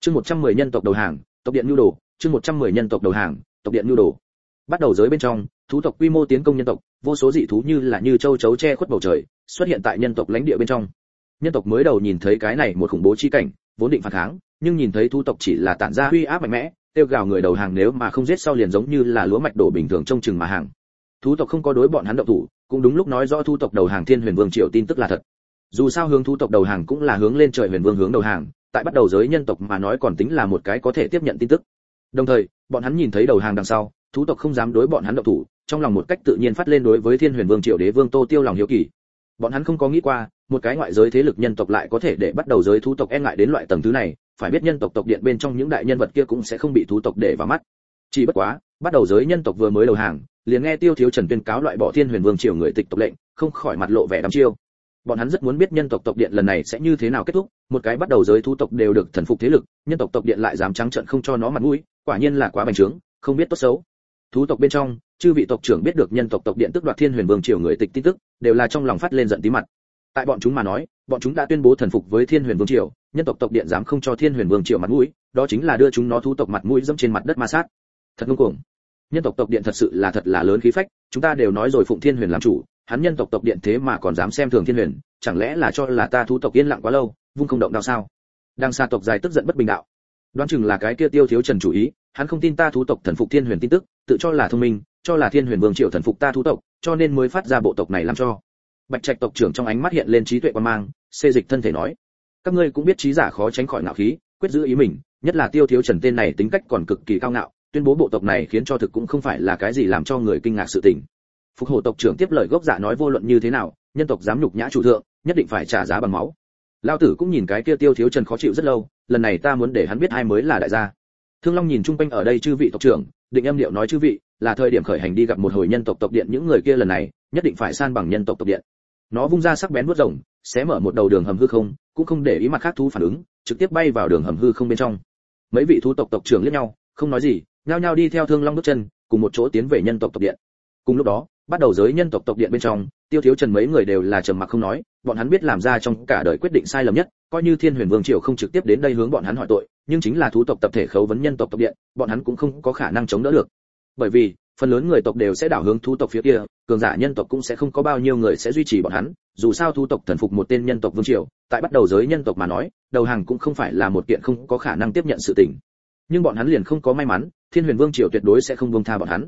Chương 110 nhân tộc đầu hàng, tộc điện nhu đồ, chương 110 nhân tộc đầu hàng, tộc điện nhu đồ. Bắt đầu giới bên trong, thú tộc quy mô tiến công nhân tộc, vô số dị thú như châu chấu che khuất bầu trời, xuất hiện tại nhân tộc lãnh địa bên trong. Nhân tộc mới đầu nhìn thấy cái này một khủng bố chi cảnh, vốn định phản kháng, nhưng nhìn thấy thú tộc chỉ là tản ra uy áp mạnh mẽ, kêu gào người đầu hàng nếu mà không giết sau liền giống như là lúa mạch đổ bình thường trông chừng mà hàng. Thú tộc không có đối bọn hắn động thủ, cũng đúng lúc nói rõ thú tộc đầu hàng Thiên Huyền Vương Triều tin tức là thật. Dù sao hướng thú tộc đầu hàng cũng là hướng lên trời Huyền Vương hướng đầu hàng, tại bắt đầu giới nhân tộc mà nói còn tính là một cái có thể tiếp nhận tin tức. Đồng thời, bọn hắn nhìn thấy đầu hàng đằng sau, thú tộc không dám đối bọn hắn động thủ, trong lòng một cách tự nhiên phát lên đối với Thiên Huyền Vương Triều Đế Vương Tô Tiêu lòng hiếu kỳ. Bọn hắn không có nghĩ qua, một cái ngoại giới thế lực nhân tộc lại có thể để bắt đầu giới thú tộc e ngại đến loại tầng thứ này, phải biết nhân tộc tộc điện bên trong những đại nhân vật kia cũng sẽ không bị thú tộc để vào mắt. Chỉ bất quá, bắt đầu giới nhân tộc vừa mới đầu hàng, liền nghe Tiêu Thiếu Trần tuyên cáo loại bỏ Thiên Huyền Vương Triều người tịch tộc lệnh, không khỏi mặt lộ vẻ đăm chiêu. Bọn hắn rất muốn biết nhân tộc tộc điện lần này sẽ như thế nào kết thúc, một cái bắt đầu giới thú tộc đều được thần phục thế lực, nhân tộc tộc điện lại dám trắng trợn không cho nó mặt mũi, quả nhiên là quá bành trướng, không biết tốt xấu. Thú tộc bên trong, chư vị tộc trưởng biết được nhân tộc tộc điện tức đoạt Thiên Huyền Vương Triều người tịch tin tức, đều là trong lòng phát lên giận tí mặt. Tại bọn chúng mà nói, bọn chúng đã tuyên bố thần phục với Thiên Huyền Vương Triều, nhân tộc tộc điện dám không cho Thiên Huyền Vương Triều mặt mũi, đó chính là đưa chúng nó thú tộc mặt mũi dẫm trên mặt đất ma sát. Thật ngông cuồng. Nhân tộc tộc điện thật sự là lớn khí phách, chúng ta đều nói rồi phụng Thiên Huyền làm chủ, hắn nhân tộc tộc điện thế mà còn dám xem thường Thiên Huyền, chẳng lẽ là cho là ta thú tộc yên lặng quá lâu, vung không động đao sao? Đang xa tộc dài tức giận bất bình đạo. Đoán chừng là cái kia Tiêu Thiếu Trần chủ ý, hắn không tin ta thú tộc thần phục Thiên Huyền tin tức, tự cho là thông minh, cho là Thiên Huyền Vương Triều thần phục ta thú tộc, cho nên mới phát ra bộ tộc này làm cho. Bạch Trạch tộc trưởng trong ánh mắt hiện lên trí tuệ quan mang, xê dịch thân thể nói: các ngươi cũng biết trí giả khó tránh khỏi ngạo khí, quyết giữ ý mình, nhất là Tiêu Thiếu Trần tên này tính cách còn cực kỳ cao ngạo, tuyên bố bộ tộc này khiến cho thực cũng không phải là cái gì làm cho người kinh ngạc sự tình. Phục Hổ tộc trưởng tiếp lời gốc dạ nói vô luận như thế nào, nhân tộc dám nhục nhã chủ thượng, nhất định phải trả giá bằng máu. Lão tử cũng nhìn cái kia Tiêu Thiếu Trần khó chịu rất lâu, lần này ta muốn để hắn biết ai mới là đại gia. Thương Long nhìn chung quanh ở đây chư vị tộc trưởng, định âm điệu nói chư vị, là thời điểm khởi hành đi gặp một hồi nhân tộc tộc điện, những người kia lần này nhất định phải san bằng nhân tộc tộc điện. Nó vung ra sắc bén vuốt rồng, xé mở một đầu đường hầm hư không, cũng không để ý mặt khác thú phản ứng, trực tiếp bay vào đường hầm hư không bên trong. Mấy vị thú tộc tộc trưởng liếc nhau, không nói gì, nhao nhao đi theo Thương Long bước chân, cùng một chỗ tiến về nhân tộc tộc điện. Cùng lúc đó, bắt đầu giới nhân tộc tộc điện bên trong, Tiêu Thiếu Trần mấy người đều là trầm mặc không nói, bọn hắn biết làm ra trong cả đời quyết định sai lầm nhất, coi như Thiên Huyền Vương Triều không trực tiếp đến đây hướng bọn hắn hỏi tội, nhưng chính là thú tộc tập thể khấu vấn nhân tộc tộc điện, bọn hắn cũng không có khả năng chống đỡ được. Bởi vì, phần lớn người tộc đều sẽ đảo hướng thú tộc phía kia, cường giả nhân tộc cũng sẽ không có bao nhiêu người sẽ duy trì bọn hắn, dù sao thú tộc thần phục một tên nhân tộc vương triều, tại bắt đầu giới nhân tộc mà nói, đầu hàng cũng không phải là một kiện không có khả năng tiếp nhận sự tình. Nhưng bọn hắn liền không có may mắn, Thiên Huyền Vương Triều tuyệt đối sẽ không buông tha bọn hắn.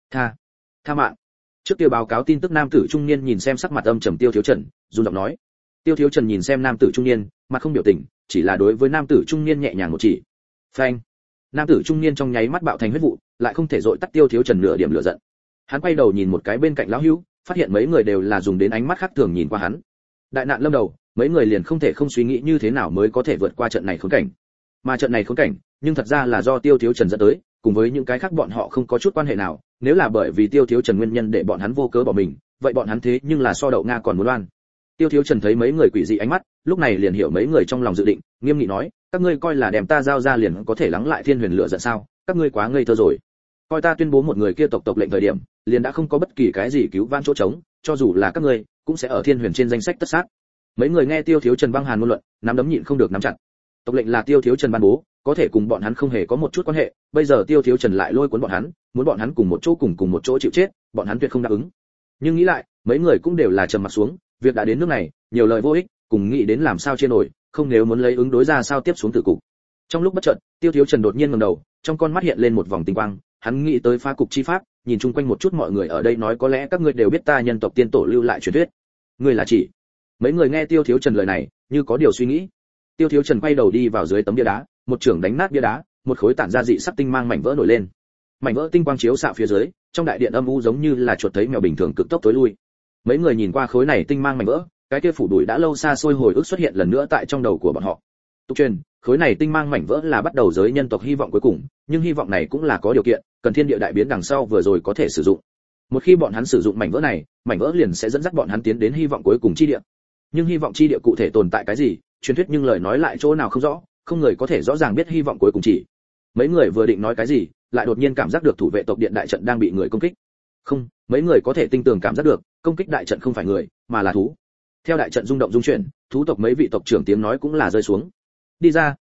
Tha mạng. Trước kia báo cáo tin tức nam tử trung niên nhìn xem sắc mặt âm trầm Tiêu Thiếu Trần, run giọng nói. Tiêu Thiếu Trần nhìn xem nam tử trung niên, mặt không biểu tình, chỉ là đối với nam tử trung niên nhẹ nhàng một chỉ. Phanh. Nam tử trung niên trong nháy mắt bạo thành huyết vụ, lại không thể dội tắt Tiêu Thiếu Trần nửa điểm lửa giận. Hắn quay đầu nhìn một cái bên cạnh lão hữu, phát hiện mấy người đều là dùng đến ánh mắt khác thường nhìn qua hắn. Đại nạn lâm đầu, mấy người liền không thể không suy nghĩ như thế nào mới có thể vượt qua trận này khốn cảnh. Mà trận này khốn cảnh, nhưng thật ra là do Tiêu Thiếu Trần dẫn tới, cùng với những cái khác bọn họ không có chút quan hệ nào, nếu là bởi vì Tiêu Thiếu Trần nguyên nhân để bọn hắn vô cớ bỏ mình, vậy bọn hắn thế nhưng là so đậu nga còn muốn loan. Tiêu Thiếu Trần thấy mấy người quỷ dị ánh mắt, lúc này liền hiểu mấy người trong lòng dự định, nghiêm nghị nói: các ngươi coi là đem ta giao ra liền có thể lắng lại Thiên Huyền lửa giận sao? Các ngươi quá ngây thơ rồi. Coi ta tuyên bố một người kia tộc lệnh thời điểm, liền đã không có bất kỳ cái gì cứu vãn chỗ trống, cho dù là các ngươi, cũng sẽ ở Thiên Huyền trên danh sách tất sát. Mấy người nghe Tiêu Thiếu Trần băng hàn ngôn luận, nắm đấm nhịn không được nắm chặt. Tộc lệnh là Tiêu Thiếu Trần ban bố, có thể cùng bọn hắn không hề có một chút quan hệ, bây giờ Tiêu Thiếu Trần lại lôi cuốn bọn hắn, muốn bọn hắn cùng một chỗ chịu chết, bọn hắn tuyệt không đáp ứng. Nhưng nghĩ lại, mấy người cũng đều là trầm mặt xuống, việc đã đến nước này, nhiều lời vô ích, cùng nghĩ đến làm sao chia nổi, không nếu muốn lấy ứng đối ra sao tiếp xuống tử cục. Trong lúc bất chợt, Tiêu Thiếu Trần đột nhiên ngẩng đầu, trong con mắt hiện lên một vòng tinh quang, hắn nghĩ tới phá cục chi pháp, nhìn chung quanh một chút mọi người ở đây nói có lẽ các ngươi đều biết ta nhân tộc tiên tổ lưu lại truyền thuyết. Ngươi là chỉ? Mấy người nghe Tiêu Thiếu Trần lời này, như có điều suy nghĩ. Tiêu Thiếu Trần quay đầu đi vào dưới tấm bia đá, một chưởng đánh nát bia đá, một khối tản ra dị sắc tinh mang mảnh vỡ nổi lên. Mảnh vỡ tinh quang chiếu xạ phía dưới, trong đại điện âm u giống như là chuột thấy mèo bình thường cực tốc tối lui. Mấy người nhìn qua khối này tinh mang mảnh vỡ, cái kia phủ đuổi đã lâu xa xôi hồi ức xuất hiện lần nữa tại trong đầu của bọn họ. Tục truyền, khối này tinh mang mảnh vỡ là bắt đầu giới nhân tộc hy vọng cuối cùng, nhưng hy vọng này cũng là có điều kiện, cần thiên địa đại biến đằng sau vừa rồi có thể sử dụng. Một khi bọn hắn sử dụng mảnh vỡ này, mảnh vỡ liền sẽ dẫn dắt bọn hắn tiến đến hy vọng cuối cùng chi địa. Nhưng hy vọng chi địa cụ thể tồn tại cái gì, truyền thuyết nhưng lời nói lại chỗ nào không rõ, không người có thể rõ ràng biết hy vọng cuối cùng chỉ. Mấy người vừa định nói cái gì, lại đột nhiên cảm giác được thủ vệ tộc điện đại trận đang bị người công kích. Không, mấy người có thể tinh tường cảm giác được, công kích đại trận không phải người, mà là thú. Theo đại trận rung động rung chuyển, thú tộc mấy vị tộc trưởng tiếng nói cũng là rơi xuống. Đi ra,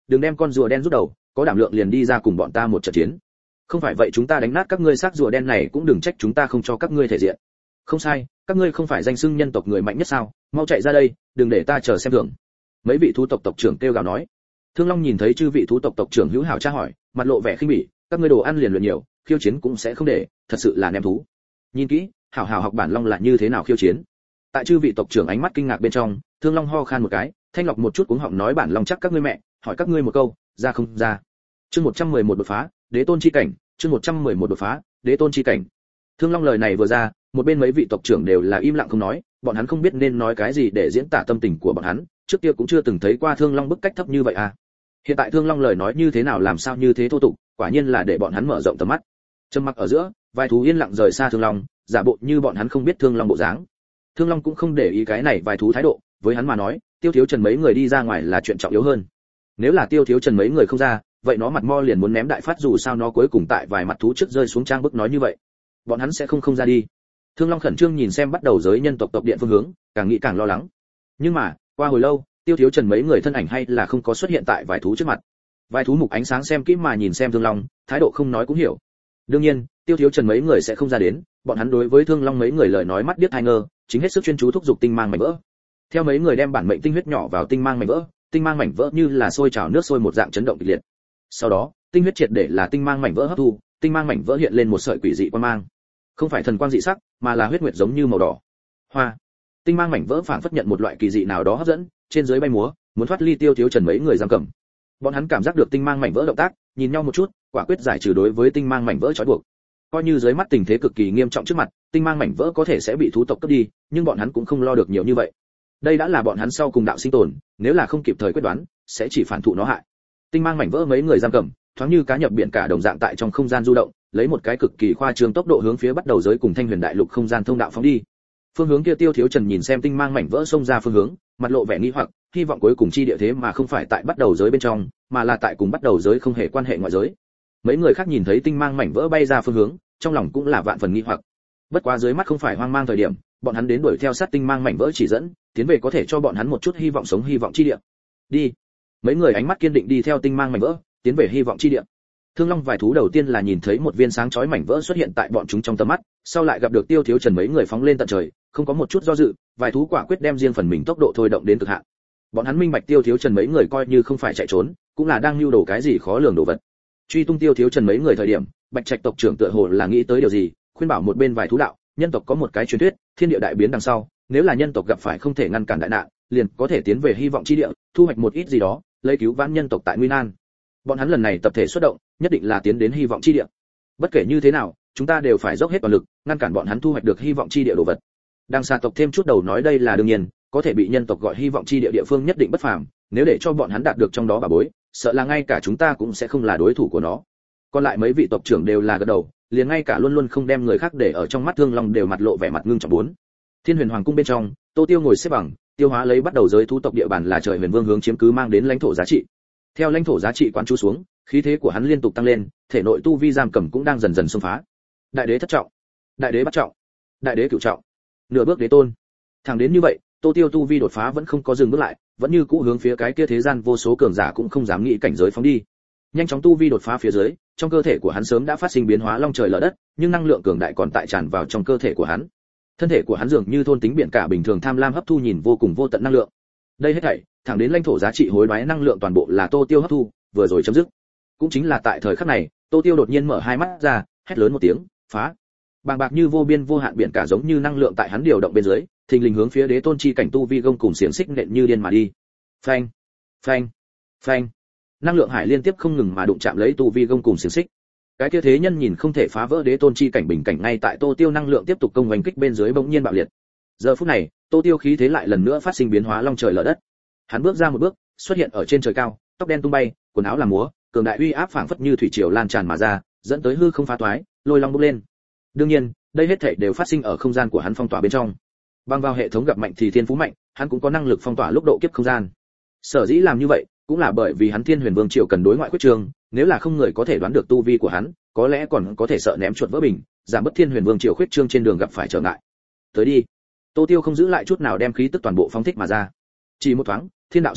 đừng đem con rùa đen rút đầu, có đảm lượng liền đi ra cùng bọn ta một trận chiến. Không phải vậy chúng ta đánh nát các ngươi xác rùa đen này cũng đừng trách chúng ta không cho các ngươi thể diện. Không sai, các ngươi không phải danh xưng nhân tộc người mạnh nhất sao, mau chạy ra đây, đừng để ta chờ xem thưởng. Mấy vị thú tộc tộc trưởng kêu gào nói. Thương Long nhìn thấy chư vị thú tộc tộc trưởng hữu hảo tra hỏi, mặt lộ vẻ khinh bỉ, các ngươi đồ ăn liền luyện nhiều, khiêu chiến cũng sẽ không để, thật sự là ném thú. Nhìn kỹ, hảo hảo học bản long là như thế nào khiêu chiến. Tại chư vị tộc trưởng ánh mắt kinh ngạc bên trong, Thương Long ho khan một cái, thanh lọc một chút cuống họng nói bản long chắc các ngươi mẹ, hỏi các ngươi một câu, ra không ra. Chương 111 đột phá, đế tôn chi cảnh, chương 111 đột phá, đế tôn chi cảnh. Thương Long lời này vừa ra, một bên mấy vị tộc trưởng đều là im lặng không nói, bọn hắn không biết nên nói cái gì để diễn tả tâm tình của bọn hắn, trước kia cũng chưa từng thấy qua Thương Long bức cách thấp như vậy à. Hiện tại Thương Long lời nói như thế nào làm sao như thế thô tục, quả nhiên là để bọn hắn mở rộng tầm mắt. Trầm mặc ở giữa, vài thú yên lặng rời xa Thương Long, giả bộ như bọn hắn không biết Thương Long bộ dáng. Thương Long cũng không để ý cái này vài thú thái độ, với hắn mà nói, Tiêu Thiếu Trần mấy người đi ra ngoài là chuyện trọng yếu hơn. Nếu là Tiêu Thiếu Trần mấy người không ra, vậy nó mặt mo liền muốn ném đại phát dù sao nó cuối cùng tại vài mặt thú trước rơi xuống trang bức nói như vậy. Bọn hắn sẽ không ra đi. Thương Long khẩn trương nhìn xem bắt đầu giới nhân tộc tộc điện phương hướng, càng nghĩ càng lo lắng. Nhưng mà, qua hồi lâu, Tiêu Thiếu Trần mấy người thân ảnh hay là không có xuất hiện tại vài thú trước mặt. Vài thú mục ánh sáng xem kỹ mà nhìn xem Thương Long, thái độ không nói cũng hiểu. Đương nhiên, Tiêu Thiếu Trần mấy người sẽ không ra đến, bọn hắn đối với Thương Long mấy người lời nói mắt điếc tai ngơ, chính hết sức chuyên chú thúc giục tinh mang mảnh vỡ. Theo mấy người đem bản mệnh tinh huyết nhỏ vào tinh mang mảnh vỡ, tinh mang mảnh vỡ như là sôi trào nước sôi một dạng chấn động kịch liệt. Sau đó, tinh huyết triệt để là tinh mang mảnh vỡ hấp thu, tinh mang mảnh vỡ hiện lên một sợi quỷ dị quang mang. Không phải thần quang dị sắc, mà là huyết nguyệt giống như màu đỏ. Hoa. Tinh mang mảnh vỡ phản phất nhận một loại kỳ dị nào đó hấp dẫn, trên dưới bay múa, muốn thoát ly Tiêu Thiếu Trần mấy người giam cầm. Bọn hắn cảm giác được tinh mang mảnh vỡ động tác, nhìn nhau một chút, quả quyết giải trừ đối với tinh mang mảnh vỡ trói buộc. Coi như dưới mắt tình thế cực kỳ nghiêm trọng trước mặt, tinh mang mảnh vỡ có thể sẽ bị thú tộc cướp đi, nhưng bọn hắn cũng không lo được nhiều như vậy. Đây đã là bọn hắn sau cùng đạo sinh tồn, nếu là không kịp thời quyết đoán, sẽ chỉ phản thụ nó hại. Tinh mang mảnh vỡ mấy người giam cầm, thoáng như cá nhập biển cả đồng dạng tại trong không gian du động, lấy một cái cực kỳ khoa trương tốc độ hướng phía bắt đầu giới cùng Thanh Huyền Đại Lục không gian thông đạo phóng đi. Phương hướng kia Tiêu Thiếu Trần nhìn xem tinh mang mảnh vỡ xông ra phương hướng, mặt lộ vẻ nghi hoặc, hy vọng cuối cùng chi địa thế mà không phải tại bắt đầu giới bên trong, mà là tại cùng bắt đầu giới không hề quan hệ ngoại giới. Mấy người khác nhìn thấy tinh mang mảnh vỡ bay ra phương hướng, trong lòng cũng là vạn phần nghi hoặc. Bất quá dưới mắt không phải hoang mang thời điểm, bọn hắn đến đuổi theo sát tinh mang mảnh vỡ chỉ dẫn, tiến về có thể cho bọn hắn một chút hy vọng sống hy vọng chi địa. Đi. Mấy người ánh mắt kiên định đi theo tinh mang mảnh vỡ, tiến về hy vọng chi địa. Thương Long vài thú đầu tiên là nhìn thấy một viên sáng chói mảnh vỡ xuất hiện tại bọn chúng trong tầm mắt, sau lại gặp được Tiêu Thiếu Trần mấy người phóng lên tận trời, không có một chút do dự, vài thú quả quyết đem riêng phần mình tốc độ thôi động đến cực hạn. Bọn hắn minh bạch Tiêu Thiếu Trần mấy người coi như không phải chạy trốn, cũng là đang lưu đồ cái gì khó lường đồ vật. Truy tung Tiêu Thiếu Trần mấy người thời điểm, Bạch Trạch tộc trưởng tựa hồ là nghĩ tới điều gì, khuyên bảo một bên vài thú đạo, nhân tộc có một cái truyền thuyết, thiên địa đại biến đằng sau, nếu là nhân tộc gặp phải không thể ngăn cản đại nạn, liền có thể tiến về hy vọng chi địa, thu hoạch một ít gì đó, lấy cứu vãn nhân tộc tại nguy nan. Bọn hắn lần này tập thể xuất động, nhất định là tiến đến hy vọng chi địa. Bất kể như thế nào, chúng ta đều phải dốc hết toàn lực, ngăn cản bọn hắn thu hoạch được hy vọng chi địa đồ vật. Đang xa tộc thêm chút đầu nói đây là đương nhiên, có thể bị nhân tộc gọi hy vọng chi địa địa phương nhất định bất phàm, nếu để cho bọn hắn đạt được trong đó bà bối, sợ là ngay cả chúng ta cũng sẽ không là đối thủ của nó. Còn lại mấy vị tộc trưởng đều là gật đầu, liền ngay cả luôn luôn không đem người khác để ở trong mắt Thương Long đều mặt lộ vẻ mặt ngưng trọng bốn. Thiên Huyền Hoàng cung bên trong, Tô Tiêu ngồi xếp bằng, tiêu hóa lấy bắt đầu giới thú tộc địa bàn là Trời Huyền Vương hướng chiếm cứ mang đến lãnh thổ giá trị. Theo lãnh thổ giá trị quán chú xuống, khí thế của hắn liên tục tăng lên, thể nội tu vi giam cầm cũng đang dần dần xông phá. Đại đế thất trọng, đại đế bát trọng, đại đế cửu trọng, nửa bước đế tôn. Thẳng đến như vậy, Tô Tiêu tu vi đột phá vẫn không có dừng bước lại, vẫn như cũ hướng phía cái kia thế gian vô số cường giả cũng không dám nghĩ cảnh giới phóng đi. Nhanh chóng tu vi đột phá phía dưới, trong cơ thể của hắn sớm đã phát sinh biến hóa long trời lở đất, nhưng năng lượng cường đại còn tại tràn vào trong cơ thể của hắn. Thân thể của hắn dường như thôn tính biển cả bình thường tham lam hấp thu nhìn vô cùng vô tận năng lượng. Đây hết thảy, thẳng đến lãnh thổ giá trị hối đoái năng lượng toàn bộ là Tô Tiêu hấp thu, vừa rồi chấm dứt. Cũng chính là tại thời khắc này, Tô Tiêu đột nhiên mở hai mắt ra, hét lớn một tiếng, phá. Bàng bạc như vô biên vô hạn biển cả giống như năng lượng tại hắn điều động bên dưới, thình lình hướng phía đế tôn chi cảnh tu vi gông cùng xiềng xích nện như điên mà đi. Phanh, phanh, phanh. Năng lượng hải liên tiếp không ngừng mà đụng chạm lấy tu vi gông cùng xiềng xích. Cái kia thế nhân nhìn không thể phá vỡ đế tôn chi cảnh bình cảnh ngay tại Tô Tiêu năng lượng tiếp tục công oanh kích bên dưới bỗng nhiên bạo liệt. Giờ phút này, Tô Tiêu khí thế lại lần nữa phát sinh biến hóa long trời lở đất. Hắn bước ra một bước, xuất hiện ở trên trời cao, tóc đen tung bay, quần áo làm múa, cường đại uy áp phảng phất như thủy triều lan tràn mà ra, dẫn tới hư không phá toái, lôi long bốc lên. Đương nhiên, đây hết thảy đều phát sinh ở không gian của hắn phong tỏa bên trong. Bằng vào hệ thống gặp mạnh thì thiên phú mạnh, hắn cũng có năng lực phong tỏa lúc độ kiếp không gian. Sở dĩ làm như vậy, cũng là bởi vì hắn Thiên Huyền Vương triều cần đối ngoại quyết trường, nếu là không người có thể đoán được tu vi của hắn, có lẽ còn có thể sợ ném chuột vỡ bình, giảm bớt Thiên Huyền Vương triều khuyết trương trên đường gặp phải trở ngại. Tới đi. Tô Tiêu không giữ lại chút nào đem khí tức toàn bộ phóng thích mà ra. Chỉ một thoáng, thiên đạo xúc động,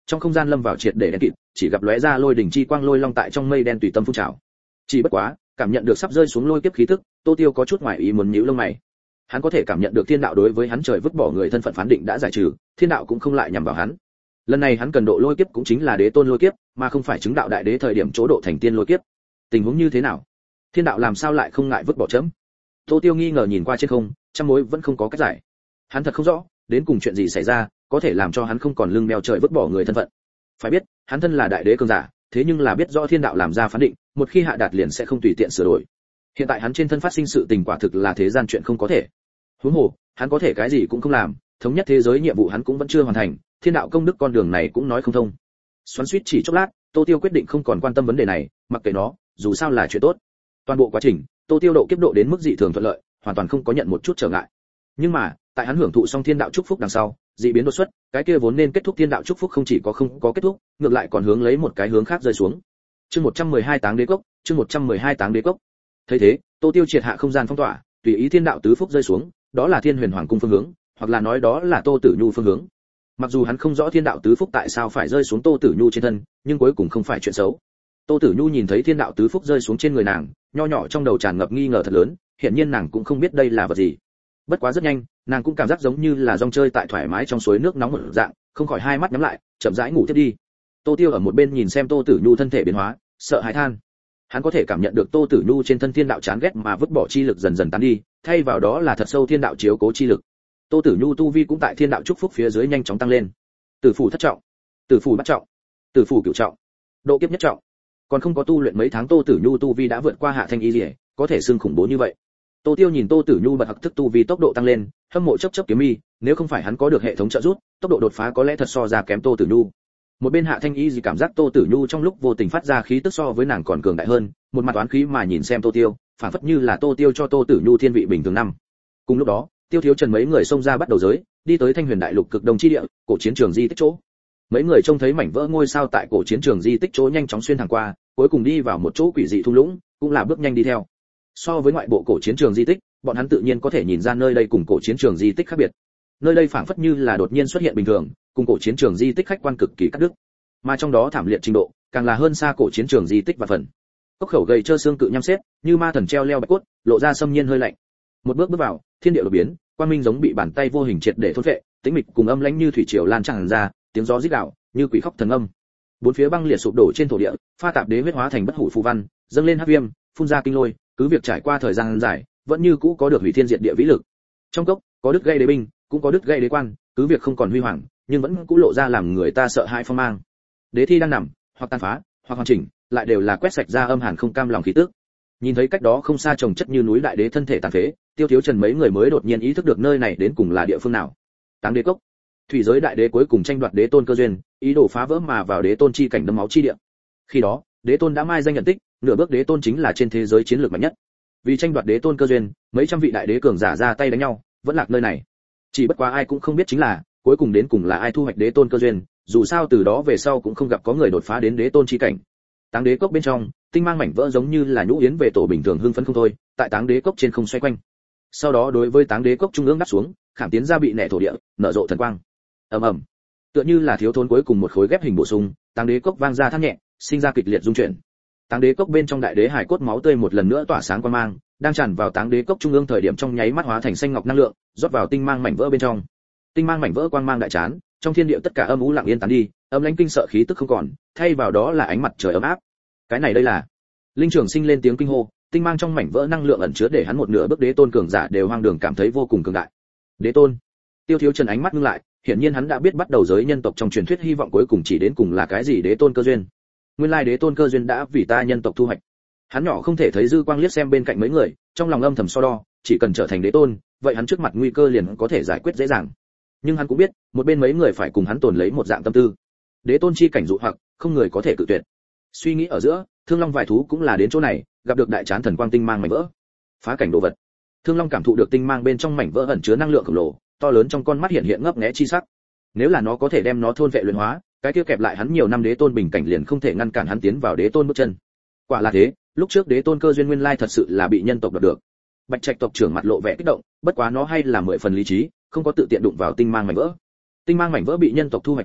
trong không gian lâm vào triệt để đen kịt, chỉ gặp lóe ra lôi đỉnh chi quang lôi long tại trong mây đen tùy tâm phun trào. Chỉ bất quá, cảm nhận được sắp rơi xuống lôi kiếp khí tức, Tô Tiêu có chút ngoài ý muốn nhíu lông mày. Hắn có thể cảm nhận được thiên đạo đối với hắn trời vứt bỏ người thân phận phán định đã giải trừ, thiên đạo cũng không lại nhằm vào hắn. Lần này hắn cần độ lôi kiếp cũng chính là đế tôn lôi kiếp, mà không phải chứng đạo đại đế thời điểm chỗ độ thành tiên lôi kiếp. Tình huống như thế nào? Thiên đạo làm sao lại không ngại vứt bỏ chấm? Tô Tiêu nghi ngờ nhìn qua trên không, trăm mối vẫn không có cách giải. Hắn thật không rõ, đến cùng chuyện gì xảy ra, có thể làm cho hắn không còn lưng đeo trời vứt bỏ người thân phận. Phải biết, hắn thân là đại đế cường giả, thế nhưng là biết rõ thiên đạo làm ra phán định, một khi hạ đạt liền sẽ không tùy tiện sửa đổi. Hiện tại hắn trên thân phát sinh sự tình quả thực là thế gian chuyện không có thể. Huống hồ, hắn có thể cái gì cũng không làm, thống nhất thế giới nhiệm vụ hắn cũng vẫn chưa hoàn thành, thiên đạo công đức con đường này cũng nói không thông. Xoắn xuýt chỉ chốc lát, Tô Tiêu quyết định không còn quan tâm vấn đề này, mặc kệ nó, dù sao là chuyện tốt. Toàn bộ quá trình, Tô Tiêu độ kiếp độ đến mức dị thường thuận lợi, hoàn toàn không có nhận một chút trở ngại. Nhưng mà, tại hắn hưởng thụ xong thiên đạo chúc phúc đằng sau, dị biến đột xuất, cái kia vốn nên kết thúc thiên đạo chúc phúc không chỉ có không có kết thúc, ngược lại còn hướng lấy một cái hướng khác rơi xuống. Chương 112 Táng Đế Cốc, chương 112 Táng Đế Cốc. Thấy thế, Tô Tiêu triệt hạ không gian phong tỏa, tùy ý thiên đạo tứ phúc rơi xuống, đó là Thiên Huyền Hoàng cung phương hướng, hoặc là nói đó là Tô Tử Nhu phương hướng. Mặc dù hắn không rõ thiên đạo tứ phúc tại sao phải rơi xuống Tô Tử Nhu trên thân, nhưng cuối cùng không phải chuyện xấu. Tô Tử Nhu nhìn thấy thiên đạo tứ phúc rơi xuống trên người nàng, nho nhỏ trong đầu tràn ngập nghi ngờ thật lớn, hiển nhiên nàng cũng không biết đây là vật gì. Bất quá rất nhanh, nàng cũng cảm giác giống như là rong chơi tại thoải mái trong suối nước nóng một dạng, không khỏi hai mắt nhắm lại, chậm rãi ngủ tiếp đi. Tô Tiêu ở một bên nhìn xem Tô Tử Nhu thân thể biến hóa, sợ hãi than. Hắn có thể cảm nhận được Tô Tử Nhu trên thân thiên đạo chán ghét mà vứt bỏ chi lực dần dần tan đi, thay vào đó là thật sâu thiên đạo chiếu cố chi lực. Tô Tử Nhu tu vi cũng tại thiên đạo chúc phúc phía dưới nhanh chóng tăng lên. Tử phủ thất trọng, tử phủ bát trọng, tử phủ cửu trọng, độ kiếp nhất trọng. Còn không có tu luyện mấy tháng Tô Tử Nhu tu vi đã vượt qua Hạ Thanh Y Liễu, có thể xưng khủng bố như vậy. Tô Tiêu nhìn Tô Tử Nhu bật học thức tu vi tốc độ tăng lên, hâm mộ chớp chớp kiếm mi, nếu không phải hắn có được hệ thống trợ giúp, tốc độ đột phá có lẽ thật so ra kém Tô Tử Nhu. Một bên Hạ Thanh Y gì cảm giác Tô Tử Nhu trong lúc vô tình phát ra khí tức so với nàng còn cường đại hơn, một mặt oán khí mà nhìn xem Tô Tiêu, phản phất như là Tô Tiêu cho Tô Tử Nhu thiên vị bình thường năm. Cùng lúc đó, Tiêu Thiếu Trần mấy người xông ra bắt đầu giới, đi tới Thanh Huyền Đại Lục cực đông chi địa, cổ chiến trường di tích chỗ. Mấy người trông thấy mảnh vỡ ngôi sao tại cổ chiến trường di tích chỗ nhanh chóng xuyên thẳng qua, cuối cùng đi vào một chỗ quỷ dị thung lũng, cũng là bước nhanh đi theo. So với ngoại bộ cổ chiến trường di tích, bọn hắn tự nhiên có thể nhìn ra nơi đây cùng cổ chiến trường di tích khác biệt. Nơi đây phảng phất như là đột nhiên xuất hiện bình thường, cùng cổ chiến trường di tích khách quan cực kỳ cắt đứt. Mà trong đó thảm liệt trình độ, càng là hơn xa cổ chiến trường di tích và phần. Cốc khẩu gầy trơ xương cự nhăm xếp, như ma thần treo leo bạch cốt, lộ ra xâm nhiên hơi lạnh. Một bước bước vào, thiên địa đột biến, quang minh giống bị bàn tay vô hình triệt để thôn phệ, tĩnh mịch cùng âm lãnh như thủy triều lan tràn ra, tiếng gió rít gào, như quỷ khóc thần âm. Bốn phía băng liệt sụp đổ trên thổ địa, pha tạp đế huyết hóa thành bất hủ phù văn, dâng lên hắc viêm, phun ra kinh lôi, cứ việc trải qua thời gian dài, vẫn như cũ có được hủy thiên diệt địa vĩ lực. Trong cốc, có đứt gây đế binh, cũng có đứt gây đế quan, cứ việc không còn huy hoàng, nhưng vẫn cũ lộ ra làm người ta sợ hãi phong mang. Đế thi đang nằm, hoặc tàn phá, hoặc hoàn chỉnh, lại đều là quét sạch ra âm hàn không cam lòng khí tức. Nhìn thấy cách đó không xa chồng chất như núi đại đế thân thể tàn phế, Tiêu Thiếu Trần mấy người mới đột nhiên ý thức được nơi này đến cùng là địa phương nào. Táng Đế Cốc. Thủy giới đại đế cuối cùng tranh đoạt đế tôn cơ duyên, ý đồ phá vỡ mà vào đế tôn chi cảnh đấm máu chi địa. Khi đó, đế tôn đã mai danh nhận tích, nửa bước đế tôn chính là trên thế giới chiến lược mạnh nhất. Vì tranh đoạt đế tôn cơ duyên, mấy trăm vị đại đế cường giả ra tay đánh nhau, vẫn lạc nơi này. Chỉ bất quá ai cũng không biết chính là, cuối cùng đến cùng là ai thu hoạch đế tôn cơ duyên, dù sao từ đó về sau cũng không gặp có người đột phá đến đế tôn chi cảnh. Táng Đế Cốc bên trong, tinh mang mảnh vỡ giống như là nhũ yến về tổ bình thường hưng phấn không thôi, tại Táng Đế Cốc trên không xoay quanh. Sau đó đối với Táng Đế Cốc trung ương đáp xuống, khảm tiến ra bị nẻ thổ địa, nở rộ thần quang. Ầm ầm. Tựa như là thiếu thốn cuối cùng một khối ghép hình bổ sung, Táng Đế Cốc vang ra than nhẹ, sinh ra kịch liệt rung chuyển. Táng Đế Cốc bên trong đại đế hải cốt máu tươi một lần nữa tỏa sáng quang mang, đang tràn vào Táng Đế Cốc trung ương thời điểm trong nháy mắt hóa thành xanh ngọc năng lượng, rót vào tinh mang mảnh vỡ bên trong. Tinh mang mảnh vỡ quang mang đại chán, trong thiên địa tất cả âm u lặng yên tán đi, âm lãnh kinh sợ khí tức không còn, thay vào đó là ánh mặt trời ấm áp. Cái này đây là? Linh Trường Sinh lên tiếng kinh hô, tinh mang trong mảnh vỡ năng lượng ẩn chứa để hắn một nửa bước đế tôn cường giả đều hoang đường cảm thấy vô cùng cường đại. Đế tôn. Tiêu Thiếu Trần ánh mắt ngưng lại, hiển nhiên hắn đã biết bắt đầu giới nhân tộc trong truyền thuyết hy vọng cuối cùng chỉ đến cùng là cái gì đế tôn cơ duyên. Nguyên lai đế tôn cơ duyên đã vì ta nhân tộc thu hoạch. Hắn nhỏ không thể thấy dư quang liếc xem bên cạnh mấy người, trong lòng âm thầm so đo, chỉ cần trở thành đế tôn, vậy hắn trước mặt nguy cơ liền có thể giải quyết dễ dàng. Nhưng hắn cũng biết, một bên mấy người phải cùng hắn tồn lấy một dạng tâm tư. Đế tôn chi cảnh dụ hoặc, không người có thể cự tuyệt. Suy nghĩ ở giữa, Thương Long vài thú cũng là đến chỗ này, gặp được đại chán thần quang tinh mang mảnh vỡ. Phá cảnh đồ vật. Thương Long cảm thụ được tinh mang bên trong mảnh vỡ ẩn chứa năng lượng khổng lồ, to lớn trong con mắt hiện hiện ngấp nghé chi sắc. Nếu là nó có thể đem nó thôn vệ luyện hóa, cái kia kẹp lại hắn nhiều năm đế tôn bình cảnh liền không thể ngăn cản hắn tiến vào đế tôn bước chân. Quả là thế, lúc trước đế tôn cơ duyên nguyên lai thật sự là bị nhân tộc đoạt được. Bạch Trạch tộc trưởng mặt lộ vẻ kích động, bất quá nó hay là 10 phần lý trí, không có tự tiện đụng vào tinh mang mảnh vỡ. Tinh mang mảnh vỡ bị nhân tộc thu hoạch nhiều năm,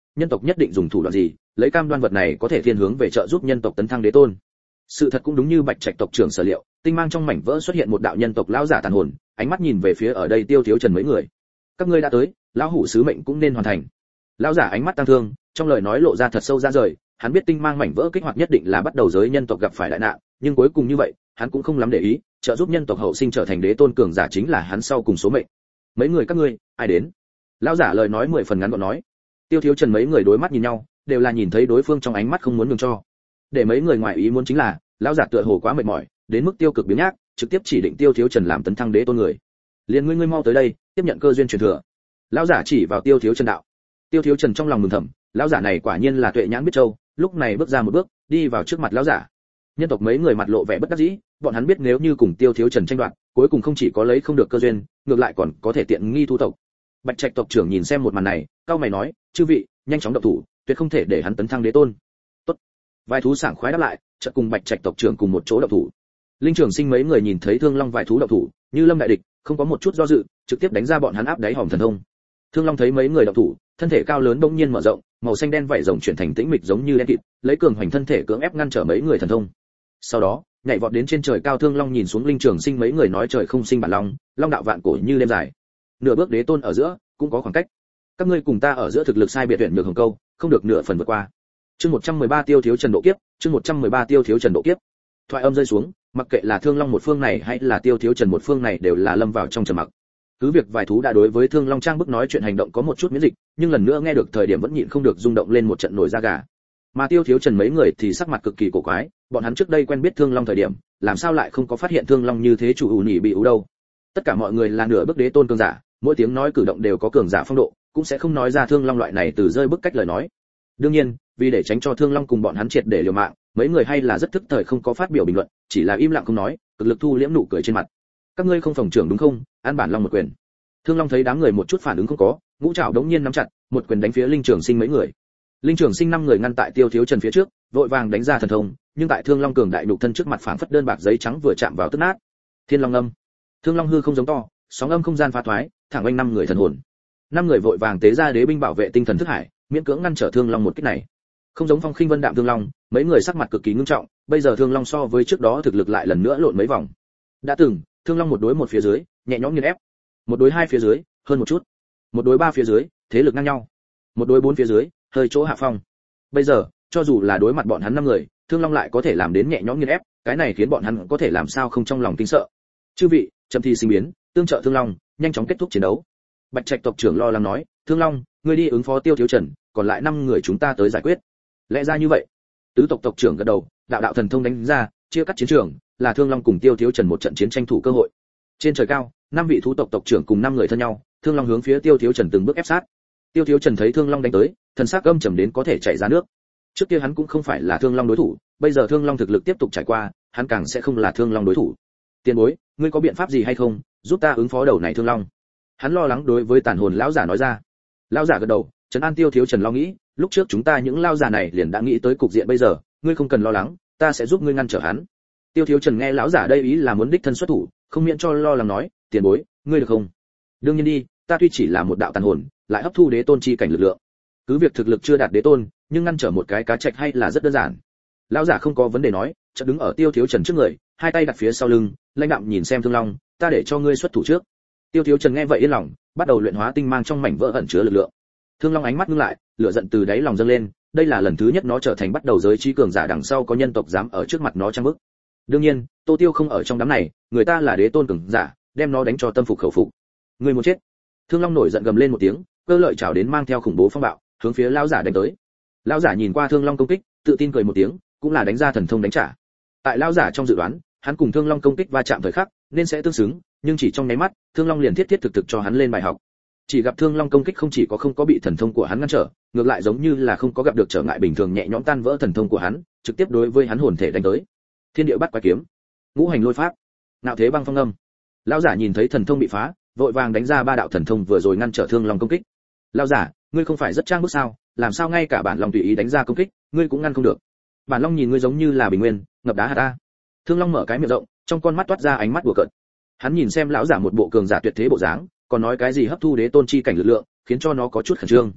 nhân tộc nhất định dùng thủ đoạn gì, lấy cam đoan vật này có thể thiên hướng về trợ giúp nhân tộc tấn thăng đế tôn. Sự thật cũng đúng như Bạch Trạch tộc trưởng sở liệu, tinh mang trong mảnh vỡ xuất hiện một đạo nhân tộc lão giả tàn hồn, ánh mắt nhìn về phía ở đây Tiêu Thiếu Trần mấy người. Các ngươi đã tới, lão hủ sứ mệnh cũng nên hoàn thành. Lão giả ánh mắt tăng thương, trong lời nói lộ ra thật sâu ra rời, hắn biết tinh mang mảnh vỡ kích hoạt nhất định là bắt đầu giới nhân tộc gặp phải đại nạn, nhưng cuối cùng như vậy, hắn cũng không lắm để ý, trợ giúp nhân tộc hậu sinh trở thành đế tôn cường giả chính là hắn sau cùng số mệnh. Mấy người các ngươi, ai đến? Lão giả lời nói 10 phần ngắn gọn nói. Tiêu Thiếu Trần mấy người đối mắt nhìn nhau, đều là nhìn thấy đối phương trong ánh mắt không muốn nhường cho. Để mấy người ngoài ý muốn chính là, lão giả tựa hồ quá mệt mỏi, đến mức tiêu cực biến nhác, trực tiếp chỉ định Tiêu Thiếu Trần làm tấn thăng đế tôn người. Liền ngươi mau tới đây, tiếp nhận cơ duyên truyền thừa. Lão giả chỉ vào Tiêu Thiếu Trần đạo. Tiêu Thiếu Trần trong lòng mừng thầm, lão giả này quả nhiên là tuệ nhãn biết châu, lúc này bước ra một bước, đi vào trước mặt lão giả. Nhân tộc mấy người mặt lộ vẻ bất đắc dĩ, bọn hắn biết nếu như cùng Tiêu Thiếu Trần tranh đoạt, cuối cùng không chỉ có lấy không được cơ duyên, ngược lại còn có thể tiện nghi thu tộc. Bạch Trạch tộc trưởng nhìn xem một màn này, cao mày nói, chư vị, nhanh chóng động thủ, tuyệt không thể để hắn tấn thăng đế tôn. Tốt. Vài thú sảng khoái đáp lại, chợt cùng Bạch Trạch tộc trưởng cùng một chỗ động thủ. Linh Trường Sinh mấy người nhìn thấy Thương Long vài thú động thủ, như lâm đại địch, không có một chút do dự, trực tiếp đánh ra bọn hắn áp đáy hòm thần thông. Thương Long thấy mấy người động thủ, thân thể cao lớn bỗng nhiên mở rộng, màu xanh đen vảy rồng chuyển thành tĩnh mịch giống như đen kịt, lấy cường hoành thân thể cưỡng ép ngăn trở mấy người thần thông. Sau đó, nhảy vọt đến trên trời cao, Thương Long nhìn xuống Linh Trường Sinh mấy người nói trời không sinh bản long, long đạo vạn cổ như đêm dài. Nửa bước đế tôn ở giữa, cũng có khoảng cách. Các ngươi cùng ta ở giữa thực lực sai biệt tuyển được hồng câu, không được nửa phần vượt qua. Chương 113 Tiêu Thiếu Trần độ kiếp, chương 113 Tiêu Thiếu Trần độ kiếp. Thoại âm rơi xuống, mặc kệ là Thương Long một phương này hay là Tiêu Thiếu Trần một phương này đều là lâm vào trong trầm mặc. Cứ việc vài thú đã đối với Thương Long trang bức nói chuyện hành động có một chút miễn dịch, nhưng lần nữa nghe được thời điểm vẫn nhịn không được rung động lên một trận nổi da gà. Mà Tiêu Thiếu Trần mấy người thì sắc mặt cực kỳ cổ quái, bọn hắn trước đây quen biết Thương Long thời điểm, làm sao lại không có phát hiện Thương Long như thế chủ ủ nhỉ bị ủ đâu. Tất cả mọi người là nửa bước đế tôn cường giả, mỗi tiếng nói cử động đều có cường giả phong độ, cũng sẽ không nói ra Thương Long loại này từ rơi bức cách lời nói. Đương nhiên, vì để tránh cho Thương Long cùng bọn hắn triệt để liều mạng, mấy người hay là rất thức thời không có phát biểu bình luận, chỉ là im lặng không nói, cực lực thu liễm nụ cười trên mặt. Các ngươi không phòng trưởng đúng không? An bản long một quyền. Thương Long thấy đám người một chút phản ứng không có, ngũ trảo đống nhiên nắm chặt, một quyền đánh phía Linh Trường Sinh mấy người. Linh Trường Sinh 5 người ngăn tại Tiêu Thiếu Trần phía trước, vội vàng đánh ra thần thông, nhưng tại Thương Long cường đại nhục thân trước mặt phảng phất đơn bạc giấy trắng vừa chạm vào tức nát. Thiên Long âm. Thương Long hư không giống to, sóng âm không gian phá thoái, thẳng oanh 5 người thần hồn. 5 người vội vàng tế ra đế binh bảo vệ tinh thần thức hải, miễn cưỡng ngăn trở Thương Long một kích này. Không giống Phong Khinh Vân Đạm Thương Long, mấy người sắc mặt cực kỳ ngưng trọng, bây giờ Thương Long so với trước đó thực lực lại lần nữa lộn mấy vòng. Đã từng, Thương Long một đối một phía dưới, nhẹ nhõm nghiền ép. Một đối hai phía dưới, hơn một chút. Một đối ba phía dưới, thế lực ngang nhau. Một đối bốn phía dưới, hơi chỗ hạ phong. Bây giờ, cho dù là đối mặt bọn hắn 5 người, Thương Long lại có thể làm đến nhẹ nhõm nghiền ép, cái này khiến bọn hắn có thể làm sao không trong lòng kinh sợ. Chư vị, chậm thi sinh biến, tương trợ Thương Long, nhanh chóng kết thúc chiến đấu. Bạch Trạch tộc trưởng lo lắng nói, Thương Long, ngươi đi ứng phó Tiêu Thiếu Trần, còn lại 5 người chúng ta tới giải quyết. Lẽ ra như vậy. Tứ tộc tộc trưởng gật đầu, đạo đạo thần thông đánh ra, chia cắt chiến trường, là Thương Long cùng Tiêu Thiếu Trần một trận chiến tranh thủ cơ hội. Trên trời cao, 5 vị thú tộc tộc trưởng cùng 5 người thân nhau, Thương Long hướng phía Tiêu Thiếu Trần từng bước ép sát. Tiêu Thiếu Trần thấy Thương Long đánh tới, thần sắc âm trầm đến có thể chảy ra nước. Trước kia hắn cũng không phải là Thương Long đối thủ, bây giờ Thương Long thực lực tiếp tục trải qua, hắn càng sẽ không là Thương Long đối thủ. Tiền bối, ngươi có biện pháp gì hay không, giúp ta ứng phó đầu này Thương Long? Hắn lo lắng đối với tàn hồn lão giả nói ra. Lão giả gật đầu, trấn an Tiêu Thiếu Trần lo nghĩ, lúc trước chúng ta những lão già này liền đã nghĩ tới cục diện bây giờ, ngươi không cần lo lắng, ta sẽ giúp ngươi ngăn trở hắn. Tiêu Thiếu Trần nghe lão giả đây ý là muốn đích thân xuất thủ, không miễn cho lo lắng nói, tiền bối, ngươi được không? Đương nhiên đi, ta tuy chỉ là một đạo tàn hồn, lại hấp thu đế tôn chi cảnh lực lượng. Cứ việc thực lực chưa đạt đế tôn, nhưng ngăn trở một cái cá trạch hay là rất đơn giản. Lão giả không có vấn đề nói, chợt đứng ở Tiêu Thiếu Trần trước người, hai tay đặt phía sau lưng, lãnh đạm nhìn xem Thương Long, ta để cho ngươi xuất thủ trước. Tiêu Thiếu Trần nghe vậy yên lòng, bắt đầu luyện hóa tinh mang trong mảnh vỡ ẩn chứa lực lượng. Thương Long ánh mắt ngưng lại, lửa giận từ đáy lòng dâng lên, đây là lần thứ nhất nó trở thành bắt đầu giới trí cường giả, đằng sau có nhân tộc dám ở trước mặt nó trang bức. Đương nhiên, Tô Tiêu không ở trong đám này, người ta là đế tôn cường giả, đem nó đánh cho tâm phục khẩu phục. Ngươi muốn chết. Thương Long nổi giận gầm lên một tiếng, cơ lợi chảo đến mang theo khủng bố phong bạo, hướng phía lão giả đánh tới. Lão giả nhìn qua Thương Long công kích, tự tin cười một tiếng, cũng là đánh ra thần thông đánh trả. Tại lão giả trong dự đoán, hắn cùng Thương Long công kích va chạm thời khắc, nên sẽ tương xứng, nhưng chỉ trong nháy mắt, Thương Long liền thiết thực cho hắn lên bài học. Chỉ gặp Thương Long công kích không chỉ có không có bị thần thông của hắn ngăn trở, ngược lại giống như là không có gặp được trở ngại bình thường nhẹ nhõm tan vỡ thần thông của hắn, trực tiếp đối với hắn hồn thể đánh tới. Thiên địa bắt quái kiếm, ngũ hành lôi pháp, ngạo thế băng phong âm. Lão giả nhìn thấy thần thông bị phá, vội vàng đánh ra 3 đạo thần thông vừa rồi ngăn trở Thương Long công kích. Lão giả, ngươi không phải rất trang bức sao, làm sao ngay cả bản long tùy ý đánh ra công kích, ngươi cũng ngăn không được. Bản long nhìn ngươi giống như là bình nguyên, ngập đá hạt ta. Thương Long mở cái miệng rộng, trong con mắt toát ra ánh mắt đùa cợt. Hắn nhìn xem lão giả một bộ cường giả tuyệt thế bộ dáng, còn nói cái gì hấp thu đế tôn chi cảnh lực lượng, khiến cho nó có chút khẩn trương.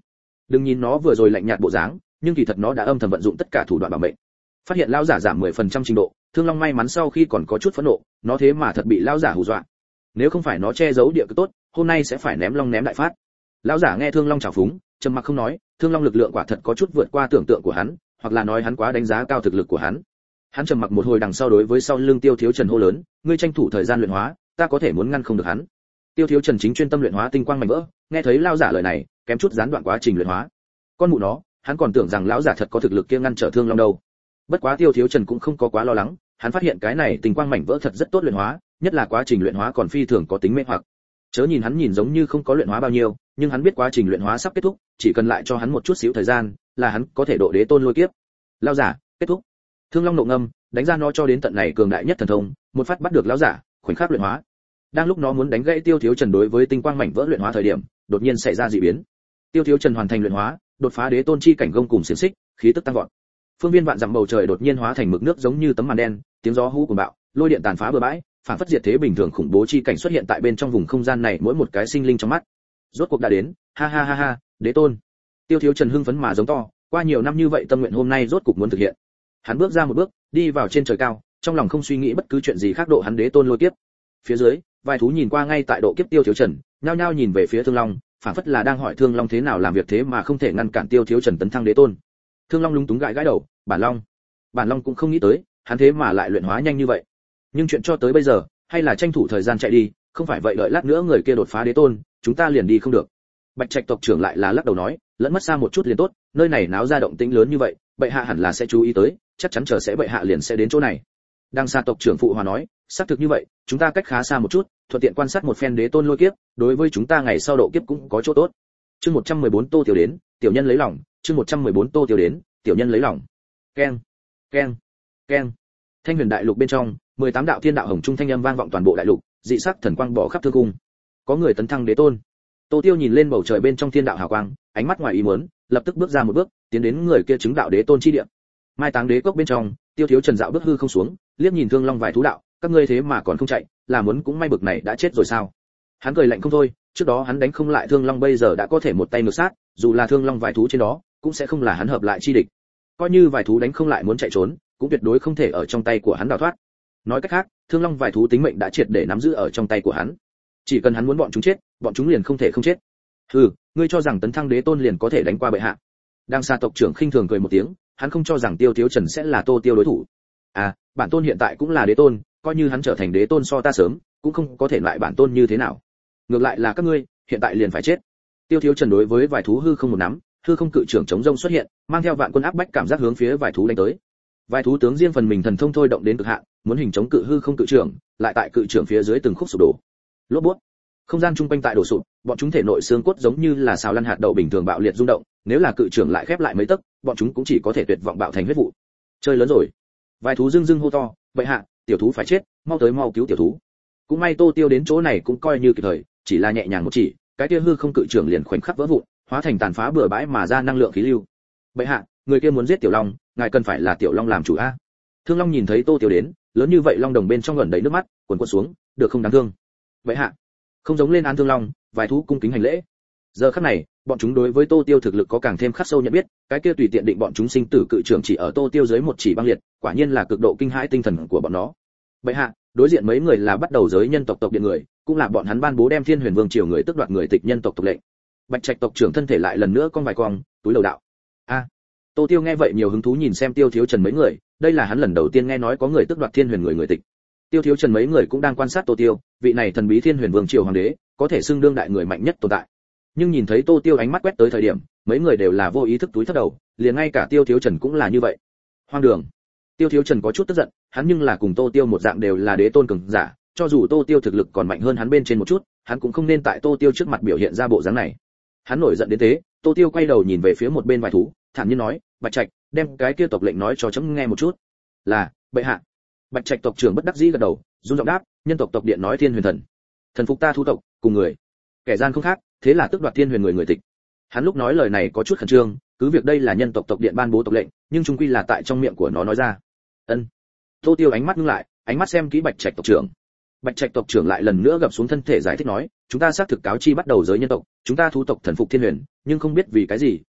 Đừng nhìn nó vừa rồi lạnh nhạt bộ dáng, nhưng kỳ thật nó đã âm thầm vận dụng tất cả thủ đoạn bảo mệnh. Phát hiện lão giả giảm 10% trình độ, Thương Long may mắn sau khi còn có chút phẫn nộ, nó thế mà thật bị lão giả hù dọa. Nếu không phải nó che giấu địa cực tốt, hôm nay sẽ phải ném long ném đại phát. Lão giả nghe Thương Long chào phúng, trầm mặc không nói, Thương Long lực lượng quả thật có chút vượt qua tưởng tượng của hắn, hoặc là nói hắn quá đánh giá cao thực lực của hắn. Hắn trầm mặc một hồi đằng sau đối với sau lưng Tiêu Thiếu Trần hô lớn, ngươi tranh thủ thời gian luyện hóa, ta có thể muốn ngăn không được hắn. Tiêu Thiếu Trần chính chuyên tâm luyện hóa tinh quang mảnh vỡ, nghe thấy lão giả lời này, kém chút gián đoạn quá trình luyện hóa. Con mụ nó, hắn còn tưởng rằng lão giả thật có thực lực kia ngăn trở Thương Long đâu. Bất quá Tiêu Thiếu Trần cũng không có quá lo lắng, hắn phát hiện cái này tinh quang mảnh vỡ thật rất tốt luyện hóa, nhất là quá trình luyện hóa còn phi thường có tính mê hoặc. Chớ nhìn hắn nhìn giống như không có luyện hóa bao nhiêu, nhưng hắn biết quá trình luyện hóa sắp kết thúc, chỉ cần lại cho hắn một chút xíu thời gian, là hắn có thể độ đế tôn lôi kiếp. Lão giả, kết thúc. Thương Long nộ ngâm, đánh ra nó cho đến tận này cường đại nhất thần thông, một phát bắt được lão giả, khoảnh khắc luyện hóa. Đang lúc nó muốn đánh gãy Tiêu Thiếu Trần đối với tinh quang mảnh vỡ luyện hóa thời điểm, đột nhiên xảy ra dị biến. Tiêu Thiếu Trần hoàn thành luyện hóa, đột phá đế tôn chi cảnh gông cùng xiển xích, khí tức tăng vọt. Phương viên vạn dặm bầu trời đột nhiên hóa thành mực nước giống như tấm màn đen, tiếng gió hú cuồng bạo, lôi điện tàn phá bừa bãi, phản phất diệt thế bình thường khủng bố chi cảnh xuất hiện tại bên trong vùng không gian này mỗi một cái sinh linh trong mắt. Rốt cuộc đã đến, ha ha ha ha, đế tôn. Tiêu Thiếu Trần hưng phấn mà giống to, qua nhiều năm như vậy tâm nguyện hôm nay rốt cục muốn thực hiện. Hắn bước ra một bước, đi vào trên trời cao, trong lòng không suy nghĩ bất cứ chuyện gì khác độ hắn đế tôn lôi kiếp. Phía dưới, vài thú nhìn qua ngay tại độ kiếp Tiêu Thiếu Trần, nhao nhao nhìn về phía Thương Long, phản phất là đang hỏi Thương Long thế nào làm việc thế mà không thể ngăn cản Tiêu Thiếu Trần tấn thăng đế tôn. Thương Long lúng túng gãi gãi đầu, Bản Long cũng không nghĩ tới, hắn thế mà lại luyện hóa nhanh như vậy. Nhưng chuyện cho tới bây giờ, hay là tranh thủ thời gian chạy đi, không phải vậy đợi lát nữa người kia đột phá đế tôn, chúng ta liền đi không được. Bạch Trạch tộc trưởng lại là lắc đầu nói, lẫn mất xa một chút liền tốt, nơi này náo ra động tĩnh lớn như vậy, bệ hạ hẳn là sẽ chú ý tới, chắc chắn chờ sẽ bệ hạ liền sẽ đến chỗ này. Đang xa tộc trưởng phụ hòa nói, xác thực như vậy, chúng ta cách khá xa một chút, thuận tiện quan sát một phen đế tôn lôi kiếp, đối với chúng ta ngày sau độ kiếp cũng có chỗ tốt. Chương 114 Tô Tiểu đến, tiểu nhân lấy lòng, chương 114 Tô Tiểu đến, tiểu nhân lấy lòng. Keng, keng, keng. Thanh Huyền đại lục bên trong, 18 đạo thiên đạo hồng trung thanh âm vang vọng toàn bộ đại lục, dị sắc thần quang bỏ khắp thương cung. Có người tấn thăng đế tôn. Tô Tiêu nhìn lên bầu trời bên trong thiên đạo hào quang, ánh mắt ngoài ý muốn, lập tức bước ra một bước, tiến đến người kia chứng đạo đế tôn chi địa. Mai Táng đế cốc bên trong, Tiêu Thiếu Trần dạo bước hư không xuống, liếc nhìn Thương Long vài thú đạo, các ngươi thế mà còn không chạy, là muốn cũng may bực này đã chết rồi sao? Hắn cười lạnh không thôi, trước đó hắn đánh không lại Thương Long bây giờ đã có thể một tay ngược sát, dù là Thương Long vài thú trên đó, cũng sẽ không là hắn hợp lại chi địch. Coi như vài thú đánh không lại muốn chạy trốn, cũng tuyệt đối không thể ở trong tay của hắn đào thoát. Nói cách khác, Thương Long vài thú tính mệnh đã triệt để nắm giữ ở trong tay của hắn. Chỉ cần hắn muốn bọn chúng chết, bọn chúng liền không thể không chết. Hừ, ngươi cho rằng tấn thăng đế tôn liền có thể đánh qua bệ hạ? Đang xa tộc trưởng khinh thường cười một tiếng, hắn không cho rằng Tiêu Thiếu Trần sẽ là Tô Tiêu đối thủ. À, bản tôn hiện tại cũng là đế tôn, coi như hắn trở thành đế tôn so ta sớm, cũng không có thể lại bản tôn như thế nào. Ngược lại là các ngươi, hiện tại liền phải chết. Tiêu Thiếu Trần đối với vài thú hư không một nắm, hư không cự trưởng chống rông xuất hiện, mang theo vạn quân áp bách cảm giác hướng phía vài thú đánh tới. Vài thú tướng riêng phần mình thần thông thôi động đến cực hạn, muốn hình chống cự hư không cự trưởng, lại tại cự trưởng phía dưới từng khúc sụp đổ. Lốp bút. Không gian chung quanh tại đổ sụp, bọn chúng thể nội xương cốt giống như là xào lăn hạt đậu bình thường bạo liệt rung động, nếu là cự trưởng lại khép lại mấy tấc, bọn chúng cũng chỉ có thể tuyệt vọng bạo thành huyết vụ. Chơi lớn rồi. Vài thú dưng dưng hô to, "Bệ hạ, tiểu thú phải chết, mau tới mau cứu tiểu thú." Cũng may Tô Tiêu đến chỗ này cũng coi như kịp thời, chỉ là nhẹ nhàng một chỉ, cái kia hư không cự trưởng liền khoảnh khắc vỡ vụn, hóa thành tàn phá bừa bãi mà ra năng lượng khí lưu. "Bệ hạ, người kia muốn giết tiểu long, ngài cần phải là tiểu long làm chủ a." Thương Long nhìn thấy Tô Tiêu đến, lớn như vậy long đồng bên trong gần đầy nước mắt, cuồn cuộn xuống, được không đáng thương. "Bệ hạ." Không giống lên án Thương Long, vài thú cung kính hành lễ. Giờ khắc này, bọn chúng đối với Tô Tiêu thực lực có càng thêm khắc sâu nhận biết, cái kia tùy tiện định bọn chúng sinh tử cự trưởng chỉ ở Tô Tiêu dưới một chỉ băng liệt, quả nhiên là cực độ kinh hãi tinh thần của bọn nó. Bệ hạ, đối diện mấy người là bắt đầu giới nhân tộc tộc điện người, cũng là bọn hắn ban bố đem Thiên Huyền Vương triều người tước đoạt người tịch nhân tộc tộc lệnh. Bạch Trạch tộc trưởng thân thể lại lần nữa cong vài cong, túi đầu đạo. A. Tô Tiêu nghe vậy nhiều hứng thú nhìn xem Tiêu Thiếu Trần mấy người, đây là hắn lần đầu tiên nghe nói có người tước đoạt Thiên Huyền người tịch. Tiêu Thiếu Trần mấy người cũng đang quan sát Tô Tiêu, vị này thần bí Thiên Huyền Vương triều hoàng đế, có thể xưng đương đại người mạnh nhất tồn tại. Nhưng nhìn thấy Tô Tiêu ánh mắt quét tới thời điểm, mấy người đều là vô ý thức túi thấp đầu, liền ngay cả Tiêu Thiếu Trần cũng là như vậy. Hoang đường. Tiêu Thiếu Trần có chút tức giận, hắn nhưng là cùng Tô Tiêu một dạng đều là đế tôn cường giả, cho dù Tô Tiêu thực lực còn mạnh hơn hắn bên trên một chút, hắn cũng không nên tại Tô Tiêu trước mặt biểu hiện ra bộ dáng này. Hắn nổi giận đến thế, Tô Tiêu quay đầu nhìn về phía một bên vài thú, thản nhiên nói, "Bạch Trạch, đem cái kia tộc lệnh nói cho chấm nghe một chút." "Là, bệ hạ." Bạch Trạch tộc trưởng bất đắc dĩ gật đầu, run giọng đáp, "Nhân tộc tộc điện nói Thiên Huyền thần, thần phục ta thu tộc, cùng người, kẻ gian không khác, thế là tước đoạt Thiên Huyền người tịch." Hắn lúc nói lời này có chút khẩn trương, cứ việc đây là nhân tộc tộc điện ban bố tộc lệnh, nhưng chung quy là tại trong miệng của nó nói ra. Ân. Tô Tiêu ánh mắt ngưng lại, ánh mắt xem kỹ Bạch Trạch tộc trưởng. Bạch Trạch tộc trưởng lại lần nữa gập xuống thân thể giải thích nói, "Chúng ta xác thực cáo chi bắt đầu giới nhân tộc, chúng ta thu tộc thần phục Thiên Huyền, nhưng không biết vì cái gì,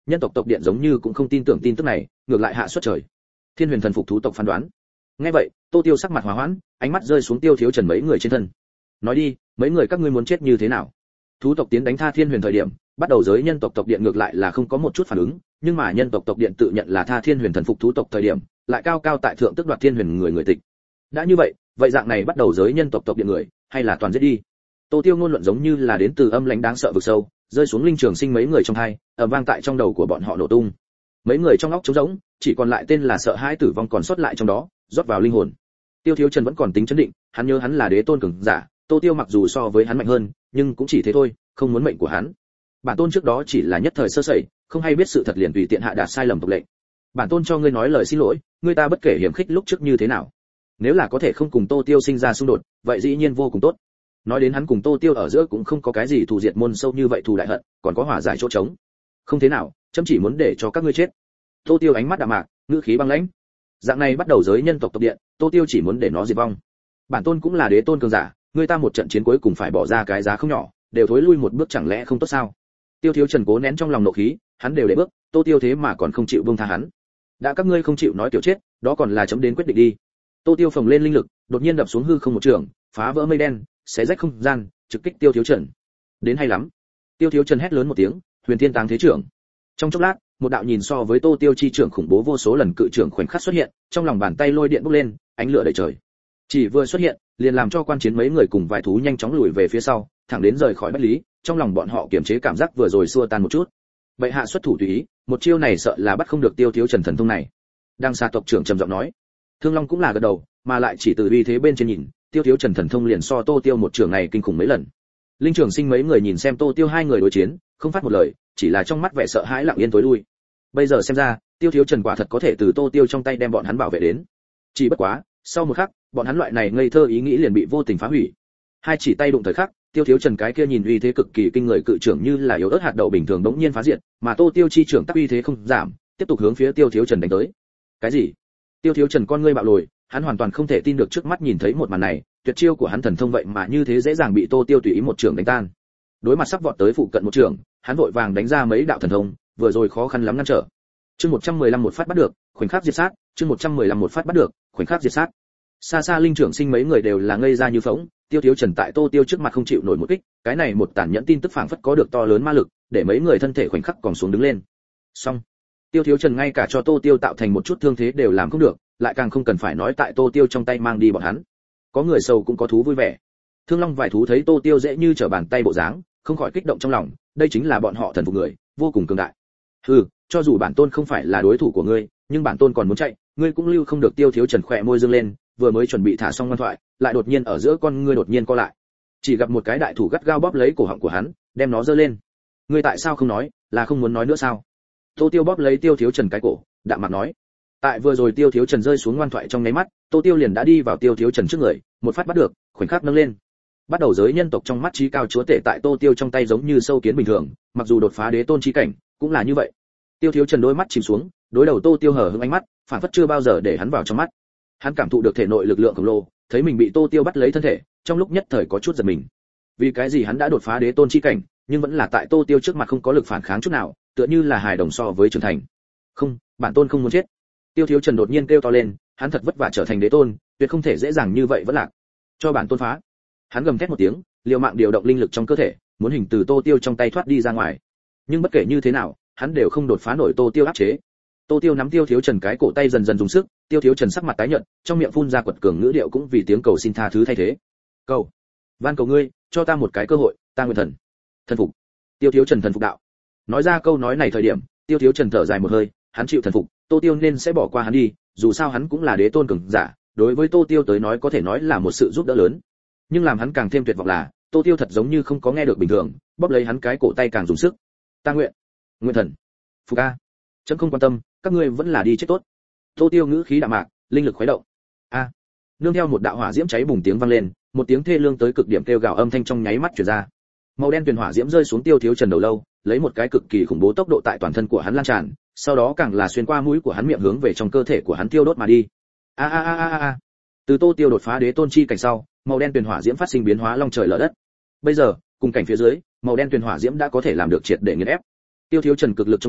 nhân tộc tộc điện giống như cũng không tin tưởng tin tức này, ngược lại hạ xuất trời. Thiên Huyền thần phục thú tộc phán đoán. Nghe vậy, Tô Tiêu sắc mặt hòa hoãn, ánh mắt rơi xuống Tiêu Thiếu Trần mấy người trên thân. Nói đi, mấy người các ngươi muốn chết như thế nào? Thú tộc tiến đánh Tha Thiên Huyền thời điểm, bắt đầu giới nhân tộc tộc điện ngược lại là không có một chút phản ứng, nhưng mà nhân tộc tộc điện tự nhận là Tha Thiên Huyền thần phục thú tộc thời điểm, lại cao cao tại thượng tức đoạt Thiên Huyền người tịch. Đã như vậy, vậy dạng này bắt đầu giới nhân tộc tộc điện người, hay là toàn giết đi? Tô Tiêu ngôn luận giống như là đến từ âm lãnh đáng sợ vực sâu, rơi xuống Linh Trường Sinh mấy người trong hai, ầm vang tại trong đầu của bọn họ nổ tung. Mấy người trong óc trống rỗng, chỉ còn lại tên là sợ hãi tử vong còn sót lại trong đó, rót vào linh hồn. Tiêu Thiếu Trần vẫn còn tính chấn định, hắn nhớ hắn là đế tôn cường giả, Tô Tiêu mặc dù so với hắn mạnh hơn, nhưng cũng chỉ thế thôi, không muốn mệnh của hắn. Bản tôn trước đó chỉ là nhất thời sơ sẩy, không hay biết sự thật liền tùy tiện hạ đạt sai lầm tộc lệnh. Bản tôn cho ngươi nói lời xin lỗi, ngươi ta bất kể hiểm khích lúc trước như thế nào. Nếu là có thể không cùng Tô Tiêu sinh ra xung đột, vậy dĩ nhiên vô cùng tốt. Nói đến hắn cùng Tô Tiêu ở giữa cũng không có cái gì thù diệt môn sâu như vậy thù đại hận, còn có hòa giải chỗ trống. Không thế nào, chấm chỉ muốn để cho các ngươi chết. Tô Tiêu ánh mắt đạm mạc, ngữ khí băng lãnh. Dạng này bắt đầu giới nhân tộc tộc điện, Tô Tiêu chỉ muốn để nó diệt vong. Bản tôn cũng là đế tôn cường giả, người ta một trận chiến cuối cùng phải bỏ ra cái giá không nhỏ, đều thối lui một bước chẳng lẽ không tốt sao? Tiêu Thiếu Trần cố nén trong lòng nộ khí, hắn đều để bước, Tô Tiêu thế mà còn không chịu buông tha hắn. Đã các ngươi không chịu nói tiểu chết, đó còn là chấm đến quyết định đi. Tô Tiêu phồng lên linh lực, đột nhiên đập xuống hư không một trường, phá vỡ mây đen, xé rách không gian, trực kích Tiêu Thiếu Trần. Đến hay lắm. Tiêu Thiếu Trần hét lớn một tiếng, Huyền Thiên Táng Thế Trưởng. Trong chốc lát, một đạo nhìn so với Tô Tiêu chi trưởng khủng bố vô số lần cự trưởng khoảnh khắc xuất hiện, trong lòng bàn tay lôi điện bốc lên, ánh lửa đầy trời. Chỉ vừa xuất hiện, liền làm cho quan chiến mấy người cùng vài thú nhanh chóng lùi về phía sau, thẳng đến rời khỏi Bách Lý, trong lòng bọn họ kiềm chế cảm giác vừa rồi xua tan một chút. Vậy hạ xuất thủ tùy ý, một chiêu này sợ là bắt không được Tiêu Thiếu Trần thần thông này. Đang xa tộc trưởng trầm giọng nói. Thương Long cũng là gật đầu, mà lại chỉ từ uy thế bên trên nhìn, Tiêu Thiếu Trần thần thông liền so Tô Tiêu một trưởng này kinh khủng mấy lần. Linh Trường Sinh mấy người nhìn xem Tô Tiêu hai người đối chiến, không phát một lời, chỉ là trong mắt vẻ sợ hãi lặng yên tối lui. Bây giờ xem ra, Tiêu Thiếu Trần quả thật có thể từ Tô Tiêu trong tay đem bọn hắn bảo vệ đến. Chỉ bất quá, sau một khắc, bọn hắn loại này ngây thơ ý nghĩ liền bị vô tình phá hủy. Hai chỉ tay đụng thời khắc, Tiêu Thiếu Trần cái kia nhìn uy thế cực kỳ kinh người cự trưởng như là yếu ớt hạt đậu bình thường đống nhiên phá diệt, mà Tô Tiêu chi trưởng tác uy thế không giảm, tiếp tục hướng phía Tiêu Thiếu Trần đánh tới. Cái gì? Tiêu Thiếu Trần con ngươi bạo lồi, hắn hoàn toàn không thể tin được trước mắt nhìn thấy một màn này, tuyệt chiêu của hắn thần thông vậy mà như thế dễ dàng bị Tô Tiêu tùy ý một trưởng đánh tan. Đối mặt sắp vọt tới phụ cận một trưởng, hắn vội vàng đánh ra mấy đạo thần thông, vừa rồi khó khăn lắm ngăn trở. Chương 115 một phát bắt được, khoảnh khắc diệt sát, chương 115 một phát bắt được, khoảnh khắc diệt sát. Xa xa Linh Trưởng Sinh mấy người đều là ngây ra như phỗng, Tiêu Thiếu Trần tại Tô Tiêu trước mặt không chịu nổi một kích, cái này một tàn nhẫn tin tức phảng phất có được to lớn ma lực, để mấy người thân thể khoảnh khắc còn xuống đứng lên. Xong, Tiêu Thiếu Trần ngay cả cho Tô Tiêu tạo thành một chút thương thế đều làm không được, lại càng không cần phải nói tại Tô Tiêu trong tay mang đi bọn hắn. Có người sầu cũng có thú vui vẻ. Thương Long vài thú thấy Tô Tiêu dễ như trở bàn tay bộ dáng, không khỏi kích động trong lòng, đây chính là bọn họ thần phục người, vô cùng cường đại. Hừ, cho dù bản tôn không phải là đối thủ của ngươi, nhưng bản tôn còn muốn chạy, ngươi cũng lưu không được. Tiêu Thiếu Trần khỏe môi dương lên, vừa mới chuẩn bị thả xong ngoan thoại, lại đột nhiên ở giữa con ngươi đột nhiên co lại. Chỉ gặp một cái đại thủ gắt gao bóp lấy cổ họng của hắn, đem nó giơ lên. Ngươi tại sao không nói, là không muốn nói nữa sao? Tô Tiêu bóp lấy Tiêu Thiếu Trần cái cổ, đạm mạc nói. Tại vừa rồi Tiêu Thiếu Trần rơi xuống ngoan thoại trong nháy mắt, Tô Tiêu liền đã đi vào Tiêu Thiếu Trần trước người, một phát bắt được, khoảnh khắc nâng lên. Bắt đầu giới nhân tộc trong mắt trí cao chúa tể tại Tô Tiêu trong tay giống như sâu kiến bình thường, mặc dù đột phá đế tôn chi cảnh, cũng là như vậy. Tiêu Thiếu Trần đôi mắt chìm xuống, đối đầu Tô Tiêu hở hững ánh mắt, phản phất chưa bao giờ để hắn vào trong mắt. Hắn cảm thụ được thể nội lực lượng khổng lồ, thấy mình bị Tô Tiêu bắt lấy thân thể, trong lúc nhất thời có chút giật mình. Vì cái gì hắn đã đột phá đế tôn chi cảnh, nhưng vẫn là tại Tô Tiêu trước mặt không có lực phản kháng chút nào, tựa như là hài đồng so với trưởng thành. Không, bản tôn không muốn chết. Tiêu Thiếu Trần đột nhiên kêu to lên, hắn thật vất vả trở thành đế tôn, tuyệt không thể dễ dàng như vậy vẫn lạc. Cho bản tôn phá. Hắn gầm thét một tiếng, liều mạng điều động linh lực trong cơ thể, muốn hình từ Tô Tiêu trong tay thoát đi ra ngoài. Nhưng bất kể như thế nào, hắn đều không đột phá nổi Tô Tiêu áp chế. Tô Tiêu nắm Tiêu Thiếu Trần cái cổ tay dần dần dùng sức, Tiêu Thiếu Trần sắc mặt tái nhợt, trong miệng phun ra quật cường ngữ điệu cũng vì tiếng cầu xin tha thứ thay thế. Cầu, van cầu ngươi, cho ta một cái cơ hội, ta nguyện thần phục. Tiêu Thiếu Trần thần phục đạo. Nói ra câu nói này thời điểm, Tiêu Thiếu Trần thở dài một hơi, hắn chịu thần phục, Tô Tiêu nên sẽ bỏ qua hắn đi, dù sao hắn cũng là đế tôn cường giả, đối với Tô Tiêu tới nói có thể nói là một sự giúp đỡ lớn. Nhưng làm hắn càng thêm tuyệt vọng là, Tô Tiêu thật giống như không có nghe được bình thường, bóp lấy hắn cái cổ tay càng dùng sức. Ta nguyện thần phục a. Chấm không quan tâm, các ngươi vẫn là đi chết tốt. Tô Tiêu ngữ khí đạm mạc, linh lực khuấy động. A. Nương theo một đạo hỏa diễm cháy bùng tiếng vang lên, một tiếng thê lương tới cực điểm kêu gào âm thanh trong nháy mắt truyền ra. Màu đen tuyền hỏa diễm rơi xuống Tiêu Thiếu Trần đầu lâu, lấy một cái cực kỳ khủng bố tốc độ tại toàn thân của hắn lan tràn, sau đó càng là xuyên qua mũi của hắn miệng hướng về trong cơ thể của hắn tiêu đốt mà đi. A a a a a. Từ Tô Tiêu đột phá đế tôn chi cảnh sau, màu đen tuyền hỏa diễm phát sinh biến hóa long trời lở đất. Bây giờ, cùng cảnh phía dưới, màu đen tuyền hỏa diễm đã có thể làm được triệt để nghiền ép. Tiêu Thiếu Trần cực lực chống cự,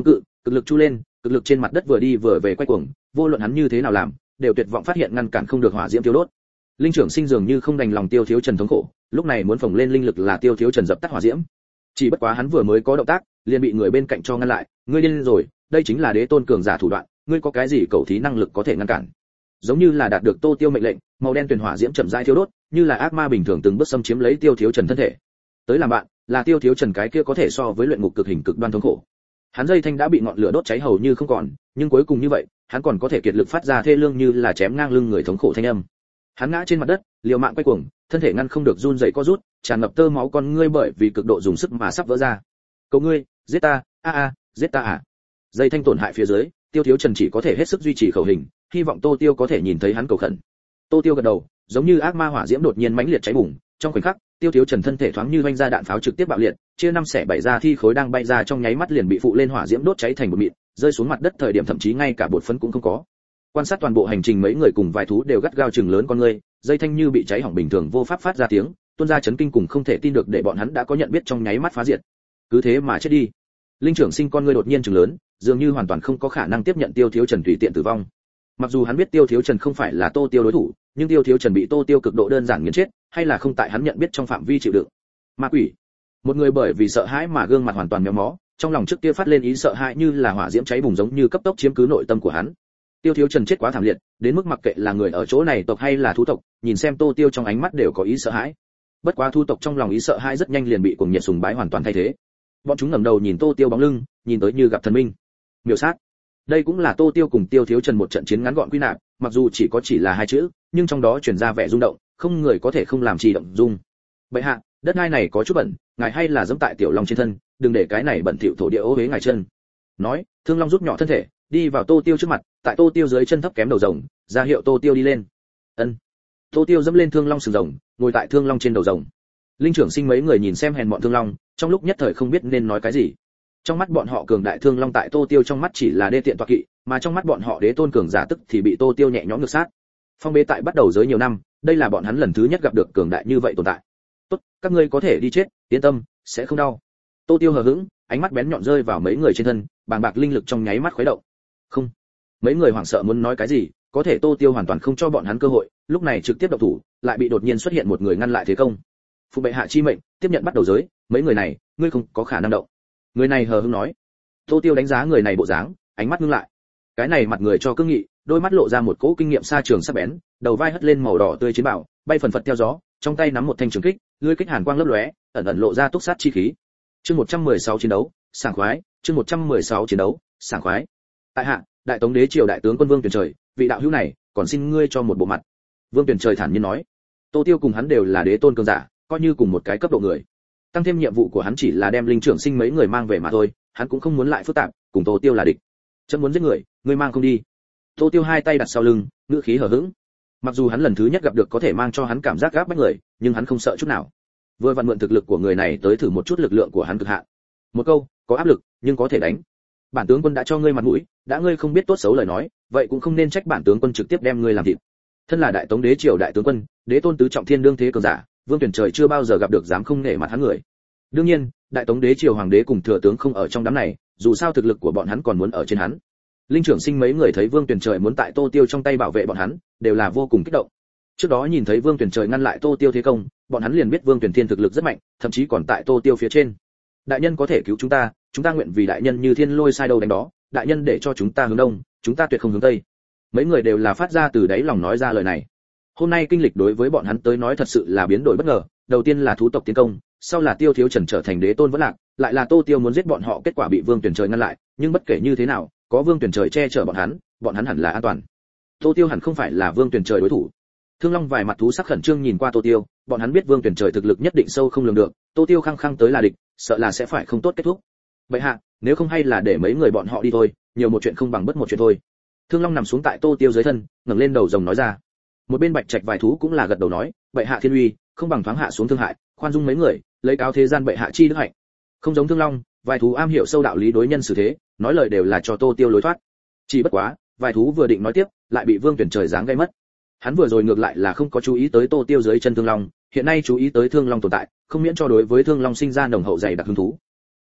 cực lực chu lên, cực lực trên mặt đất vừa đi vừa về quay cuồng, vô luận hắn như thế nào làm, đều tuyệt vọng phát hiện ngăn cản không được hỏa diễm tiêu đốt. Linh trưởng sinh dường như không đành lòng Tiêu Thiếu Trần thống khổ, lúc này muốn phồng lên linh lực là Tiêu Thiếu Trần dập tắt hỏa diễm. Chỉ bất quá hắn vừa mới có động tác, liền bị người bên cạnh cho ngăn lại, ngươi điên rồi, đây chính là đế tôn cường giả thủ đoạn, ngươi có cái gì cầu thí năng lực có thể ngăn cản? Giống như là đạt được Tô Tiêu mệnh lệnh, màu đen tuyền hỏa diễm chậm rãi thiêu đốt, như là ác ma bình thường từng bước xâm chiếm lấy Tiêu Thiếu Trần thân thể. Tới làm bạn, là Tiêu Thiếu Trần cái kia có thể so với luyện ngục cực hình cực đoan thống khổ. Hắn dây thanh đã bị ngọn lửa đốt cháy hầu như không còn, nhưng cuối cùng như vậy, hắn còn có thể kiệt lực phát ra thê lương như là chém ngang lưng người thống khổ thanh âm. Hắn ngã trên mặt đất, liều mạng quay cuồng, thân thể ngăn không được run rẩy co rút, tràn ngập tơ máu con ngươi bởi vì cực độ dùng sức mà sắp vỡ ra. Cầu ngươi, giết ta, giết ta à. Dây thanh tổn hại phía dưới, Tiêu Thiếu Trần chỉ có thể hết sức duy trì khẩu hình, hy vọng Tô Tiêu có thể nhìn thấy hắn cầu khẩn. Tô Tiêu gật đầu, giống như ác ma hỏa diễm đột nhiên mãnh liệt cháy bùng, trong khoảnh khắc, Tiêu Thiếu Trần thân thể thoáng như vành ra đạn pháo trực tiếp bạo liệt, chia năm xẻ bảy ra thi khối đang bay ra trong nháy mắt liền bị phụ lên hỏa diễm đốt cháy thành một mịn, rơi xuống mặt đất thời điểm thậm chí ngay cả bột phấn cũng không có. Quan sát toàn bộ hành trình mấy người cùng vài thú đều gắt gao chừng lớn con ngươi, dây thanh như bị cháy hỏng bình thường vô pháp phát ra tiếng, tuôn ra chấn kinh cùng không thể tin được để bọn hắn đã có nhận biết trong nháy mắt phá diệt. Cứ thế mà chết đi. Linh trưởng sinh con ngươi đột nhiên chừng lớn, dường như hoàn toàn không có khả năng tiếp nhận Tiêu Thiếu Trần tùy tiện tử vong. Mặc dù hắn biết Tiêu Thiếu Trần không phải là Tô Tiêu đối thủ, nhưng Tiêu Thiếu Trần bị Tô Tiêu cực độ đơn giản nghiền chết, hay là không tại hắn nhận biết trong phạm vi chịu đựng. Ma quỷ. Một người bởi vì sợ hãi mà gương mặt hoàn toàn méo mó, trong lòng trước kia phát lên ý sợ hãi như là hỏa diễm cháy bùng giống như cấp tốc chiếm cứ nội tâm của hắn. Tiêu Thiếu Trần chết quá thảm liệt, đến mức mặc kệ là người ở chỗ này tộc hay là thú tộc, nhìn xem Tô Tiêu trong ánh mắt đều có ý sợ hãi. Bất quá thú tộc trong lòng ý sợ hãi rất nhanh liền bị cuồng nhiệt sùng bái hoàn toàn thay thế. Bọn chúng ngẩng đầu nhìn Tô Tiêu bóng lưng, nhìn tới như gặp thần minh. Miểu sát. Đây cũng là Tô Tiêu cùng Tiêu Thiếu Trần một trận chiến ngắn gọn quy nạp, mặc dù chỉ là hai chữ, nhưng trong đó truyền ra vẻ rung động, không người có thể không làm trì động dung. Bệ hạ, đất đai này có chút bẩn, ngài hay là giẫm tại tiểu long trên thân, đừng để cái này bẩn thỉu thổ địa ô uế ngài chân. Nói, Thương Long rút nhỏ thân thể, đi vào Tô Tiêu trước mặt, tại Tô Tiêu dưới chân thấp kém đầu rồng, ra hiệu Tô Tiêu đi lên. Ân. Tô Tiêu dẫm lên Thương Long sừng rồng, ngồi tại Thương Long trên đầu rồng. Linh trưởng sinh mấy người nhìn xem hèn mọn Thương Long, trong lúc nhất thời không biết nên nói cái gì. Trong mắt bọn họ cường đại Thương Long tại Tô Tiêu trong mắt chỉ là đê tiện toạc kỵ, mà trong mắt bọn họ đế tôn cường giả tức thì bị Tô Tiêu nhẹ nhõm ngược sát. Phong bế tại bắt đầu giới nhiều năm, đây là bọn hắn lần thứ nhất gặp được cường đại như vậy tồn tại. Tốt, các ngươi có thể đi chết, yên tâm, sẽ không đau. Tô Tiêu hờ hững, ánh mắt bén nhọn rơi vào mấy người trên thân, bàng bạc linh lực trong nháy mắt khuấy động. Không. Mấy người hoảng sợ muốn nói cái gì, có thể Tô Tiêu hoàn toàn không cho bọn hắn cơ hội, lúc này trực tiếp động thủ, lại bị đột nhiên xuất hiện một người ngăn lại thế công. Phụ bệ hạ chi mệnh, tiếp nhận bắt đầu giới, mấy người này, ngươi không có khả năng động. Người này hờ hững nói. Tô Tiêu đánh giá người này bộ dáng, ánh mắt ngưng lại. Cái này mặt người cho cương nghị, đôi mắt lộ ra một cỗ kinh nghiệm xa trường sắc bén, đầu vai hất lên màu đỏ tươi chiến bảo, bay phần phật theo gió, trong tay nắm một thanh trường kích, lưỡi kích hàn quang lấp lóe, ẩn ẩn lộ ra túc sát chi khí. Chương 116 chiến đấu, sảng khoái, chương 116 chiến đấu, sảng khoái. Tại hạ, Đại Tống đế triều đại tướng quân Vương Tuyển Trời, vị đạo hữu này, còn xin ngươi cho một bộ mặt. Vương Tuyển Trời thản nhiên nói. Tô Tiêu cùng hắn đều là đế tôn cường giả, coi như cùng một cái cấp độ người. Tăng thêm nhiệm vụ của hắn chỉ là đem linh trưởng sinh mấy người mang về mà thôi, hắn cũng không muốn lại phức tạp, cùng Tô Tiêu là địch. Chấm muốn giết người, ngươi mang không đi. Tô Tiêu hai tay đặt sau lưng, ngữ khí hờ hững. Mặc dù hắn lần thứ nhất gặp được có thể mang cho hắn cảm giác gáp bách người, nhưng hắn không sợ chút nào. Vừa vặn mượn thực lực của người này tới thử một chút lực lượng của hắn cực hạn. Một câu, có áp lực, nhưng có thể đánh. Bản tướng quân đã cho ngươi mặt mũi, đã ngươi không biết tốt xấu lời nói, vậy cũng không nên trách bản tướng quân trực tiếp đem ngươi làm thịt. Thân là Đại Tống đế triều đại tướng quân, đế tôn tứ trọng thiên đương thế cường giả, Vương Tuyển Trời chưa bao giờ gặp được dám không nể mặt hắn người. Đương nhiên, Đại Tống đế triều hoàng đế cùng thừa tướng không ở trong đám này, dù sao thực lực của bọn hắn còn muốn ở trên hắn. Linh trưởng sinh mấy người thấy Vương Tuyển Trời muốn tại Tô Tiêu trong tay bảo vệ bọn hắn, đều là vô cùng kích động. Trước đó nhìn thấy Vương Tuyển Trời ngăn lại Tô Tiêu thế công, bọn hắn liền biết Vương Tuyển Thiên thực lực rất mạnh, thậm chí còn tại Tô Tiêu phía trên. Đại nhân có thể cứu chúng ta nguyện vì đại nhân như thiên lôi sai đâu đánh đó, đại nhân để cho chúng ta hướng đông, chúng ta tuyệt không hướng tây. Mấy người đều là phát ra từ đáy lòng nói ra lời này. Hôm nay kinh lịch đối với bọn hắn tới nói thật sự là biến đổi bất ngờ, đầu tiên là thú tộc tiến công, sau là Tiêu Thiếu Trần trở thành đế tôn vẫn lạc, lại là Tô Tiêu muốn giết bọn họ, kết quả bị Vương Tuyển Trời ngăn lại, nhưng bất kể như thế nào, có Vương Tuyển Trời che chở bọn hắn hẳn là an toàn. Tô Tiêu hẳn không phải là Vương Tuyển Trời đối thủ. Thương Long vài mặt thú sắc khẩn trương nhìn qua Tô Tiêu, bọn hắn biết Vương Tuyển Trời thực lực nhất định sâu không lường được, Tô Tiêu khăng khăng tới là địch, sợ là sẽ phải không tốt kết thúc. Vậy hạ, nếu không hay là để mấy người bọn họ đi thôi, nhiều một chuyện không bằng bất một chuyện thôi. Thương Long nằm xuống tại Tô Tiêu dưới thân, ngẩng lên đầu rồng nói ra. Một bên Bạch Trạch vài thú cũng là gật đầu nói, vậy hạ thiên uy, không bằng thoáng hạ xuống thương hại, khoan dung mấy người, lấy cáo thế gian bệ hạ chi đức hạnh. Không giống Thương Long, vài thú am hiểu sâu đạo lý đối nhân xử thế, nói lời đều là cho Tô Tiêu lối thoát. Chỉ bất quá, vài thú vừa định nói tiếp, lại bị Vương Tuyển Trời giáng gây mất. Hắn vừa rồi ngược lại là không có chú ý tới Tô Tiêu dưới chân Thương Long, hiện nay chú ý tới Thương Long tồn tại, không miễn cho đối với Thương Long sinh ra nồng hậu dày đặc hứng thú.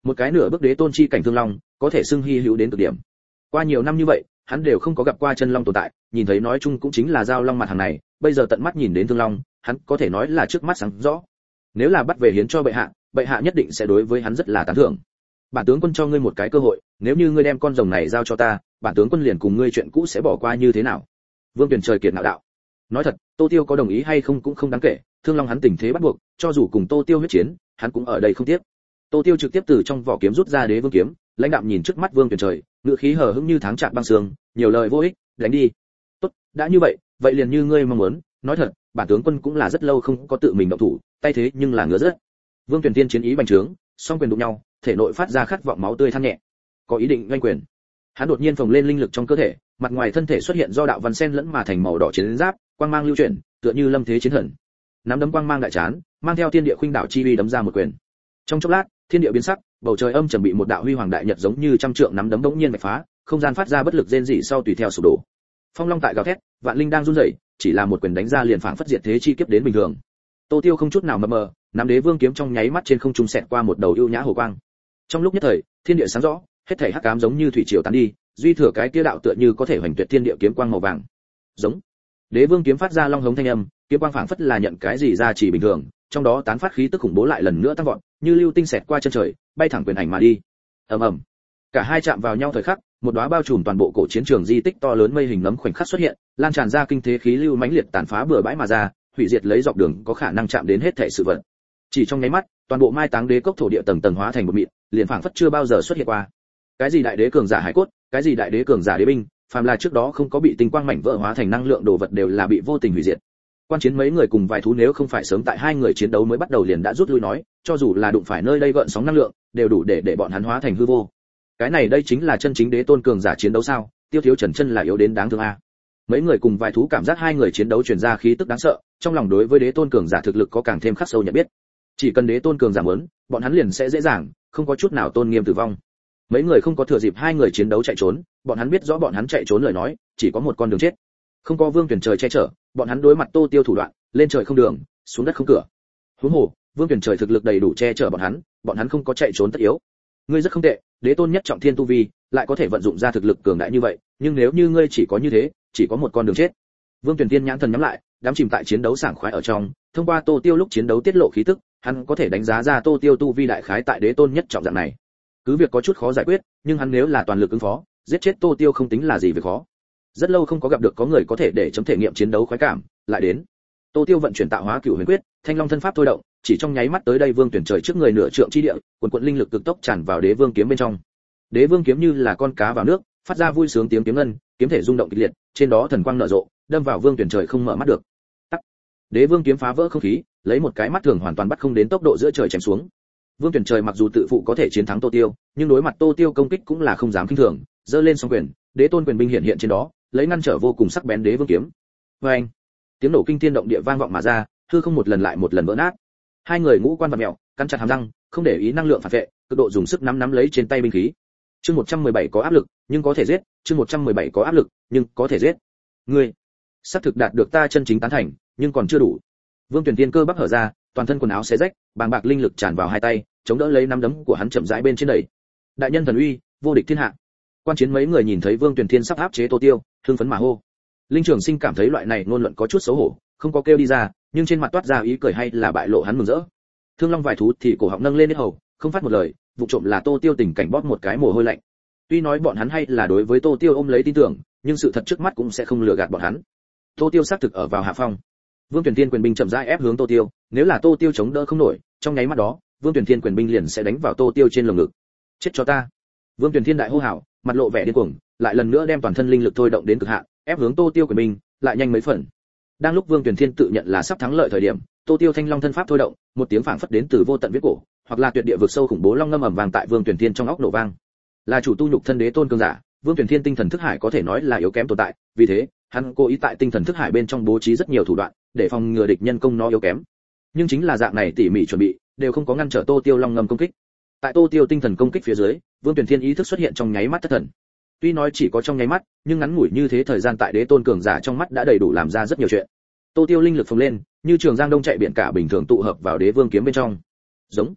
Một cái nửa bước đế tôn chi cảnh thương long, có thể xưng hy hữu đến cực điểm. Qua nhiều năm như vậy, hắn đều không có gặp qua chân long tồn tại, nhìn thấy nói chung cũng chính là giao long mặt hàng này, bây giờ tận mắt nhìn đến thương long, hắn có thể nói là trước mắt sáng rõ. Nếu là bắt về hiến cho bệ hạ nhất định sẽ đối với hắn rất là tán thưởng. Bản tướng quân cho ngươi một cái cơ hội, nếu như ngươi đem con rồng này giao cho ta, bản tướng quân liền cùng ngươi chuyện cũ sẽ bỏ qua như thế nào? Vương Tuyền Trời kiệt ngạo đạo. Nói thật, Tô Tiêu có đồng ý hay không cũng không đáng kể, thương long hắn tình thế bắt buộc, cho dù cùng Tô Tiêu huyết chiến, hắn cũng ở đây không tiếc. Tô Tiêu trực tiếp từ trong vỏ kiếm rút ra đế vương kiếm, lãnh đạm nhìn trước mắt Vương Tuyền Trời, ngữ khí hờ hững như tháng chạm băng sương, nhiều lời vô ích, đánh đi. Tốt, đã như vậy, vậy liền như ngươi mong muốn, nói thật, bản tướng quân cũng là rất lâu không có tự mình động thủ, tay thế nhưng là ngứa rất. Vương Tuyền Tiên chiến ý bành trướng, song quyền đụng nhau, thể nội phát ra khát vọng máu tươi than nhẹ. Có ý định oanh quyền. Hắn đột nhiên phồng lên linh lực trong cơ thể, mặt ngoài thân thể xuất hiện do đạo văn sen lẫn mà thành màu đỏ chiến giáp, quang mang lưu chuyển, tựa như lâm thế chiến thần. Nắm đấm quang mang đại chán, mang theo thiên địa khuynh đảo chi uy đấm ra một quyền. Trong chốc lát, thiên địa biến sắc, bầu trời âm trầm bị một đạo huy hoàng đại nhật giống như trăm trượng nắm đấm bỗng nhiên vạch phá, không gian phát ra bất lực rên rỉ sau tùy theo sụp đổ. Phong long tại gào thét, vạn linh đang run rẩy, chỉ là một quyền đánh ra liền phảng phất diệt thế chi kiếp đến bình thường. Tô Tiêu không chút nào mập mờ, nắm đế vương kiếm trong nháy mắt trên không trung xẹt qua một đầu ưu nhã hồ quang. Trong lúc nhất thời, thiên địa sáng rõ, hết thảy hắc ám giống như thủy triều tán đi, duy thừa cái kia đạo tựa như có thể hoành tuyệt thiên địa kiếm quang màu vàng. Giống. Đế vương kiếm phát ra long hống thanh âm, kiếm quang phảng phất là nhận cái gì ra chỉ bình thường, trong đó tán phát khí tức khủng bố lại lần nữa tăng vọt, như lưu tinh xẹt qua chân trời, bay thẳng quyền ảnh mà đi. Ầm ầm. Cả hai chạm vào nhau thời khắc, một đóa bao trùm toàn bộ cổ chiến trường di tích to lớn mây hình nấm khoảnh khắc xuất hiện, lan tràn ra kinh thế khí lưu mãnh liệt tàn phá bừa bãi mà ra, hủy diệt lấy dọc đường có khả năng chạm đến hết thảy sự vật. Chỉ trong nháy mắt, toàn bộ mai táng đế cốc thổ địa tầng tầng hóa thành một mịn, liền phảng phất chưa bao giờ xuất hiện qua. Cái gì đại đế cường giả hải cốt, cái gì đại đế cường giả đế binh, phàm là trước đó không có bị tinh quang mảnh vỡ hóa thành năng lượng đồ vật đều là bị vô tình hủy diệt. Quan chiến mấy người cùng vài thú nếu không phải sớm tại hai người chiến đấu mới bắt đầu liền đã rút lui nói, cho dù là đụng phải nơi đây gợn sóng năng lượng, đều đủ để bọn hắn hóa thành hư vô. Cái này đây chính là chân chính đế tôn cường giả chiến đấu sao? Tiêu Thiếu Trần chân là yếu đến đáng thương a. Mấy người cùng vài thú cảm giác hai người chiến đấu truyền ra khí tức đáng sợ, trong lòng đối với đế tôn cường giả thực lực có càng thêm khắc sâu nhận biết. Chỉ cần đế tôn cường giả muốn, bọn hắn liền sẽ dễ dàng, không có chút nào tôn nghiêm tử vong. Mấy người không có thừa dịp hai người chiến đấu chạy trốn, bọn hắn biết rõ bọn hắn chạy trốn lời nói, chỉ có một con đường chết. Không có Vương Tuyển Trời che chở, bọn hắn đối mặt Tô Tiêu thủ đoạn, lên trời không đường, xuống đất không cửa. Huống hồ, Vương Tuyển Trời thực lực đầy đủ che chở bọn hắn không có chạy trốn tất yếu. Ngươi rất không tệ, đế tôn nhất trọng thiên tu vi, lại có thể vận dụng ra thực lực cường đại như vậy, nhưng nếu như ngươi chỉ có như thế, chỉ có một con đường chết. Vương Tuyển Tiên nhãn thần nhắm lại, đắm chìm tại chiến đấu sảng khoái ở trong, thông qua Tô Tiêu lúc chiến đấu tiết lộ khí tức, hắn có thể đánh giá ra Tô Tiêu tu vi đại khái tại đế tôn nhất trọng dạng này. Cứ việc có chút khó giải quyết, nhưng hắn nếu là toàn lực ứng phó, giết chết Tô Tiêu không tính là gì việc khó. Rất lâu không có gặp được có người có thể để chấm thể nghiệm chiến đấu khoái cảm, lại đến. Tô Tiêu vận chuyển tạo hóa cửu huyền quyết, thanh long thân pháp thôi động, chỉ trong nháy mắt tới đây Vương Tuyển Trời trước người nửa trượng chi địa, quần quần linh lực cực tốc tràn vào đế vương kiếm bên trong. Đế vương kiếm như là con cá vào nước, phát ra vui sướng tiếng kiếm ngân, kiếm thể rung động kịch liệt, trên đó thần quang nở rộ, đâm vào Vương Tuyển Trời không mở mắt được. Tắc. Đế vương kiếm phá vỡ không khí, lấy một cái mắt thường hoàn toàn bắt không đến tốc độ giữa trời chém xuống. Vương Tuyển Trời mặc dù tự phụ có thể chiến thắng Tô Tiêu, nhưng đối mặt Tô Tiêu công kích cũng là không dám khinh thường, giơ lên song quyền, đế tôn quyền binh hiện hiện trên đó, lấy ngăn trở vô cùng sắc bén đế vương kiếm. Oeng! Tiếng nổ kinh thiên động địa vang vọng mà ra, hư không một lần lại một lần vỡ nát. Hai người ngũ quan vặn mèo, cắn chặt hàm răng, không để ý năng lượng phản vệ, cực độ dùng sức nắm lấy trên tay binh khí. Chương 117 có áp lực, nhưng có thể giết, chương 117 có áp lực, nhưng có thể giết. Ngươi, sắp thực đạt được ta chân chính tán thành, nhưng còn chưa đủ. Vương Tuyển Tiên cơ bắp hở ra, toàn thân quần áo xé rách, bàng bạc linh lực tràn vào hai tay, chống đỡ lấy nắm đấm của hắn chậm rãi bên trên đẩy. Đại nhân thần uy, vô địch thiên hạ. Quan chiến mấy người nhìn thấy Vương Tuyển Thiên sắp áp chế Tô Tiêu, hưng phấn mà hô. Linh Trường Sinh cảm thấy loại này ngôn luận có chút xấu hổ, không có kêu đi ra, nhưng trên mặt toát ra ý cười hay là bại lộ hắn mừng rỡ. Thương Long vài thú thì cổ họng nâng lên đến hầu, không phát một lời, vụ trộm là Tô Tiêu tình cảnh bóp một cái mồ hôi lạnh. Tuy nói bọn hắn hay là đối với Tô Tiêu ôm lấy tin tưởng, nhưng sự thật trước mắt cũng sẽ không lừa gạt bọn hắn. Tô Tiêu xác thực ở vào hạ phong. Vương Tuyển Thiên quyền binh chậm rãi ép hướng Tô Tiêu, nếu là Tô Tiêu chống đỡ không nổi, trong nháy mắt đó, Vương Tuyển Thiên quyền binh liền sẽ đánh vào Tô Tiêu trên lồng ngực. Chết cho ta! Vương Tuyển Thiên đại hô hào, mặt lộ vẻ điên cuồng, lại lần nữa đem toàn thân linh lực thôi động đến cực hạn, ép hướng Tô Tiêu quyền binh, lại nhanh mấy phần. Đang lúc Vương Tuyển Thiên tự nhận là sắp thắng lợi thời điểm, Tô Tiêu thanh long thân pháp thôi động, một tiếng phảng phất đến từ vô tận viết cổ, hoặc là tuyệt địa vực sâu khủng bố long ngâm ầm vang tại Vương Tuyển Thiên trong óc nổ vang. Là chủ tu nhục thân đế tôn cường giả, Vương Tuyển Thiên tinh thần thức hải có thể nói là yếu kém tồn tại, vì thế, hắn cố ý tại tinh thần thức hải bên trong bố trí rất nhiều thủ đoạn, để phòng ngừa địch nhân công nó yếu kém. Nhưng chính là dạng này tỉ mỉ chuẩn bị, đều không có ngăn trở Tô Tiêu long ngâm công kích. Tại Tô Tiêu tinh thần công kích phía dưới, Vương Tuyển Thiên ý thức xuất hiện trong nháy mắt thất thần. Tuy nói chỉ có trong nháy mắt, nhưng ngắn ngủi như thế thời gian tại đế tôn cường giả trong mắt đã đầy đủ làm ra rất nhiều chuyện. Tô Tiêu linh lực phồng lên, như trường giang đông chạy biển cả bình thường tụ hợp vào đế vương kiếm bên trong. Giống.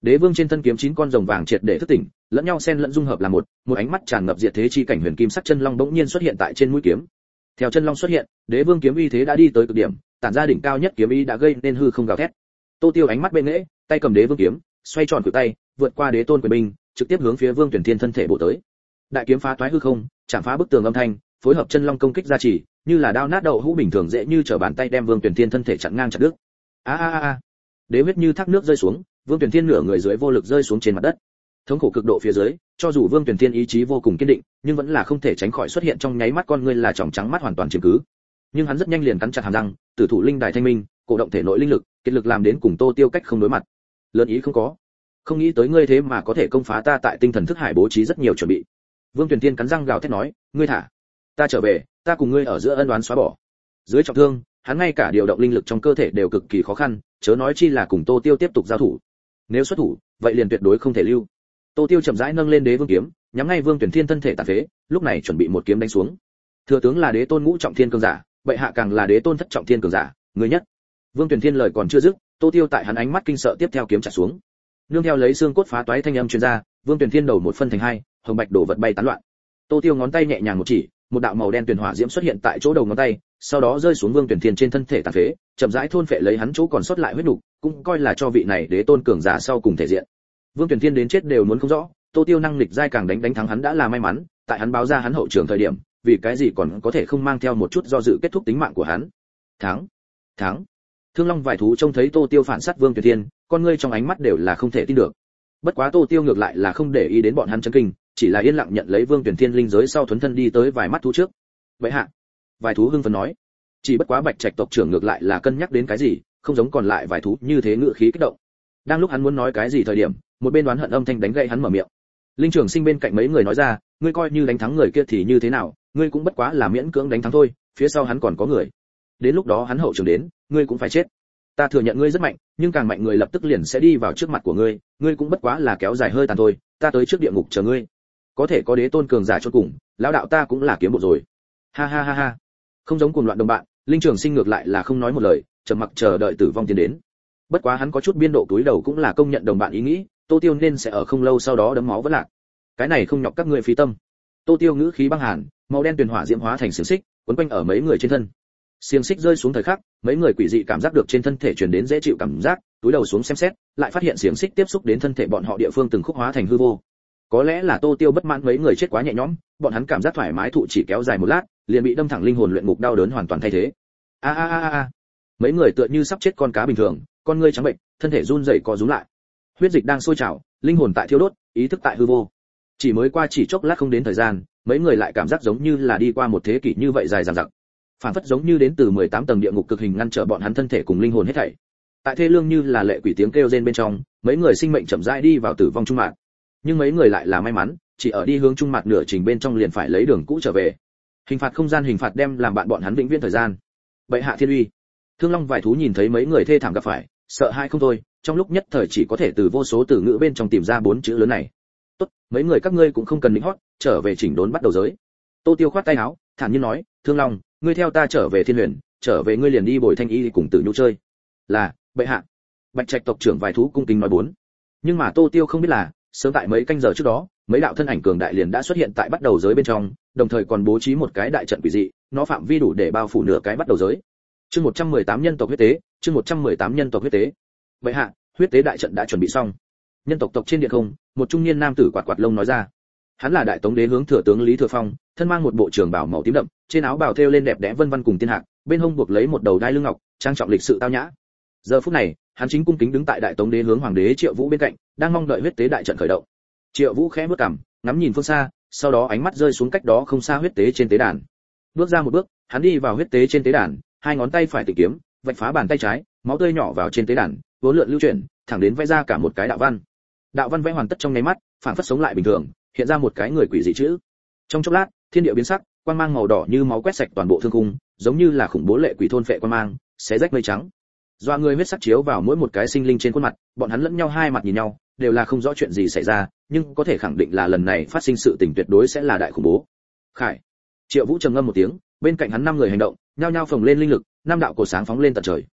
Đế vương trên thân kiếm 9 con rồng vàng triệt để thức tỉnh, lẫn nhau xen lẫn dung hợp là một ánh mắt tràn ngập diệt thế chi cảnh huyền kim sắc chân long bỗng nhiên xuất hiện tại trên mũi kiếm. Theo chân long xuất hiện, đế vương kiếm uy thế đã đi tới cực điểm, tản ra đỉnh cao nhất kiếm ý đã gây nên hư không gào thét. Tô Tiêu ánh mắt bên nghệ, tay cầm đế vương kiếm, xoay tròn cự tay, vượt qua đế tôn quyền binh, trực tiếp hướng phía Vương Tuyển Thiên thân thể bổ tới. Đại kiếm phá toái hư không, chạm phá bức tường âm thanh, phối hợp chân long công kích ra chỉ, như là đao nát đậu hũ bình thường dễ như trở bàn tay đem Vương Tuyển Thiên thân thể chặn ngang chặt đứt. A a a, đế huyết như thác nước rơi xuống, Vương Tuyển Thiên nửa người dưới vô lực rơi xuống trên mặt đất. Thống khổ cực độ phía dưới, cho dù Vương Tuyển Thiên ý chí vô cùng kiên định, nhưng vẫn là không thể tránh khỏi xuất hiện trong nháy mắt con ngươi là tròng trắng mắt hoàn toàn chiếm cứ. Nhưng hắn rất nhanh liền cắn chặt hàm răng, tử thủ linh đài thanh minh, cổ động thể nội linh lực, kết lực làm đến cùng Tô Tiêu cách không đối mặt. Lớn ý không có. Không nghĩ tới ngươi thế mà có thể công phá ta tại tinh thần thức hải bố trí rất nhiều chuẩn bị. Vương Tuyển Thiên cắn răng gào thét nói, ngươi thả ta trở về, ta cùng ngươi ở giữa ân oán xóa bỏ. Dưới trọng thương, hắn ngay cả điều động linh lực trong cơ thể đều cực kỳ khó khăn, chớ nói chi là cùng Tô Tiêu tiếp tục giao thủ. Nếu xuất thủ, vậy liền tuyệt đối không thể lưu. Tô Tiêu chậm rãi nâng lên đế vương kiếm, nhắm ngay Vương Tuyển Thiên thân thể tàn phế, lúc này chuẩn bị một kiếm đánh xuống. Thừa tướng là đế tôn ngũ trọng thiên cường giả, bệ hạ càng là đế tôn thất trọng thiên cường giả, người nhất. Vương Tuyển Thiên lời còn chưa dứt, Tô Tiêu tại hắn ánh mắt kinh sợ tiếp theo kiếm chặt xuống. Nương theo lấy xương cốt phá toái thanh âm truyền ra, Vương Tuyển Thiên đầu một phân thành hai, hồng bạch đổ vật bay tán loạn. Tô Tiêu ngón tay nhẹ nhàng một chỉ, một đạo màu đen tuyền hỏa diễm xuất hiện tại chỗ đầu ngón tay, sau đó rơi xuống Vương Tuyển Thiên trên thân thể tàn phế, chậm rãi thôn phệ lấy hắn chỗ còn sót lại huyết nục, cũng coi là cho vị này đế tôn cường giả sau cùng thể diện. Vương Tuyển Thiên đến chết đều muốn không rõ, Tô Tiêu năng lực giai càng đánh thắng hắn đã là may mắn, tại hắn báo ra hắn hậu trường thời điểm, vì cái gì còn có thể không mang theo một chút do dự kết thúc tính mạng của hắn. Thắng. Thương Long vài thú trông thấy Tô Tiêu phản sát Vương Tuyển Thiên, con ngươi trong ánh mắt đều là không thể tin được. Bất quá Tô Tiêu ngược lại là không để ý đến bọn hắn chấn kinh, chỉ là yên lặng nhận lấy Vương Tuyển Thiên linh giới sau thuấn thân đi tới vài mắt thú trước. Vậy hạ, vài thú hưng phấn nói, chỉ bất quá Bạch Trạch tộc trưởng ngược lại là cân nhắc đến cái gì, không giống còn lại vài thú như thế ngự khí kích động. Đang lúc hắn muốn nói cái gì thời điểm, một bên đoán hận âm thanh đánh gậy hắn mở miệng. Linh trưởng sinh bên cạnh mấy người nói ra, ngươi coi như đánh thắng người kia thì như thế nào, ngươi cũng bất quá là miễn cưỡng đánh thắng thôi, phía sau hắn còn có người. Đến lúc đó hắn hậu trường đến, ngươi cũng phải chết. Ta thừa nhận ngươi rất mạnh, nhưng càng mạnh người lập tức liền sẽ đi vào trước mặt của ngươi, ngươi cũng bất quá là kéo dài hơi tàn thôi, ta tới trước địa ngục chờ ngươi. Có thể có đế tôn cường giả chôn cùng, lão đạo ta cũng là kiếm bộ rồi. Ha ha ha ha. Không giống cuồng loạn đồng bạn, Linh Trường Sinh ngược lại là không nói một lời, trầm mặc chờ đợi tử vong tiến đến. Bất quá hắn có chút biên độ túi đầu cũng là công nhận đồng bạn ý nghĩ, Tô Tiêu nên sẽ ở không lâu sau đó đấm máu vẫn lạc. Cái này không nhọc các ngươi phí tâm. Tô Tiêu ngữ khí băng hàn, màu đen tuyền hỏa diễm hóa thành xiềng xích, quấn quanh ở mấy người trên thân. Xiềng xích rơi xuống thời khắc, mấy người quỷ dị cảm giác được trên thân thể truyền đến dễ chịu cảm giác, túi đầu xuống xem xét, lại phát hiện xiềng xích tiếp xúc đến thân thể bọn họ địa phương từng khúc hóa thành hư vô. Có lẽ là Tô Tiêu bất mãn mấy người chết quá nhẹ nhõm, bọn hắn cảm giác thoải mái thụ chỉ kéo dài một lát, liền bị đâm thẳng linh hồn luyện ngục đau đớn hoàn toàn thay thế. A a a a. Mấy người tựa như sắp chết con cá bình thường, con ngươi trắng bệnh, thân thể run rẩy co rúm lại. Huyết dịch đang sôi trào, linh hồn tại thiêu đốt, ý thức tại hư vô. Chỉ mới qua chỉ chốc lát không đến thời gian, mấy người lại cảm giác giống như là đi qua một thế kỷ như vậy dài dằng dặc. Phản phất giống như đến từ 18 tầng địa ngục cực hình ngăn trở bọn hắn thân thể cùng linh hồn hết thảy. Tại thê lương như là lệ quỷ tiếng kêu rên bên trong, mấy người sinh mệnh chậm rãi đi vào tử vong trung mạn. Nhưng mấy người lại là may mắn, chỉ ở đi hướng trung mạn nửa trình bên trong liền phải lấy đường cũ trở về. Hình phạt không gian hình phạt đem làm bạn bọn hắn vĩnh viễn thời gian. Bệ hạ thiên uy. Thương Long vài thú nhìn thấy mấy người thê thảm gặp phải, sợ hãi không thôi, trong lúc nhất thời chỉ có thể từ vô số từ ngữ bên trong tìm ra 4 chữ lớn này. Tốt, mấy người các ngươi cũng không cần lĩnh hót, trở về chỉnh đốn bắt đầu giới. Tô Tiêu khoát tay áo, thản nhiên nói, Thương Long, ngươi theo ta trở về Thiên Huyền, trở về ngươi liền đi bồi Thanh Y cùng Tử Nhu chơi. Là, bệ hạ. Bạch Trạch tộc trưởng vài thú cung kính nói 4. Nhưng mà Tô Tiêu không biết là, sớm tại mấy canh giờ trước đó, mấy đạo thân ảnh cường đại liền đã xuất hiện tại bắt đầu giới bên trong, đồng thời còn bố trí một cái đại trận quỷ dị, nó phạm vi đủ để bao phủ nửa cái bắt đầu giới. Chương 118 nhân tộc huyết tế, chương 118 nhân tộc huyết tế. Bệ hạ, huyết tế đại trận đã chuẩn bị xong. Nhân tộc tộc trên điện không, một trung niên nam tử quạt quạt lông nói ra. Hắn là đại tống đế hướng thừa tướng Lý Thừa Phong, thân mang một bộ trường bào màu tím đậm, trên áo bào thêu lên đẹp đẽ vân vân cùng tiên hạc, bên hông buộc lấy một đầu đai lưng ngọc, trang trọng lịch sự tao nhã. Giờ phút này, hắn chính cung kính đứng tại đại tống đế hướng hoàng đế Triệu Vũ bên cạnh, đang mong đợi huyết tế đại trận khởi động. Triệu Vũ khẽ bước cằm, ngắm nhìn phương xa, sau đó ánh mắt rơi xuống cách đó không xa huyết tế trên tế đàn. Bước ra một bước, hắn đi vào huyết tế trên tế đàn, hai ngón tay phải tịnh kiếm, vạch phá bàn tay trái, máu tươi nhỏ vào trên tế đàn, vốn lượn lưu chuyển, thẳng đến vẽ ra cả một cái đạo văn. Đạo văn vẽ hoàn tất trong nháy mắt, phản phất sống lại bình thường, hiện ra một cái người quỷ dị chữ. Trong chốc lát, thiên địa biến sắc, quang mang màu đỏ như máu quét sạch toàn bộ thương khung, giống như là khủng bố lệ quỷ thôn phệ quang mang, xé rách mây trắng. Doa người huyết sắc chiếu vào mỗi một cái sinh linh trên khuôn mặt, bọn hắn lẫn nhau hai mặt nhìn nhau, đều là không rõ chuyện gì xảy ra, nhưng có thể khẳng định là lần này phát sinh sự tình tuyệt đối sẽ là đại khủng bố. Khải. Triệu Vũ trầm ngâm một tiếng, bên cạnh hắn 5 người hành động, nhao nhao phồng lên linh lực, 5 đạo cổ sáng phóng lên tận trời.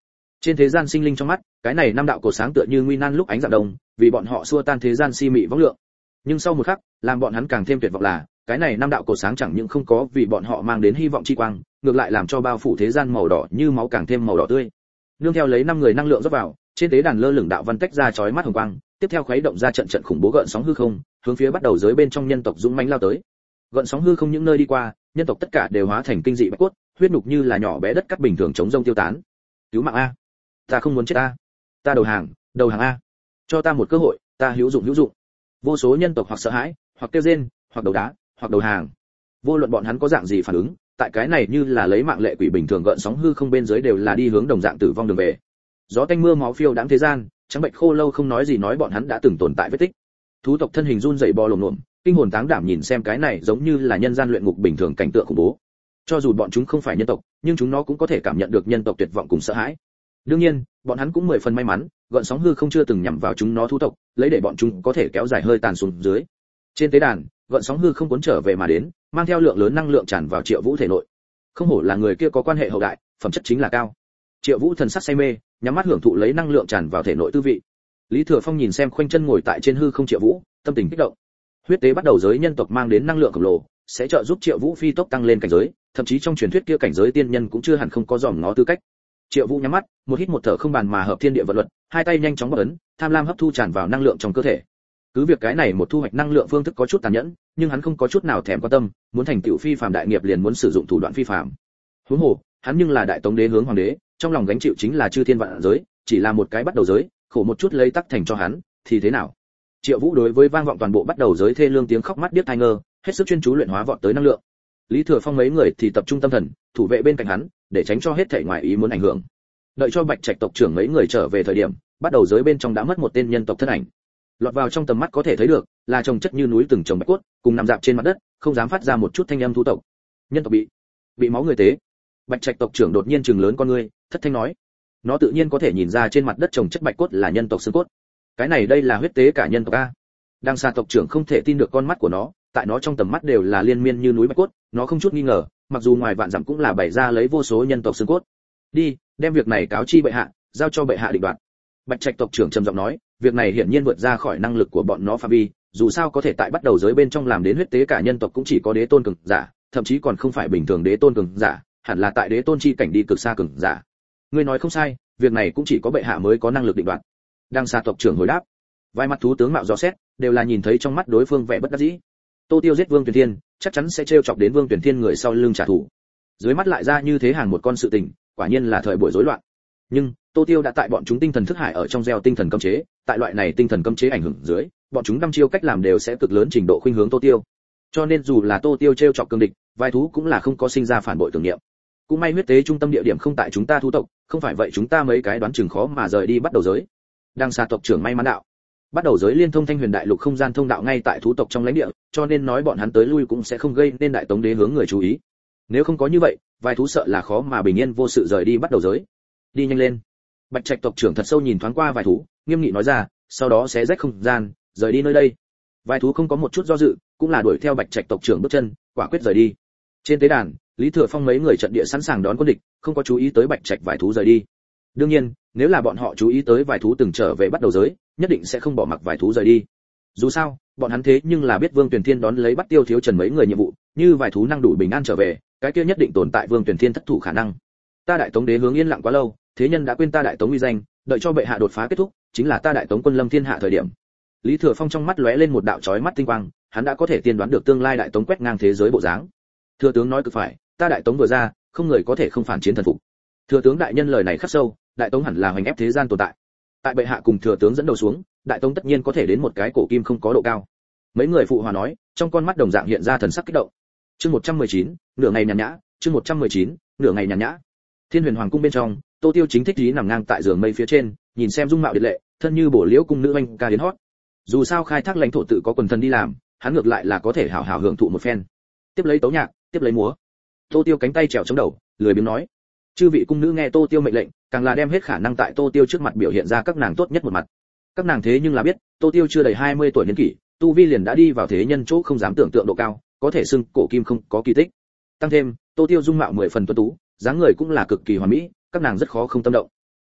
Trên thế gian sinh linh trong mắt, cái này năm đạo cổ sáng tựa như nguy nan lúc ánh dạng đông, vì bọn họ xua tan thế gian si mị vong lượng. Nhưng sau một khắc, làm bọn hắn càng thêm tuyệt vọng là, cái này năm đạo cổ sáng chẳng những không có vì bọn họ mang đến hy vọng chi quang, ngược lại làm cho bao phủ thế gian màu đỏ như máu càng thêm màu đỏ tươi. Nương theo lấy 5 người năng lượng rót vào, trên tế đàn lơ lửng đạo văn tách ra chói mắt hồng quang, tiếp theo khuấy động ra trận trận khủng bố gợn sóng hư không, hướng phía bắt đầu giới bên trong nhân tộc dũng mãnh lao tới. Gợn sóng hư không những nơi đi qua, nhân tộc tất cả đều hóa thành kinh dị bạch cốt, huyết nục như là nhỏ bé đất cát bình thường chống rông tiêu tán. Cứu mạng a, ta không muốn chết a, ta đầu hàng a, cho ta một cơ hội, ta hữu dụng. Vô số nhân tộc hoặc sợ hãi, hoặc kêu rên, hoặc đầu đá, hoặc đầu hàng. Vô luận bọn hắn có dạng gì phản ứng, tại cái này như là lấy mạng lệ quỷ bình thường gợn sóng hư không bên dưới đều là đi hướng đồng dạng tử vong đường về. Gió tanh mưa máu phiêu đãng thế gian, trắng bệnh khô lâu không nói gì nói bọn hắn đã từng tồn tại vết tích. Thú tộc thân hình run rẩy bò lồm lồm, kinh hồn táng đảm nhìn xem cái này giống như là nhân gian luyện ngục bình thường cảnh tượng khủng bố. Cho dù bọn chúng không phải nhân tộc, nhưng chúng nó cũng có thể cảm nhận được nhân tộc tuyệt vọng cùng sợ hãi. Đương nhiên, bọn hắn cũng 10 phần may mắn, gợn sóng hư không chưa từng nhằm vào chúng nó thú tộc, lấy để bọn chúng có thể kéo dài hơi tàn xuống dưới. Trên tế đàn, gợn sóng hư không cuốn trở về mà đến, mang theo lượng lớn năng lượng tràn vào Triệu Vũ thể nội. Không hổ là người kia có quan hệ hậu đại, phẩm chất chính là cao. Triệu Vũ thần sắc say mê, nhắm mắt hưởng thụ lấy năng lượng tràn vào thể nội tư vị. Lý Thừa Phong nhìn xem khoanh chân ngồi tại trên hư không Triệu Vũ, tâm tình kích động. Huyết tế bắt đầu giới nhân tộc mang đến năng lượng khổng lồ, sẽ trợ giúp Triệu Vũ phi tốc tăng lên cảnh giới, thậm chí trong truyền thuyết kia cảnh giới tiên nhân cũng chưa hẳn không có dòm ngó tư cách. Triệu Vũ nhắm mắt, một hít một thở không bàn mà hợp thiên địa vận luật, hai tay nhanh chóng bấm ấn, tham lam hấp thu tràn vào năng lượng trong cơ thể. Cứ việc cái này một thu hoạch năng lượng phương thức có chút tàn nhẫn, nhưng hắn không có chút nào thèm quan tâm, muốn thành tựu phi phàm đại nghiệp liền muốn sử dụng thủ đoạn phi phàm. Huống hồ, hắn nhưng là đại tống đế hướng hoàng đế, trong lòng gánh chịu chính là chư thiên vạn giới, chỉ là một cái bắt đầu giới, khổ một chút lấy tắc thành cho hắn, thì thế nào? Triệu Vũ đối với vang vọng toàn bộ bắt đầu giới thê lương tiếng khóc mắt điếc tai ngơ, hết sức chuyên chú luyện hóa vọt tới năng lượng. Lý Thừa Phong mấy người thì tập trung tâm thần, thủ vệ bên cạnh hắn, để tránh cho hết thảy ngoại ý muốn ảnh hưởng. Đợi cho Bạch Trạch tộc trưởng mấy người trở về thời điểm, bắt đầu giới bên trong đã mất một tên nhân tộc thân ảnh. Lọt vào trong tầm mắt có thể thấy được, là chồng chất như núi từng chồng bạch cốt, cùng nằm dạp trên mặt đất, không dám phát ra một chút thanh âm thú tộc. Nhân tộc bị máu người tế. Bạch Trạch tộc trưởng đột nhiên trừng lớn con ngươi, thất thanh nói: nó tự nhiên có thể nhìn ra trên mặt đất chồng chất bạch cốt là nhân tộc xương cốt. Cái này đây là huyết tế cả nhân tộc a. Đang xa tộc trưởng không thể tin được con mắt của nó, tại nó trong tầm mắt đều là liên miên như núi bạch cốt, nó không chút nghi ngờ, mặc dù ngoài vạn dặm cũng là bày ra lấy vô số nhân tộc xương cốt. Đi, đem việc này cáo chi bệ hạ, giao cho bệ hạ định đoạt. Bạch Trạch tộc trưởng trầm giọng nói, việc này hiển nhiên vượt ra khỏi năng lực của bọn nó phạm vi, dù sao có thể tại bắt đầu giới bên trong làm đến huyết tế cả nhân tộc cũng chỉ có đế tôn cường giả, thậm chí còn không phải bình thường đế tôn cường giả, hẳn là tại đế tôn chi cảnh đi cực xa cường giả. Ngươi nói không sai, việc này cũng chỉ có bệ hạ mới có năng lực định đoạt. Đang xa tộc trưởng hồi đáp. Vai mắt thú tướng mạo rõ xét, đều là nhìn thấy trong mắt đối phương vẻ bất đắc dĩ. Tô Tiêu giết Vương Tuyển Thiên, chắc chắn sẽ trêu chọc đến Vương Tuyển Thiên người sau lưng trả thù. Dưới mắt lại ra như thế hàng một con sự tình, quả nhiên là thời buổi rối loạn. Nhưng Tô Tiêu đã tại bọn chúng tinh thần thức hải ở trong gieo tinh thần cấm chế, tại loại này tinh thần cấm chế ảnh hưởng dưới, bọn chúng đăm chiêu cách làm đều sẽ cực lớn trình độ khuynh hướng Tô Tiêu. Cho nên dù là Tô Tiêu trêu chọc cường địch, vai thú cũng là không có sinh ra phản bội tưởng niệm. Cũng may huyết tế trung tâm địa điểm không tại chúng ta thú tộc, không phải vậy chúng ta mấy cái đoán chừng khó mà rời đi bắt đầu giới. Đang xa tộc trưởng may mắn đạo. Bắt đầu giới liên thông Thanh Huyền Đại Lục không gian thông đạo ngay tại thú tộc trong lãnh địa, cho nên nói bọn hắn tới lui cũng sẽ không gây nên đại tống đế hướng người chú ý. Nếu không có như vậy, vài thú sợ là khó mà bình yên vô sự rời đi bắt đầu giới. Đi nhanh lên. Bạch Trạch tộc trưởng thật sâu nhìn thoáng qua vài thú, nghiêm nghị nói ra, sau đó xé rách không gian, rời đi nơi đây. Vài thú không có một chút do dự, cũng là đuổi theo Bạch Trạch tộc trưởng bước chân, quả quyết rời đi. Trên tế đàn, Lý Thừa Phong mấy người trận địa sẵn sàng đón quân địch, không có chú ý tới Bạch Trạch vài thú rời đi. Đương nhiên, nếu là bọn họ chú ý tới vài thú từng trở về bắt đầu giới, nhất định sẽ không bỏ mặc vài thú rời đi. Dù sao, bọn hắn thế nhưng là biết Vương Tuyển Thiên đón lấy bắt Tiêu Thiếu Trần mấy người nhiệm vụ, như vài thú năng đủ bình an trở về, cái kia nhất định tồn tại Vương Tuyển Thiên thất thủ khả năng. Ta đại tống đế hướng yên lặng quá lâu, thế nhân đã quên ta đại tống uy danh, đợi cho bệ hạ đột phá kết thúc, chính là ta đại tống quân lâm thiên hạ thời điểm. Lý Thừa Phong trong mắt lóe lên một đạo chói mắt tinh quang, hắn đã có thể tiên đoán được tương lai đại tống quét ngang thế giới bộ dáng. Thừa tướng nói cực phải, ta đại tống vừa ra, không người có thể không phản chiến thần phục. Thừa tướng đại nhân lời này khắc sâu, đại tống hẳn là hoành ép thế gian tồn tại. Tại bệ hạ cùng thừa tướng dẫn đầu xuống, đại tống tất nhiên có thể đến một cái cổ kim không có độ cao. Mấy người phụ hòa nói, trong con mắt đồng dạng hiện ra thần sắc kích động. Chương 119, nửa ngày nhàn nhã, chương 119, nửa ngày nhàn nhã. Thiên Huyền Hoàng cung bên trong, Tô Tiêu chính thích ý nằm ngang tại giường mây phía trên, nhìn xem dung mạo điệt lệ, thân như bổ liễu cung nữ anh ca đến hót. Dù sao khai thác lãnh thổ tự có quần thần đi làm, hắn ngược lại là có thể hảo hảo hưởng thụ một phen. Tiếp lấy tấu nhạc, tiếp lấy múa. Tô Tiêu cánh tay trèo chống đầu, lười biếng nói. Chư vị cung nữ nghe Tô Tiêu mệnh lệnh, càng là đem hết khả năng tại Tô Tiêu trước mặt biểu hiện ra các nàng tốt nhất một mặt. Các nàng thế nhưng là biết, Tô Tiêu chưa đầy 20 tuổi niên kỷ, tu vi liền đã đi vào thế nhân chỗ không dám tưởng tượng độ cao, có thể xưng cổ kim không có kỳ tích. Tăng thêm, Tô Tiêu dung mạo 10 phần tuấn tú, dáng người cũng là cực kỳ hoàn mỹ, các nàng rất khó không tâm động.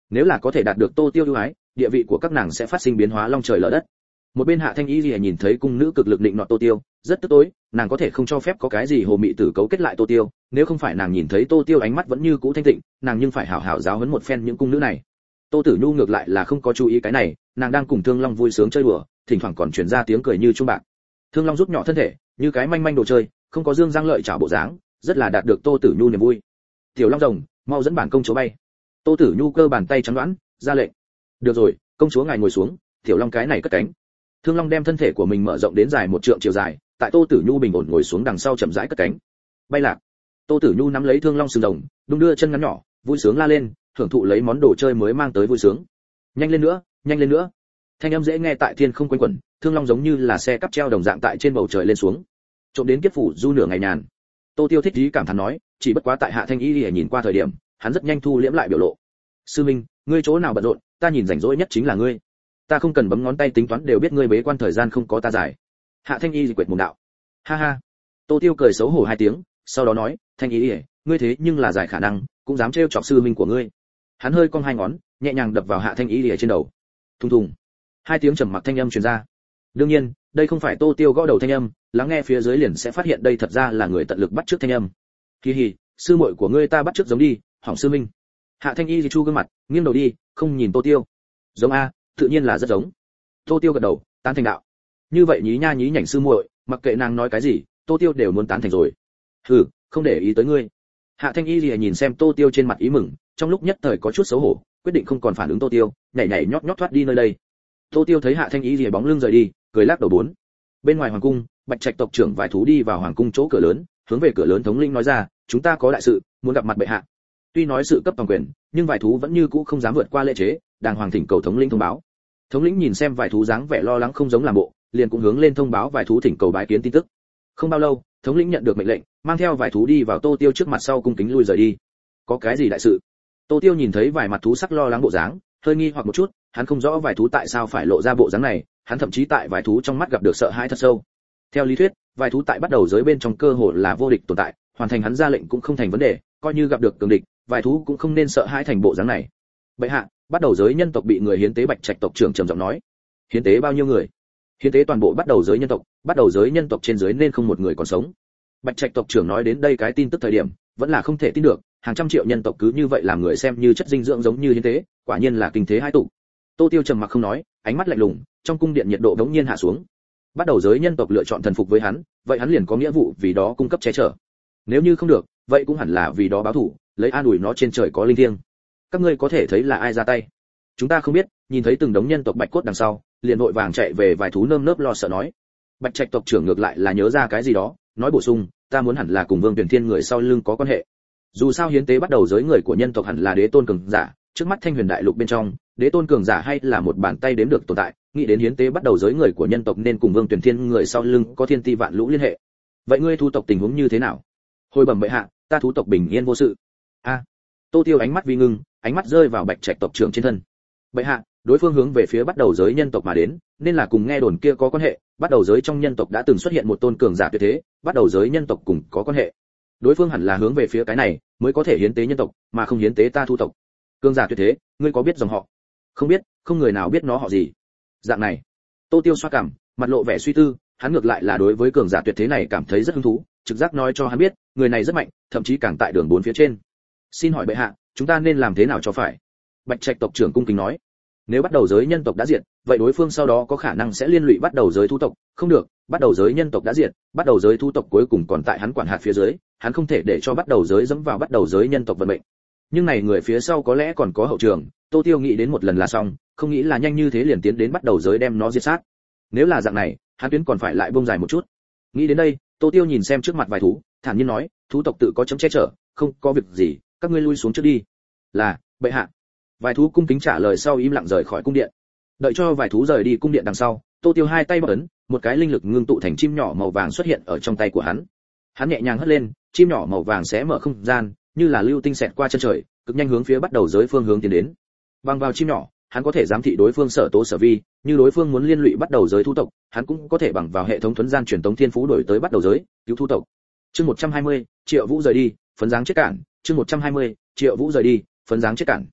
Nếu là có thể đạt được Tô Tiêu ưu ái, địa vị của các nàng sẽ phát sinh biến hóa long trời lở đất. Một bên Hạ Thanh Y Lìa nhìn thấy cung nữ cực lực định nọ Tô Tiêu, rất tức tối, nàng có thể không cho phép có cái gì hồ mị tử cấu kết lại Tô Tiêu, nếu không phải nàng nhìn thấy Tô Tiêu ánh mắt vẫn như cũ thanh tịnh, nàng nhưng phải hảo hảo giáo huấn một phen những cung nữ này. Tô Tử Nhu ngược lại là không có chú ý cái này, nàng đang cùng Thương Long vui sướng chơi đùa, thỉnh thoảng còn truyền ra tiếng cười như chuông bạc. Thương Long rút nhỏ thân thể, như cái manh manh đồ chơi, không có dương răng lợi chảo bộ dáng, rất là đạt được Tô Tử Nhu niềm vui. Tiểu Long rồng, mau dẫn bản công chúa bay. Tô Tử Nhu cơ bàn tay trắng đoán, ra lệnh. Được rồi, công chúa ngài ngồi xuống, Tiểu Long cái này cất cánh. Thương Long đem thân thể của mình mở rộng đến dài 1 trượng chiều dài, tại Tô Tử Nhu bình ổn ngồi xuống đằng sau chậm rãi cất cánh. Bay lạc. Tô Tử Nhu nắm lấy Thương Long sừng rồng, đung đưa chân ngắn nhỏ, vui sướng la lên, hưởng thụ lấy món đồ chơi mới mang tới vui sướng. Nhanh lên nữa, nhanh lên nữa. Thanh âm dễ nghe tại thiên không quanh quẩn, Thương Long giống như là xe cắp treo đồng dạng tại trên bầu trời lên xuống. Trộm đến kiếp phủ du nửa ngày nhàn. Tô Tiêu thích ý cảm thán nói, chỉ bất quá tại Hạ Thanh Y Lìa nhìn qua thời điểm, hắn rất nhanh thu liễm lại biểu lộ. Sư Minh, ngươi chỗ nào bận rộn, ta nhìn rảnh rỗi nhất chính là ngươi. Ta không cần bấm ngón tay tính toán đều biết ngươi bế quan thời gian không có ta giải. Hạ Thanh Y quệt mồm đạo. Ha ha. Tô Tiêu cười xấu hổ 2 tiếng, sau đó nói, Thanh Y, ngươi thế nhưng là giải khả năng, cũng dám trêu chọc sư minh của ngươi. Hắn hơi cong 2 ngón, nhẹ nhàng đập vào Hạ Thanh Y trên đầu. Thùng thùng. 2 tiếng trầm mặc thanh âm truyền ra. Đương nhiên, đây không phải Tô Tiêu gõ đầu thanh âm, lắng nghe phía dưới liền sẽ phát hiện đây thật ra là người tận lực bắt trước thanh âm. Hi hi, sư muội của ngươi ta bắt trước giống đi, hỏng sư minh. Hạ Thanh Y chu gương mặt, nghiêng đầu đi, không nhìn Tô Tiêu. Giống a, tự nhiên là rất giống. Tô Tiêu gật đầu, tán thành đạo. Như vậy nhí nha nhí nhảnh sư muội, mặc kệ nàng nói cái gì, Tô Tiêu đều muốn tán thành rồi. Hừ, không để ý tới ngươi. Hạ Thanh Y lìa nhìn xem Tô Tiêu trên mặt ý mừng, trong lúc nhất thời có chút xấu hổ, quyết định không còn phản ứng Tô Tiêu, nhảy nhảy nhót nhót thoát đi nơi đây. Tô Tiêu thấy Hạ Thanh Y lìa bóng lưng rời đi, cười lắc đầu 4. Bên ngoài hoàng cung, Bạch Trạch tộc trưởng Vài Thú đi vào hoàng cung chỗ cửa lớn, hướng về cửa lớn thống lĩnh nói ra, chúng ta có đại sự, muốn gặp mặt bệ hạ. Tuy nói sự cấp toàn quyền, nhưng Vài Thú vẫn như cũ không dám vượt qua lễ chế, đàng hoàng thỉnh cầu thống lĩnh thông báo. Thống lĩnh nhìn xem Vài Thú dáng vẻ lo lắng không giống làm bộ, liền cũng hướng lên thông báo Vài Thú thỉnh cầu bái kiến tin tức. Không bao lâu, thống lĩnh nhận được mệnh lệnh, mang theo Vài Thú đi vào Tô Tiêu trước mặt sau cung kính lui rời đi. Có cái gì đại sự? Tô Tiêu nhìn thấy Vài mặt thú sắc lo lắng bộ dáng, hơi nghi hoặc một chút, hắn không rõ Vài Thú tại sao phải lộ ra bộ dáng này, hắn thậm chí tại Vài Thú trong mắt gặp được sợ hãi thật sâu. Theo lý thuyết, Vài Thú tại bắt đầu giới bên trong cơ hội là vô địch tồn tại, hoàn thành hắn ra lệnh cũng không thành vấn đề, coi như gặp được cường địch, Vài Thú cũng không nên sợ hãi thành bộ dáng này. Bệ hạ, bắt đầu giới nhân tộc bị người hiến tế. Bạch Trạch tộc trưởng trầm giọng nói. Hiến tế bao nhiêu người? Hiến tế toàn bộ bắt đầu giới nhân tộc, bắt đầu giới nhân tộc trên dưới nên không một người còn sống. Bạch Trạch tộc trưởng nói đến đây cái tin tức thời điểm, vẫn là không thể tin được, hàng trăm triệu nhân tộc cứ như vậy làm người xem như chất dinh dưỡng giống như hiến tế, quả nhiên là kinh thế hai tụ. Tô Tiêu trầm mặc không nói, ánh mắt lạnh lùng, trong cung điện nhiệt độ đống nhiên hạ xuống. Bắt đầu giới nhân tộc lựa chọn thần phục với hắn, vậy hắn liền có nghĩa vụ vì đó cung cấp che chở. Nếu như không được, vậy cũng hẳn là vì đó báo thù, lấy an ủi nó trên trời có linh thiêng. Các ngươi có thể thấy là ai ra tay? Chúng ta không biết, nhìn thấy từng đống nhân tộc bạch cốt đằng sau, liền vội vàng chạy về. Vài Thú nơm nớp lo sợ nói. Bạch Trạch tộc trưởng ngược lại là nhớ ra cái gì đó, nói bổ sung, ta muốn hẳn là cùng Vương Tuyển Thiên người sau lưng có quan hệ. Dù sao hiến tế bắt đầu giới người của nhân tộc hẳn là đế tôn cường giả, trước mắt Thanh Huyền đại lục bên trong, đế tôn cường giả hay là một bàn tay đếm được tồn tại, nghĩ đến hiến tế bắt đầu giới người của nhân tộc nên cùng Vương Tuyển Thiên người sau lưng có thiên ti vạn lũ liên hệ. Vậy ngươi thu tộc tình huống như thế nào? Hồi bẩm bệ hạ, ta thú tộc bình yên vô sự. A. Tô Tiêu ánh mắt vi ngưng, ánh mắt rơi vào Bạch Trạch tộc trưởng trên thân. Bệ hạ, đối phương hướng về phía bắt đầu giới nhân tộc mà đến, nên là cùng nghe đồn kia có quan hệ, bắt đầu giới trong nhân tộc đã từng xuất hiện một tôn cường giả tuyệt thế, bắt đầu giới nhân tộc cùng có quan hệ. Đối phương hẳn là hướng về phía cái này, mới có thể hiến tế nhân tộc, mà không hiến tế ta thu tộc. Cường giả tuyệt thế, ngươi có biết dòng họ? Không biết, không người nào biết nó họ gì. Dạng này. Tô Tiêu xoa cằm, mặt lộ vẻ suy tư, hắn ngược lại là đối với cường giả tuyệt thế này cảm thấy rất hứng thú, trực giác nói cho hắn biết, người này rất mạnh, thậm chí càng tại đường 4 phía trên. Xin hỏi bệ hạ, chúng ta nên làm thế nào cho phải? Bạch Trạch tộc trưởng cung kính nói. Nếu bắt đầu giới nhân tộc đã diệt, vậy đối phương sau đó có khả năng sẽ liên lụy bắt đầu giới thu tộc, không được, bắt đầu giới nhân tộc đã diệt, bắt đầu giới thu tộc cuối cùng còn tại hắn quản hạt phía dưới, hắn không thể để cho bắt đầu giới dẫm vào bắt đầu giới nhân tộc vận mệnh. Nhưng này người phía sau có lẽ còn có hậu trường, Tô Tiêu nghĩ đến một lần là xong, không nghĩ là nhanh như thế liền tiến đến bắt đầu giới đem nó diệt sát. Nếu là dạng này, hắn tuyến còn phải lại bông dài một chút. Nghĩ đến đây, Tô Tiêu nhìn xem trước mặt Vài Thú, thản nhiên nói, thú tộc tự có chấm che chở, không có việc gì, các ngươi lui xuống trước đi. Là, bệ hạ. Vài Thú cung kính trả lời sau im lặng rời khỏi cung điện. Đợi cho Vài Thú rời đi cung điện đằng sau, Tô Tiêu 2 tay bấm ấn, một cái linh lực ngưng tụ thành chim nhỏ màu vàng xuất hiện ở trong tay của hắn. Hắn nhẹ nhàng hất lên, chim nhỏ màu vàng sẽ mở không gian, như là lưu tinh xẹt qua chân trời, cực nhanh hướng phía bắt đầu giới phương hướng tiến đến. Bằng vào chim nhỏ, hắn có thể giám thị đối phương sở tố sở vi, như đối phương muốn liên lụy bắt đầu giới thu tộc, hắn cũng có thể bằng vào hệ thống thuấn gian truyền tống thiên phú đổi tới bắt đầu giới, cứu thu tộc. Chương 120, Triệu Vũ rời đi, phấn dáng chết cản, chương 120, Triệu Vũ rời đi, phấn dáng chết cản.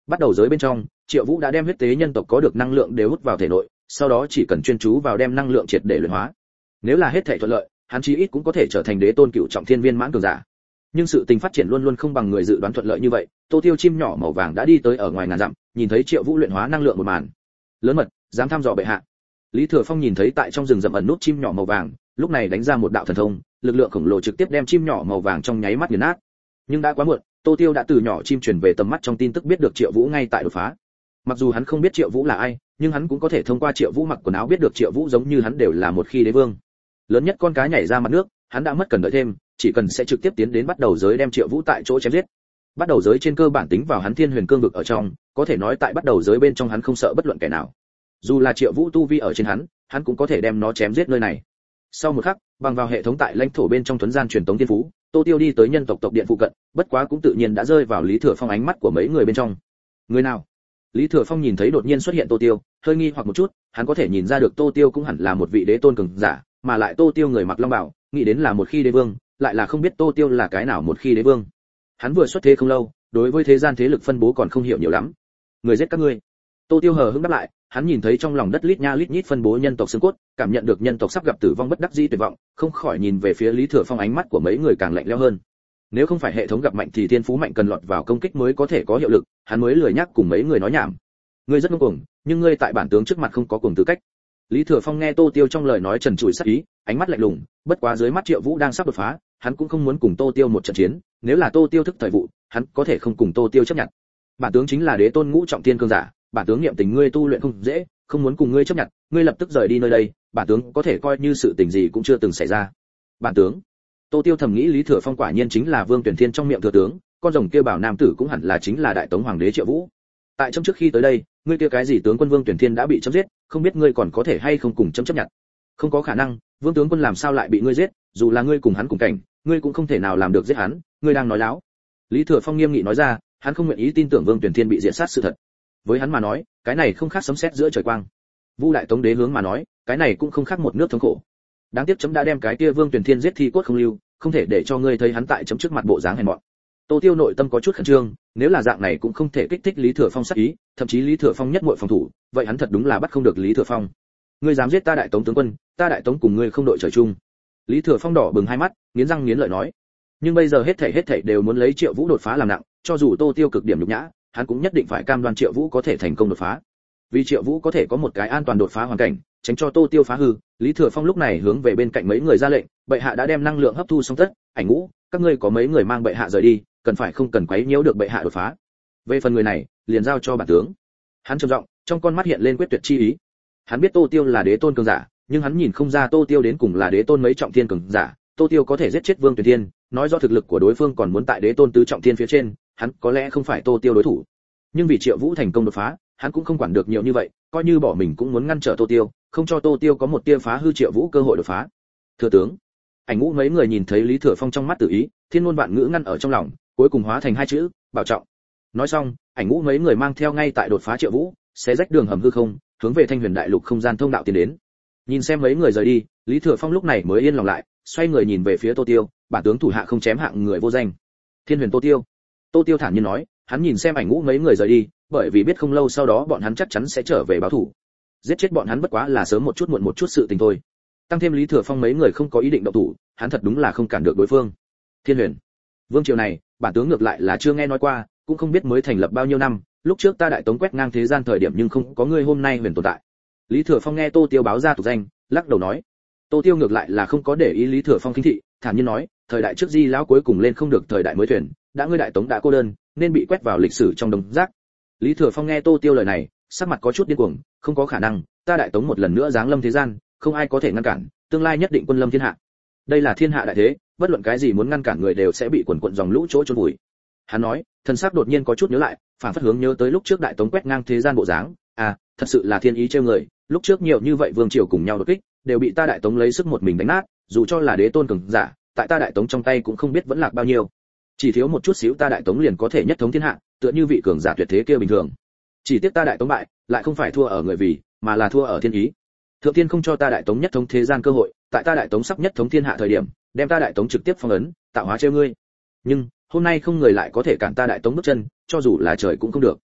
Bắt đầu giới bên trong, Triệu Vũ đã đem huyết tế nhân tộc có được năng lượng đều hút vào thể nội, sau đó chỉ cần chuyên chú vào đem năng lượng triệt để luyện hóa. Nếu là hết thảy thuận lợi, hắn chí ít cũng có thể trở thành đế tôn cựu trọng thiên viên mãn cường giả. Nhưng sự tình phát triển luôn luôn không bằng người dự đoán thuận lợi như vậy, Tô Tiêu chim nhỏ màu vàng đã đi tới ở ngoài ngàn dặm, nhìn thấy Triệu Vũ luyện hóa năng lượng một màn. Lớn mật, dám thăm dò bệ hạ. Lý Thừa Phong nhìn thấy tại trong rừng rậm ẩn nút chim nhỏ màu vàng, lúc này đánh ra một đạo thần thông, lực lượng khổng lồ trực tiếp đem chim nhỏ màu vàng trong nháy mắt nghiền nát. Nhưng đã quá muộn, Tô Tiêu đã từ nhỏ chim truyền về tầm mắt trong tin tức biết được Triệu Vũ ngay tại đột phá. Mặc dù hắn không biết Triệu Vũ là ai, nhưng hắn cũng có thể thông qua Triệu Vũ mặc quần áo biết được Triệu Vũ giống như hắn đều là một khi đế vương. Lớn nhất con cá nhảy ra mặt nước, hắn đã mất cần đợi thêm, chỉ cần sẽ trực tiếp tiến đến bắt đầu giới đem Triệu Vũ tại chỗ chém giết. Bắt đầu giới trên cơ bản tính vào hắn Thiên Huyền Cương vực ở trong, có thể nói tại bắt đầu giới bên trong hắn không sợ bất luận kẻ nào. Dù là Triệu Vũ tu vi ở trên hắn cũng có thể đem nó chém giết nơi này. Sau một khắc, bằng vào hệ thống tại lãnh thổ bên trong thuần gian truyền tống tiên phú, Tô Tiêu đi tới nhân tộc tộc điện phụ cận, bất quá cũng tự nhiên đã rơi vào Lý Thừa Phong ánh mắt của mấy người bên trong. Người nào? Lý Thừa Phong nhìn thấy đột nhiên xuất hiện Tô Tiêu, hơi nghi hoặc một chút, hắn có thể nhìn ra được Tô Tiêu cũng hẳn là một vị đế tôn cường giả, mà lại Tô Tiêu người mặc long bào, nghĩ đến là một khi đế vương, lại là không biết Tô Tiêu là cái nào một khi đế vương. Hắn vừa xuất thế không lâu, đối với thế gian thế lực phân bố còn không hiểu nhiều lắm. Người giết các ngươi. Tô Tiêu hờ hững đáp lại, hắn nhìn thấy trong lòng đất lít nha lít nhít phân bố nhân tộc xương cốt, cảm nhận được nhân tộc sắp gặp tử vong bất đắc dĩ tuyệt vọng, không khỏi nhìn về phía Lý Thừa Phong, ánh mắt của mấy người càng lạnh lẽo hơn. Nếu không phải hệ thống gặp mạnh thì thiên phú mạnh cần lọt vào công kích mới có thể có hiệu lực, hắn mới lười nhắc cùng mấy người nói nhảm. Ngươi rất ngông cuồng, nhưng ngươi tại bản tướng trước mặt không có cuồng tư cách. Lý Thừa Phong nghe Tô Tiêu trong lời nói trần trụi sắc ý, ánh mắt lạnh lùng, bất quá dưới mắt Triệu Vũ đang sắp đột phá, hắn cũng không muốn cùng Tô Tiêu một trận chiến, nếu là Tô Tiêu thức thời vụ, hắn có thể không cùng Tô Tiêu chấp nhận. Bản tướng chính là đế tôn ngũ trọng thiên cường giả, bản tướng niệm tình ngươi tu luyện không dễ, không muốn cùng ngươi chấp nhận, ngươi lập tức rời đi nơi đây, bản tướng có thể coi như sự tình gì cũng chưa từng xảy ra. Bản tướng. Tô Tiêu thầm nghĩ Lý Thừa Phong quả nhiên chính là Vương Tuyển Thiên trong miệng thừa tướng, con rồng kia bảo nam tử cũng hẳn là chính là đại tống hoàng đế Triệu Vũ. Tại trong trước khi tới đây, ngươi kia cái gì tướng quân Vương Tuyển Thiên đã bị chém giết, không biết ngươi còn có thể hay không cùng chấp nhận. Không có khả năng, Vương tướng quân làm sao lại bị ngươi giết, dù là ngươi cùng hắn cùng cảnh, ngươi cũng không thể nào làm được giết hắn, ngươi đang nói láo. Lý Thừa Phong nghiêm nghị nói ra, hắn không nguyện ý tin tưởng Vương Tuyển Thiên bị diệt sát sự thật. Với hắn mà nói, cái này không khác sấm sét giữa trời quang. Vu đại tống đế hướng mà nói, cái này cũng không khác một nước thống khổ. Đáng tiếc chấm đã đem cái kia Vương Tuyển Thiên giết thi cốt không lưu, không thể để cho ngươi thấy hắn tại chấm trước mặt bộ dáng hèn mọn. Tô Tiêu nội tâm có chút khẩn trương, nếu là dạng này cũng không thể kích thích Lý Thừa Phong sát ý, thậm chí Lý Thừa Phong nhất muội phòng thủ, vậy hắn thật đúng là bắt không được Lý Thừa Phong. Ngươi dám giết ta đại tống tướng quân, ta đại tống cùng ngươi không đội trời chung. Lý Thừa Phong đỏ bừng hai mắt, nghiến răng nghiến lợi nói. Nhưng bây giờ hết thảy đều muốn lấy Triệu Vũ đột phá làm nặng, cho dù Tô Tiêu cực điểm nhục nhã, hắn cũng nhất định phải cam đoan Triệu Vũ có thể thành công đột phá. Vì Triệu Vũ có thể có một cái an toàn đột phá hoàn cảnh, tránh cho Tô Tiêu phá hư, Lý Thừa Phong lúc này hướng về bên cạnh mấy người ra lệnh, bệ hạ đã đem năng lượng hấp thu xong tất, Ảnh Ngũ, các ngươi có mấy người mang bệ hạ rời đi, cần phải không cần quấy nhiễu được bệ hạ đột phá. Về phần người này, liền giao cho bản tướng. Hắn trầm giọng, trong con mắt hiện lên quyết tuyệt chi ý. Hắn biết Tô Tiêu là đế tôn cường giả, nhưng hắn nhìn không ra Tô Tiêu đến cùng là đế tôn mấy trọng thiên cường giả. Tô Tiêu có thể giết chết Vương Tuyển Thiên, nói do thực lực của đối phương còn muốn tại đế tôn tứ trọng thiên phía trên, hắn có lẽ không phải Tô Tiêu đối thủ. Nhưng vì Triệu Vũ thành công đột phá, hắn cũng không quản được nhiều như vậy, coi như bỏ mình cũng muốn ngăn trở Tô Tiêu, không cho Tô Tiêu có một tia phá hư Triệu Vũ cơ hội đột phá. Thừa tướng. Ảnh Ngũ mấy người nhìn thấy Lý Thừa Phong trong mắt tự ý, thiên ngôn vạn ngữ ngăn ở trong lòng, cuối cùng hóa thành hai chữ, bảo trọng. Nói xong, Ảnh Ngũ mấy người mang theo ngay tại đột phá Triệu Vũ, xé rách đường hầm hư không, hướng về Thanh Huyền Đại Lục không gian thông đạo tiến đến. Nhìn xem mấy người rời đi, Lý Thừa Phong lúc này mới yên lòng lại, xoay người nhìn về phía Tô Tiêu, bản tướng thủ hạ không chém hạng người vô danh. Thiên Huyền Tô Tiêu. Tô Tiêu thản nhiên nói, hắn nhìn xem Ảnh Ngũ mấy người rời đi, bởi vì biết không lâu sau đó bọn hắn chắc chắn sẽ trở về báo thù. Giết chết bọn hắn bất quá là sớm một chút muộn một chút sự tình thôi. Tăng thêm Lý Thừa Phong mấy người không có ý định động thủ, hắn thật đúng là không cản được đối phương. Thiên Huyền Vương triều này, bản tướng ngược lại là chưa nghe nói qua, cũng không biết mới thành lập bao nhiêu năm, lúc trước ta đại tống quét ngang thế gian thời điểm nhưng không có ngươi hôm nay huyền tồn tại. Lý Thừa Phong nghe Tô Tiêu báo ra tục danh, lắc đầu nói. Tô Tiêu ngược lại là không có để ý Lý Thừa Phong khinh thị, thản nhiên nói, thời đại trước Di lão cuối cùng lên không được thời đại mới thuyền, đã ngươi đại tống đã cô đơn, nên bị quét vào lịch sử trong đống rác. Lý Thừa Phong nghe Tô Tiêu lời này, sắc mặt có chút điên cuồng, không có khả năng, ta đại tống một lần nữa giáng lâm thế gian, không ai có thể ngăn cản, tương lai nhất định quân lâm thiên hạ. Đây là thiên hạ đại thế, bất luận cái gì muốn ngăn cản người đều sẽ bị quần quận dòng lũ chỗ chôn vùi. Hắn nói, thân xác đột nhiên có chút nhớ lại, phản phất hướng nhớ tới lúc trước đại tống quét ngang thế gian bộ dáng, thật sự là thiên ý trêu người, lúc trước nhiều như vậy vương triều cùng nhau đột kích, đều bị ta đại tống lấy sức một mình đánh nát, dù cho là đế tôn cường giả, tại ta đại tống trong tay cũng không biết vẫn lạc bao nhiêu. Chỉ thiếu một chút xíu ta đại tống liền có thể nhất thống thiên hạ, tựa như vị cường giả tuyệt thế kia bình thường. Chỉ tiếc ta đại tống bại, lại không phải thua ở người vì, mà là thua ở thiên ý. Thượng tiên không cho ta đại tống nhất thống thế gian cơ hội, tại ta đại tống sắp nhất thống thiên hạ thời điểm, đem ta đại tống trực tiếp phong ấn, tạo hóa trêu ngươi. Nhưng hôm nay không người lại có thể cản ta đại tống bước chân, cho dù là trời cũng không được.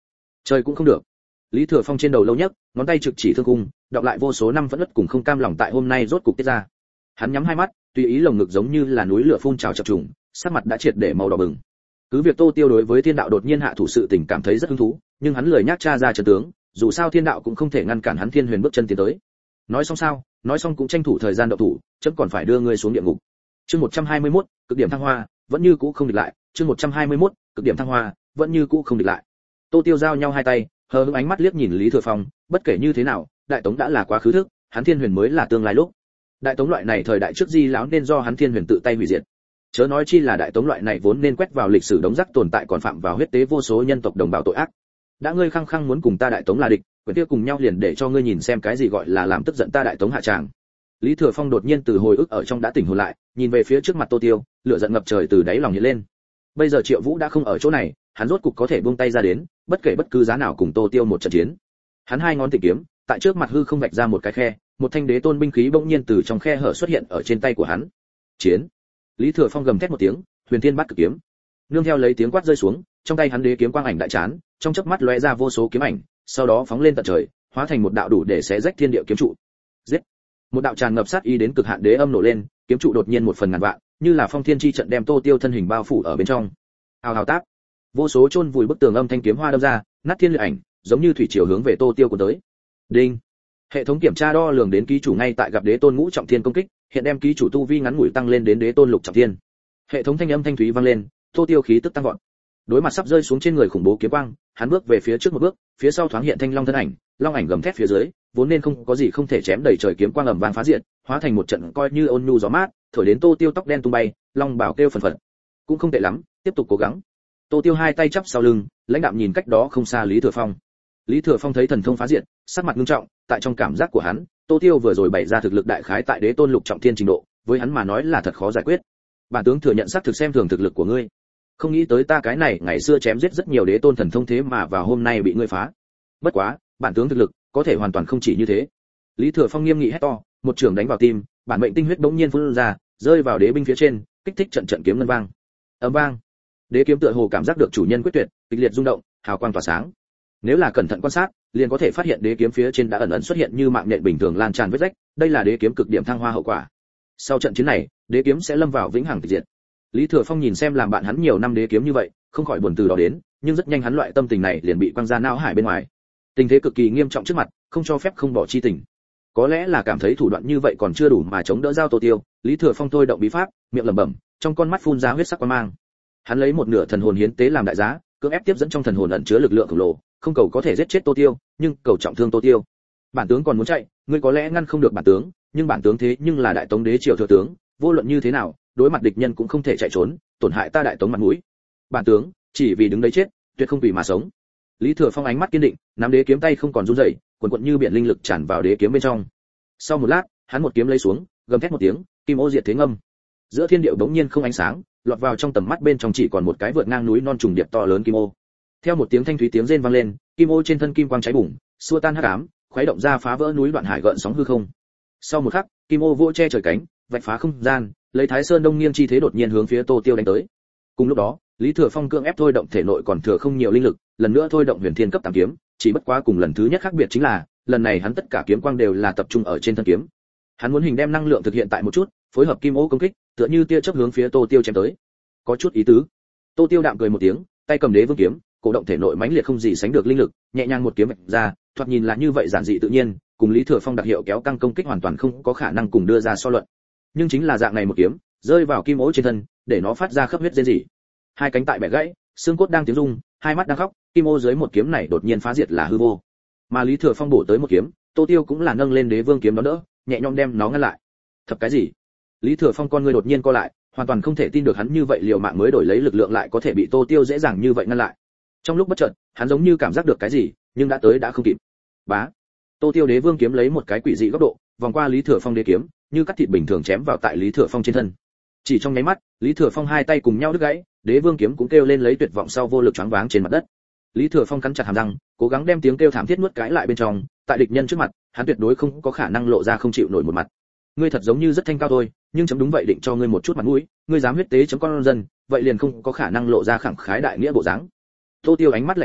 Trời cũng không được. Lý Thừa Phong trên đầu lâu nhấc, ngón tay trực chỉ thương cung, đọc lại vô số năm vẫn ất cùng không cam lòng tại hôm nay rốt cục tiết ra. Hắn nhắm hai mắt, tùy ý lồng ngực giống như là núi lửa phun trào chập trùng, sắc mặt đã triệt để màu đỏ bừng. Cứ việc Tô Tiêu đối với Thiên Đạo đột nhiên hạ thủ sự tình cảm thấy rất hứng thú, nhưng hắn lười nhắc tra ra trận tướng, dù sao Thiên Đạo cũng không thể ngăn cản hắn Thiên Huyền bước chân tiến tới. Nói xong sao? Nói xong cũng tranh thủ thời gian động thủ, chấm còn phải đưa ngươi xuống địa ngục. Chương 121, cực điểm thăng hoa, vẫn như cũ không địch lại. Chương 121, cực điểm thăng hoa, vẫn như cũ không địch lại. Tô Tiêu giao nhau hai tay, hờ hững ánh mắt liếc nhìn Lý Thừa Phong, bất kể như thế nào, Đại Tống đã là quá khứ thức, hắn Thiên Huyền mới là tương lai lúc. Đại Tống loại này thời đại trước Di lão nên do hắn Thiên Huyền tự tay hủy diệt. Chớ nói chi là Đại Tống loại này vốn nên quét vào lịch sử đống rác tồn tại còn phạm vào huyết tế vô số nhân tộc đồng bào tội ác. Đã ngươi khăng khăng muốn cùng ta Đại Tống là địch, quyển kia cùng nhau liền để cho ngươi nhìn xem cái gì gọi là làm tức giận ta Đại Tống hạ tràng. Lý Thừa Phong đột nhiên từ hồi ức ở trong đã tỉnh hồn lại, nhìn về phía trước mặt Tô Tiêu, lửa giận ngập trời từ đáy lòng hiện lên. Bây giờ Triệu Vũ đã không ở chỗ này, hắn rốt cục có thể buông tay ra đến, bất kể bất cứ giá nào cùng Tô Tiêu một trận chiến. Hắn hai ngón tịnh kiếm, tại trước mặt hư không vạch ra một cái khe, một thanh đế tôn binh khí bỗng nhiên từ trong khe hở xuất hiện ở trên tay của hắn. Chiến! Lý Thừa Phong gầm thét một tiếng, Huyền Thiên Bát Cực kiếm. Nương theo lấy tiếng quát rơi xuống, trong tay hắn đế kiếm quang ảnh đại chán, trong chớp mắt lóe ra vô số kiếm ảnh, sau đó phóng lên tận trời, hóa thành một đạo đủ để xé rách thiên địa kiếm trụ. Giết! Một đạo tràn ngập sát ý đến cực hạn đế âm nổ lên, kiếm trụ đột nhiên một phần ngàn vạn, như là phong thiên chi trận đem Tô Tiêu thân hình bao phủ ở bên trong. Hào hào táp, vô số chôn vùi bức tường âm thanh kiếm hoa đâm ra, nát thiên liệt ảnh, giống như thủy triều hướng về Tô Tiêu của tới. Đinh! Hệ thống kiểm tra đo lường đến ký chủ ngay tại gặp đế tôn ngũ trọng thiên công kích, hiện đem ký chủ tu vi ngắn ngủi tăng lên đến đế tôn lục trọng thiên. Hệ thống thanh âm thanh thúy vang lên, Tô Tiêu khí tức tăng vọt. Đối mặt sắp rơi xuống trên người khủng bố kiếm quang, hắn bước về phía trước một bước, phía sau thoáng hiện thanh long thân ảnh, long ảnh gầm thét phía dưới, vốn nên không có gì không thể chém đầy trời kiếm quang ầm vang phá diệt, hóa thành một trận coi như ôn nhu gió mát, thổi đến Tô Tiêu tóc đen tung bay, long bảo kêu phần phật. Cũng không tệ lắm, tiếp tục cố gắng. Tô Tiêu hai tay chắp sau lưng, lãnh đạm nhìn cách đó không xa Lý Thừa Phong. Lý Thừa Phong thấy thần thông phá diệt, sắc mặt nghiêm trọng, tại trong cảm giác của hắn, Tô Tiêu vừa rồi bày ra thực lực đại khái tại đế tôn lục trọng thiên trình độ, với hắn mà nói là thật khó giải quyết. Bản tướng thừa nhận xác thực xem thường thực lực của ngươi. Không nghĩ tới ta cái này ngày xưa chém giết rất nhiều đế tôn thần thông thế mà vào hôm nay bị ngươi phá. Bất quá, bản tướng thực lực có thể hoàn toàn không chỉ như thế. Lý Thừa Phong nghiêm nghị hét to, một trường đánh vào tim, bản mệnh tinh huyết bỗng nhiên phun ra, rơi vào đế binh phía trên, kích thích trận trận kiếm ngân vang. Ầm vang. Đế kiếm tựa hồ cảm giác được chủ nhân quyết tuyệt, kịch liệt rung động, hào quang tỏa sáng. Nếu là cẩn thận quan sát, liền có thể phát hiện đế kiếm phía trên đã ẩn ẩn xuất hiện như mạng nhện bình thường lan tràn vết rách, đây là đế kiếm cực điểm thăng hoa hậu quả. Sau trận chiến này, đế kiếm sẽ lâm vào vĩnh hằng tịch diệt. Lý Thừa Phong nhìn xem làm bạn hắn nhiều năm đế kiếm như vậy, không khỏi buồn từ đó đến, nhưng rất nhanh hắn loại tâm tình này liền bị quăng ra não hải bên ngoài. Tình thế cực kỳ nghiêm trọng trước mặt, không cho phép không bỏ chi tình. Có lẽ là cảm thấy thủ đoạn như vậy còn chưa đủ mà chống đỡ giao Tô Tiêu, Lý Thừa Phong thôi động bí pháp, miệng lẩm bẩm, trong con mắt phun ra huyết sắc quang mang. Hắn lấy một nửa thần hồn hiến tế làm đại giá, cưỡng ép tiếp dẫn trong thần hồn ẩn chứa lực lượng khổng lồ, không cầu có thể giết chết Tô Tiêu, nhưng cầu trọng thương Tô Tiêu. Bản tướng còn muốn chạy, ngươi có lẽ ngăn không được bản tướng, nhưng bản tướng thế nhưng là đại tống đế triều thừa tướng, vô luận như thế nào, đối mặt địch nhân cũng không thể chạy trốn, tổn hại ta đại tống mặt mũi. Bản tướng, chỉ vì đứng đấy chết, tuyệt không vì mà sống. Lý Thừa Phong ánh mắt kiên định, nắm đế kiếm tay không còn run rẩy, cuồn cuộn như biển linh lực tràn vào đế kiếm bên trong. Sau một lát, hắn một kiếm lấy xuống, gầm thét một tiếng, kim ô diệt thế ngâm. Giữa thiên địa bỗng nhiên không ánh sáng, lọt vào trong tầm mắt bên trong chỉ còn một cái vượt ngang núi non trùng điệp to lớn kim ô. Theo một tiếng thanh thúy tiếng rên vang lên, kim ô trên thân kim quang cháy bùng, xua tan hắc ám, khuấy động ra phá vỡ núi đoạn hải gợn sóng hư không. Sau một khắc, kim ô vỗ che trời cánh, vạch phá không gian, lấy Thái Sơn Đông nghiêng chi thế đột nhiên hướng phía Tô Tiêu đánh tới. Cùng lúc đó, Lý Thừa Phong cưỡng ép thôi động thể nội còn thừa không nhiều linh lực, lần nữa thôi động Huyền Thiên cấp 8 kiếm, chỉ bất quá cùng lần thứ nhất khác biệt chính là, lần này hắn tất cả kiếm quang đều là tập trung ở trên thân kiếm. Hắn muốn hình đem năng lượng thực hiện tại một chút, phối hợp kim ô công kích, tựa như tia chớp hướng phía Tô Tiêu chém tới. Có chút ý tứ. Tô Tiêu đạm cười một tiếng, tay cầm đế vương kiếm, cổ động thể nội mãnh liệt không gì sánh được linh lực, nhẹ nhàng một kiếm vạch ra, thoạt nhìn là như vậy giản dị tự nhiên, cùng Lý Thừa Phong đặc hiệu kéo căng công kích hoàn toàn không có khả năng cùng đưa ra so luận. Nhưng chính là dạng này một kiếm, rơi vào kim ô trên thân, để nó phát ra khắp huyết rên rỉ. Hai cánh tại bẻ gãy, xương cốt đang tiếng rung, hai mắt đang khóc, kim ô dưới một kiếm này đột nhiên phá diệt là hư vô. Mà Lý Thừa Phong bổ tới một kiếm, Tô Tiêu cũng là nâng lên đế vương kiếm đó đỡ, nhẹ nhõm đem nó ngăn lại. Thập cái gì? Lý Thừa Phong con người đột nhiên co lại, hoàn toàn không thể tin được hắn như vậy liều mạng mới đổi lấy lực lượng lại có thể bị Tô Tiêu dễ dàng như vậy ngăn lại. Trong lúc bất chợt, hắn giống như cảm giác được cái gì, nhưng đã tới đã không kịp. Bá. Tô Tiêu đế vương kiếm lấy một cái quỷ dị góc độ, vòng qua Lý Thừa Phong đế kiếm, như cắt thịt bình thường chém vào tại Lý Thừa Phong trên thân. Chỉ trong nháy mắt, Lý Thừa Phong hai tay cùng nhau đứt gãy, đế vương kiếm cũng kêu lên lấy tuyệt vọng sau vô lực choáng váng trên mặt đất. Lý Thừa Phong cắn chặt hàm răng, cố gắng đem tiếng kêu thảm thiết nuốt cái lại bên trong, tại địch nhân trước mặt, hắn tuyệt đối không có khả năng lộ ra không chịu nổi một mặt. Ngươi thật giống như rất thanh cao thôi, nhưng chấm đúng vậy định cho ngươi một chút mặt mũi, ngươi dám huyết tế chấm con dân, vậy liền không có khả năng lộ ra khẳng khái đại nghĩa bộ dáng. Tô Tiêu ánh mắt lạnh lẽo,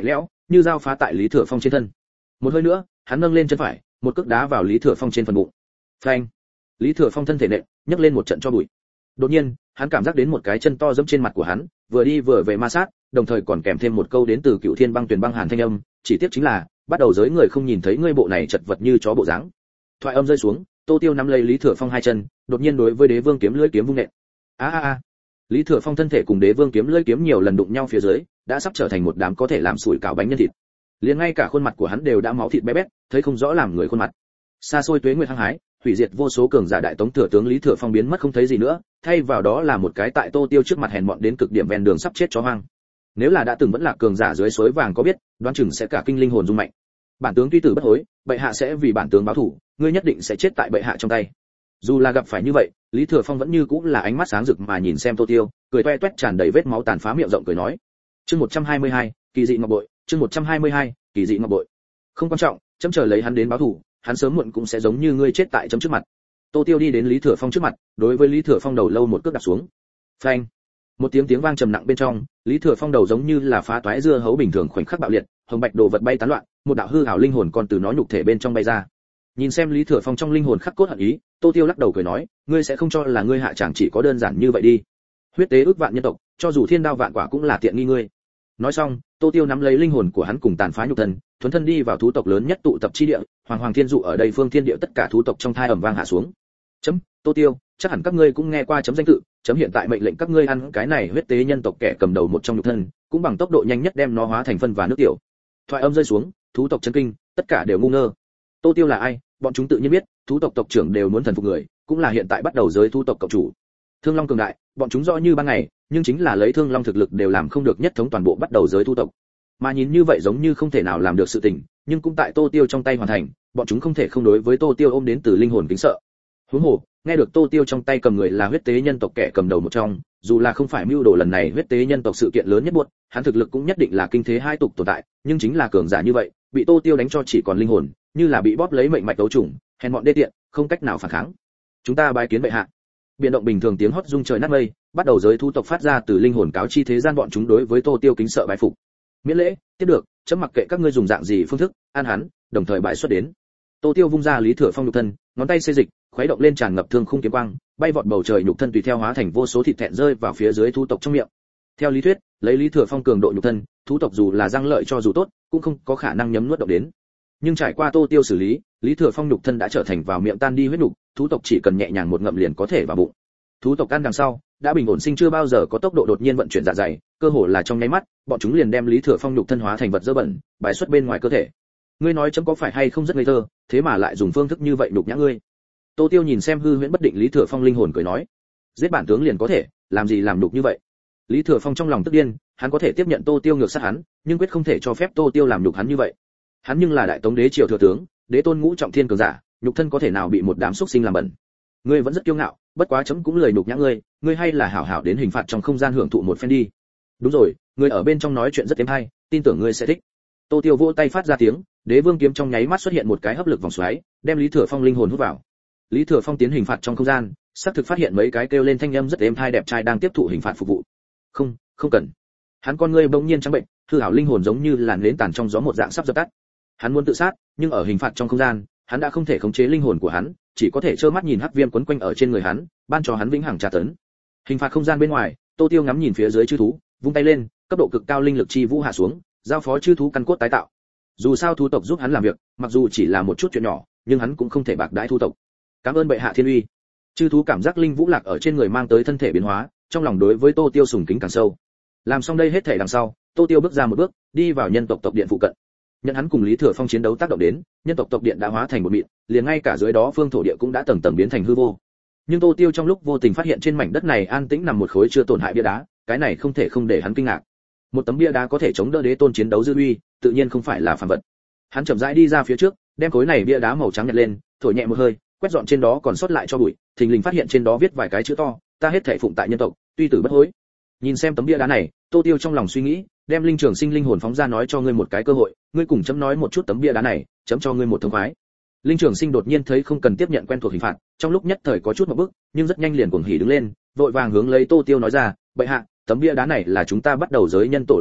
như dao phá tại Lý Thừa Phong trên thân. Một hơi nữa, hắn nâng lên chân phải, một cước đá vào Lý Thừa Phong trên phần bụng. Phanh! Lý Thừa Phong thân thể nện, nhấc lên một trận cho bụi. Đột nhiên, hắn cảm giác đến một cái chân to giẫm trên mặt của hắn, vừa đi vừa về ma sát, đồng thời còn kèm thêm một câu đến từ Cựu Thiên Băng Tuyền Băng Hàn thanh âm, chỉ tiếc chính là, bắt đầu giới người không nhìn thấy ngươi bộ này chật vật như chó bộ dáng. Thoại âm rơi xuống, Tô Tiêu nắm lấy Lý Thừa Phong hai chân, đột nhiên đối với Đế Vương kiếm lưỡi kiếm vung nện. A! Lý Thừa Phong thân thể cùng Đế Vương kiếm lưỡi kiếm nhiều lần đụng nhau phía dưới, đã sắp trở thành một đám có thể làm sủi cảo bánh nhân thịt. Liền ngay cả khuôn mặt của hắn đều đã máu thịt bé bét, thấy không rõ làm người khuôn mặt. Xa xôi tuế nguyệt hăng hái, hủy diệt vô số cường giả đại tống thừa tướng Lý Thừa Phong biến mất không thấy gì nữa, thay vào đó là một cái tại Tô Tiêu trước mặt hèn mọn đến cực điểm ven đường sắp chết chó hoang. Nếu là đã từng vẫn là cường giả dưới suối vàng có biết, đoán chừng sẽ cả kinh linh hồn rung mạnh. Bản tướng tuy tử bất hối, bệ hạ sẽ vì bản tướng báo thù, ngươi nhất định sẽ chết tại bệ hạ trong tay. Dù là gặp phải như vậy, Lý Thừa Phong vẫn như cũng là ánh mắt sáng rực mà nhìn xem Tô Tiêu, cười toe toét tràn đầy vết máu tàn phá miệng rộng cười nói. Chương 122, kỳ dị ngọc bội, chương 122, kỳ dị ngọc bội. Không quan trọng, chấm chờ lấy hắn đến báo thù, hắn sớm muộn cũng sẽ giống như ngươi chết tại chấm trước mặt. Tô Tiêu đi đến Lý Thừa Phong trước mặt, đối với Lý Thừa Phong đầu lâu một cước đạp xuống. Phanh! Một tiếng vang trầm nặng bên trong, Lý Thừa Phong đầu giống như là phá toái dưa hấu bình thường khoảnh khắc bạo liệt, hồng bạch đồ vật bay tán loạn, một đạo hư ảo linh hồn còn từ nó nhục thể bên trong bay ra. Nhìn xem Lý Thừa Phong trong linh hồn khắc cốt hận ý, Tô Tiêu lắc đầu cười nói, ngươi sẽ không cho là ngươi hạ chẳng chỉ có đơn giản như vậy đi. Huyết tế ước vạn nhân tộc, cho dù thiên đao vạn quả cũng là tiện nghi ngươi. Nói xong, Tô Tiêu nắm lấy linh hồn của hắn cùng tàn phá nhục thân, thuấn thân đi vào thú tộc lớn nhất tụ tập chi địa, Hoàng Thiên dụ ở đây phương thiên địa tất cả thú tộc trong thai ầm vang hạ xuống. Chấm, Tô Tiêu, chắc hẳn các ngươi cũng nghe qua chấm danh tự, chấm hiện tại mệnh lệnh các ngươi ăn cái này huyết tế nhân tộc kẻ cầm đầu một trong nhục thân, cũng bằng tốc độ nhanh nhất đem nó hóa thành phân và nước tiểu. Thoại âm rơi xuống, thú tộc chấn kinh, tất cả đều ngu ngơ. Tô Tiêu là ai? Bọn chúng tự nhiên biết, thú tộc tộc trưởng đều muốn thần phục người, cũng là hiện tại bắt đầu giới thú tộc cộng chủ. Thương Long cường đại, bọn chúng rõ như ban ngày, nhưng chính là lấy Thương Long thực lực đều làm không được nhất thống toàn bộ bắt đầu giới thú tộc. Mà nhìn như vậy giống như không thể nào làm được sự tình, nhưng cũng tại Tô Tiêu trong tay hoàn thành, bọn chúng không thể không đối với Tô Tiêu ôm đến từ linh hồn kính sợ. Huống hồ, nghe được Tô Tiêu trong tay cầm người là huyết tế nhân tộc kẻ cầm đầu một trong, dù là không phải mưu đồ lần này huyết tế nhân tộc sự kiện lớn nhất buốt, hắn thực lực cũng nhất định là kinh thế hai tục tồn tại, nhưng chính là cường giả như vậy, bị Tô Tiêu đánh cho chỉ còn linh hồn, như là bị bóp lấy mệnh mạch đấu trùng, hèn mọn đê tiện, không cách nào phản kháng. Chúng ta bái kiến bệ hạ. Biến động bình thường tiếng hót rung trời nát mây, bắt đầu giới thú tộc phát ra từ linh hồn cáo chi thế gian bọn chúng đối với Tô Tiêu kính sợ bái phục. Miễn lễ, tiếp được, chấm mặc kệ các ngươi dùng dạng gì phương thức, an hắn, đồng thời bãi xuất đến. Tô Tiêu vung ra Lý Thừa Phong nhục thân, ngón tay xê dịch, khuấy động lên tràn ngập thương khung kiếm quang, bay vọt bầu trời nhục thân tùy theo hóa thành vô số thịt thẹn rơi vào phía dưới thú tộc trong miệng. Theo lý thuyết, lấy Lý Thừa Phong cường độ nhục thân, thú tộc dù là răng lợi cho dù tốt, cũng không có khả năng nhấm nuốt động đến. Nhưng trải qua Tô Tiêu xử lý, Lý Thừa Phong nhục thân đã trở thành vào miệng tan đi huyết nhục, thú tộc chỉ cần nhẹ nhàng một ngậm liền có thể vào bụng. Thú tộc ăn đằng sau, đã bình ổn sinh chưa bao giờ có tốc độ đột nhiên vận chuyển dạ dày, cơ hồ là trong nháy mắt, bọn chúng liền đem Lý Thừa Phong nhục thân hóa thành vật dơ bẩn, bài xuất bên ngoài cơ thể. Ngươi nói chấm có phải hay không rất ngây thơ, thế mà lại dùng phương thức như vậy nhục nhã ngươi. Tô Tiêu nhìn xem hư huyễn bất định Lý Thừa Phong linh hồn cười nói, giết bản tướng liền có thể, làm gì làm nhục như vậy. Lý Thừa Phong trong lòng tức điên, hắn có thể tiếp nhận Tô Tiêu ngược sát hắn, nhưng quyết không thể cho phép Tô Tiêu làm nhục hắn như vậy. Hắn nhưng là đại tống đế triều thừa tướng, đế tôn ngũ trọng thiên cường giả, nhục thân có thể nào bị một đám xuất sinh làm bẩn. Ngươi vẫn rất kiêu ngạo, bất quá chấm cũng lười nhục nhã ngươi, ngươi hay là hảo hảo đến hình phạt trong không gian hưởng thụ một phen đi. Đúng rồi, ngươi ở bên trong nói chuyện rất êm hay, tin tưởng ngươi sẽ thích. Tô Tiêu vỗ tay phát ra tiếng, Đế Vương kiếm trong nháy mắt xuất hiện một cái hấp lực vòng xoáy, đem Lý Thừa Phong linh hồn hút vào. Lý Thừa Phong tiến hình phạt trong không gian, xác thực phát hiện mấy cái kêu lên thanh âm rất êm tai đẹp trai đang tiếp thụ hình phạt phục vụ. Không, không cần. Hắn con ngươi bỗng nhiên trắng bệnh, hư ảo linh hồn giống như làn nến tàn trong gió một dạng sắp dập tắt. Hắn muốn tự sát, nhưng ở hình phạt trong không gian, hắn đã không thể khống chế linh hồn của hắn, chỉ có thể trơ mắt nhìn hắc viêm quấn quanh ở trên người hắn, ban cho hắn vĩnh hằng tra tấn. Hình phạt không gian bên ngoài, Tô Tiêu ngắm nhìn phía dưới chư thú, vung tay lên, cấp độ cực cao linh lực chi vũ hạ xuống, giao phó chư thú căn cốt tái tạo. Dù sao thú tộc giúp hắn làm việc, mặc dù chỉ là một chút chuyện nhỏ, nhưng hắn cũng không thể bạc đãi thú tộc. Cảm ơn bệ hạ thiên uy. Chư thú cảm giác linh vũ lạc ở trên người mang tới thân thể biến hóa, trong lòng đối với Tô Tiêu sùng kính càng sâu. Làm xong đây hết thể đằng sau, Tô Tiêu bước ra một bước, đi vào nhân tộc tộc điện phụ cận. Nhận hắn cùng Lý Thừa Phong chiến đấu tác động đến, nhân tộc tộc điện đã hóa thành một mịn, liền ngay cả dưới đó phương thổ địa cũng đã tầng tầng biến thành hư vô. Nhưng Tô Tiêu trong lúc vô tình phát hiện trên mảnh đất này an tĩnh nằm một khối chưa tổn hại bia đá, cái này không thể không để hắn kinh ngạc. Một tấm bia đá có thể chống đỡ đế tôn chiến đấu dư uy, tự nhiên không phải là phàm vật. Hắn chậm rãi đi ra phía trước, đem khối này bia đá màu trắng nhặt lên, thổi nhẹ một hơi, quét dọn trên đó còn sót lại cho bụi, thình lình phát hiện trên đó viết vài cái chữ to, ta hết thảy phụng tại nhân tộc, tuy tử bất hối. Nhìn xem tấm bia đá này, Tô Tiêu trong lòng suy nghĩ, đem linh trường sinh linh hồn phóng ra nói cho ngươi một cái cơ hội, ngươi cùng chấm nói một chút tấm bia đá này, chấm cho ngươi một thông khoái. Linh trường sinh đột nhiên thấy không cần tiếp nhận quen thuộc hình phạt, trong lúc nhất thời có chút một bước, nhưng rất nhanh liền cuồng hỉ đứng lên, vội vàng hướng lấy Tô Tiêu nói ra, bệ hạ, tấm bia đá này là chúng ta bắt đầu giới nhân tổ lưu lại,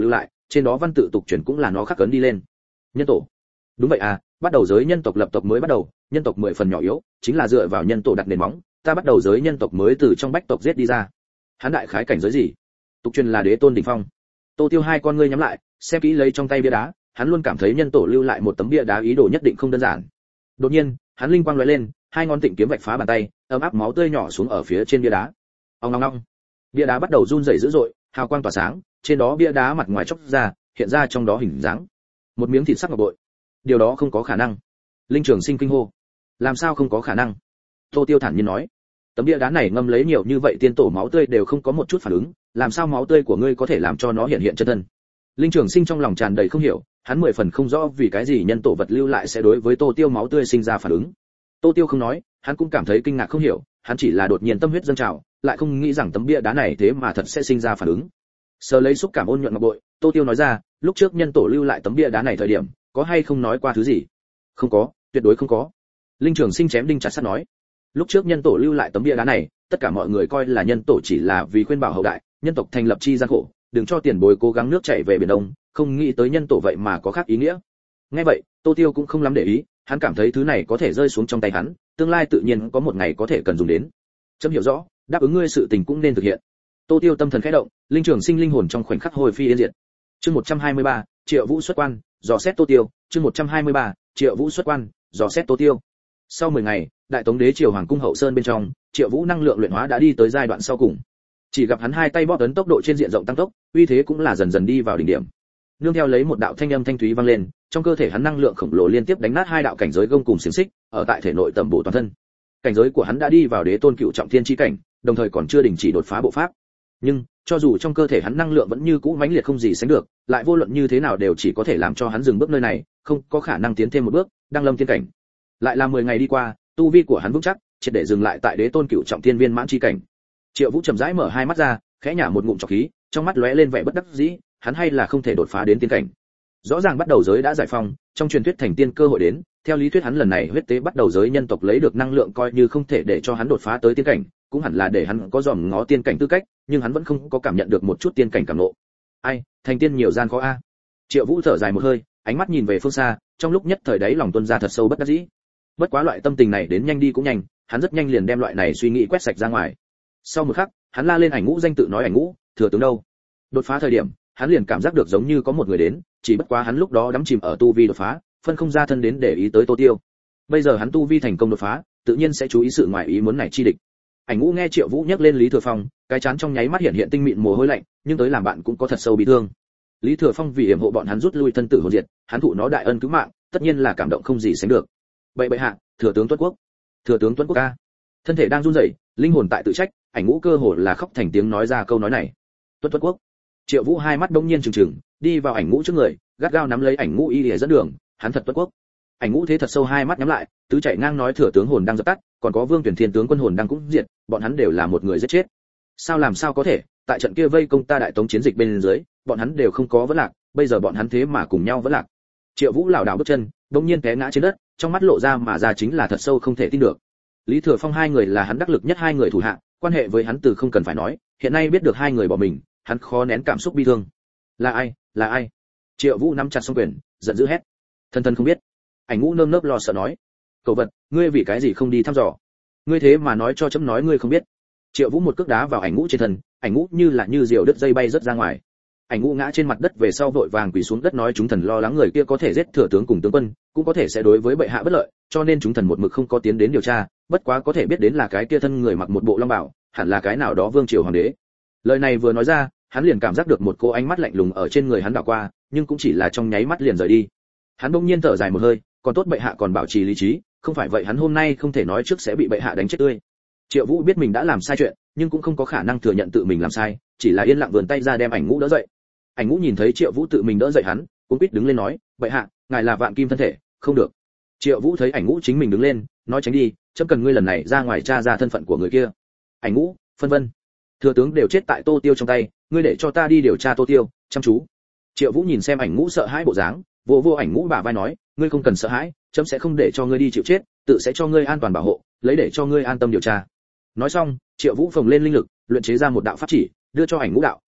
trên đó văn tự tục truyền cũng là nó khắc ấn đi lên. Nhân tổ. Đúng vậy à, bắt đầu giới nhân tộc lập tộc mới bắt đầu, nhân tộc 10 phần nhỏ yếu, chính là dựa vào nhân tổ đặt nền móng, ta bắt đầu giới nhân tộc mới từ trong bách tộc giết đi ra. Hắn đại khái cảnh giới gì? Tục truyền là đế tôn đỉnh phong. Tô Tiêu hai con ngươi nhắm lại, xem kỹ lấy trong tay bia đá, hắn luôn cảm thấy nhân tổ lưu lại một tấm bia đá ý đồ nhất định không đơn giản. Đột nhiên, hắn linh quang lóe lên, hai ngón tịnh kiếm vạch phá bàn tay, ấm áp máu tươi nhỏ xuống ở phía trên bia đá. Ong ong ong. Bia đá bắt đầu run rẩy dữ dội, hào quang tỏa sáng, trên đó bia đá mặt ngoài chóc ra, hiện ra trong đó hình dáng. Một miếng thịt sắc ngọc bội. Điều đó không có khả năng. Linh Trường Sinh kinh hô. Làm sao không có khả năng? Tô Tiêu thản nhiên nói. Tấm bia đá này ngâm lấy nhiều như vậy tiên tổ máu tươi đều không có một chút phản ứng, làm sao máu tươi của ngươi có thể làm cho nó hiện chân thân? Linh Trường Sinh trong lòng tràn đầy không hiểu, hắn 10 phần không rõ vì cái gì nhân tổ vật lưu lại sẽ đối với Tô Tiêu máu tươi sinh ra phản ứng. Tô Tiêu không nói, hắn cũng cảm thấy kinh ngạc không hiểu, hắn chỉ là đột nhiên tâm huyết dâng trào, lại không nghĩ rằng tấm bia đá này thế mà thật sẽ sinh ra phản ứng. Sờ lấy xúc cảm ôn nhuận ngọc bội, Tô Tiêu nói ra, lúc trước nhân tổ lưu lại tấm bia đá này thời điểm, có hay không nói qua thứ gì? Không có, tuyệt đối không có. Linh Trường Sinh chém đinh chặt sắt nói. Lúc trước nhân tổ lưu lại tấm bia đá này, tất cả mọi người coi là nhân tổ chỉ là vì khuyên bảo hậu đại, nhân tộc thành lập chi gian khổ, đừng cho tiền bối cố gắng nước chảy về biển đông, không nghĩ tới nhân tổ vậy mà có khác ý nghĩa. Nghe vậy, Tô Tiêu cũng không lắm để ý, hắn cảm thấy thứ này có thể rơi xuống trong tay hắn, tương lai tự nhiên có một ngày có thể cần dùng đến. Chấm hiểu rõ, đáp ứng ngươi sự tình cũng nên thực hiện. Tô Tiêu tâm thần khẽ động, Linh Trường Sinh linh hồn trong khoảnh khắc hồi phi yên diệt. Chương 123, Triệu Vũ xuất quan, dò xét Tô Tiêu, chương 123, Triệu Vũ xuất quan, dò xét Tô Tiêu. Sau 10 ngày, Đại Tống đế triều hoàng cung hậu sơn bên trong, Triệu Vũ năng lượng luyện hóa đã đi tới giai đoạn sau cùng. Chỉ gặp hắn hai tay bóp ấn tốc độ trên diện rộng tăng tốc, uy thế cũng là dần dần đi vào đỉnh điểm. Nương theo lấy một đạo thanh âm thanh thúy vang lên, trong cơ thể hắn năng lượng khổng lồ liên tiếp đánh nát hai đạo cảnh giới gông cùng xiềng xích, ở tại thể nội tầm bổ toàn thân. Cảnh giới của hắn đã đi vào đế tôn cựu trọng thiên chi cảnh, đồng thời còn chưa đình chỉ đột phá bộ pháp. Nhưng, cho dù trong cơ thể hắn năng lượng vẫn như cũ mãnh liệt không gì sánh được, lại vô luận như thế nào đều chỉ có thể làm cho hắn dừng bước nơi này, không có khả năng tiến thêm một bước, đăng lâm tiên cảnh. Lại là 10 ngày đi qua, tu vi của hắn vững chắc, triệt để dừng lại tại đế tôn cựu trọng thiên viên mãn chi cảnh. Triệu Vũ chậm rãi mở hai mắt ra, khẽ nhả một ngụm trọc khí, trong mắt lóe lên vẻ bất đắc dĩ, hắn hay là không thể đột phá đến tiên cảnh. Rõ ràng bắt đầu giới đã giải phong, trong truyền thuyết thành tiên cơ hội đến, theo lý thuyết hắn lần này huyết tế bắt đầu giới nhân tộc lấy được năng lượng coi như không thể để cho hắn đột phá tới tiên cảnh, cũng hẳn là để hắn có dòm ngó tiên cảnh tư cách, nhưng hắn vẫn không có cảm nhận được một chút tiên cảnh cảm ngộ. Ai, thành tiên nhiều gian khó a. Triệu Vũ thở dài một hơi, ánh mắt nhìn về phương xa, trong lúc nhất thời đấy lòng tuôn ra thật sâu bất đắc dĩ. Bất quá loại tâm tình này đến nhanh đi cũng nhanh, hắn rất nhanh liền đem loại này suy nghĩ quét sạch ra ngoài. Sau một khắc, hắn la lên Ảnh Ngũ danh tự nói Ảnh Ngũ, thừa tướng đâu? Đột phá thời điểm, hắn liền cảm giác được giống như có một người đến, chỉ bất quá hắn lúc đó đắm chìm ở tu vi đột phá, phân không ra thân đến để ý tới Tô Tiêu. Bây giờ hắn tu vi thành công đột phá, tự nhiên sẽ chú ý sự ngoài ý muốn này chi địch. Ảnh Ngũ nghe Triệu Vũ nhắc lên Lý Thừa Phong, cái chán trong nháy mắt hiện hiện tinh mịn mồ hôi lạnh, nhưng tới làm bạn cũng có thật sâu bị thương. Lý Thừa Phong vì yểm hộ bọn hắn rút lui thân tử hồn diệt, hắn thụ nó đại ân cứu mạng, tất nhiên là cảm động không gì sánh được. Bệ hạ, thừa tướng Tuấn Quốc. Thừa tướng Tuấn Quốc ca. Thân thể đang run rẩy, linh hồn tại tự trách, Ảnh Ngũ cơ hồ là khóc thành tiếng nói ra câu nói này. Tuấn Quốc. Triệu Vũ hai mắt bỗng nhiên trừng trừng, đi vào Ảnh Ngũ trước người, gắt gao nắm lấy Ảnh Ngũ y để dẫn đường, hắn thật Tuấn Quốc. Ảnh Ngũ thế thật sâu hai mắt nhắm lại, tứ chạy ngang nói thừa tướng hồn đang dập tắt, còn có Vương Tuyển Thiên tướng quân hồn đang cũng diệt, bọn hắn đều là một người giết chết. Sao làm sao có thể, tại trận kia vây công ta Đại Tống chiến dịch bên dưới, bọn hắn đều không có vấn lạc, bây giờ bọn hắn thế mà cùng nhau vấn lạc. Triệu Vũ lảo đảo bước chân, bỗng nhiên té ngã trên đất, trong mắt lộ ra mà ra chính là thật sâu không thể tin được. Lý Thừa Phong hai người là hắn đắc lực nhất hai người thủ hạ, quan hệ với hắn từ không cần phải nói, hiện nay biết được hai người bỏ mình, hắn khó nén cảm xúc bi thương. Là ai? Là ai? Triệu Vũ nắm chặt song quyền, giận dữ hét. Thân không biết. Ảnh Ngũ nơm nớp lo sợ nói. Cậu vật, ngươi vì cái gì không đi thăm dò? Ngươi thế mà nói cho chấm nói ngươi không biết. Triệu Vũ một cước đá vào Ảnh Ngũ trên thân, Ảnh Ngũ như là như diều đứt dây bay rất ra ngoài. Ảnh Ngũ ngã trên mặt đất về sau vội vàng quỳ xuống đất nói chúng thần lo lắng người kia có thể giết thừa tướng cùng tướng quân, cũng có thể sẽ đối với bệ hạ bất lợi, cho nên chúng thần một mực không có tiến đến điều tra, bất quá có thể biết đến là cái kia thân người mặc một bộ long bào, hẳn là cái nào đó vương triều hoàng đế. Lời này vừa nói ra, hắn liền cảm giác được một cô ánh mắt lạnh lùng ở trên người hắn đảo qua, nhưng cũng chỉ là trong nháy mắt liền rời đi. Hắn bỗng nhiên thở dài một hơi, còn tốt bệ hạ còn bảo trì lý trí, không phải vậy hắn hôm nay không thể nói trước sẽ bị bệ hạ đánh chết tươi. Triệu Vũ biết mình đã làm sai chuyện, nhưng cũng không có khả năng thừa nhận tự mình làm sai, chỉ là yên lặng vươn tay ra đem Ảnh Ngũ đỡ dậy. Ảnh Ngũ nhìn thấy Triệu Vũ tự mình đỡ dậy hắn, cũng quýt đứng lên nói, bệ hạ, ngài là vạn kim thân thể, không được. Triệu Vũ thấy Ảnh Ngũ chính mình đứng lên, nói tránh đi, chấm cần ngươi lần này ra ngoài tra ra thân phận của người kia. Ảnh Ngũ, phân vân. Thừa tướng đều chết tại Tô Tiêu trong tay, ngươi để cho ta đi điều tra Tô Tiêu, chăm chú. Triệu Vũ nhìn xem Ảnh Ngũ sợ hãi bộ dáng, vô Ảnh Ngũ bả vai nói, ngươi không cần sợ hãi, chấm sẽ không để cho ngươi đi chịu chết, tự sẽ cho ngươi an toàn bảo hộ, lấy để cho ngươi an tâm điều tra. Nói xong, Triệu Vũ phồng lên linh lực, luyện chế ra một đạo pháp chỉ, đưa cho Ảnh Ngũ đạo,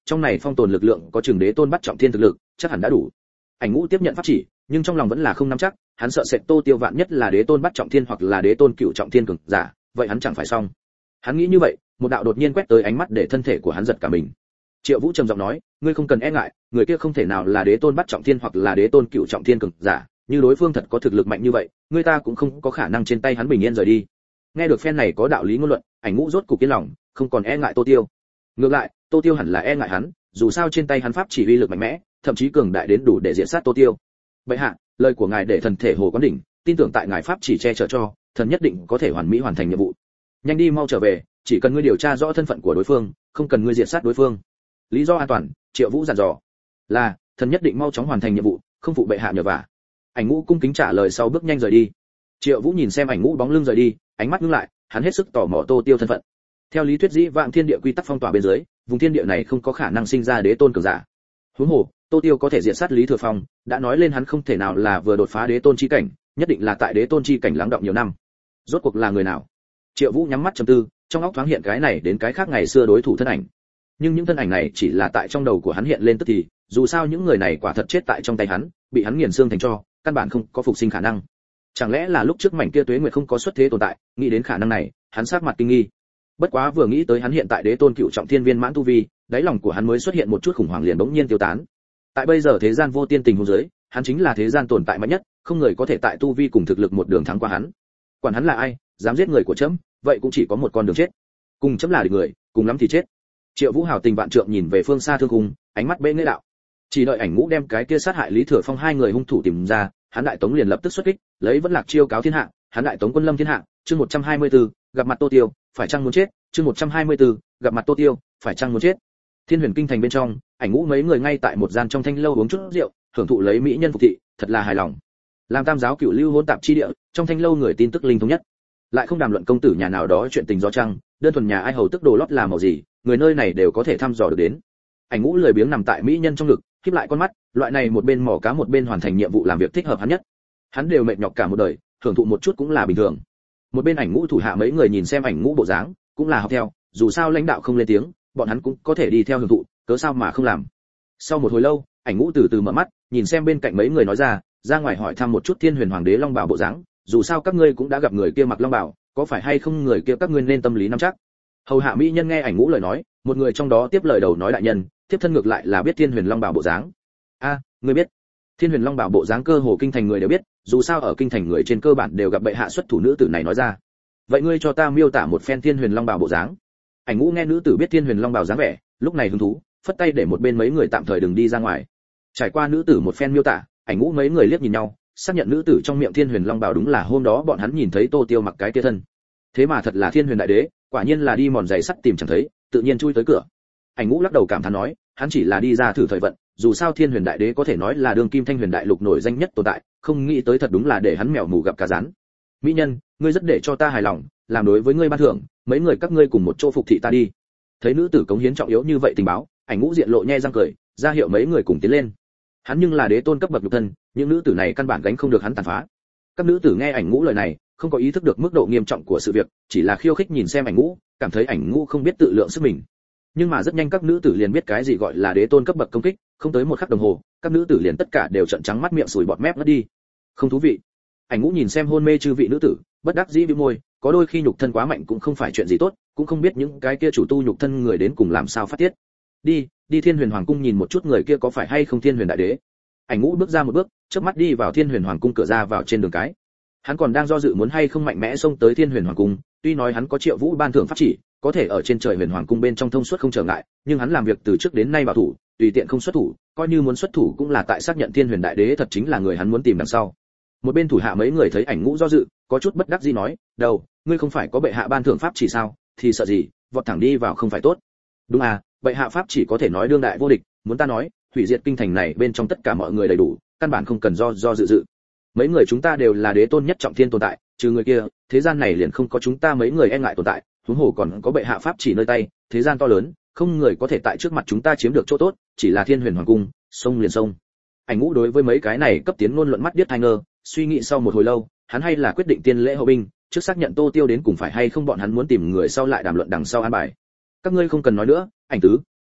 trong này phong tồn lực lượng có chừng đế tôn bắt trọng thiên thực lực, chắc hẳn đã đủ. Ảnh Ngũ tiếp nhận pháp chỉ, nhưng trong lòng vẫn là không nắm chắc, hắn sợ sệt Tô Tiêu vạn nhất là đế tôn bắt trọng thiên hoặc là đế tôn cựu trọng thiên cường giả, vậy hắn chẳng phải xong. Hắn nghĩ như vậy, một đạo đột nhiên quét tới ánh mắt để thân thể của hắn giật cả mình. Triệu Vũ trầm giọng nói, ngươi không cần e ngại, người kia không thể nào là đế tôn bắt trọng thiên hoặc là đế tôn cựu trọng thiên cường giả, như đối phương thật có thực lực mạnh như vậy, người ta cũng không có khả năng trên tay hắn bình yên rời đi. Nghe được phen này có đạo lý ngôn luận, Ảnh Ngũ rốt cục yên lòng, không còn e ngại Tô Tiêu. Ngược lại, Tô Tiêu hẳn là e ngại hắn, dù sao trên tay hắn pháp chỉ uy lực mạnh mẽ, thậm chí cường đại đến đủ để diệt sát Tô Tiêu. Bệ hạ, lời của ngài để thần thể hồ quán đỉnh, tin tưởng tại ngài pháp chỉ che chở cho, thần nhất định có thể hoàn mỹ hoàn thành nhiệm vụ. Nhanh đi mau trở về, chỉ cần ngươi điều tra rõ thân phận của đối phương, không cần ngươi diệt sát đối phương. Lý do an toàn, Triệu Vũ dặn dò. Là, thần nhất định mau chóng hoàn thành nhiệm vụ, không phụ bệ hạ nhờ vả. Ảnh Ngũ cung kính trả lời sau bước nhanh rời đi. Triệu Vũ nhìn xem Ảnh Ngũ bóng lưng rời đi, ánh mắt ngưng lại, hắn hết sức tò mò Tô Tiêu thân phận. Theo lý thuyết dĩ vãng thiên địa quy tắc phong tỏa bên dưới, vùng thiên địa này không có khả năng sinh ra đế tôn cường giả. Huống hồ, Tô Tiêu có thể diệt sát Lý Thừa Phong, đã nói lên hắn không thể nào là vừa đột phá đế tôn chi cảnh, nhất định là tại đế tôn chi cảnh lắng động nhiều năm. Rốt cuộc là người nào? Triệu Vũ nhắm mắt trầm tư, trong óc thoáng hiện cái này đến cái khác ngày xưa đối thủ thân ảnh. Nhưng những thân ảnh này chỉ là tại trong đầu của hắn hiện lên tức thì, dù sao những người này quả thật chết tại trong tay hắn, bị hắn nghiền xương thành tro, căn bản không có phục sinh khả năng. Chẳng lẽ là lúc trước mảnh kia tuế nguyệt không có xuất thế tồn tại, nghĩ đến khả năng này, hắn sắc mặt kinh nghi. Bất quá vừa nghĩ tới hắn hiện tại đế tôn cựu trọng thiên viên mãn tu vi, đáy lòng của hắn mới xuất hiện một chút khủng hoảng liền bỗng nhiên tiêu tán. Tại bây giờ thế gian vô tiên tình huống dưới, hắn chính là thế gian tồn tại mạnh nhất, không người có thể tại tu vi cùng thực lực một đường thắng qua hắn. Quản hắn là ai, dám giết người của chấm, vậy cũng chỉ có một con đường chết. Cùng chấm là địch người, cùng lắm thì chết. Triệu Vũ hào tình vạn trượng nhìn về phương xa thương cung, ánh mắt bệ nghệ đạo. Chỉ đợi Ảnh Ngũ đem cái kia sát hại Lý Thừa Phong hai người hung thủ tìm ra, hắn đại tống liền lập tức xuất kích, lấy vẫn lạc chiêu cáo thiên hạ, hắn đại tống quân lâm thiên hạ. Chương 124, gặp mặt Tô Tiêu, phải chăng muốn chết? Chương 124, gặp mặt Tô Tiêu, phải chăng muốn chết? Thiên Huyền Kinh thành bên trong, Ảnh Ngũ mấy người ngay tại một gian trong thanh lâu uống chút rượu, hưởng thụ lấy mỹ nhân phục thị, thật là hài lòng. Làm tam giáo cửu lưu hỗn tạp chi địa, trong thanh lâu người tin tức linh thống nhất. Lại không đàm luận công tử nhà nào đó chuyện tình gió trăng, đơn thuần nhà ai hầu tức đồ lót làm màu gì, người nơi này đều có thể thăm dò được đến. Ảnh Ngũ lười biếng nằm tại mỹ nhân trong ngực, khép lại con mắt, loại này một bên mỏ cá một bên hoàn thành nhiệm vụ làm việc thích hợp hắn nhất. Hắn đều mệt nhọc cả một đời, hưởng thụ một chút cũng là bình thường. Một bên Ảnh Ngũ thủ hạ mấy người nhìn xem Ảnh Ngũ bộ dáng, cũng là học theo, dù sao lãnh đạo không lên tiếng, bọn hắn cũng có thể đi theo hưởng thụ, cớ sao mà không làm. Sau một hồi lâu, Ảnh Ngũ từ từ mở mắt, nhìn xem bên cạnh mấy người nói ra ngoài hỏi thăm một chút Thiên Huyền Hoàng đế Long Bảo bộ dáng, dù sao các ngươi cũng đã gặp người kia mặc Long Bảo, có phải hay không người kia các ngươi nên tâm lý nắm chắc. Hầu hạ mỹ nhân nghe Ảnh Ngũ lời nói, một người trong đó tiếp lời đầu nói đại nhân, tiếp thân ngược lại là biết Thiên Huyền Long Bảo bộ dáng. A, ngươi biết? Thiên Huyền Long Bảo bộ dáng cơ hồ kinh thành người đều biết, dù sao ở kinh thành người trên cơ bản đều gặp bệ hạ xuất thủ nữ tử này nói ra. Vậy ngươi cho ta miêu tả một phen Thiên Huyền Long Bảo bộ dáng. Ảnh Ngũ nghe nữ tử biết Thiên Huyền Long Bảo dáng vẻ, lúc này hứng thú, phất tay để một bên mấy người tạm thời đừng đi ra ngoài. Trải qua nữ tử một phen miêu tả, Ảnh Ngũ mấy người liếc nhìn nhau, xác nhận nữ tử trong miệng Thiên Huyền Long Bảo đúng là hôm đó bọn hắn nhìn thấy Tô Tiêu mặc cái kia thân. Thế mà thật là Thiên Huyền Đại Đế, quả nhiên là đi mòn giày sắt tìm chẳng thấy, tự nhiên chui tới cửa. Ảnh Ngũ lắc đầu cảm thán nói, hắn chỉ là đi ra thử thời vận, dù sao Thiên Huyền Đại Đế có thể nói là đương kim Thanh Huyền Đại Lục nổi danh nhất tồn tại, không nghĩ tới thật đúng là để hắn mèo mù gặp cá rán. Mỹ nhân, ngươi rất để cho ta hài lòng, làm đối với ngươi ban thưởng, mấy người các ngươi cùng một chỗ phục thị ta đi. Thấy nữ tử cống hiến trọng yếu như vậy tình báo, Ảnh Ngũ diện lộ nhe răng cười, ra hiệu mấy người cùng tiến lên. Hắn nhưng là đế tôn cấp bậc nhục thân, những nữ tử này căn bản gánh không được hắn tàn phá. Các nữ tử nghe Ảnh Ngũ lời này, không có ý thức được mức độ nghiêm trọng của sự việc, chỉ là khiêu khích nhìn xem Ảnh Ngũ, cảm thấy Ảnh Ngũ không biết tự lượng sức mình. Nhưng mà rất nhanh các nữ tử liền biết cái gì gọi là đế tôn cấp bậc công kích, không tới một khắc đồng hồ, các nữ tử liền tất cả đều trợn trắng mắt miệng sùi bọt mép ngất đi. Không thú vị. Ảnh Ngũ nhìn xem hôn mê chư vị nữ tử, bất đắc dĩ bĩu môi, có đôi khi nhục thân quá mạnh cũng không phải chuyện gì tốt, cũng không biết những cái kia chủ tu nhục thân người đến cùng làm sao phát tiết. Đi Thiên Huyền Hoàng cung nhìn một chút người kia có phải hay không Thiên Huyền Đại Đế. Ảnh Ngũ bước ra một bước, chớp mắt đi vào Thiên Huyền Hoàng cung cửa ra vào trên đường cái. Hắn còn đang do dự muốn hay không mạnh mẽ xông tới Thiên Huyền Hoàng cung, tuy nói hắn có Triệu Vũ ban thưởng pháp chỉ, có thể ở trên trời Huyền Hoàng cung bên trong thông suốt không trở ngại, nhưng hắn làm việc từ trước đến nay bảo thủ, tùy tiện không xuất thủ, coi như muốn xuất thủ cũng là tại xác nhận Thiên Huyền Đại Đế thật chính là người hắn muốn tìm đằng sau. Một bên thủ hạ mấy người thấy Ảnh Ngũ do dự, có chút bất đắc dĩ nói, "Đầu, ngươi không phải có bệ hạ ban thưởng pháp chỉ sao, thì sợ gì, vọt thẳng đi vào không phải tốt." "Đúng à, bệ hạ pháp chỉ có thể nói đương đại vô địch, muốn ta nói, hủy diệt kinh thành này bên trong tất cả mọi người đầy đủ, căn bản không cần do dự. Mấy người chúng ta đều là đế tôn nhất trọng thiên tồn tại, trừ người kia, thế gian này liền không có chúng ta mấy người e ngại tồn tại, huống hồ còn có bệ hạ pháp chỉ nơi tay, thế gian to lớn, không người có thể tại trước mặt chúng ta chiếm được chỗ tốt, chỉ là Thiên Huyền Hoàng cung, sông liền sông." Ảnh Ngũ đối với mấy cái này cấp tiến ngôn luận mắt điếc tai ngơ, suy nghĩ sau một hồi lâu, hắn hay là quyết định tiên lễ hậu binh, trước xác nhận Tô Tiêu đến cùng phải hay không bọn hắn muốn tìm người sau lại đàm luận đằng sau an bài. "Các ngươi không cần nói nữa, Ảnh tứ,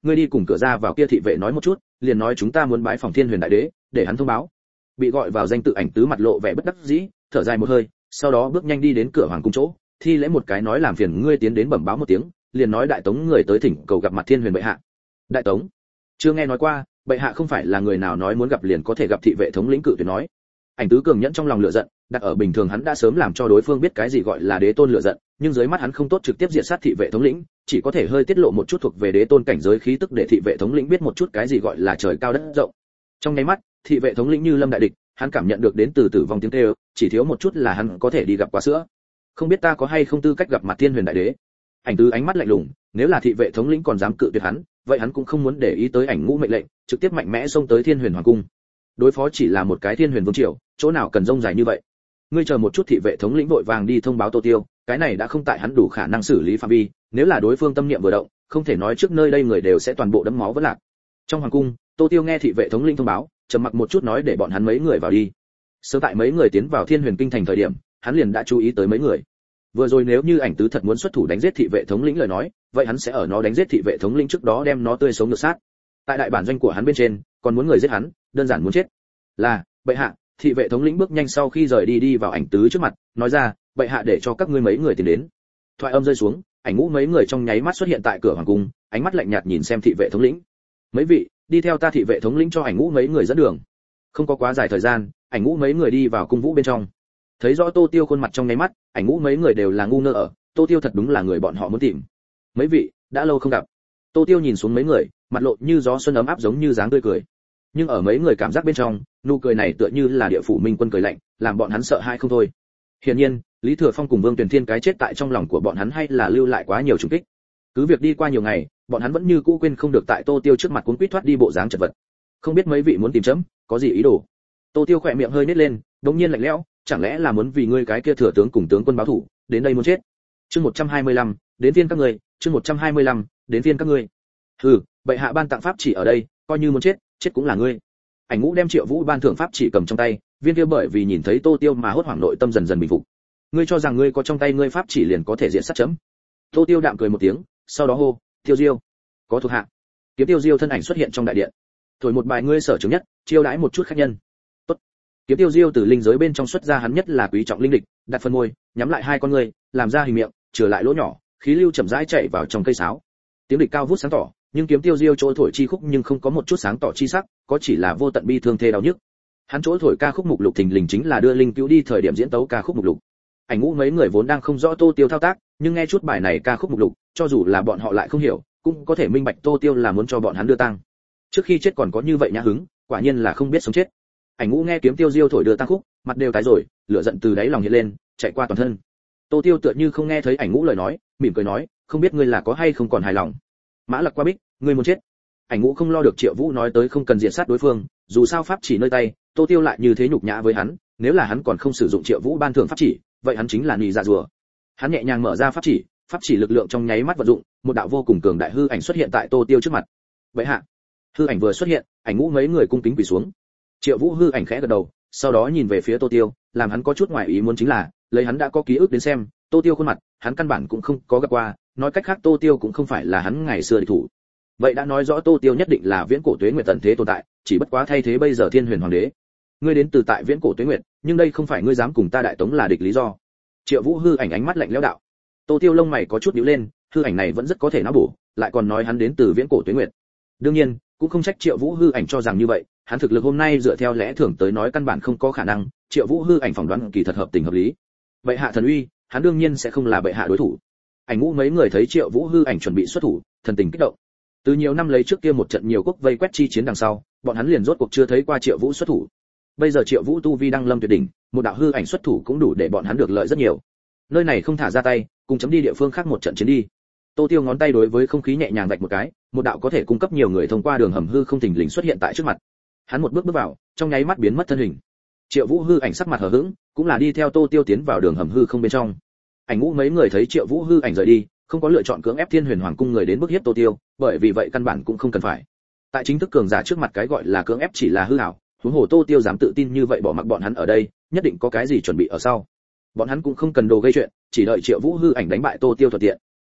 ngươi đi cùng cửa ra vào kia thị vệ nói một chút, liền nói chúng ta muốn bái phòng Thiên Huyền Đại Đế, để hắn thông báo. Bị gọi vào danh tự Ảnh Tứ mặt lộ vẻ bất đắc dĩ, thở dài một hơi, sau đó bước nhanh đi đến cửa hoàng cung chỗ, thi lễ một cái nói làm phiền ngươi tiến đến bẩm báo một tiếng, liền nói đại tống người tới thỉnh cầu gặp mặt Thiên Huyền bệ hạ. Đại tống? Chưa nghe nói qua, bệ hạ không phải là người nào nói muốn gặp liền có thể gặp thị vệ thống lĩnh cự tuyệt nói. Ảnh Tứ cường nhẫn trong lòng lửa giận, đặt ở bình thường hắn đã sớm làm cho đối phương biết cái gì gọi là đế tôn lửa giận, nhưng dưới mắt hắn không tốt trực tiếp diệt sát thị vệ thống lĩnh, chỉ có thể hơi tiết lộ một chút thuộc về đế tôn cảnh giới khí tức để thị vệ thống lĩnh biết một chút cái gì gọi là trời cao đất rộng. Trong nháy mắt, thị vệ thống lĩnh như lâm đại địch, hắn cảm nhận được đến từ tử vong tiếng kêu, chỉ thiếu một chút là hắn có thể đi gặp quá sữa. Không biết ta có hay không tư cách gặp mặt Thiên Huyền Đại Đế. Ảnh Tứ ánh mắt lạnh lùng, nếu là thị vệ thống lĩnh còn dám cự tuyệt hắn, vậy hắn cũng không muốn để ý tới Ảnh Ngũ mệnh lệnh, trực tiếp mạnh mẽ xông tới Thiên Huyền Hoàng cung. Đối phó chỉ là một cái Thiên Huyền vương triều, chỗ nào cần rông dài như vậy. Ngươi chờ một chút, thị vệ thống lĩnh vội vàng đi thông báo Tô Tiêu, cái này đã không tại hắn đủ khả năng xử lý phạm vi, nếu là đối phương tâm niệm vừa động, không thể nói trước nơi đây người đều sẽ toàn bộ đẫm máu vỡ lạc. Trong hoàng cung, Tô Tiêu nghe thị vệ thống lĩnh thông báo, trầm mặc một chút nói để bọn hắn mấy người vào đi. Sớm tại mấy người tiến vào Thiên Huyền kinh thành thời điểm, hắn liền đã chú ý tới mấy người. Vừa rồi nếu như Ảnh Tứ thật muốn xuất thủ đánh giết thị vệ thống lĩnh lời nói, vậy hắn sẽ ở nó đánh giết thị vệ thống lĩnh trước đó đem nó tươi sống ngược sát. Tại đại bản doanh của hắn bên trên, còn muốn người giết hắn, đơn giản muốn chết. Là, bệ hạ. Thị vệ thống lĩnh bước nhanh sau khi rời đi vào Ảnh Tứ trước mặt, nói ra, bệ hạ để cho các ngươi mấy người tiến đến. Thoại âm rơi xuống, Ảnh Ngũ mấy người trong nháy mắt xuất hiện tại cửa hoàng cung, ánh mắt lạnh nhạt nhìn xem thị vệ thống lĩnh. Mấy vị, đi theo ta. Thị vệ thống lĩnh cho Ảnh Ngũ mấy người dẫn đường. Không có quá dài thời gian, Ảnh Ngũ mấy người đi vào cung vũ bên trong. Thấy rõ Tô Tiêu khuôn mặt trong nháy mắt, Ảnh Ngũ mấy người đều là ngu ngơ ở, Tô Tiêu thật đúng là người bọn họ muốn tìm. Mấy vị, đã lâu không gặp. Tô Tiêu nhìn xuống mấy người, mặt lộ như gió xuân ấm áp giống như dáng tươi cười. Nhưng ở mấy người cảm giác bên trong, nụ cười này tựa như là địa phủ minh quân cười lạnh, làm bọn hắn sợ hãi không thôi. Hiển nhiên, Lý Thừa Phong cùng Vương Tuyển Thiên cái chết tại trong lòng của bọn hắn hay là lưu lại quá nhiều trùng kích. Cứ việc đi qua nhiều ngày, bọn hắn vẫn như cũ quên không được tại Tô Tiêu trước mặt cuốn quýt thoát đi bộ dáng chật vật. Không biết mấy vị muốn tìm chấm, có gì ý đồ? Tô Tiêu khỏe miệng hơi nhếch lên, đột nhiên lạnh lẽo, chẳng lẽ là muốn vì ngươi cái kia thừa tướng cùng tướng quân báo thù, đến đây muốn chết? Chương 125, đến phiên các ngươi, chương 125, đến phiên các ngươi. Hừ, bệ hạ ban tặng pháp chỉ ở đây, coi như muốn chết, chết cũng là ngươi. Ảnh Ngũ đem Triệu Vũ ban thưởng pháp chỉ cầm trong tay, viên kia bởi vì nhìn thấy Tô Tiêu mà hốt hoảng nội tâm dần dần bình phục. Ngươi cho rằng ngươi có trong tay ngươi pháp chỉ liền có thể diện sát chấm? Tô Tiêu đạm cười một tiếng, sau đó hô, Tiêu Diêu, có thuộc hạ. Kiếm Tiêu Diêu thân ảnh xuất hiện trong đại điện. Thổi một bài ngươi sở trường nhất, chiêu đãi một chút khách nhân. Tốt. Kiếm Tiêu Diêu từ linh giới bên trong xuất ra hắn nhất là quý trọng linh địch, đặt phần môi, nhắm lại hai con ngươi, làm ra hình miệng, trở lại lỗ nhỏ, khí lưu chậm rãi chạy vào trong cây sáo. Tiếng địch cao vút sáng tỏ, nhưng Kiếm Tiêu Diêu chỗ thổi chi khúc nhưng không có một chút sáng tỏ chi sắc, có chỉ là vô tận bi thương thê đau nhức. Hắn chỗ thổi ca khúc mục lục thình lình chính là đưa linh cứu đi thời điểm diễn tấu ca khúc mục lục. Ảnh Ngũ mấy người vốn đang không rõ Tô Tiêu thao tác, nhưng nghe chút bài này ca khúc mục lục, cho dù là bọn họ lại không hiểu, cũng có thể minh bạch Tô Tiêu là muốn cho bọn hắn đưa tang. Trước khi chết còn có như vậy nhã hứng, quả nhiên là không biết sống chết. Ảnh Ngũ nghe Kiếm Tiêu Diêu thổi đưa tang khúc, mặt đều tái rồi, lửa giận từ đáy lòng hiện lên, chạy qua toàn thân. Tô Tiêu tựa như không nghe thấy Ảnh Ngũ lời nói, mỉm cười nói, không biết ngươi là có hay không còn hài lòng. Mã Lặc qua bích, ngươi muốn chết. Ảnh Ngũ không lo được Triệu Vũ nói tới không cần diện sát đối phương, dù sao pháp chỉ nơi tay, Tô Tiêu lại như thế nhục nhã với hắn, nếu là hắn còn không sử dụng Triệu Vũ ban thưởng pháp chỉ, vậy hắn chính là nị dạ rùa. Hắn nhẹ nhàng mở ra pháp chỉ lực lượng trong nháy mắt vận dụng, một đạo vô cùng cường đại hư ảnh xuất hiện tại Tô Tiêu trước mặt. Vậy hạ, hư ảnh vừa xuất hiện, Ảnh Ngũ mấy người cung kính quỳ xuống. Triệu Vũ hư ảnh khẽ gật đầu, sau đó nhìn về phía Tô Tiêu, làm hắn có chút ngoài ý muốn chính là, lấy hắn đã có ký ức đến xem, Tô Tiêu khuôn mặt, hắn căn bản cũng không có gặp qua, nói cách khác Tô Tiêu cũng không phải là hắn ngày xưa địch thủ. Vậy đã nói rõ Tô Tiêu nhất định là viễn cổ tuế nguyệt tận thế tồn tại, chỉ bất quá thay thế bây giờ Thiên Huyền Hoàng đế. Ngươi đến từ tại viễn cổ tuế nguyệt, nhưng đây không phải ngươi dám cùng ta Đại Tống là địch lý do. Triệu Vũ hư ảnh ánh mắt lạnh lẽo đạo. Tô Tiêu lông mày có chút nhíu lên, hư ảnh này vẫn rất có thể não bổ, lại còn nói hắn đến từ viễn cổ tuế nguyệt. Đương nhiên, cũng không trách Triệu Vũ hư ảnh cho rằng như vậy, hắn thực lực hôm nay dựa theo lẽ thường tới nói căn bản không có khả năng, Triệu Vũ hư ảnh phỏng đoán kỳ thật hợp tình hợp lý. Vậy hạ thần uy, hắn đương nhiên sẽ không là bệ hạ đối thủ. Ảnh Ngũ mấy người thấy Triệu Vũ hư ảnh chuẩn bị xuất thủ, thần tình kích động. Từ nhiều năm lấy trước kia một trận nhiều quốc vây quét chi chiến đằng sau, bọn hắn liền rốt cuộc chưa thấy qua Triệu Vũ xuất thủ. Bây giờ Triệu Vũ tu vi đăng lâm tuyệt đỉnh, một đạo hư ảnh xuất thủ cũng đủ để bọn hắn được lợi rất nhiều. Nơi này không thả ra tay, cùng chấm đi địa phương khác một trận chiến đi. Tô Tiêu ngón tay đối với không khí nhẹ nhàng vạch một cái, một đạo có thể cung cấp nhiều người thông qua đường hầm hư không thình lình xuất hiện tại trước mặt. Hắn một bước bước vào, trong nháy mắt biến mất thân hình. Triệu Vũ hư ảnh sắc mặt hờ hững, cũng là đi theo Tô Tiêu tiến vào đường hầm hư không bên trong. Ảnh Ngũ mấy người thấy Triệu Vũ hư ảnh rời đi, không có lựa chọn cưỡng ép Thiên Huyền Hoàng cung người đến bức hiếp Tô Tiêu, bởi vì vậy căn bản cũng không cần phải. Tại chính thức cường giả trước mặt cái gọi là cưỡng ép chỉ là hư ảo, huống hồ Tô Tiêu dám tự tin như vậy bỏ mặc bọn hắn ở đây, nhất định có cái gì chuẩn bị ở sau. Bọn hắn cũng không cần đồ gây chuyện, chỉ đợi Triệu Vũ hư ảnh đánh bại Tô Tiêu thuận tiện.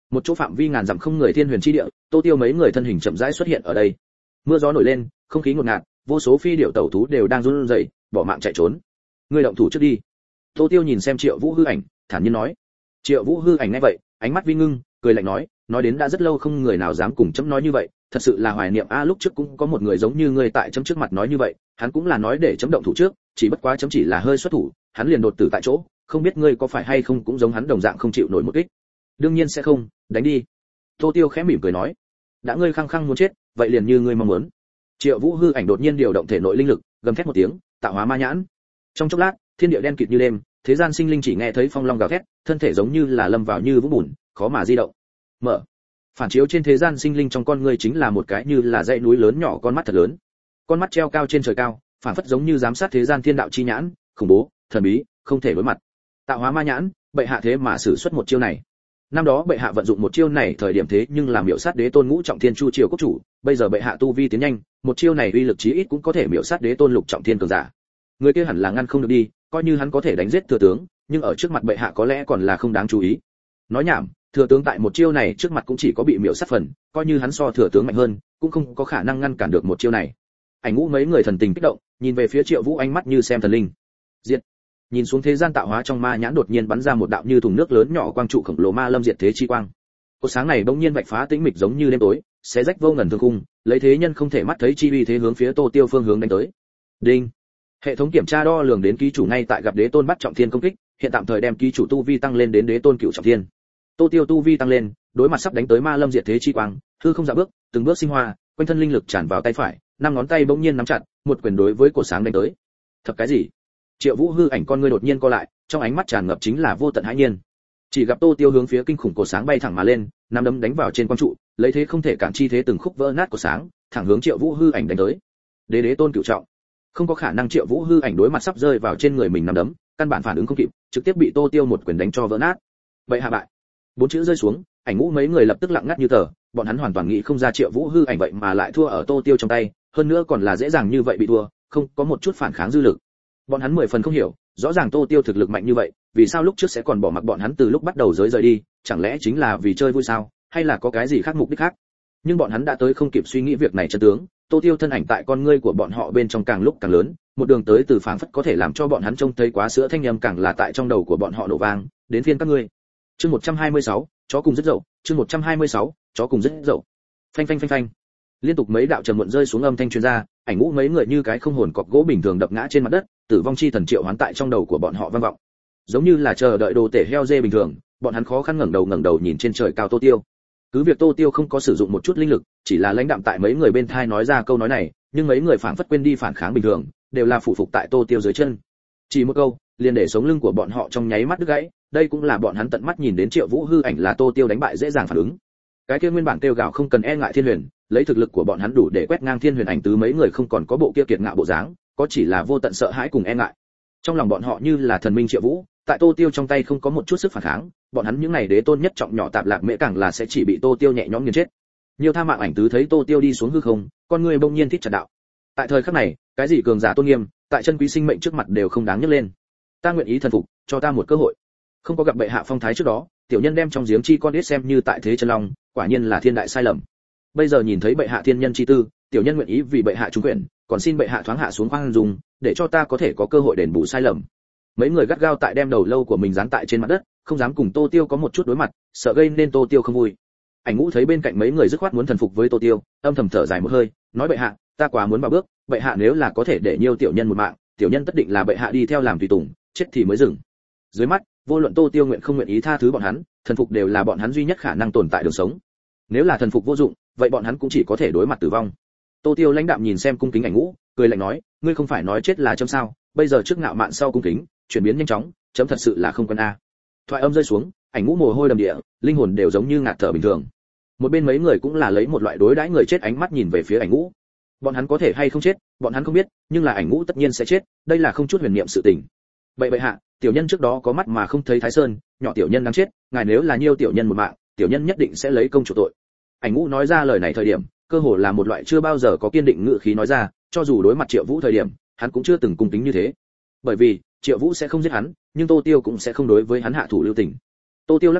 một chỗ phạm vi ngàn dặm không người thiên huyền chi địa, Tô Tiêu mấy người thân hình chậm rãi xuất hiện ở đây. Mưa gió nổi lên, không khí ngột ngạt, vô số phi điểu tẩu thú đều đang run rẩy, bỏ mạng chạy trốn. Ngươi động thủ trước đi. Tô Tiêu nhìn xem Triệu Vũ hư ảnh, thản nhiên nói. Triệu Vũ hư ảnh nghe vậy, ánh mắt vi ngưng, cười lạnh nói đến đã rất lâu không người nào dám cùng chấm nói như vậy, thật sự là hoài niệm a, lúc trước cũng có một người giống như ngươi tại chấm trước mặt nói như vậy, hắn cũng là nói để chấm động thủ trước, chỉ bất quá chấm chỉ là hơi xuất thủ, hắn liền đột tử tại chỗ, không biết ngươi có phải hay không cũng giống hắn đồng dạng không chịu nổi một kích. Đương nhiên sẽ không, đánh đi. Tô Tiêu khẽ mỉm cười nói, đã ngươi khăng khăng muốn chết, vậy liền như ngươi mong muốn. Triệu Vũ hư ảnh đột nhiên điều động thể nội linh lực, gầm thét một tiếng, tạo hóa ma nhãn. Trong chốc lát, thiên địa đen kịt như đêm, thế gian sinh linh chỉ nghe thấy phong long gào thét, thân thể giống như là lâm vào như vũng bùn, khó mà di động. Mở. Phản chiếu trên thế gian sinh linh trong con ngươi chính là một cái như là dãy núi lớn nhỏ con mắt thật lớn. Con mắt treo cao trên trời cao, phản phất giống như giám sát thế gian thiên đạo chi nhãn, khủng bố, thần bí, không thể đối mặt. Tạo hóa ma nhãn, bệ hạ thế mà sử xuất một chiêu này. Năm đó bệ hạ vận dụng một chiêu này thời điểm thế nhưng làm miểu sát đế tôn ngũ trọng thiên chu triều quốc chủ, bây giờ bệ hạ tu vi tiến nhanh, một chiêu này uy lực chí ít cũng có thể miểu sát đế tôn lục trọng thiên cường giả. Người kia hẳn là ngăn không được đi, coi như hắn có thể đánh giết thừa tướng, nhưng ở trước mặt bệ hạ có lẽ còn là không đáng chú ý. Nói nhảm, thừa tướng tại một chiêu này trước mặt cũng chỉ có bị miểu sát phần, coi như hắn so thừa tướng mạnh hơn, cũng không có khả năng ngăn cản được một chiêu này. Ảnh Ngũ mấy người thần tình kích động, nhìn về phía Triệu Vũ ánh mắt như xem thần linh. Diệt. Nhìn xuống thế gian tạo hóa trong ma nhãn đột nhiên bắn ra một đạo như thùng nước lớn nhỏ quang trụ khổng lồ ma lâm diệt thế chi quang. Cột sáng này bỗng nhiên vạch phá tĩnh mịch giống như đêm tối, xé rách vô ngần thương khung, lấy thế nhân không thể mắt thấy chi uy thế hướng phía Tô Tiêu phương hướng đánh tới. Đinh. Hệ thống kiểm tra đo lường đến ký chủ ngay tại gặp đế tôn bắt trọng thiên công kích, hiện tạm thời đem ký chủ tu vi tăng lên đến đế tôn cửu trọng thiên. Tô Tiêu tu vi tăng lên, đối mặt sắp đánh tới ma lâm diệt thế chi quang, hư không dạo bước, từng bước sinh hoa, quanh thân linh lực tràn vào tay phải, năm ngón tay bỗng nhiên nắm chặt, một quyền đối với cột sáng đánh tới. Thật cái gì? Triệu Vũ hư ảnh con ngươi đột nhiên co lại, trong ánh mắt tràn ngập chính là vô tận hãi nhiên. Chỉ gặp Tô Tiêu hướng phía kinh khủng cột sáng bay thẳng mà lên, năm đấm đánh vào trên quang trụ, lấy thế không thể cản chi thế từng khúc vỡ nát cột sáng, thẳng hướng Triệu Vũ hư ảnh đánh tới. Đế tôn cửu trọng. Không có khả năng Triệu Vũ hư ảnh đối mặt sắp rơi vào trên người mình năm đấm, căn bản phản ứng không kịp, trực tiếp bị Tô Tiêu một quyền đánh cho vỡ nát. Vậy hạ bại. Bốn chữ rơi xuống, Ảnh Ngũ mấy người lập tức lặng ngắt như tờ, bọn hắn hoàn toàn nghĩ không ra Triệu Vũ hư ảnh vậy mà lại thua ở Tô Tiêu trong tay, hơn nữa còn là dễ dàng như vậy bị thua, không có một chút phản kháng dư lực. Bọn hắn 10 phần không hiểu, rõ ràng Tô Tiêu thực lực mạnh như vậy, vì sao lúc trước sẽ còn bỏ mặc bọn hắn từ lúc bắt đầu rời đi, chẳng lẽ chính là vì chơi vui sao, hay là có cái gì khác mục đích khác? Nhưng bọn hắn đã tới không kịp suy nghĩ việc này chân tướng, Tô Tiêu thân ảnh tại con ngươi của bọn họ bên trong càng lúc càng lớn, một đường tới từ phảng phất có thể làm cho bọn hắn trông thấy quá sữa thanh âm càng là tại trong đầu của bọn họ nổ vang, đến phiên các ngươi. Chương 126, chó cùng rất dậu, chương 126, chó cùng rất dậu. Phanh phanh phanh phanh. Liên tục mấy đạo trầm muộn rơi xuống âm thanh truyền ra, Ảnh Ngũ mấy người như cái không hồn cọc gỗ bình thường đập ngã trên mặt đất, tử vong chi thần triệu hoán tại trong đầu của bọn họ vang vọng. Giống như là chờ đợi đồ tể heo dê bình thường, bọn hắn khó khăn ngẩng đầu nhìn trên trời cao Tô Tiêu. Cứ việc Tô Tiêu không có sử dụng một chút linh lực, chỉ là lãnh đạm tại mấy người bên thai nói ra câu nói này, nhưng mấy người phảng phất quên đi phản kháng bình thường, đều là phụ phục tại Tô Tiêu dưới chân. Chỉ một câu, liền để sống lưng của bọn họ trong nháy mắt đứt gãy, đây cũng là bọn hắn tận mắt nhìn đến Triệu Vũ hư ảnh là Tô Tiêu đánh bại dễ dàng phản ứng. Cái kia nguyên bản kêu gào không cần e ngại thiên huyền, lấy thực lực của bọn hắn đủ để quét ngang thiên huyền ảnh tứ mấy người không còn có bộ kia kiệt ngạo bộ dáng, có chỉ là vô tận sợ hãi cùng e ngại. Trong lòng bọn họ như là thần minh Triệu Vũ, tại Tô Tiêu trong tay không có một chút sức phản kháng, bọn hắn những này đế tôn nhất trọng nhỏ tạp lạc mễ càng là sẽ chỉ bị Tô Tiêu nhẹ nhõm nghiền chết. Nhiều tha mạng ảnh tứ thấy Tô Tiêu đi xuống hư không, con người bỗng nhiên thích chặt đạo. Tại thời khắc này, cái gì cường giả tôn nghiêm, tại chân quý sinh mệnh trước mặt đều không đáng nhắc lên. Ta nguyện ý thần phục, cho ta một cơ hội. Không có gặp bệ hạ phong thái trước đó, tiểu nhân đem trong giếng chi con đít xem như tại thế chân long, quả nhiên là thiên đại sai lầm. Bây giờ nhìn thấy bệ hạ thiên nhân chi tư, tiểu nhân nguyện ý vì bệ hạ trung quyền, còn xin bệ hạ thoáng hạ xuống khoan dung, để cho ta có thể có cơ hội đền bù sai lầm. Mấy người gắt gao tại đem đầu lâu của mình dán tại trên mặt đất, không dám cùng Tô Tiêu có một chút đối mặt, sợ gây nên Tô Tiêu không vui. Ảnh Ngũ thấy bên cạnh mấy người dứt khoát muốn thần phục với Tô Tiêu, âm thầm thở dài một hơi, nói bệ hạ, ta quá muốn vào bước, bệ hạ nếu là có thể để nhiêu tiểu nhân một mạng, tiểu nhân tất định là bệ hạ đi theo làm tùy tùng, chết thì mới dừng. Dưới mắt, vô luận Tô Tiêu nguyện không nguyện ý tha thứ bọn hắn, thần phục đều là bọn hắn duy nhất khả năng tồn tại đường sống. Nếu là thần phục vô dụng, vậy bọn hắn cũng chỉ có thể đối mặt tử vong. Tô Tiêu lãnh đạm nhìn xem cung kính Ảnh Ngũ, cười lạnh nói, ngươi không phải nói chết là chấm sao, bây giờ trước ngạo mạn sau cung kính, chuyển biến nhanh chóng, chấm thật sự là không quen a. Thoại âm rơi xuống, Ảnh Ngũ mồ hôi đầm địa, linh hồn đều giống như ngạt thở bình thường. Một bên mấy người cũng là lấy một loại đối đãi người chết ánh mắt nhìn về phía Ảnh Ngũ. Bọn hắn có thể hay không chết, bọn hắn không biết, nhưng là Ảnh Ngũ tất nhiên sẽ chết, đây là không chút huyền niệm sự tình. Bệ hạ, tiểu nhân trước đó có mắt mà không thấy Thái Sơn, nhỏ tiểu nhân đang chết, ngài nếu là nhiêu tiểu nhân một mạng, tiểu nhân nhất định sẽ lấy công chủ tội. Ảnh Ngũ nói ra lời này thời điểm, cơ hồ là một loại chưa bao giờ có kiên định ngữ khí nói ra, cho dù đối mặt Triệu Vũ thời điểm, hắn cũng chưa từng cung kính như thế. Bởi vì, Triệu Vũ sẽ không giết hắn, nhưng Tô Tiêu cũng sẽ không đối với hắn hạ thủ lưu tình. Tô Tiêu lắc đầu,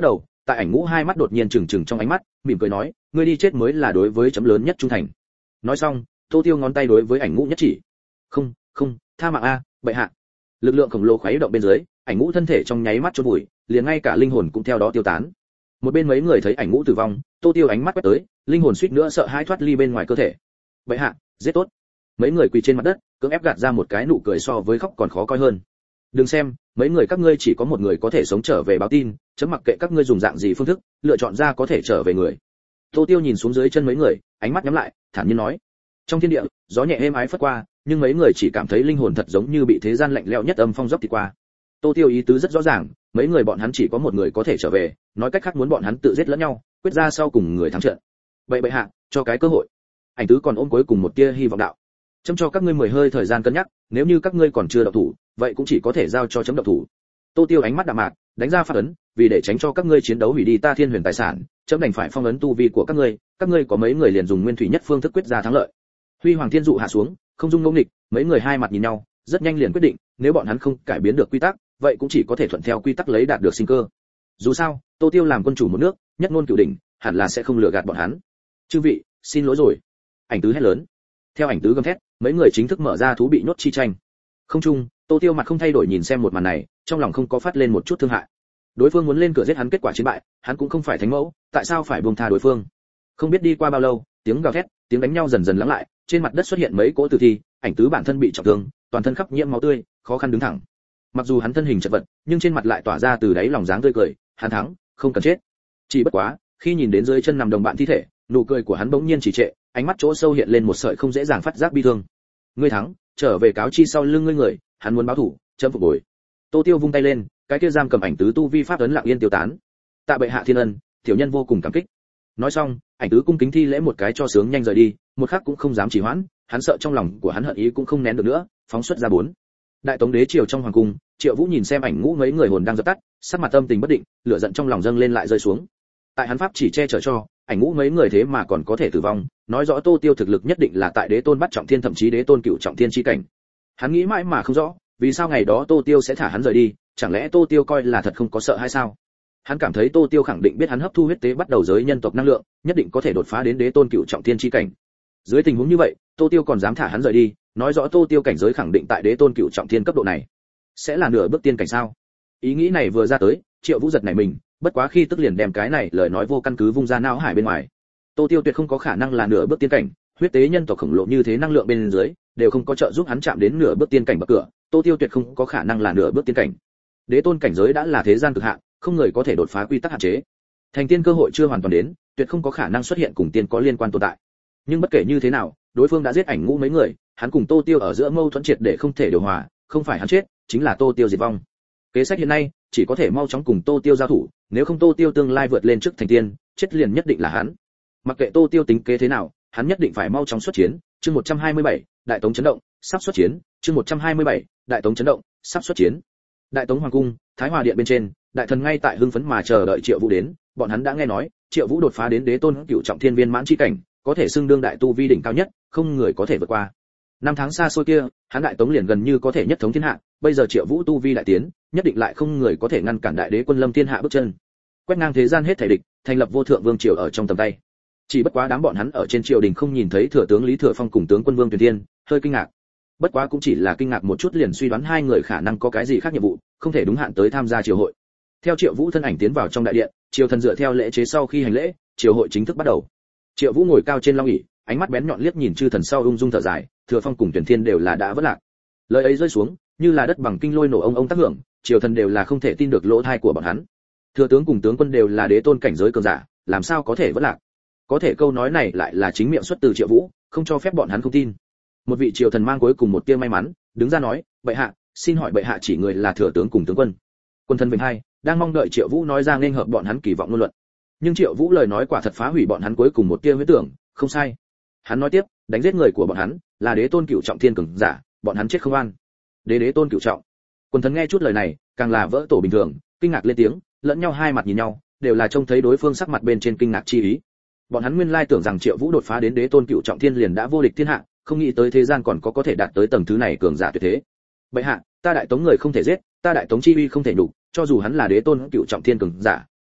Tại ảnh ngũ hai mắt đột nhiên trừng trừng trong ánh mắt, mỉm cười nói, ngươi đi chết mới là đối với chấm lớn nhất trung thành. Nói xong, Tô Tiêu ngón tay đối với ảnh ngũ nhất chỉ. Không, không, tha mạng a, bệ hạ. Lực lượng khổng lồ khuấy động bên dưới, ảnh ngũ thân thể trong nháy mắt chôn vùi, liền ngay cả linh hồn cũng theo đó tiêu tán. Một bên mấy người thấy ảnh ngũ tử vong, Tô Tiêu ánh mắt quét tới, linh hồn suýt nữa sợ hãi thoát ly bên ngoài cơ thể. Bệ hạ, giết tốt. Mấy người quỳ trên mặt đất, cưỡng ép gạt ra một cái nụ cười so với khóc còn khó coi hơn. Đừng xem, mấy người các ngươi chỉ có một người có thể sống trở về báo tin, chấm mặc kệ các ngươi dùng dạng gì phương thức, lựa chọn ra có thể trở về người. Tô Tiêu nhìn xuống dưới chân mấy người, ánh mắt nhắm lại, thản nhiên nói. Trong thiên địa, gió nhẹ êm ái phất qua, nhưng mấy người chỉ cảm thấy linh hồn thật giống như bị thế gian lạnh lẽo nhất âm phong dốc thịt qua. Tô Tiêu ý tứ rất rõ ràng, mấy người bọn hắn chỉ có một người có thể trở về, nói cách khác muốn bọn hắn tự giết lẫn nhau, quyết ra sau cùng người thắng trận. Vậy bệ hạ, cho cái cơ hội. Ảnh tứ còn ôm cuối cùng một tia hy vọng đạo. Chấm cho các ngươi 10 hơi thời gian cân nhắc, nếu như các ngươi còn chưa động thủ, vậy cũng chỉ có thể giao cho chấm động thủ. Tô Tiêu ánh mắt đạm mạc, đánh ra phạt ấn, vì để tránh cho các ngươi chiến đấu hủy đi ta Thiên Huyền tài sản, chấm đành phải phong ấn tu vi của các ngươi có mấy người liền dùng nguyên thủy nhất phương thức quyết ra thắng lợi. Huy Hoàng Thiên dụ hạ xuống, không dung ngẫu nghịch, mấy người hai mặt nhìn nhau, rất nhanh liền quyết định, nếu bọn hắn không cải biến được quy tắc, vậy cũng chỉ có thể thuận theo quy tắc lấy đạt được sinh cơ. Dù sao, Tô Tiêu làm quân chủ một nước, nhất ngôn cửu đỉnh, hẳn là sẽ không lừa gạt bọn hắn. Chư vị, xin lỗi rồi. Ảnh tứ hét lớn. Theo ảnh tứ gầm thét, mấy người chính thức mở ra thú bị nhốt chi tranh. Không chung, Tô Tiêu mặt không thay đổi nhìn xem một màn này, trong lòng không có phát lên một chút thương hại. Đối phương muốn lên cửa giết hắn, kết quả chiến bại, hắn cũng không phải thánh mẫu, tại sao phải buông tha đối phương? Không biết đi qua bao lâu, tiếng gào thét, tiếng đánh nhau dần dần lắng lại, trên mặt đất xuất hiện mấy cỗ tử thi, ảnh tứ bản thân bị trọng thương, toàn thân khắp nhiễm máu tươi, khó khăn đứng thẳng. Mặc dù hắn thân hình chật vật, nhưng trên mặt lại tỏa ra từ đáy lòng dáng tươi cười, hắn thắng, không cần chết. Chỉ bất quá, khi nhìn đến dưới chân nằm đồng bạn thi thể, nụ cười của hắn bỗng nhiên trì trệ, ánh mắt chỗ sâu hiện lên một sợi không dễ dàng phát giác bi thương. Ngươi thắng, trở về cáo chi sau lưng ngươi người, hắn muốn báo thủ, chấm phục bồi. Tô Tiêu vung tay lên, cái kia giam cầm ảnh tứ tu vi pháp ấn lặng yên tiêu tán. Tạ bệ hạ thiên ân, tiểu nhân vô cùng cảm kích. Nói xong, ảnh tứ cung kính thi lễ một cái cho sướng nhanh rời đi, một khắc cũng không dám trì hoãn, hắn sợ trong lòng của hắn hận ý cũng không nén được nữa, phóng xuất ra bốn. Đại Tống đế triều trong hoàng cung, Triệu Vũ nhìn xem ảnh ngũ mấy người hồn đang dập tắt, sắc mặt tâm tình bất định, lửa giận trong lòng dâng lên lại rơi xuống. Tại hắn pháp chỉ che chở cho, ảnh ngũ mấy người thế mà còn có thể tử vong, nói rõ Tô Tiêu thực lực nhất định là tại đế tôn bắt trọng thiên, thậm chí đế tôn cửu trọng thiên chi cảnh. Hắn nghĩ mãi mà không rõ, vì sao ngày đó Tô Tiêu sẽ thả hắn rời đi, chẳng lẽ Tô Tiêu coi là thật không có sợ hay sao? Hắn cảm thấy Tô Tiêu khẳng định biết hắn hấp thu huyết tế bắt đầu giới nhân tộc năng lượng, nhất định có thể đột phá đến đế tôn cửu trọng thiên chi cảnh. Dưới tình huống như vậy, Tô Tiêu còn dám thả hắn rời đi, nói rõ Tô Tiêu cảnh giới khẳng định tại đế tôn cửu trọng thiên cấp độ này. Sẽ là nửa bước tiên cảnh sao? Ý nghĩ này vừa ra tới, Triệu Vũ giật nảy mình, bất quá khi tức liền đem cái này lời nói vô căn cứ vung ra não hải bên ngoài. Tô Tiêu tuyệt không có khả năng là nửa bước tiên cảnh, huyết tế nhân tộc khổng lồ như thế năng lượng bên dưới, đều không có trợ giúp hắn chạm đến nửa bước tiên cảnh bậc cửa, Tô Tiêu tuyệt không có khả năng là nửa bước tiên cảnh. Đế tôn cảnh giới đã là thế gian cực hạn, không người có thể đột phá quy tắc hạn chế. Thành tiên cơ hội chưa hoàn toàn đến, tuyệt không có khả năng xuất hiện cùng tiên có liên quan tồn tại. Nhưng bất kể như thế nào, đối phương đã giết ảnh ngũ mấy người, hắn cùng Tô Tiêu ở giữa mâu thuẫn triệt để không thể điều hòa, không phải hắn chết, chính là Tô Tiêu diệt vong. Kế sách hiện nay, chỉ có thể mau chóng cùng Tô Tiêu giao thủ, nếu không Tô Tiêu tương lai vượt lên trước thành tiên, chết liền nhất định là hắn. Mặc kệ Tô Tiêu tính kế thế nào, hắn nhất định phải mau chóng xuất chiến. Chương 127, Đại Tống chấn động, sắp xuất chiến. Chương 127, Đại Tống chấn động, sắp xuất chiến. Đại Tống hoàng cung, Thái Hòa điện bên trên, đại thần ngay tại hưng phấn mà chờ đợi Triệu Vũ đến, bọn hắn đã nghe nói, Triệu Vũ đột phá đến đế tôn cửu trọng thiên viên mãn chi cảnh, có thể xưng đương đại tu vi đỉnh cao nhất, không người có thể vượt qua. Năm tháng xa xôi kia, hắn Đại Tống liền gần như có thể nhất thống thiên hạ, bây giờ Triệu Vũ tu vi đại tiến, nhất định lại không người có thể ngăn cản đại đế quân lâm thiên hạ bước chân. Quét ngang thế gian hết thảy địch, thành lập vô thượng vương triều ở trong tầm tay. Chỉ bất quá đám bọn hắn ở trên triều đình không nhìn thấy thừa tướng Lý Thừa Phong cùng tướng quân Vương Tuyền Thiên, hơi kinh ngạc. Bất quá cũng chỉ là kinh ngạc một chút, liền suy đoán hai người khả năng có cái gì khác nhiệm vụ, không thể đúng hạn tới tham gia triều hội. Theo Triệu Vũ thân ảnh tiến vào trong đại điện, triều thần dựa theo lễ chế sau khi hành lễ, triều hội chính thức bắt đầu. Triệu Vũ ngồi cao trên long ỷ, ánh mắt bén nhọn liếc nhìn chư thần sau ung dung thở dài, Thừa Phong cùng Tuyền Thiên đều là đã vất lạc. Lời ấy rơi xuống, như là đất bằng kinh lôi nổ ông tác hưởng, triều thần đều là không thể tin được lỗ tai của bọn hắn. Thừa tướng cùng tướng quân đều là đế tôn cảnh giới cường giả, làm sao có thể vất lạc? Có thể câu nói này lại là chính miệng xuất từ Triệu Vũ, không cho phép bọn hắn không tin. Một vị triều thần mang cuối cùng một tia may mắn, đứng ra nói, bệ hạ, xin hỏi bệ hạ chỉ người là thừa tướng cùng tướng quân. Quân thần vinh hai, đang mong đợi Triệu Vũ nói ra nên hợp bọn hắn kỳ vọng ngôn luận. Nhưng Triệu Vũ lời nói quả thật phá hủy bọn hắn cuối cùng một tia huyết tưởng, không sai. Hắn nói tiếp, đánh giết người của bọn hắn là đế tôn cửu trọng thiên cường giả, bọn hắn chết không an. Đế tôn cửu trọng. Quân thần nghe chút lời này, càng là vỡ tổ bình thường, kinh ngạc lên tiếng, lẫn nhau hai mặt nhìn nhau, đều là trông thấy đối phương sắc mặt bên trên kinh ngạc chi ý. Bọn hắn nguyên lai tưởng rằng Triệu Vũ đột phá đến đế tôn cửu trọng thiên liền đã vô địch thiên hạ, không nghĩ tới thế gian còn có thể đạt tới tầng thứ này cường giả tuyệt thế. Bệ hạ, ta Đại Tống người không thể giết, ta Đại Tống chi uy không thể nhục, cho dù hắn là đế tôn cửu trọng thiên cường giả,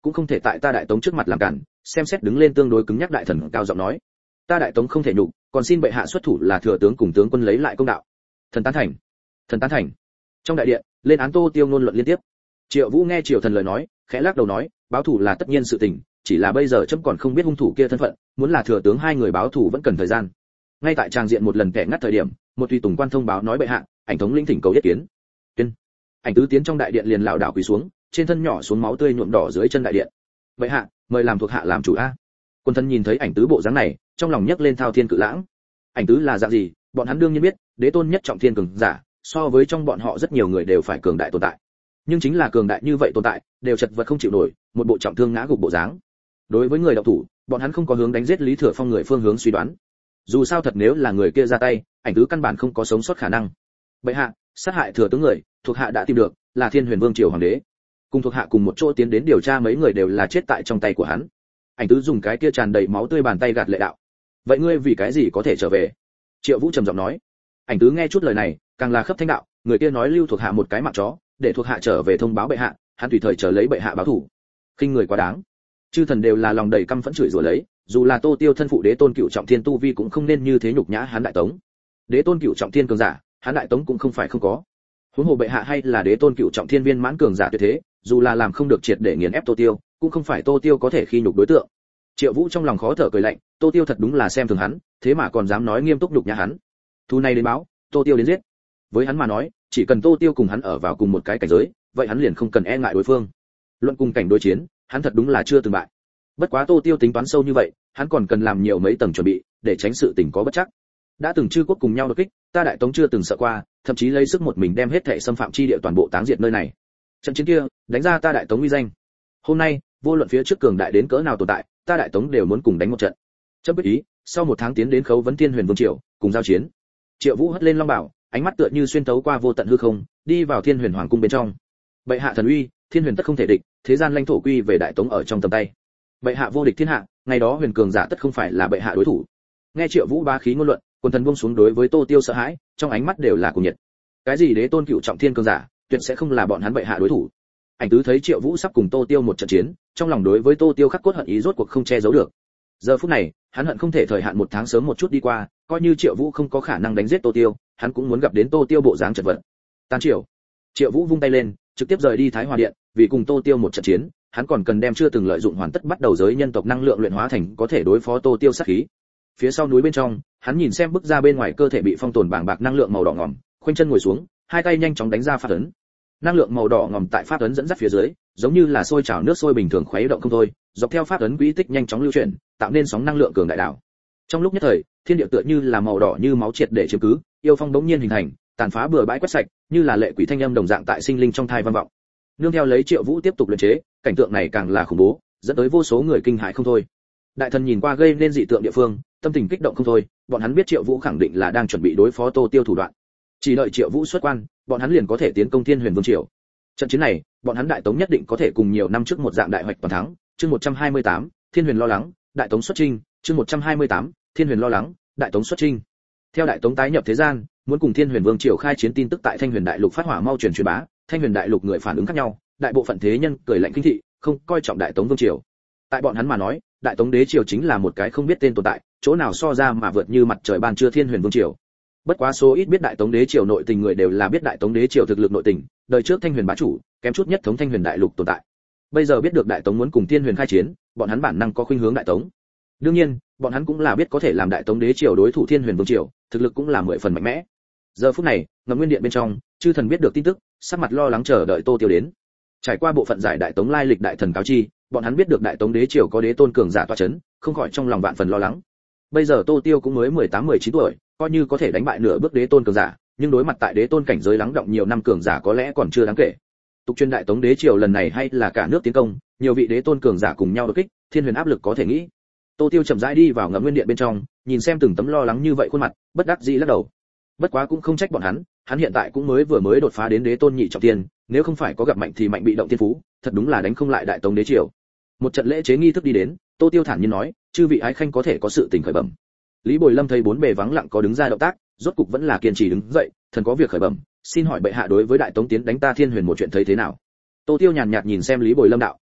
cũng không thể tại ta đại tống trước mặt làm cản. Xem xét đứng lên tương đối cứng nhắc đại thần cao giọng nói, ta đại tống không thể nhục, còn xin bệ hạ xuất thủ là thừa tướng cùng tướng quân lấy lại công đạo. Thần tán thành, thần tán thành. Trong đại điện lên án Tô Tiêu ngôn luận liên tiếp. Triệu Vũ nghe triều thần lời nói, khẽ lắc đầu nói, báo thù là tất nhiên sự tình, chỉ là bây giờ chấm còn không biết hung thủ kia thân phận, muốn là thừa tướng hai người báo thù vẫn cần thời gian. Ngay tại trang diện một lần kẻ ngắt thời điểm, một tùy tùng quan thông báo nói bệ hạ, ảnh thống lĩnh thỉnh cầu yết kiến. Tuyên. Ảnh tứ tiến trong đại điện liền lảo đảo quỳ xuống, trên thân nhỏ xuống máu tươi nhuộm đỏ dưới chân đại điện. Bệ hạ, mời làm thuộc hạ làm chủ a. Quân thân nhìn thấy ảnh tứ bộ dáng này, trong lòng nhấc lên thao thiên cự lãng. Ảnh tứ là dạng gì, bọn hắn đương nhiên biết, đế tôn nhất trọng thiên cường giả, so với trong bọn họ rất nhiều người đều phải cường đại tồn tại. Nhưng chính là cường đại như vậy tồn tại, đều chật vật không chịu nổi, một bộ trọng thương ngã gục bộ dáng. Đối với người đạo thủ, bọn hắn không có hướng đánh giết Lý Thừa Phong người phương hướng suy đoán. Dù sao thật nếu là người kia ra tay, ảnh tứ căn bản không có sống sót khả năng. Bệ hạ, sát hại thừa tướng người, thuộc hạ đã tìm được, là Thiên Huyền Vương triều hoàng đế. Cùng thuộc hạ cùng một chỗ tiến đến điều tra mấy người đều là chết tại trong tay của hắn. Ảnh tứ dùng cái kia tràn đầy máu tươi bàn tay gạt lệ đạo. Vậy ngươi vì cái gì có thể trở về? Triệu Vũ trầm giọng nói. Ảnh tứ nghe chút lời này, càng là khấp thanh đạo, người kia nói lưu thuộc hạ một cái mạng chó, để thuộc hạ trở về thông báo bệ hạ, hắn tùy thời chờ lấy bệ hạ báo thủ. Khinh người quá đáng. Chư thần đều là lòng đầy căm phẫn chửi rủa lấy, dù là Tô Tiêu thân phụ đế tôn cựu trọng thiên tu vi cũng không nên như thế nhục nhã hắn đại tống. Đế tôn cựu trọng thiên cường giả, hắn đại tống cũng không phải không có. Huống hồ bệ hạ hay là đế tôn cựu trọng thiên viên mãn cường giả tuyệt thế, dù là làm không được triệt để nghiền ép Tô Tiêu, cũng không phải Tô Tiêu có thể khi nhục đối tượng. Triệu Vũ trong lòng khó thở cười lạnh, Tô Tiêu thật đúng là xem thường hắn, thế mà còn dám nói nghiêm túc nhục nhã hắn. Thu này đến báo, Tô Tiêu đến giết. Với hắn mà nói, chỉ cần Tô Tiêu cùng hắn ở vào cùng một cái cảnh giới, vậy hắn liền không cần e ngại đối phương. Luận cùng cảnh đối chiến, hắn thật đúng là chưa từng bại. Bất quá Tô Tiêu tính toán sâu như vậy, hắn còn cần làm nhiều mấy tầng chuẩn bị, để tránh sự tình có bất chắc. Đã từng chư quốc cùng nhau đột kích, ta đại tống chưa từng sợ qua, thậm chí lấy sức một mình đem hết thảy xâm phạm chi địa toàn bộ táng diệt nơi này. Trận chiến kia, đánh ra ta đại tống uy danh. Hôm nay, vô luận phía trước cường đại đến cỡ nào tồn tại, ta đại tống đều muốn cùng đánh một trận. Chấp quyết ý, sau một tháng tiến đến khấu vấn Thiên Huyền Vương triều, cùng giao chiến. Triệu Vũ hất lên long bảo, ánh mắt tựa như xuyên tấu qua vô tận hư không, đi vào Thiên Huyền Hoàng cung bên trong. Bệ hạ thần uy, Thiên Huyền tất không thể địch, thế gian lãnh thổ quy về đại tống ở trong tầm tay. Bệ hạ vô địch thiên hạ, ngày đó huyền cường giả tất không phải là bệ hạ đối thủ. Nghe Triệu Vũ bá khí ngôn luận, quần thần buông xuống đối với Tô Tiêu sợ hãi, trong ánh mắt đều là cuồng nhiệt. Cái gì đế tôn cựu trọng thiên cường giả, tuyệt sẽ không là bọn hắn bệ hạ đối thủ. Ảnh tứ thấy Triệu Vũ sắp cùng Tô Tiêu một trận chiến, trong lòng đối với Tô Tiêu khắc cốt hận ý rốt cuộc không che giấu được. Giờ phút này, hắn hận không thể thời hạn một tháng sớm một chút đi qua, coi như Triệu Vũ không có khả năng đánh giết Tô Tiêu, hắn cũng muốn gặp đến Tô Tiêu bộ dáng chật vật. Tan triều. Triệu Vũ vung tay lên, trực tiếp rời đi Thái Hòa điện, vì cùng Tô Tiêu một trận chiến, hắn còn cần đem chưa từng lợi dụng hoàn tất bắt đầu giới nhân tộc năng lượng luyện hóa thành có thể đối phó Tô Tiêu sát khí. Phía sau núi bên trong, hắn nhìn xem bức ra bên ngoài cơ thể bị phong tồn bàng bạc năng lượng màu đỏ ngòm, khoanh chân ngồi xuống, hai tay nhanh chóng đánh ra pháp ấn. Năng lượng màu đỏ ngòm tại pháp ấn dẫn dắt phía dưới, giống như là sôi trào nước sôi bình thường khuấy động không thôi, dọc theo pháp ấn quỹ tích nhanh chóng lưu chuyển, tạo nên sóng năng lượng cường đại đảo. Trong lúc nhất thời, thiên địa tựa như là màu đỏ như máu triệt để chiếm cứ, yêu phong bỗng nhiên hình thành, tàn phá bừa bãi quét sạch, như là lệ quỷ thanh âm đồng dạng tại sinh linh trong thai vang vọng. Nương theo lấy Triệu Vũ tiếp tục luyện chế, cảnh tượng này càng là khủng bố, dẫn tới vô số người kinh hãi không thôi. Đại thần nhìn qua gây nên dị tượng địa phương, tâm tình kích động không thôi, bọn hắn biết Triệu Vũ khẳng định là đang chuẩn bị đối phó Tô Tiêu thủ đoạn. Chỉ đợi Triệu Vũ xuất quan, bọn hắn liền có thể tiến công Thiên Huyền Vương triều. Trận chiến này, bọn hắn đại tống nhất định có thể cùng nhiều năm trước một dạng đại hoạch toàn thắng. Chương 128, Thiên Huyền lo lắng, đại tống xuất chinh. Chương 128, Thiên Huyền lo lắng, đại tống xuất chinh. Theo đại tống tái nhập thế gian, muốn cùng Thiên Huyền Vương triều khai chiến tin tức tại Thanh Huyền đại lục phát hỏa mau truyền bá, Thanh Huyền đại lục người phản ứng khác nhau, đại bộ phận thế nhân cười lạnh kinh thị, không coi trọng đại tống vương triều. Tại bọn hắn mà nói, đại tống đế triều chính là một cái không biết tên tồn tại, chỗ nào so ra mà vượt như mặt trời ban trưa Thiên Huyền Vương triều. Bất quá số ít biết đại tống đế triều nội tình người đều là biết đại tống đế triều thực lực nội tình, đời trước Thanh Huyền bá chủ, kém chút nhất thống Thanh Huyền đại lục tồn tại. Bây giờ biết được đại tống muốn cùng Thiên Huyền khai chiến, bọn hắn bản năng có khuynh hướng đại tống. Đương nhiên, bọn hắn cũng là biết có thể làm đại tống đế triều đối thủ Thiên Huyền Vương triều, thực lực cũng là 10 phần mạnh mẽ. Giờ phút này, ngầm nguyên điện bên trong, chư thần biết được tin tức, sắc mặt lo lắng chờ đợi Tô Tiêu đến. Trải qua bộ phận giải đại tống lai lịch đại thần cáo chi, bọn hắn biết được đại tống đế triều có đế tôn cường giả tọa chấn, không khỏi trong lòng vạn phần lo lắng. Bây giờ Tô Tiêu cũng mới 18-19 tuổi, coi như có thể đánh bại nửa bước đế tôn cường giả, nhưng đối mặt tại đế tôn cảnh giới lắng động nhiều năm cường giả có lẽ còn chưa đáng kể. Tục truyền đại tống đế triều lần này hay là cả nước tiến công, nhiều vị đế tôn cường giả cùng nhau đột kích, Thiên Huyền áp lực có thể nghĩ. Tô Tiêu chậm rãi đi vào ngầm nguyên điện bên trong, nhìn xem từng tấm lo lắng như vậy khuôn mặt, bất đắc dĩ lắc đầu. Bất quá cũng không trách bọn hắn hiện tại cũng mới đột phá đến đế tôn nhị trọng thiên, nếu không phải có gặp mạnh thì mạnh bị động thiên phú, thật đúng là đánh không lại đại tống đế triều. Một trận lễ chế nghi thức đi đến, Tô Tiêu thản nhiên nói, chư vị ái khanh có thể có sự tình khởi bẩm. Lý Bồi Lâm thấy bốn bề vắng lặng có đứng ra động tác, rốt cục vẫn là kiên trì đứng dậy, thần có việc khởi bẩm, xin hỏi bệ hạ đối với đại tống tiến đánh ta Thiên Huyền một chuyện thấy thế nào? Tô Tiêu nhàn nhạt nhìn xem Lý Bồi Lâm đạo,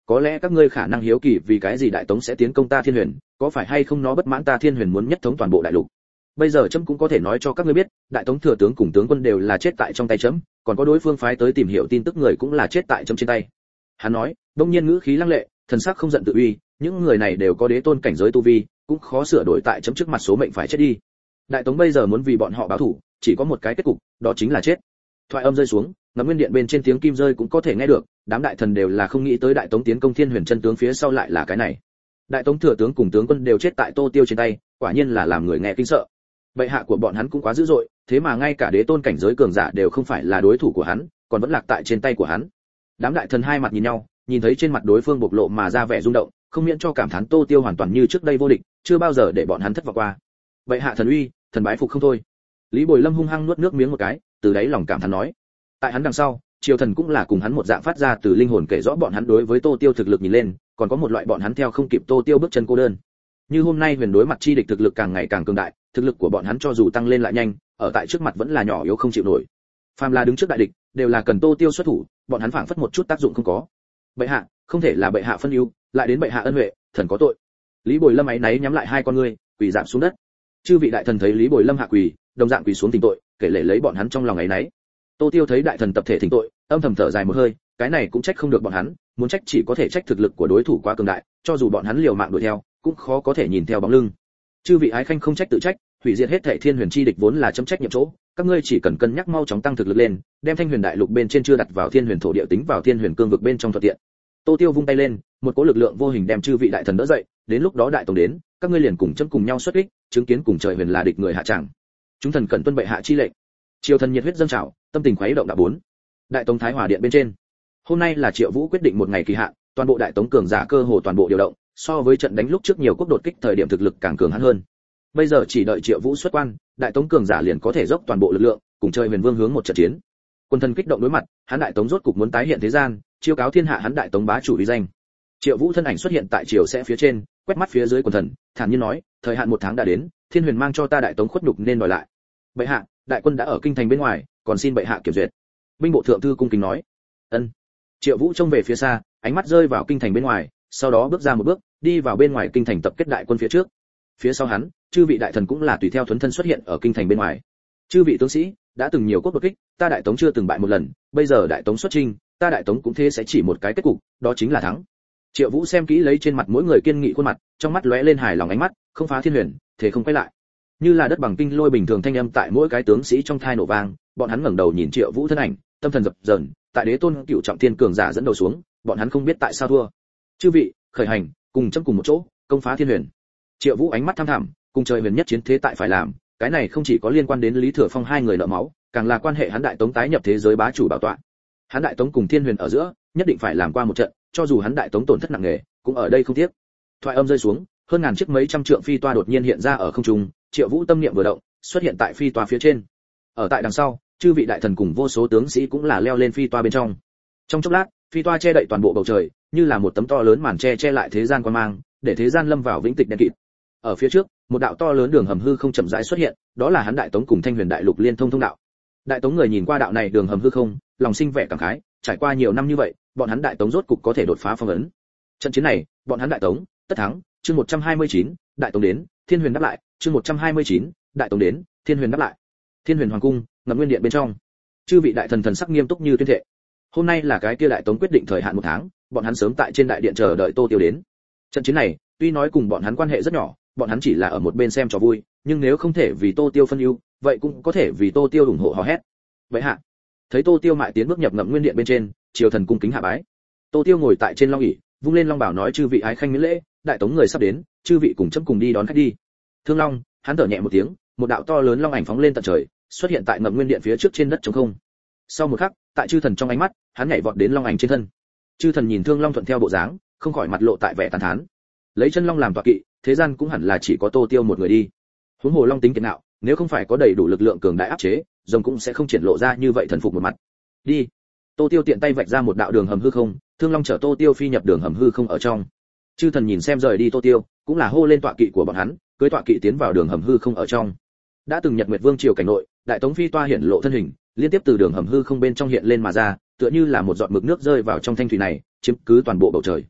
có lẽ các ngươi khả năng hiếu kỳ vì cái gì đại tống sẽ tiến công ta Thiên Huyền, có phải hay không nó bất mãn ta Thiên Huyền muốn nhất thống toàn bộ đại lục. Bây giờ chấm cũng có thể nói cho các ngươi biết, đại tống thừa tướng cùng tướng quân đều là chết tại trong tay chấm, còn có đối phương phái tới tìm hiểu tin tức người cũng là chết tại chấm trên tay. Hắn nói, đông nhiên ngữ khí lăng lệ, thần sắc không giận tự uy, những người này đều có đế tôn cảnh giới tu vi, cũng khó sửa đổi tại chấm trước mặt số mệnh phải chết đi. Đại tống bây giờ muốn vì bọn họ báo thù, chỉ có một cái kết cục, đó chính là chết. Thoại âm rơi xuống, ngắm nguyên điện bên trên tiếng kim rơi cũng có thể nghe được, đám đại thần đều là không nghĩ tới đại tống tiến công Thiên Huyền chân tướng phía sau lại là cái này. Đại tống thừa tướng cùng tướng quân đều chết tại Tô Tiêu trên tay, quả nhiên là làm người nghe kinh sợ. Bệ hạ của bọn hắn cũng quá dữ dội, thế mà ngay cả đế tôn cảnh giới cường giả đều không phải là đối thủ của hắn, còn vẫn lạc tại trên tay của hắn. Đám đại thần hai mặt nhìn nhau, nhìn thấy trên mặt đối phương bộc lộ mà ra vẻ rung động, không miễn cho cảm thán Tô Tiêu hoàn toàn như trước đây vô địch, chưa bao giờ để bọn hắn thất vọng qua. Bệ hạ thần uy, thần bái phục không thôi. Lý Bồi Lâm hung hăng nuốt nước miếng một cái, từ đáy lòng cảm thán nói. Tại hắn đằng sau, triều thần cũng là cùng hắn một dạng phát ra từ linh hồn kể rõ bọn hắn đối với Tô Tiêu thực lực nhìn lên, còn có một loại bọn hắn theo không kịp Tô Tiêu bước chân cô đơn. Như hôm nay Huyền đối mặt chi địch thực lực càng ngày càng cường đại, thực lực của bọn hắn cho dù tăng lên lại nhanh, ở tại trước mặt vẫn là nhỏ yếu không chịu nổi. Phàm là đứng trước đại địch, đều là cần Tô Tiêu xuất thủ, bọn hắn phảng phất một chút tác dụng không có. Bệ hạ, không thể là bệ hạ phân ưu, lại đến bệ hạ ân huệ, thần có tội. Lý Bồi Lâm áy náy nhắm lại hai con ngươi, quỳ rạp xuống đất. Chư vị đại thần thấy Lý Bồi Lâm hạ quỳ, đồng dạng quỳ xuống thỉnh tội, kể lể lấy bọn hắn trong lòng áy náy. Tô Tiêu thấy đại thần tập thể thỉnh tội, âm thầm thở dài một hơi, cái này cũng trách không được bọn hắn, muốn trách chỉ có thể trách thực lực của đối thủ quá cường đại, cho dù bọn hắn liều mạng đuổi theo, cũng khó có thể nhìn theo bóng lưng. Chư vị ái khanh không trách tự trách, hủy diệt hết thảy Thiên Huyền chi địch vốn là chấm trách nhiệm chỗ, các ngươi chỉ cần cân nhắc mau chóng tăng thực lực lên, đem Thanh Huyền đại lục bên trên chưa đặt vào Thiên Huyền thổ địa tính vào Thiên Huyền cương vực bên trong thuận tiện. Tô Tiêu vung tay lên, một cỗ lực lượng vô hình đem chư vị đại thần đỡ dậy, đến lúc đó đại tống đến, các ngươi liền cùng chấm cùng nhau xuất kích, chứng kiến cùng trời huyền là địch người hạ tràng. Chúng thần cần tuân bệ hạ chi lệnh. Triều thần nhiệt huyết dâng trào, tâm tình khuấy động đã bốn. Đại tống Thái Hòa điện bên trên. Hôm nay là Triệu Vũ quyết định một ngày kỳ hạn, toàn bộ đại tống cường giả cơ hồ toàn bộ điều động, so với trận đánh lúc trước nhiều quốc đột kích thời điểm thực lực càng cường hãn hơn. Bây giờ chỉ đợi Triệu Vũ xuất quan, đại tống cường giả liền có thể dốc toàn bộ lực lượng, cùng trời huyền vương hướng một trận chiến. Quân thần kích động đối mặt, hắn đại tống rốt cục muốn tái hiện thế gian, chiêu cáo thiên hạ hắn đại tống bá chủ uy danh. Triệu Vũ thân ảnh xuất hiện tại triều sẽ phía trên, quét mắt phía dưới quân thần, thản nhiên nói, thời hạn một tháng đã đến, Thiên Huyền mang cho ta đại tống khuất nhục nên đòi lại. Bệ hạ, đại quân đã ở kinh thành bên ngoài, còn xin bệ hạ kiểm duyệt. Binh bộ thượng thư cung kính nói. Ân. Triệu Vũ trông về phía xa, ánh mắt rơi vào kinh thành bên ngoài, sau đó bước ra một bước, đi vào bên ngoài kinh thành tập kết đại quân phía trước. Phía sau hắn, chư vị đại thần cũng là tùy theo thuấn thân xuất hiện ở kinh thành bên ngoài. Chư vị tướng sĩ, đã từng nhiều quốc đột kích, ta đại tống chưa từng bại một lần, bây giờ đại tống xuất chinh, ta đại tống cũng thế sẽ chỉ một cái kết cục, đó chính là thắng. Triệu Vũ xem kỹ lấy trên mặt mỗi người kiên nghị khuôn mặt, trong mắt lóe lên hài lòng ánh mắt, không phá Thiên Huyền, thế không quay lại. Như là đất bằng kinh lôi bình thường thanh âm tại mỗi cái tướng sĩ trong thai nổ vang, bọn hắn ngẩng đầu nhìn Triệu Vũ thân ảnh, tâm thần dập dờn, tại đế tôn cựu trọng thiên cường giả dẫn đầu xuống, bọn hắn không biết tại sao thua. Chư vị, khởi hành, cùng chấm cùng một chỗ, công phá Thiên Huyền. Triệu Vũ ánh mắt thăm thẳm, cùng trời huyền nhất chiến thế tại phải làm, cái này không chỉ có liên quan đến Lý Thừa Phong hai người nợ máu, càng là quan hệ hắn đại tống tái nhập thế giới bá chủ bảo tọa. Hắn đại tống cùng Thiên Huyền ở giữa, nhất định phải làm qua một trận, cho dù hắn đại tống tổn thất nặng nề, cũng ở đây không tiếc. Thoại âm rơi xuống, hơn ngàn chiếc mấy trăm trượng phi toa đột nhiên hiện ra ở không trung, Triệu Vũ tâm niệm vừa động, xuất hiện tại phi toa phía trên. Ở tại đằng sau, chư vị đại thần cùng vô số tướng sĩ cũng là leo lên phi toa bên trong. Trong chốc lát, phi toa che đậy toàn bộ bầu trời, như là một tấm to lớn màn che lại thế gian quan mang, để thế gian lâm vào vĩnh tịch đen kịt. Ở phía trước, một đạo to lớn đường hầm hư không chậm rãi xuất hiện, đó là hắn đại tống cùng Thanh Huyền đại lục liên thông thông đạo. Đại tống người nhìn qua đạo này đường hầm hư không, lòng sinh vẻ cảm khái, trải qua nhiều năm như vậy, bọn hắn đại tống rốt cục có thể đột phá phong ấn. Trận chiến này, bọn hắn đại tống tất thắng. Chương 129, đại tống đến, Thiên Huyền đáp lại. Chương 129, đại tống đến, Thiên Huyền đáp lại. Thiên Huyền hoàng cung, ngầm nguyên điện bên trong, chư vị đại thần thần sắc nghiêm túc như tuyên thệ. Hôm nay là cái kia đại tống quyết định thời hạn một tháng, bọn hắn sớm tại trên đại điện chờ đợi Tô Tiêu đến. Trận chiến này, tuy nói cùng bọn hắn quan hệ rất nhỏ, bọn hắn chỉ là ở một bên xem trò vui, nhưng nếu không thể vì Tô Tiêu phân ưu, vậy cũng có thể vì Tô Tiêu ủng hộ hò hét. Vậy hạ, thấy Tô Tiêu mại tiến bước nhập ngậm nguyên điện bên trên, triều thần cung kính hạ bái. Tô Tiêu ngồi tại trên long ỷ, vung lên long bảo nói chư vị ái khanh miễn lễ, đại tống người sắp đến, chư vị cùng chấm cùng đi đón khách đi. Thương Long, hắn thở nhẹ một tiếng, một đạo to lớn long ảnh phóng lên tận trời, xuất hiện tại ngậm nguyên điện phía trước trên đất trống không. Sau một khắc, tại chư thần trong ánh mắt, hắn nhảy vọt đến long ảnh trên thân. Chư thần nhìn Thương Long thuận theo bộ dáng, không khỏi mặt lộ tại vẻ tán thán. Lấy chân long làm tọa kỵ, thế gian cũng hẳn là chỉ có Tô Tiêu một người đi. Huống hồ long tính kiệt ngạo, nếu không phải có đầy đủ lực lượng cường đại áp chế, rồng cũng sẽ không triển lộ ra như vậy thần phục một mặt. Đi. Tô Tiêu tiện tay vạch ra một đạo đường hầm hư không, Thương Long chở Tô Tiêu phi nhập đường hầm hư không ở trong. Chư thần nhìn xem rời đi Tô Tiêu, cũng là hô lên tọa kỵ của bọn hắn, cưỡi tọa kỵ tiến vào đường hầm hư không ở trong. Đã từng Nhật Nguyệt Vương triều cảnh nội, đại tống phi toa hiển lộ thân hình, liên tiếp từ đường hầm hư không bên trong hiện lên mà ra, tựa như là một giọt mực nước rơi vào trong thanh thủy này, chiếm cứ toàn bộ bầu trời.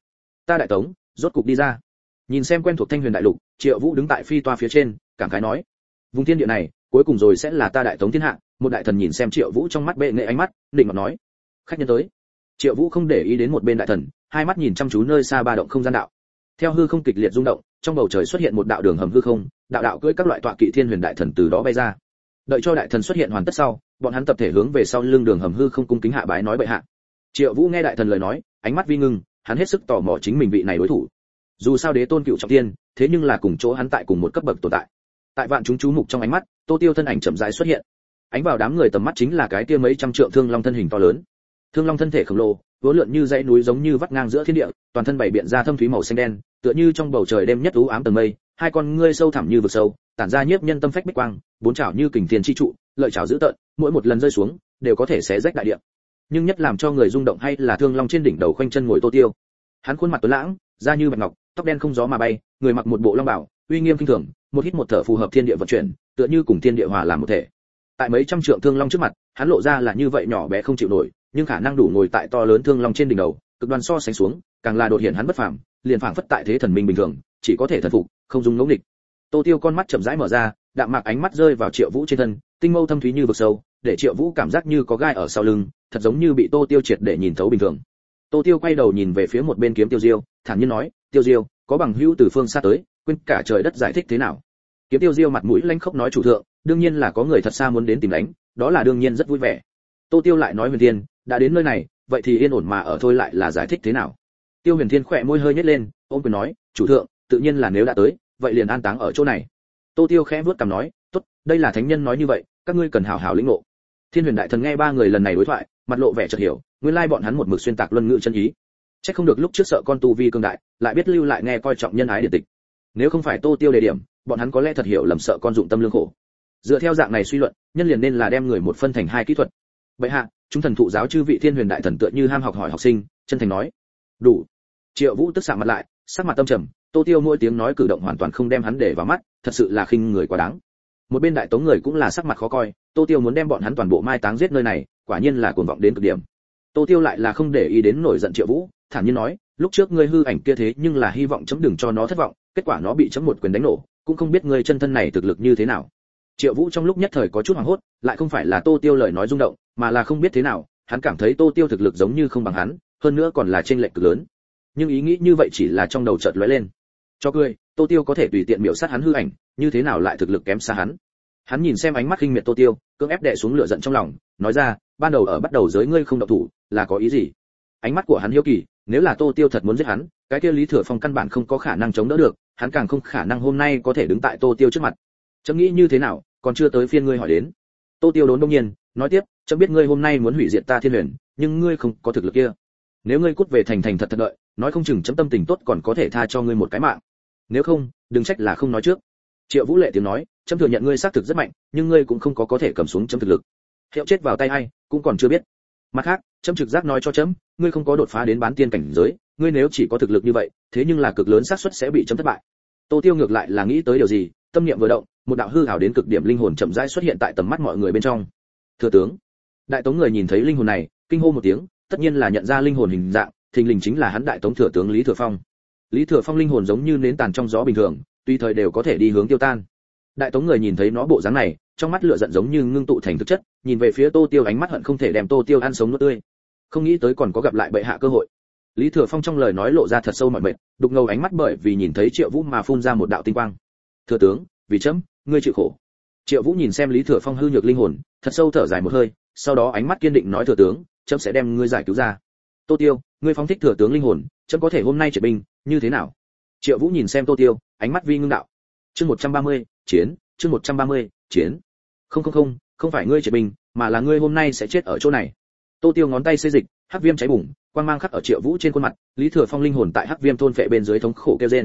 Ta đại tống rốt cục đi ra. Nhìn xem quen thuộc Thanh Huyền đại lục, Triệu Vũ đứng tại phi toa phía trên, cảm khái nói: vùng thiên địa này cuối cùng rồi sẽ là ta đại tống thiên hạ. Một đại thần nhìn xem Triệu Vũ trong mắt bệ nghệ ánh mắt, định ngọt nói: khách nhân tới. Triệu Vũ không để ý đến một bên đại thần, hai mắt nhìn chăm chú nơi xa ba động không gian đạo. Theo hư không kịch liệt rung động, trong bầu trời xuất hiện một đạo đường hầm hư không, đạo đạo cưỡi các loại tọa kỵ thiên huyền đại thần từ đó bay ra. Đợi cho đại thần xuất hiện hoàn tất sau, bọn hắn tập thể hướng về sau lưng đường hầm hư không cung kính hạ bái nói bệ hạ. Triệu Vũ nghe đại thần lời nói, ánh mắt vi ngưng, hắn hết sức tò mò chính mình vị này đối thủ. Dù sao đế tôn cựu trọng thiên, thế nhưng là cùng chỗ hắn tại cùng một cấp bậc tồn tại. Tại vạn chúng chú mục trong ánh mắt, Tô Tiêu thân ảnh chậm rãi xuất hiện. Ánh vào đám người tầm mắt chính là cái kia mấy trăm trượng thương long thân hình to lớn. Thương long thân thể khổng lồ, uốn lượn như dãy núi giống như vắt ngang giữa thiên địa, toàn thân bảy biện ra thâm thúy màu xanh đen, tựa như trong bầu trời đêm nhất u ám tầng mây, hai con ngươi sâu thẳm như vực sâu, tản ra nhiếp nhân tâm phách bích quang, bốn chảo như kình thiên chi trụ, lợi chảo dữ tợn, mỗi một lần rơi xuống đều có thể xé rách đại địa. Nhưng nhất làm cho người rung động hay là thương long trên đỉnh đầu khoanh chân ngồi Tô Tiêu. Hắn khuôn mặt tuấn lãng, da như bạch ngọc, tóc đen không gió mà bay, người mặc một bộ long bào, uy nghiêm kinh thường, một hít một thở phù hợp thiên địa vận chuyển, tựa như cùng thiên địa hòa làm một thể. Tại mấy trăm trượng thương long trước mặt, hắn lộ ra là như vậy nhỏ bé không chịu nổi, nhưng khả năng đủ ngồi tại to lớn thương long trên đỉnh đầu, cực đoan so sánh xuống, càng là đột hiện hắn bất phàm, liền phảng phất tại thế thần minh bình thường, chỉ có thể thần phục, không dung ngẫu nghịch. Tô Tiêu con mắt chậm rãi mở ra, đạm mạc ánh mắt rơi vào Triệu Vũ trên thân, tinh mâu thâm thúy như vực sâu, để Triệu Vũ cảm giác như có gai ở sau lưng, thật giống như bị Tô Tiêu triệt để nhìn thấu bình thường. Tô Tiêu quay đầu nhìn về phía một bên Kiếm Tiêu Diêu, thản nhiên nói: "Tiêu Diêu, có bằng hữu từ phương xa tới, quên cả trời đất giải thích thế nào?" Kiếm Tiêu Diêu mặt mũi lanh khốc nói: "Chủ thượng, đương nhiên là có người thật xa muốn đến tìm đánh, đó là đương nhiên rất vui vẻ." Tô Tiêu lại nói: "Huyền Thiên, đã đến nơi này, vậy thì yên ổn mà ở thôi, lại là giải thích thế nào?" Tiêu Huyền Thiên khẽ môi hơi nhếch lên, ôm quyền nói: "Chủ thượng, tự nhiên là nếu đã tới, vậy liền an táng ở chỗ này." Tô Tiêu khẽ vuốt cằm nói: "Tốt, đây là thánh nhân nói như vậy, các ngươi cần hảo hảo lĩnh ngộ." Thiên Huyền đại thần nghe ba người lần này đối thoại, mặt lộ vẻ chợt hiểu, nguyên lai bọn hắn một mực xuyên tạc luân ngữ chân ý. Chắc không được lúc trước sợ con tu vi cương đại, lại biết lưu lại nghe coi trọng nhân ái điển tịch. Nếu không phải Tô Tiêu đề điểm, bọn hắn có lẽ thật hiểu lầm sợ con dụng tâm lương khổ. Dựa theo dạng này suy luận, nhân liền nên là đem người một phân thành hai kỹ thuật. Bệ hạ, chúng thần thụ giáo chư vị Thiên Huyền đại thần tựa như ham học hỏi học sinh, chân thành nói: "Đủ." Triệu Vũ tức sạm mặt lại, sắc mặt tâm trầm, Tô Tiêu mỗi tiếng nói cử động hoàn toàn không đem hắn để vào mắt, thật sự là khinh người quá đáng. Một bên đại tống người cũng là sắc mặt khó coi, Tô Tiêu muốn đem bọn hắn toàn bộ mai táng giết nơi này, quả nhiên là cuồng vọng đến cực điểm. Tô Tiêu lại là không để ý đến nổi giận Triệu Vũ, thản nhiên nói: "Lúc trước ngươi hư ảnh kia thế nhưng là hy vọng chấm đừng cho nó thất vọng, kết quả nó bị chấm một quyền đánh nổ, cũng không biết ngươi chân thân này thực lực như thế nào." Triệu Vũ trong lúc nhất thời có chút hoảng hốt, lại không phải là Tô Tiêu lời nói rung động, mà là không biết thế nào, hắn cảm thấy Tô Tiêu thực lực giống như không bằng hắn, hơn nữa còn là chênh lệch cực lớn. Nhưng ý nghĩ như vậy chỉ là trong đầu chợt lóe lên. Cho cười, Tô Tiêu có thể tùy tiện miểu sát hắn hư ảnh, như thế nào lại thực lực kém xa hắn. Hắn nhìn xem ánh mắt khinh miệt Tô Tiêu, cưỡng ép đè xuống lửa giận trong lòng, nói ra: "Ban đầu ở bắt đầu giới ngươi không động thủ, là có ý gì?" Ánh mắt của hắn hiếu kỳ, nếu là Tô Tiêu thật muốn giết hắn, cái kia Lý Thừa Phong căn bản không có khả năng chống đỡ được, hắn càng không khả năng hôm nay có thể đứng tại Tô Tiêu trước mặt. "Chấm nghĩ như thế nào, còn chưa tới phiên ngươi hỏi đến." Tô Tiêu đốn đông nhiên, nói tiếp: "Chấm biết ngươi hôm nay muốn hủy diệt ta Thiên Huyền, nhưng ngươi không có thực lực kia. Nếu ngươi cút về thành thành thật thật đợi, nói không chừng chấm tâm tình tốt còn có thể tha cho ngươi một cái mạng. Nếu không, đừng trách là không nói trước." Triệu Vũ lệ tiếng nói: "Chấm thừa nhận ngươi xác thực rất mạnh, nhưng ngươi cũng không có thể cầm xuống chấm thực lực. Hiệu chết vào tay ai, cũng còn chưa biết. Mặt khác, chấm trực giác nói cho chấm, ngươi không có đột phá đến bán tiên cảnh giới, ngươi nếu chỉ có thực lực như vậy, thế nhưng là cực lớn xác suất sẽ bị chấm thất bại." Tô Tiêu ngược lại là nghĩ tới điều gì, tâm niệm vừa động, một đạo hư ảo đến cực điểm linh hồn chậm rãi xuất hiện tại tầm mắt mọi người bên trong. "Thừa tướng." Đại tống người nhìn thấy linh hồn này, kinh hô một tiếng, tất nhiên là nhận ra linh hồn hình dạng, thình lình chính là hắn đại tống thừa tướng Lý Thừa Phong. Lý Thừa Phong linh hồn giống như nến tàn trong gió bình thường, tùy thời đều có thể đi hướng tiêu tan. Đại tống người nhìn thấy nó bộ dáng này, trong mắt lửa giận giống như ngưng tụ thành thực chất, nhìn về phía Tô Tiêu ánh mắt hận không thể đem Tô Tiêu ăn sống nuốt tươi. Không nghĩ tới còn có gặp lại bệ hạ cơ hội. Lý Thừa Phong trong lời nói lộ ra thật sâu mỏi mệt, đục ngầu ánh mắt bởi vì nhìn thấy Triệu Vũ mà phun ra một đạo tinh quang. "Thừa tướng, vì chấm, ngươi chịu khổ." Triệu Vũ nhìn xem Lý Thừa Phong hư nhược linh hồn, thật sâu thở dài một hơi, sau đó ánh mắt kiên định nói: "Thừa tướng, chấm sẽ đem ngươi giải cứu ra." "Tô Tiêu, ngươi phóng thích thừa tướng linh hồn, chấm có thể hôm nay triệt binh, như thế nào?" Triệu Vũ nhìn xem Tô Tiêu, ánh mắt vi ngưng đạo. Chương 130, chiến, chương 130, chiến. Không, không phải ngươi triệt binh, mà là ngươi hôm nay sẽ chết ở chỗ này." Tô Tiêu ngón tay xê dịch, hắc viêm cháy bùng, quang mang khắc ở Triệu Vũ trên khuôn mặt, Lý Thừa Phong linh hồn tại hắc viêm thôn phệ bên dưới thống khổ kêu rên.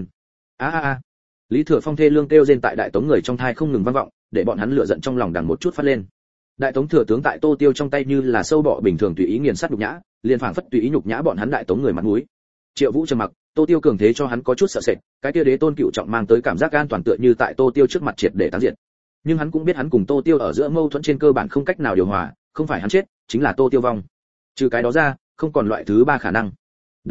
A. Lý Thừa Phong thê lương kêu rên tại đại tống người trong thai không ngừng vang vọng, để bọn hắn lửa giận trong lòng đằng một chút phát lên. Đại tống thừa tướng tại Tô Tiêu trong tay như là sâu bọ bình thường tùy ý nghiền sát nhục nhã, liền phảng phất tùy ý nhục nhã bọn hắn đại tống người mặt mũi. Triệu Vũ trầm mặc, Tô Tiêu cường thế cho hắn có chút sợ sệt, cái kia đế tôn cựu trọng mang tới cảm giác an toàn tựa như tại Tô Tiêu trước mặt triệt để tán diệt. Nhưng hắn cũng biết hắn cùng Tô Tiêu ở giữa mâu thuẫn trên cơ bản không cách nào điều hòa, không phải hắn chết, chính là Tô Tiêu vong. Trừ cái đó ra, không còn loại thứ ba khả năng. "Đánh đi,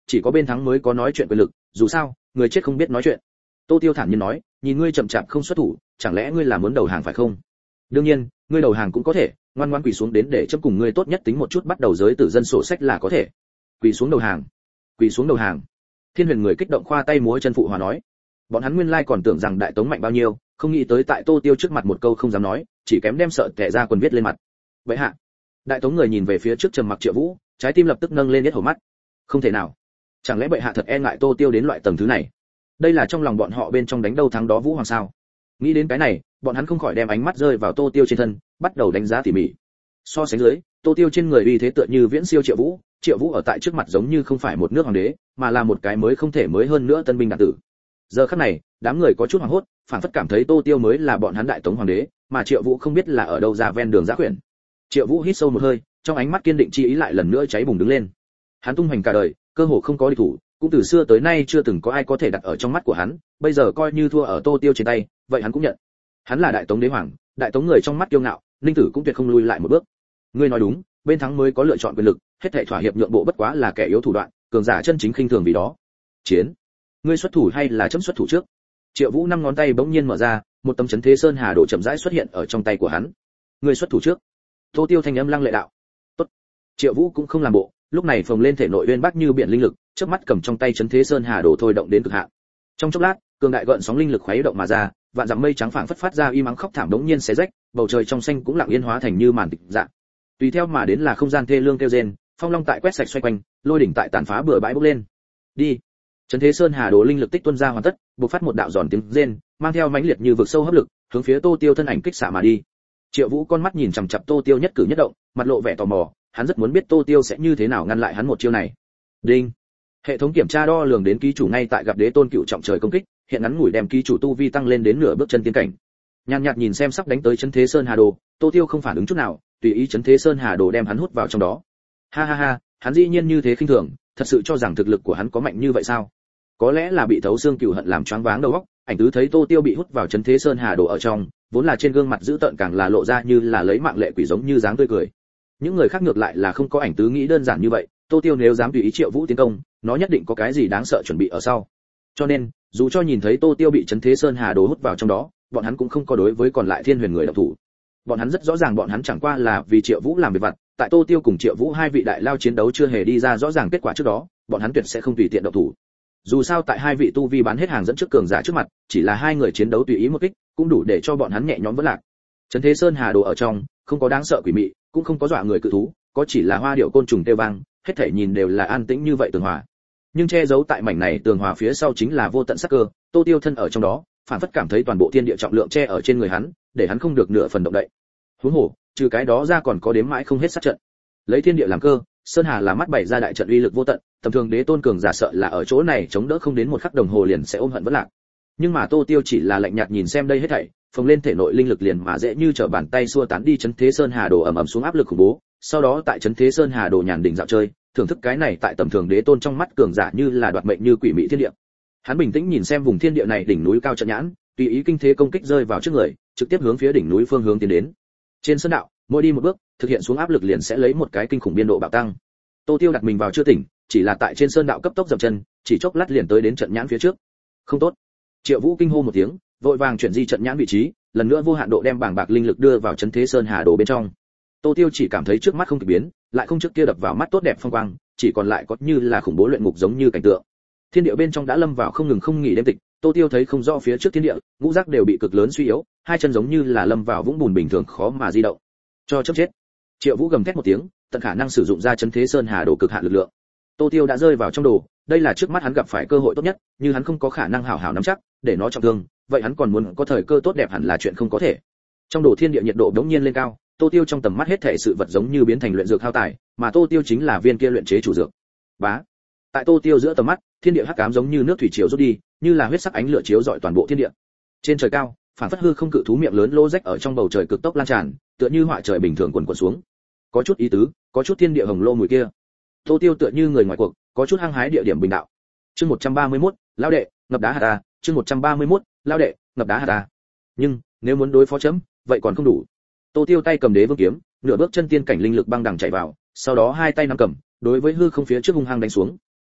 chỉ có bên thắng mới có nói chuyện quyền lực, dù sao người chết không biết nói chuyện. Tô Tiêu thản nhiên nói, nhìn ngươi chậm chạp không xuất thủ, chẳng lẽ ngươi là muốn đầu hàng phải không? Đương nhiên, ngươi đầu hàng cũng có thể, ngoan ngoãn quỳ xuống đến để chấm cùng ngươi tốt nhất tính một chút, bắt đầu giới tử dân sổ sách là có thể. Quỳ xuống đầu hàng, quỳ xuống đầu hàng. Thiên Huyền người kích động khoa tay múa chân phụ hòa nói. Bọn hắn nguyên lai còn tưởng rằng Đại Tống mạnh bao nhiêu, không nghĩ tới tại Tô Tiêu trước mặt một câu không dám nói, chỉ kém đem sợ tẻ ra quần viết lên mặt. Vậy hạ. Đại Tống người nhìn về phía trước trầm mặc Triệu Vũ, trái tim lập tức nâng lên hết hổ mắt. Không thể nào. Chẳng lẽ bệ hạ thật e ngại Tô Tiêu đến loại tầng thứ này? Đây là trong lòng bọn họ bên trong đánh đâu thắng đó Vũ Hoàng sao? Nghĩ đến cái này, bọn hắn không khỏi đem ánh mắt rơi vào Tô Tiêu trên thân, bắt đầu đánh giá tỉ mỉ. So sánh dưới, Tô Tiêu trên người uy thế tựa như viễn siêu Triệu Vũ ở tại trước mặt giống như không phải một nước hoàng đế, mà là một cái mới không thể mới hơn nữa tân binh đạn tử. Giờ khắc này, đám người có chút hoảng hốt, phản phất cảm thấy Tô Tiêu mới là bọn hắn Đại Tống hoàng đế, mà Triệu Vũ không biết là ở đâu ra ven đường giã quyển. Triệu Vũ hít sâu một hơi, trong ánh mắt kiên định chi ý lại lần nữa cháy bùng đứng lên. Hắn tung hoành cả đời, cơ hồ không có địch thủ, cũng từ xưa tới nay chưa từng có ai có thể đặt ở trong mắt của hắn, bây giờ coi như thua ở Tô Tiêu trên tay, vậy hắn cũng nhận. Hắn là Đại Tống đế hoàng, Đại Tống người trong mắt kiêu ngạo, Ninh Tử cũng tuyệt không lui lại một bước. Ngươi nói đúng, bên thắng mới có lựa chọn quyền lực, hết thảy thỏa hiệp nhượng bộ bất quá là kẻ yếu thủ đoạn, cường giả chân chính khinh thường vì đó. Chiến, ngươi xuất thủ hay là chấm xuất thủ trước? Triệu Vũ năm ngón tay bỗng nhiên mở ra, một tấm chấn thế sơn hà đồ chậm rãi xuất hiện ở trong tay của hắn. Ngươi xuất thủ trước. Tô Tiêu thanh âm lăng lệ đạo. Tốt. Triệu Vũ cũng không làm bộ, lúc này phồng lên thể nội uyên bác như biển linh lực, chớp mắt cầm trong tay chấn thế sơn hà đồ thôi động đến cực hạn. Trong chốc lát, cường đại gợn sóng linh lực khuấy động mà ra, vạn dặm mây trắng phảng phất phát ra y mắng khóc thảm đống nhiên xé rách, bầu trời trong xanh cũng lặng yên hóa thành như màn tịch dạng. Tùy theo mà đến là không gian thê lương kêu rên, phong long tại quét sạch xoay quanh, lôi đỉnh tại tàn phá bừa bãi bốc lên. Đi. Chấn thế sơn hà đồ linh lực tích tuôn ra hoàn tất, bộc phát một đạo giòn tiếng rên, mang theo mãnh liệt như vực sâu hấp lực, hướng phía Tô Tiêu thân ảnh kích xạ mà đi. Triệu Vũ con mắt nhìn chằm chằm Tô Tiêu nhất cử nhất động, mặt lộ vẻ tò mò, hắn rất muốn biết Tô Tiêu sẽ như thế nào ngăn lại hắn một chiêu này. Đinh. Hệ thống kiểm tra đo lường đến ký chủ ngay tại gặp đế tôn cựu trọng trời công kích, hiện ngắn ngủi đem ký chủ tu vi tăng lên đến nửa bước chân tiên cảnh. Nhàn nhạt nhìn xem sắp đánh tới chấn thế sơn hà đồ, Tô Tiêu không phản ứng chút nào, tùy ý chấn thế sơn hà đồ đem hắn hút vào trong đó. Ha ha ha, hắn dĩ nhiên như thế khinh thường, thật sự cho rằng thực lực của hắn có mạnh như vậy sao? Có lẽ là bị thấu xương cừu hận làm choáng váng đầu óc, ảnh tứ thấy Tô Tiêu bị hút vào chấn thế sơn hà đồ ở trong, vốn là trên gương mặt dữ tợn càng là lộ ra như là lấy mạng lệ quỷ giống như dáng tươi cười. Những người khác ngược lại là không có ảnh tứ nghĩ đơn giản như vậy, Tô Tiêu nếu dám tùy ý Triệu Vũ tiến công, nó nhất định có cái gì đáng sợ chuẩn bị ở sau. Cho nên, dù cho nhìn thấy Tô Tiêu bị chấn thế sơn hà đồ hút vào trong đó, bọn hắn cũng không có đối với còn lại Thiên Huyền người động thủ. Bọn hắn rất rõ ràng bọn hắn chẳng qua là vì Triệu Vũ làm việc vặt, tại Tô Tiêu cùng Triệu Vũ hai vị đại lao chiến đấu chưa hề đi ra rõ ràng kết quả trước đó, bọn hắn tuyệt sẽ không tùy tiện động thủ. Dù sao tại hai vị tu vi bán hết hàng dẫn trước cường giả trước mặt, chỉ là hai người chiến đấu tùy ý một kích, cũng đủ để cho bọn hắn nhẹ nhõm vỡ lạc. Chấn thế sơn hà đồ ở trong, không có đáng sợ quỷ mị, cũng không có dọa người cự thú, có chỉ là hoa điệu côn trùng kêu vang, hết thảy nhìn đều là an tĩnh như vậy tường hòa. Nhưng che giấu tại mảnh này tường hòa phía sau chính là vô tận sát cơ, Tô Tiêu thân ở trong đó, phản phất cảm thấy toàn bộ thiên địa trọng lượng che ở trên người hắn, để hắn không được nửa phần động đậy. Huống hồ, trừ cái đó ra còn có đếm mãi không hết sát trận. Lấy thiên địa làm cơ, sơn hà là mắt bày ra đại trận uy lực vô tận, tầm thường đế tôn cường giả sợ là ở chỗ này chống đỡ không đến một khắc đồng hồ liền sẽ ôm hận vỡ lạc. Nhưng mà Tô Tiêu chỉ là lạnh nhạt nhìn xem đây hết thảy, phồng lên thể nội linh lực liền mà dễ như trở bàn tay xua tán đi chấn thế sơn hà đồ ầm ầm xuống áp lực khủng bố, sau đó tại chấn thế sơn hà đồ nhàn đỉnh dạo chơi, thưởng thức cái này tại tầm thường đế tôn trong mắt cường giả như là đoạt mệnh như quỷ mị thiên địa. Hắn bình tĩnh nhìn xem vùng thiên địa này đỉnh núi cao trận nhãn, tùy ý kinh thế công kích rơi vào trước người, trực tiếp hướng phía đỉnh núi phương hướng tiến đến. Trên sơn đạo, mỗi đi một bước, thực hiện xuống áp lực liền sẽ lấy một cái kinh khủng biên độ bạo tăng. Tô Tiêu đặt mình vào chưa tỉnh, chỉ là tại trên sơn đạo cấp tốc dậm chân, chỉ chốc lát liền tới đến trận nhãn phía trước. Không tốt. Triệu Vũ kinh hô một tiếng, vội vàng chuyển di trận nhãn vị trí, lần nữa vô hạn độ đem bàng bạc linh lực đưa vào chấn thế sơn hà đồ bên trong. Tô Tiêu chỉ cảm thấy trước mắt không kịp biến, lại không trước kia đập vào mắt tốt đẹp phong quang, chỉ còn lại có như là khủng bố luyện ngục giống như cảnh tượng. Thiên địa bên trong đã lâm vào không ngừng không nghỉ đêm tịch, Tô Tiêu thấy không rõ phía trước thiên địa, ngũ giác đều bị cực lớn suy yếu, hai chân giống như là lâm vào vũng bùn bình thường khó mà di động. Cho chớp chết. Triệu Vũ gầm thét một tiếng, tận khả năng sử dụng ra chấn thế sơn hà đồ cực hạn lực lượng. Tô Tiêu đã rơi vào trong đồ, đây là trước mắt hắn gặp phải cơ hội tốt nhất, như hắn không có khả năng hảo hảo nắm chắc, để nó trọng thương, vậy hắn còn muốn có thời cơ tốt đẹp hẳn là chuyện không có thể. Trong đồ thiên địa nhiệt độ đống nhiên lên cao, Tô Tiêu trong tầm mắt hết thảy sự vật giống như biến thành luyện dược hao tài, mà Tô Tiêu chính là viên kia luyện chế chủ dược. Bá. Tại Tô Tiêu giữa tầm mắt, thiên địa hắc ám giống như nước thủy triều rút đi, như là huyết sắc ánh lửa chiếu rọi toàn bộ thiên địa. Trên trời cao, phản phất hư không cự thú miệng lớn lô rách ở trong bầu trời cực tốc lan tràn, tựa như họa trời bình thường quần quần xuống. Có chút ý tứ, có chút thiên địa hồng lô mùi kia. Tô Tiêu tựa như người ngoài cuộc, có chút hăng hái địa điểm bình đạo. Chương 131, lão đệ, ngập đá hạt ta, chương 131, lão đệ, ngập đá hạt ta. Nhưng, nếu muốn đối phó chấm, vậy còn không đủ. Tô Tiêu tay cầm đế vương kiếm, nửa bước chân tiên cảnh linh lực băng đằng chạy vào, sau đó hai tay nắm cầm, đối với hư không phía trước hung hăng đánh xuống.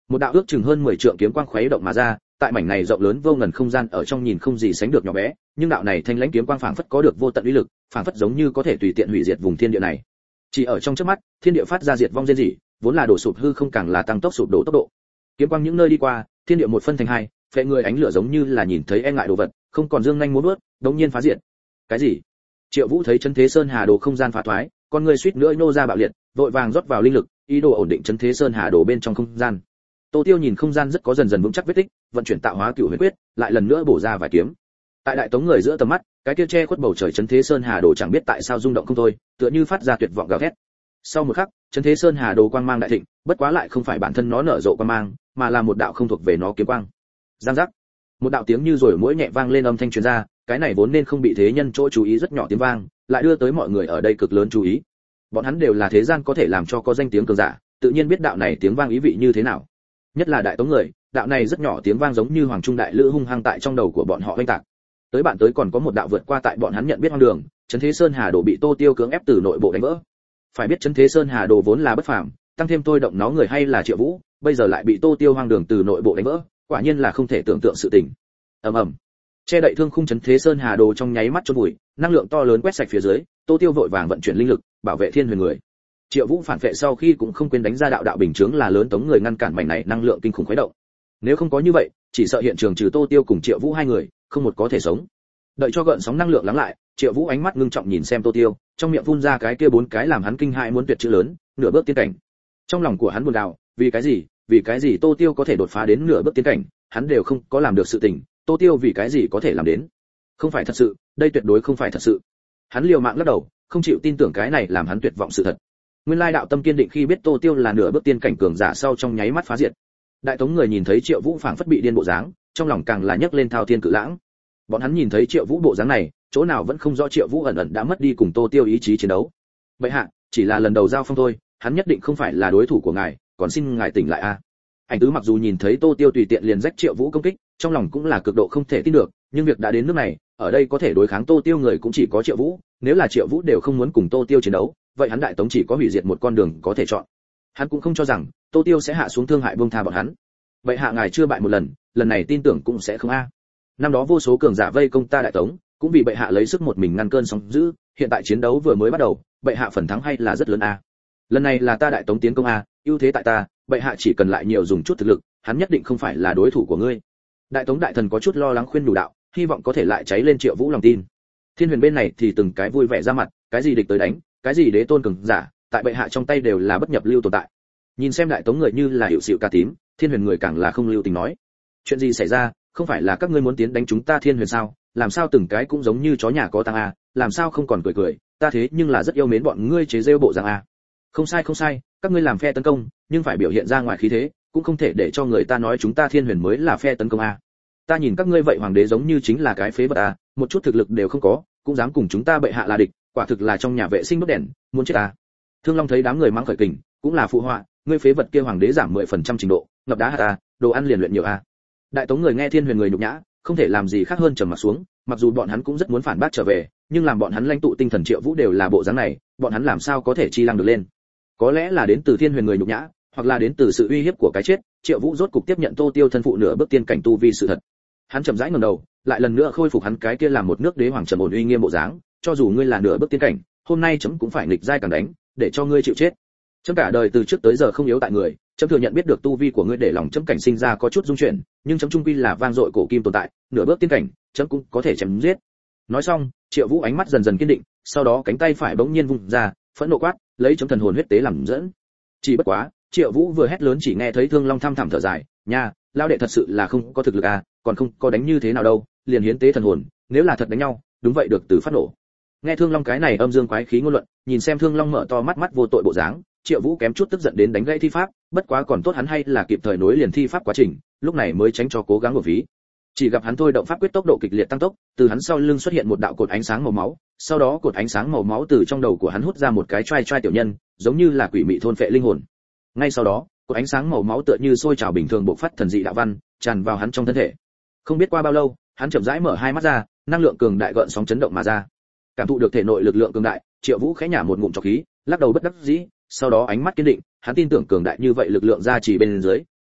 Một đạo ước chừng hơn 10 trượng kiếm quang khuấy động mà ra, tại mảnh này rộng lớn vô ngần không gian ở trong nhìn không gì sánh được nhỏ bé, nhưng đạo này thanh lãnh kiếm quang phảng phất có được vô tận uy lực, phảng phất giống như có thể tùy tiện hủy diệt vùng thiên địa này. Chỉ ở trong chớp mắt, thiên địa phát ra diệt vong rên rỉ, vốn là đổ sụp hư không càng là tăng tốc sụp đổ tốc độ. Kiếm quang những nơi đi qua, thiên địa một phân thành hai, phệ người ánh lửa giống như là nhìn thấy e ngại đồ vật, không còn dương nhanh múa vớt, đống nhiên phá diệt. Cái gì? Triệu Vũ thấy Chấn Thế Sơn Hà Đồ không gian phá thoái, con người suýt nữa nhô ra bạo liệt, vội vàng rót vào linh lực, ý đồ ổn định Chấn Thế Sơn Hà Đồ bên trong không gian. Tô Tiêu nhìn không gian rất có dần dần vững chắc vết tích, vận chuyển tạo hóa cửu huyền quyết, lại lần nữa bổ ra vài kiếm. Tại đại tống người giữa tầm mắt, cái kia che khuất bầu trời Chấn Thế Sơn Hà Đồ chẳng biết tại sao rung động không thôi, tựa như phát ra tuyệt vọng gào thét. Sau một khắc, Chấn Thế Sơn Hà Đồ quang mang đại thịnh, bất quá lại không phải bản thân nó nở rộ quang mang, mà là một đạo không thuộc về nó kiếm quang. Giang giác. Một đạo tiếng như rồi mũi nhẹ vang lên âm thanh truyền ra, cái này vốn nên không bị thế nhân chỗ chú ý rất nhỏ tiếng vang, lại đưa tới mọi người ở đây cực lớn chú ý. Bọn hắn đều là thế gian có thể làm cho có danh tiếng cường giả, tự nhiên biết đạo này tiếng vang ý vị như thế nào. Nhất là đại tống người, đạo này rất nhỏ tiếng vang giống như hoàng trung đại lữ hung hăng tại trong đầu của bọn họ oanh tạc. Tới bạn tới còn có một đạo vượt qua tại bọn hắn nhận biết hoang đường, Chấn Thế Sơn Hà Đồ bị Tô Tiêu cưỡng ép từ nội bộ đánh vỡ. Phải biết Chấn Thế Sơn Hà Đồ vốn là bất phàm, tăng thêm tôi động nó người hay là Triệu Vũ, bây giờ lại bị Tô Tiêu hoang đường từ nội bộ đánh vỡ, quả nhiên là không thể tưởng tượng sự tình. Ầm ầm. Che đậy thương khung Chấn Thế Sơn Hà Đồ trong nháy mắt chôn vùi, năng lượng to lớn quét sạch phía dưới, Tô Tiêu vội vàng vận chuyển linh lực, bảo vệ thiên huyền người. Triệu Vũ phản vệ sau khi cũng không quên đánh ra đạo đạo bình chướng là lớn tống người ngăn cản mảnh này năng lượng kinh khủng khuấy động. Nếu không có như vậy, chỉ sợ hiện trường trừ Tô Tiêu cùng Triệu Vũ hai người, không một có thể sống. Đợi cho gợn sóng năng lượng lắng lại, Triệu Vũ ánh mắt ngưng trọng nhìn xem Tô Tiêu, trong miệng phun ra cái kia 4 cái làm hắn kinh hãi muốn tuyệt chữ lớn, nửa bước tiên cảnh. Trong lòng của hắn buồn đau, vì cái gì Tô Tiêu có thể đột phá đến nửa bước tiên cảnh, hắn đều không có làm được sự tình, Tô Tiêu vì cái gì có thể làm đến? Không phải thật sự, đây tuyệt đối không phải thật sự. Hắn liều mạng lắc đầu, không chịu tin tưởng cái này làm hắn tuyệt vọng sự thật. Nguyên lai đạo tâm kiên định khi biết Tô Tiêu là nửa bước tiên cảnh cường giả sau trong nháy mắt phá diệt. Đại tống người nhìn thấy Triệu Vũ phảng phất bị điên bộ dáng, trong lòng càng là nhấc lên thao thiên cự lãng. Bọn hắn nhìn thấy Triệu Vũ bộ dáng này, chỗ nào vẫn không rõ Triệu Vũ ẩn ẩn đã mất đi cùng Tô Tiêu ý chí chiến đấu. Vậy hạ, chỉ là lần đầu giao phong thôi, hắn nhất định không phải là đối thủ của ngài, còn xin ngài tỉnh lại a. Ảnh Tứ mặc dù nhìn thấy Tô Tiêu tùy tiện liền rách Triệu Vũ công kích, trong lòng cũng là cực độ không thể tin được, nhưng việc đã đến nước này, ở đây có thể đối kháng Tô Tiêu người cũng chỉ có Triệu Vũ, nếu là Triệu Vũ đều không muốn cùng Tô Tiêu chiến đấu, vậy hắn đại tống chỉ có hủy diệt một con đường có thể chọn. Hắn cũng không cho rằng Tô Tiêu sẽ hạ xuống thương hại buông tha bọn hắn. Vậy hạ ngài chưa bại một lần, lần này tin tưởng cũng sẽ không a. Năm đó vô số cường giả vây công ta đại tống, cũng vì bệ hạ lấy sức một mình ngăn cơn sóng dữ, hiện tại chiến đấu vừa mới bắt đầu, bệ hạ phần thắng hay là rất lớn a. Lần này là ta đại tống tiến công a, ưu thế tại ta, bệ hạ chỉ cần lại nhiều dùng chút thực lực, hắn nhất định không phải là đối thủ của ngươi. Đại tống đại thần có chút lo lắng khuyên đủ đạo, hy vọng có thể lại cháy lên Triệu Vũ lòng tin. Thiên huyền bên này thì từng cái vui vẻ ra mặt, cái gì địch tới đánh, cái gì đế tôn cường giả, tại bệ hạ trong tay đều là bất nhập lưu tồn tại. Nhìn xem đại tống người như là hiệu xịu ca tím, thiên huyền người càng là không lưu tình nói. Chuyện gì xảy ra, không phải là các ngươi muốn tiến đánh chúng ta thiên huyền sao, làm sao từng cái cũng giống như chó nhà có tang a, làm sao không còn cười cười, ta thế nhưng là rất yêu mến bọn ngươi chế rêu bộ dạng a. Không sai, các ngươi làm phe tấn công, nhưng phải biểu hiện ra ngoài khí thế, cũng không thể để cho người ta nói chúng ta thiên huyền mới là phe tấn công a. Ta nhìn các ngươi vậy hoàng đế giống như chính là cái phế vật a, một chút thực lực đều không có, cũng dám cùng chúng ta bệ hạ là địch, quả thực là trong nhà vệ sinh đốt đèn, muốn chết a. Thương Long thấy đám người mắng khởi kình, cũng là phụ họa, ngươi phế vật kia hoàng đế giảm 10% trình độ, ngập đá hạt a, đồ ăn liền luyện nhiều a. Đại tống người nghe thiên huyền người nhục nhã, không thể làm gì khác hơn trầm mặt xuống, mặc dù bọn hắn cũng rất muốn phản bác trở về, nhưng làm bọn hắn lãnh tụ tinh thần Triệu Vũ đều là bộ dáng này, bọn hắn làm sao có thể chi lăng được lên. Có lẽ là đến từ thiên huyền người nhục nhã, hoặc là đến từ sự uy hiếp của cái chết, Triệu Vũ rốt cục tiếp nhận Tô Tiêu thân phụ nửa bước tiên cảnh tu vi sự thật. Hắn chậm rãi ngẩng đầu, lại lần nữa khôi phục hắn cái kia làm một nước đế hoàng trầm ổn uy nghiêm bộ dáng, cho dù ngươi là nửa bước tiên cảnh, hôm nay chấm cũng phải nghịch giai càng đánh, để cho ngươi chịu chết. Chấm cả đời từ trước tới giờ không yếu tại người, chấm thừa nhận biết được tu vi của ngươi để lòng chấm cảnh sinh ra có chút dung chuyển, nhưng chấm trung quy là vang dội cổ kim tồn tại, nửa bước tiên cảnh, chấm cũng có thể chém giết. Nói xong, Triệu Vũ ánh mắt dần dần kiên định, sau đó cánh tay phải bỗng nhiên vung ra, phẫn nộ quát, lấy chấm thần hồn huyết tế làm dẫn. Chỉ bất quá, Triệu Vũ vừa hét lớn chỉ nghe thấy Thương Long thăm thẳm thở dài, nha, lao đệ thật sự là không có thực lực à, còn không có đánh như thế nào đâu, liền hiến tế thần hồn, nếu là thật đánh nhau, đúng vậy được từ phát nổ. Nghe Thương Long cái này âm dương quái khí ngôn luận, nhìn xem Thương Long mở to mắt mắt vô tội bộ dáng, Triệu Vũ kém chút tức giận đến đánh gãy thi pháp, bất quá còn tốt hắn hay là kịp thời nối liền thi pháp quá trình, lúc này mới tránh cho cố gắng của phí. Chỉ gặp hắn thôi động pháp quyết tốc độ kịch liệt tăng tốc, từ hắn sau lưng xuất hiện một đạo cột ánh sáng màu máu, sau đó cột ánh sáng màu máu từ trong đầu của hắn hút ra một cái trai tiểu nhân, giống như là quỷ mị thôn phệ linh hồn. Ngay sau đó, cột ánh sáng màu máu tựa như sôi trào bình thường bộc phát thần dị đạo văn, tràn vào hắn trong thân thể. Không biết qua bao lâu, hắn chậm rãi mở hai mắt ra, năng lượng cường đại gợn sóng chấn động mà ra. Cảm thụ được thể nội lực lượng cường đại, Triệu Vũ khẽ nhả một ngụm trọc khí, lắc đầu bất đắc dĩ, sau đó ánh mắt kiên định, hắn tin tưởng cường đại như vậy lực lượng gia trì bên dưới,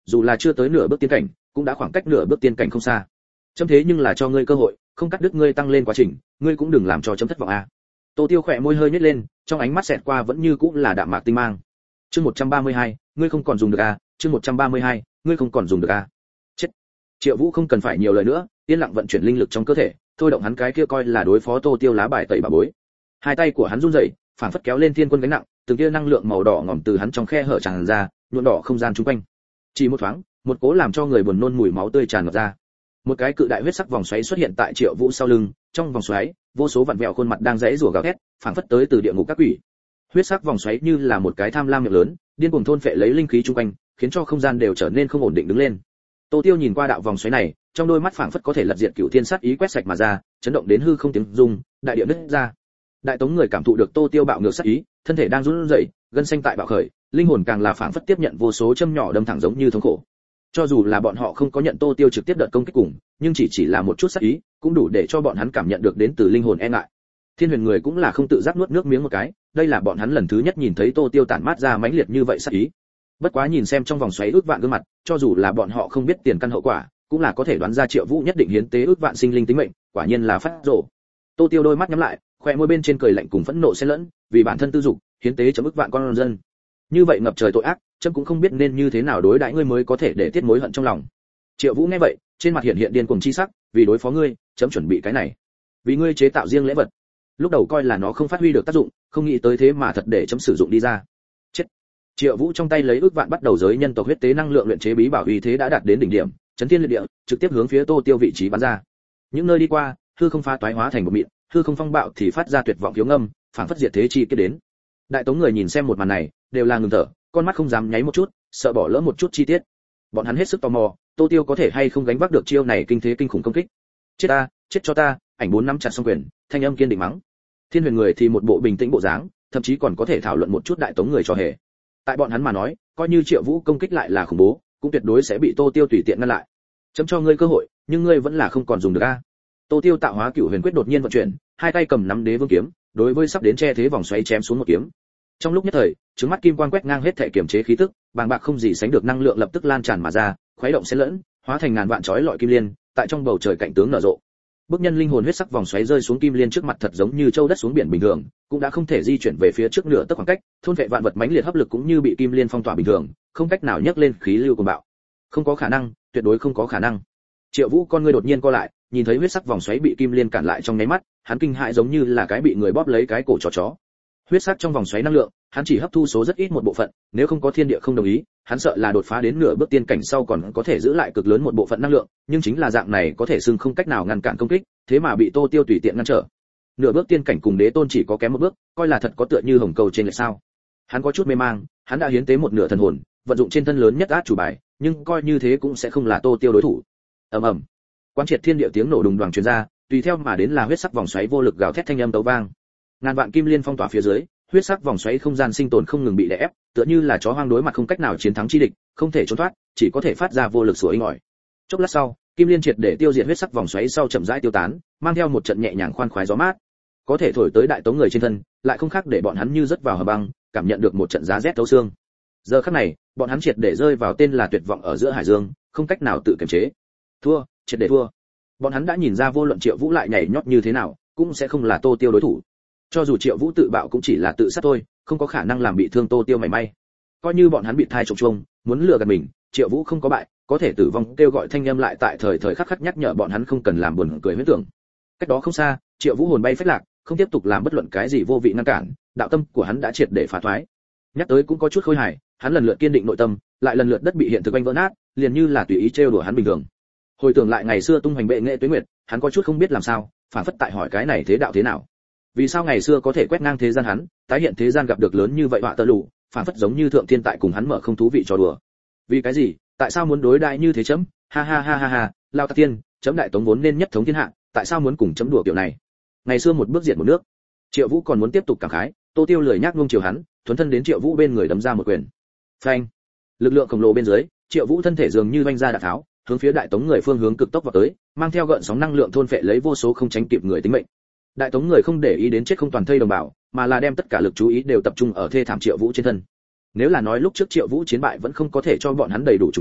dù là chưa tới nửa bước tiên cảnh cũng đã khoảng cách nửa bước tiên cảnh không xa. Chấm thế nhưng là cho ngươi cơ hội, không cắt đứt ngươi tăng lên quá trình, ngươi cũng đừng làm cho chấm thất vọng a. Tô Tiêu khỏe môi hơi nhếch lên, trong ánh mắt xẹt qua vẫn như cũng là đạm mạc tinh mang. Chương 132, ngươi không còn dùng được a, chương 132, ngươi không còn dùng được a. Chết. Triệu Vũ không cần phải nhiều lời nữa, yên lặng vận chuyển linh lực trong cơ thể, thôi động hắn cái kia coi là đối phó Tô Tiêu lá bài tẩy bà bối. Hai tay của hắn run rẩy, phảng phất kéo lên thiên quân gánh nặng, từng tia năng lượng màu đỏ ngòm từ hắn trong khe hở tràn ra, nhuộm đỏ không gian xung quanh. Chỉ một thoáng, một cỗ làm cho người buồn nôn mùi máu tươi tràn ngập ra. Một cái cự đại huyết sắc vòng xoáy xuất hiện tại Triệu Vũ sau lưng, trong vòng xoáy, vô số vặn vẹo khuôn mặt đang giãy rủa gào thét, phảng phất tới từ địa ngục các quỷ. Huyết sắc vòng xoáy như là một cái tham lam miệng lớn, điên cuồng thôn phệ lấy linh khí xung quanh, khiến cho không gian đều trở nên không ổn định đứng lên. Tô Tiêu nhìn qua đạo vòng xoáy này, trong đôi mắt phảng phất có thể lật diệt cửu thiên sát ý quét sạch mà ra, chấn động đến hư không tiếng rung, đại địa nứt ra. Đại tống người cảm thụ được Tô Tiêu bạo ngược sát ý, thân thể đang run rẩy, gân xanh tại bạo khởi, linh hồn càng là phảng phất tiếp nhận vô số châm nhỏ đâm thẳng giống như thống khổ. Cho dù là bọn họ không có nhận Tô Tiêu trực tiếp đợt công kích cùng, nhưng chỉ là một chút sát ý, cũng đủ để cho bọn hắn cảm nhận được đến từ linh hồn e ngại. Thiên Huyền người cũng là không tự giác nuốt nước miếng một cái, đây là bọn hắn lần thứ nhất nhìn thấy Tô Tiêu tản mát ra mãnh liệt như vậy sát ý. Bất quá nhìn xem trong vòng xoáy ước vạn gương mặt, cho dù là bọn họ không biết tiền căn hậu quả, cũng là có thể đoán ra Triệu Vũ nhất định hiến tế ước vạn sinh linh tính mệnh, quả nhiên là phát rồ. Tô Tiêu đôi mắt nhắm lại, khóe môi bên trên cười lạnh cùng phẫn nộ xen lẫn, vì bản thân tư dục, hiến tế chấm ước vạn con dân. Như vậy ngập trời tội ác, chấm cũng không biết nên như thế nào đối đãi ngươi mới có thể để tiết mối hận trong lòng. Triệu Vũ nghe vậy, trên mặt hiện hiện điên cuồng chi sắc, vì đối phó ngươi, chấm chuẩn bị cái này. Vì ngươi chế tạo riêng lễ vật. Lúc đầu coi là nó không phát huy được tác dụng, không nghĩ tới thế mà thật để chấm sử dụng đi ra. Chết. Triệu Vũ trong tay lấy ước vạn bắt đầu giới nhân tộc huyết tế năng lượng luyện chế bí bảo uy thế đã đạt đến đỉnh điểm, chấn thiên liệt địa, trực tiếp hướng phía Tô Tiêu vị trí bắn ra. Những nơi đi qua, hư không phá toái hóa thành một mịn, hư không phong bạo thì phát ra tuyệt vọng thiếu ngâm, phảng phất diệt thế chi kết đến. Đại tống người nhìn xem một màn này, đều là ngừng thở, con mắt không dám nháy một chút, sợ bỏ lỡ một chút chi tiết. Bọn hắn hết sức tò mò, Tô Tiêu có thể hay không gánh vác được chiêu này kinh thế kinh khủng công kích. Chết ta, chết cho ta, ảnh bốn nắm chặt song quyền, thanh âm kiên định mắng. Thiên Huyền người thì một bộ bình tĩnh bộ dáng, thậm chí còn có thể thảo luận một chút đại tống người cho hề. Tại bọn hắn mà nói, coi như Triệu Vũ công kích lại là khủng bố, cũng tuyệt đối sẽ bị Tô Tiêu tùy tiện ngăn lại. Chấm cho ngươi cơ hội, nhưng ngươi vẫn là không còn dùng được a. Tô Tiêu tạo hóa cửu huyền quyết đột nhiên vận chuyển, hai tay cầm nắm đế vương kiếm, đối với sắp đến che thế vòng xoáy chém xuống một kiếm. Trong lúc nhất thời, trứng mắt kim quang quét ngang hết thể kiểm chế khí tức, bàng bạc không gì sánh được năng lượng lập tức lan tràn mà ra, khuấy động xen lẫn, hóa thành ngàn vạn chói lọi kim liên, tại trong bầu trời cảnh tướng nở rộ. Bức nhân linh hồn huyết sắc vòng xoáy rơi xuống kim liên trước mặt thật giống như châu đất xuống biển bình thường, cũng đã không thể di chuyển về phía trước nửa tấc khoảng cách, thôn vệ vạn vật mãnh liệt hấp lực cũng như bị kim liên phong tỏa bình thường, không cách nào nhấc lên khí lưu cuồng bạo. Không có khả năng, tuyệt đối không có khả năng. Triệu Vũ con ngươi đột nhiên co lại, nhìn thấy huyết sắc vòng xoáy bị kim liên cản lại trong nháy mắt, hắn kinh hãi giống như là cái bị người bóp lấy cái cổ chó. Huyết sắc trong vòng xoáy năng lượng, hắn chỉ hấp thu số rất ít một bộ phận, nếu không có thiên địa không đồng ý, hắn sợ là đột phá đến nửa bước tiên cảnh sau còn có thể giữ lại cực lớn một bộ phận năng lượng, nhưng chính là dạng này có thể xưng không cách nào ngăn cản công kích, thế mà bị Tô Tiêu tùy tiện ngăn trở. Nửa bước tiên cảnh cùng đế tôn chỉ có kém một bước, coi là thật có tựa như hồng cầu trên lệch sao? Hắn có chút mê mang, hắn đã hiến tế một nửa thần hồn, vận dụng trên thân lớn nhất át chủ bài, nhưng coi như thế cũng sẽ không là Tô Tiêu đối thủ. Ầm ầm. Quán triệt thiên địa tiếng nổ đùng đoàng truyền ra, tùy theo mà đến là huyết sắc vòng xoáy vô lực gào thét thanh âm tấu vang. Ngàn vạn kim liên phong tỏa phía dưới, huyết sắc vòng xoáy không gian sinh tồn không ngừng bị đè ép, tựa như là chó hoang đối mặt không cách nào chiến thắng chi địch, không thể trốn thoát, chỉ có thể phát ra vô lực sủa inh ỏi. Chốc lát sau, kim liên triệt để tiêu diệt huyết sắc vòng xoáy sau chậm rãi tiêu tán, mang theo một trận nhẹ nhàng khoan khoái gió mát, có thể thổi tới đại tống người trên thân, lại không khác để bọn hắn như rớt vào hầm băng, cảm nhận được một trận giá rét thấu xương. Giờ khắc này, bọn hắn triệt để rơi vào tên là tuyệt vọng ở giữa hải dương, không cách nào tự kiềm chế. Thua, triệt để thua. Bọn hắn đã nhìn ra vô luận Triệu Vũ lại nhảy nhót như thế nào, cũng sẽ không là Tô Tiêu đối thủ. Cho dù Triệu Vũ tự bạo cũng chỉ là tự sát thôi, không có khả năng làm bị thương Tô Tiêu mảy may. Coi như bọn hắn bị thai trộm chuông, muốn lừa gạt mình, Triệu Vũ không có bại, có thể tử vong kêu gọi thanh âm lại tại thời thời khắc khắc nhắc nhở bọn hắn không cần làm buồn cười huyễn tưởng. Cách đó không xa, Triệu Vũ hồn bay phách lạc, không tiếp tục làm bất luận cái gì vô vị ngăn cản, đạo tâm của hắn đã triệt để phá thoái. Nhắc tới cũng có chút khôi hài, hắn lần lượt kiên định nội tâm, lại lần lượt đất bị hiện thực anh vỡ nát, liền như là tùy ý trêu đùa hắn bình thường. Hồi tưởng lại ngày xưa tung hoành bệ nghệ tuế nguyệt, hắn có chút không biết làm sao, phản phất tại hỏi cái này thế đạo thế nào. Vì sao ngày xưa có thể quét ngang thế gian hắn, tái hiện thế gian gặp được lớn như vậy họa tơ lù, phản phất giống như thượng thiên tại cùng hắn mở không thú vị trò đùa. Vì cái gì, tại sao muốn đối đãi như thế chấm? Ha ha ha ha ha, lao tạc tiên, chấm đại tống vốn nên nhất thống thiên hạ, tại sao muốn cùng chấm đùa kiểu này? Ngày xưa một bước diệt một nước. Triệu Vũ còn muốn tiếp tục cảm khái, Tô Tiêu lười nhác nuông chiều hắn, thuấn thân đến Triệu Vũ bên người đấm ra một quyền. Phanh! Lực lượng khổng lồ bên dưới, Triệu Vũ thân thể dường như vanh ra đạn tháo, hướng phía đại tống người phương hướng cực tốc vào tới, mang theo gợn sóng năng lượng thôn phệ lấy vô số không tránh kịp người tính mệnh. Đại tống người không để ý đến chết không toàn thây đồng bào, mà là đem tất cả lực chú ý đều tập trung ở thê thảm Triệu Vũ trên thân. Nếu là nói lúc trước Triệu Vũ chiến bại vẫn không có thể cho bọn hắn đầy đủ trùng kích,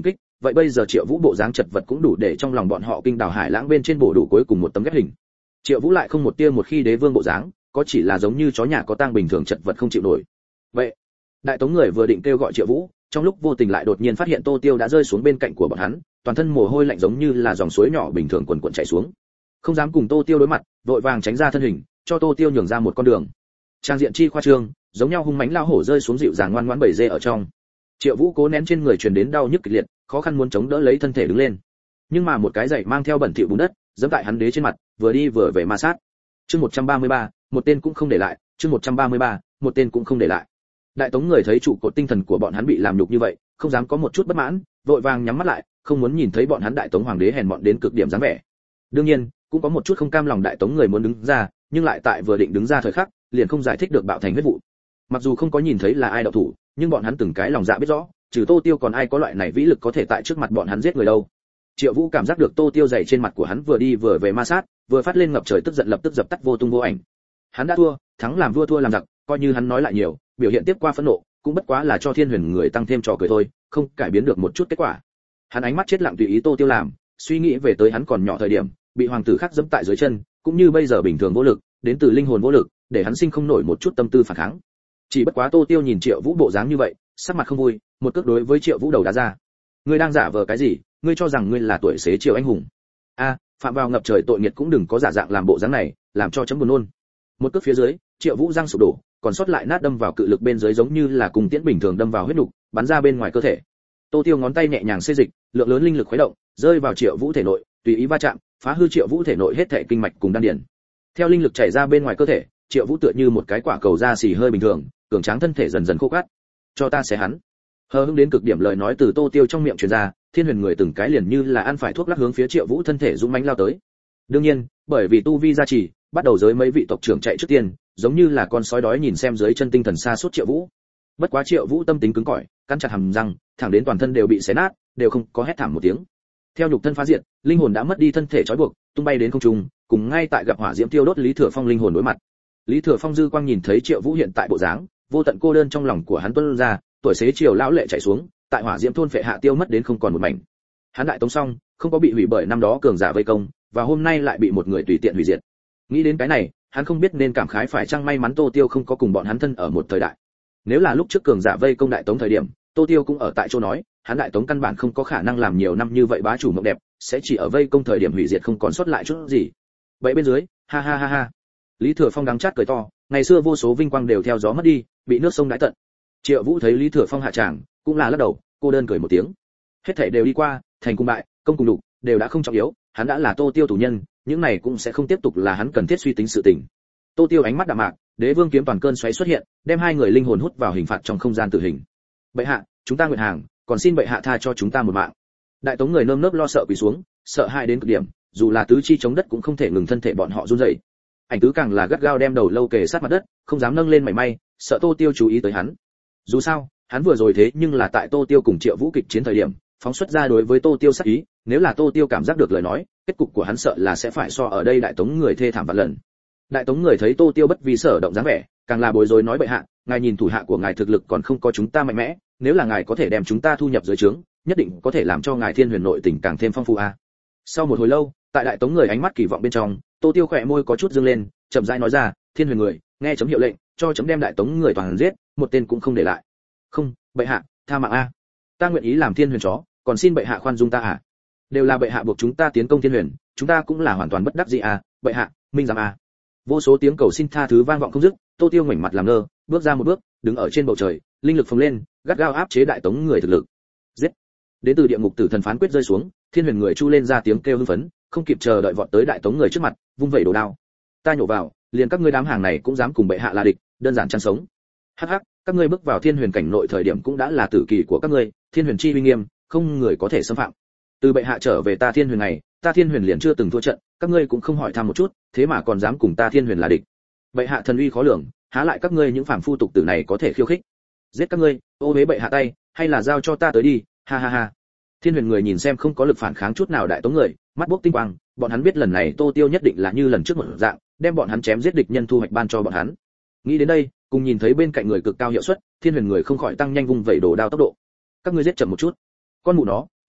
vậy bây giờ Triệu Vũ bộ dáng chật vật cũng đủ để trong lòng bọn họ kinh đảo hải lãng bên trên bổ đủ cuối cùng một tấm ghép hình. Triệu Vũ lại không một tia một khi đế vương bộ dáng, có chỉ là giống như chó nhà có tang bình thường chật vật không chịu nổi. Vậy, đại tống người vừa định kêu gọi Triệu Vũ, trong lúc vô tình lại đột nhiên phát hiện Tô Tiêu đã rơi xuống bên cạnh của bọn hắn, toàn thân mồ hôi lạnh giống như là dòng suối nhỏ bình thường quần quần chảy xuống. Không dám cùng Tô Tiêu đối mặt, vội vàng tránh ra thân hình, cho Tô Tiêu nhường ra một con đường. Trang diện chi khoa trương, giống nhau hung mãnh lao hổ rơi xuống dịu dàng ngoan ngoãn bầy dê ở trong. Triệu Vũ cố nén trên người truyền đến đau nhức kịch liệt, khó khăn muốn chống đỡ lấy thân thể đứng lên. Nhưng mà một cái giày mang theo bẩn thỉu bùn đất, giẫm tại hắn đế trên mặt, vừa đi vừa về ma sát. Chương 133, một tên cũng không để lại, chương 133, một tên cũng không để lại. Đại tống người thấy trụ cột tinh thần của bọn hắn bị làm nhục như vậy, không dám có một chút bất mãn, vội vàng nhắm mắt lại, không muốn nhìn thấy bọn hắn đại tống hoàng đế hèn mọn đến cực điểm dáng vẻ. Đương nhiên, cũng có một chút không cam lòng đại tống người muốn đứng ra, nhưng lại tại vừa định đứng ra thời khắc, liền không giải thích được bạo thành huyết vụ. Mặc dù không có nhìn thấy là ai động thủ, nhưng bọn hắn từng cái lòng dạ biết rõ, trừ Tô Tiêu còn ai có loại này vĩ lực có thể tại trước mặt bọn hắn giết người đâu. Triệu Vũ cảm giác được Tô Tiêu dày trên mặt của hắn vừa đi vừa về ma sát, vừa phát lên ngập trời tức giận lập tức dập tắt vô tung vô ảnh. Hắn đã thua, thắng làm vua thua làm giặc, coi như hắn nói lại nhiều, biểu hiện tiếp qua phẫn nộ, cũng bất quá là cho Thiên Huyền người tăng thêm trò cười thôi, không cải biến được một chút kết quả. Hắn ánh mắt chết lặng tùy ý Tô Tiêu làm, suy nghĩ về tới hắn còn nhỏ thời điểm, bị hoàng tử khác dẫm tại dưới chân, cũng như bây giờ bình thường vô lực, đến từ linh hồn vô lực, để hắn sinh không nổi một chút tâm tư phản kháng. Chỉ bất quá Tô Tiêu nhìn Triệu Vũ bộ dáng như vậy, sắc mặt không vui, một cước đối với Triệu Vũ đầu đá ra. Ngươi đang giả vờ cái gì? Ngươi cho rằng ngươi là tuổi xế Triệu anh hùng? A, phạm vào ngập trời tội nghiệt cũng đừng có giả dạng làm bộ dáng này, làm cho chấm buồn nôn. Một cước phía dưới, Triệu Vũ răng sụp đổ, còn sót lại nát đâm vào cự lực bên dưới giống như là cùng tiễn bình thường đâm vào huyết nục, bắn ra bên ngoài cơ thể. Tô Tiêu ngón tay nhẹ nhàng xê dịch, lượng lớn linh lực khuấy động, rơi vào Triệu Vũ thể nội, tùy ý va chạm, phá hư Triệu Vũ thể nội hết thể kinh mạch cùng đan điền. Theo linh lực chảy ra bên ngoài cơ thể, Triệu Vũ tựa như một cái quả cầu da xì hơi bình thường, cường tráng thân thể dần dần khô cát. Cho ta xé hắn. Hờ hững đến cực điểm lời nói từ Tô Tiêu trong miệng truyền ra, Thiên Huyền người từng cái liền như là ăn phải thuốc lắc hướng phía Triệu Vũ thân thể dũng mãnh lao tới. Đương nhiên, bởi vì tu vi gia trì, bắt đầu giới mấy vị tộc trưởng chạy trước tiên, giống như là con sói đói nhìn xem dưới chân tinh thần xa suốt Triệu Vũ. Bất quá Triệu Vũ tâm tính cứng cỏi, cắn chặt hàm răng, thẳng đến toàn thân đều bị xé nát, đều không có hét thảm một tiếng. Theo nhục thân phá diệt, linh hồn đã mất đi thân thể trói buộc, tung bay đến không trung, cùng ngay tại gặp hỏa diễm tiêu đốt Lý Thừa Phong linh hồn đối mặt. Lý Thừa Phong dư quang nhìn thấy Triệu Vũ hiện tại bộ dáng, vô tận cô đơn trong lòng của hắn tuôn ra, tuổi xế chiều lão lệ chảy xuống, tại hỏa diễm thôn phệ hạ tiêu mất đến không còn một mảnh. Hắn đại tống xong, không có bị hủy bởi năm đó cường giả vây công, và hôm nay lại bị một người tùy tiện hủy diệt. Nghĩ đến cái này, hắn không biết nên cảm khái phải chăng may mắn Tô Tiêu không có cùng bọn hắn thân ở một thời đại. Nếu là lúc trước cường giả vây công đại tống thời điểm, Tô Tiêu cũng ở tại chỗ nói, hắn đại tống căn bản không có khả năng làm nhiều năm như vậy bá chủ mộng đẹp, sẽ chỉ ở vây công thời điểm hủy diệt không còn sót lại chút gì. Vậy bên dưới, ha ha ha ha. Lý Thừa Phong đắng chát cười to, ngày xưa vô số vinh quang đều theo gió mất đi, bị nước sông đãi tận. Triệu Vũ thấy Lý Thừa Phong hạ tràng, cũng là lắc đầu, cô đơn cười một tiếng. Hết thảy đều đi qua, thành cùng bại, công cùng đục, đều đã không trọng yếu, hắn đã là Tô Tiêu tù nhân, những này cũng sẽ không tiếp tục là hắn cần thiết suy tính sự tình. Tô Tiêu ánh mắt đạm mạc, Đế Vương kiếm toàn cơn xoáy xuất hiện, đem hai người linh hồn hút vào hình phạt trong không gian tử hình. Bệ hạ, chúng ta nguyện hàng, còn xin bệ hạ tha cho chúng ta một mạng. Đại tống người nơm nớp lo sợ quỳ xuống, sợ hãi đến cực điểm, dù là tứ chi chống đất cũng không thể ngừng thân thể bọn họ run rẩy. Ảnh tứ càng là gắt gao đem đầu lâu kề sát mặt đất, không dám nâng lên mảy may, sợ Tô Tiêu chú ý tới hắn. Dù sao, hắn vừa rồi thế nhưng là tại Tô Tiêu cùng Triệu Vũ kịch chiến thời điểm, phóng xuất ra đối với Tô Tiêu sát ý, nếu là Tô Tiêu cảm giác được lời nói, kết cục của hắn sợ là sẽ phải so ở đây đại tống người thê thảm vạn lần. Đại tống người thấy Tô Tiêu bất vì sở động dáng vẻ, càng là bối rối nói bệ hạ, ngài nhìn thủ hạ của ngài thực lực còn không có chúng ta mạnh mẽ, nếu là ngài có thể đem chúng ta thu nhập dưới trướng, nhất định có thể làm cho ngài Thiên Huyền nội tình càng thêm phong phú a. Sau một hồi lâu, tại đại tống người ánh mắt kỳ vọng bên trong, Tô Tiêu khẽ môi có chút dương lên, chậm rãi nói ra, Thiên Huyền người, nghe chấm hiệu lệnh, cho chấm đem đại tống người toàn giết, một tên cũng không để lại. Không, bệ hạ, tha mạng a. Ta nguyện ý làm Thiên Huyền chó, còn xin bệ hạ khoan dung ta à. Đều là bệ hạ buộc chúng ta tiến công Thiên Huyền, chúng ta cũng là hoàn toàn bất đắc dĩ à, bệ hạ, minh giám à. Vô số tiếng cầu xin tha thứ vang vọng không dứt, Tô Tiêu ngoảnh mặt làm ngơ, bước ra một bước, đứng ở trên bầu trời, linh lực phồng lên, gắt gao áp chế đại tống người thực lực. Giết! Đến từ địa ngục tử thần phán quyết rơi xuống, Thiên Huyền người chu lên ra tiếng kêu hưng phấn, không kịp chờ đợi vọt tới đại tống người trước mặt, vung vẩy đồ đao. Ta nhổ vào, liền các ngươi đám hàng này cũng dám cùng bệ hạ là địch, đơn giản chăn sống. Hắc hắc, các ngươi bước vào Thiên Huyền cảnh nội thời điểm cũng đã là tử kỳ của các ngươi, Thiên Huyền chi uy nghiêm, không người có thể xâm phạm. Từ bệ hạ trở về ta Thiên Huyền này, ta Thiên Huyền liền chưa từng thua trận, các ngươi cũng không hỏi thăm một chút, thế mà còn dám cùng ta Thiên Huyền là địch. Bệ hạ thần uy khó lường, há lại các ngươi những phàm phu tục tử này có thể khiêu khích. Giết các ngươi, ô bế bệ hạ tay, hay là giao cho ta tới đi, ha ha ha. Thiên Huyền người nhìn xem không có lực phản kháng chút nào đại tống người, mắt bốc tinh quang, bọn hắn biết lần này Tô Tiêu nhất định là như lần trước một dạng, đem bọn hắn chém giết địch nhân thu hoạch ban cho bọn hắn. Nghĩ đến đây, cùng nhìn thấy bên cạnh người cực cao hiệu suất, Thiên Huyền người không khỏi tăng nhanh vung vẩy đồ đao tốc độ. Các ngươi giết chậm một chút. Con mụ nó,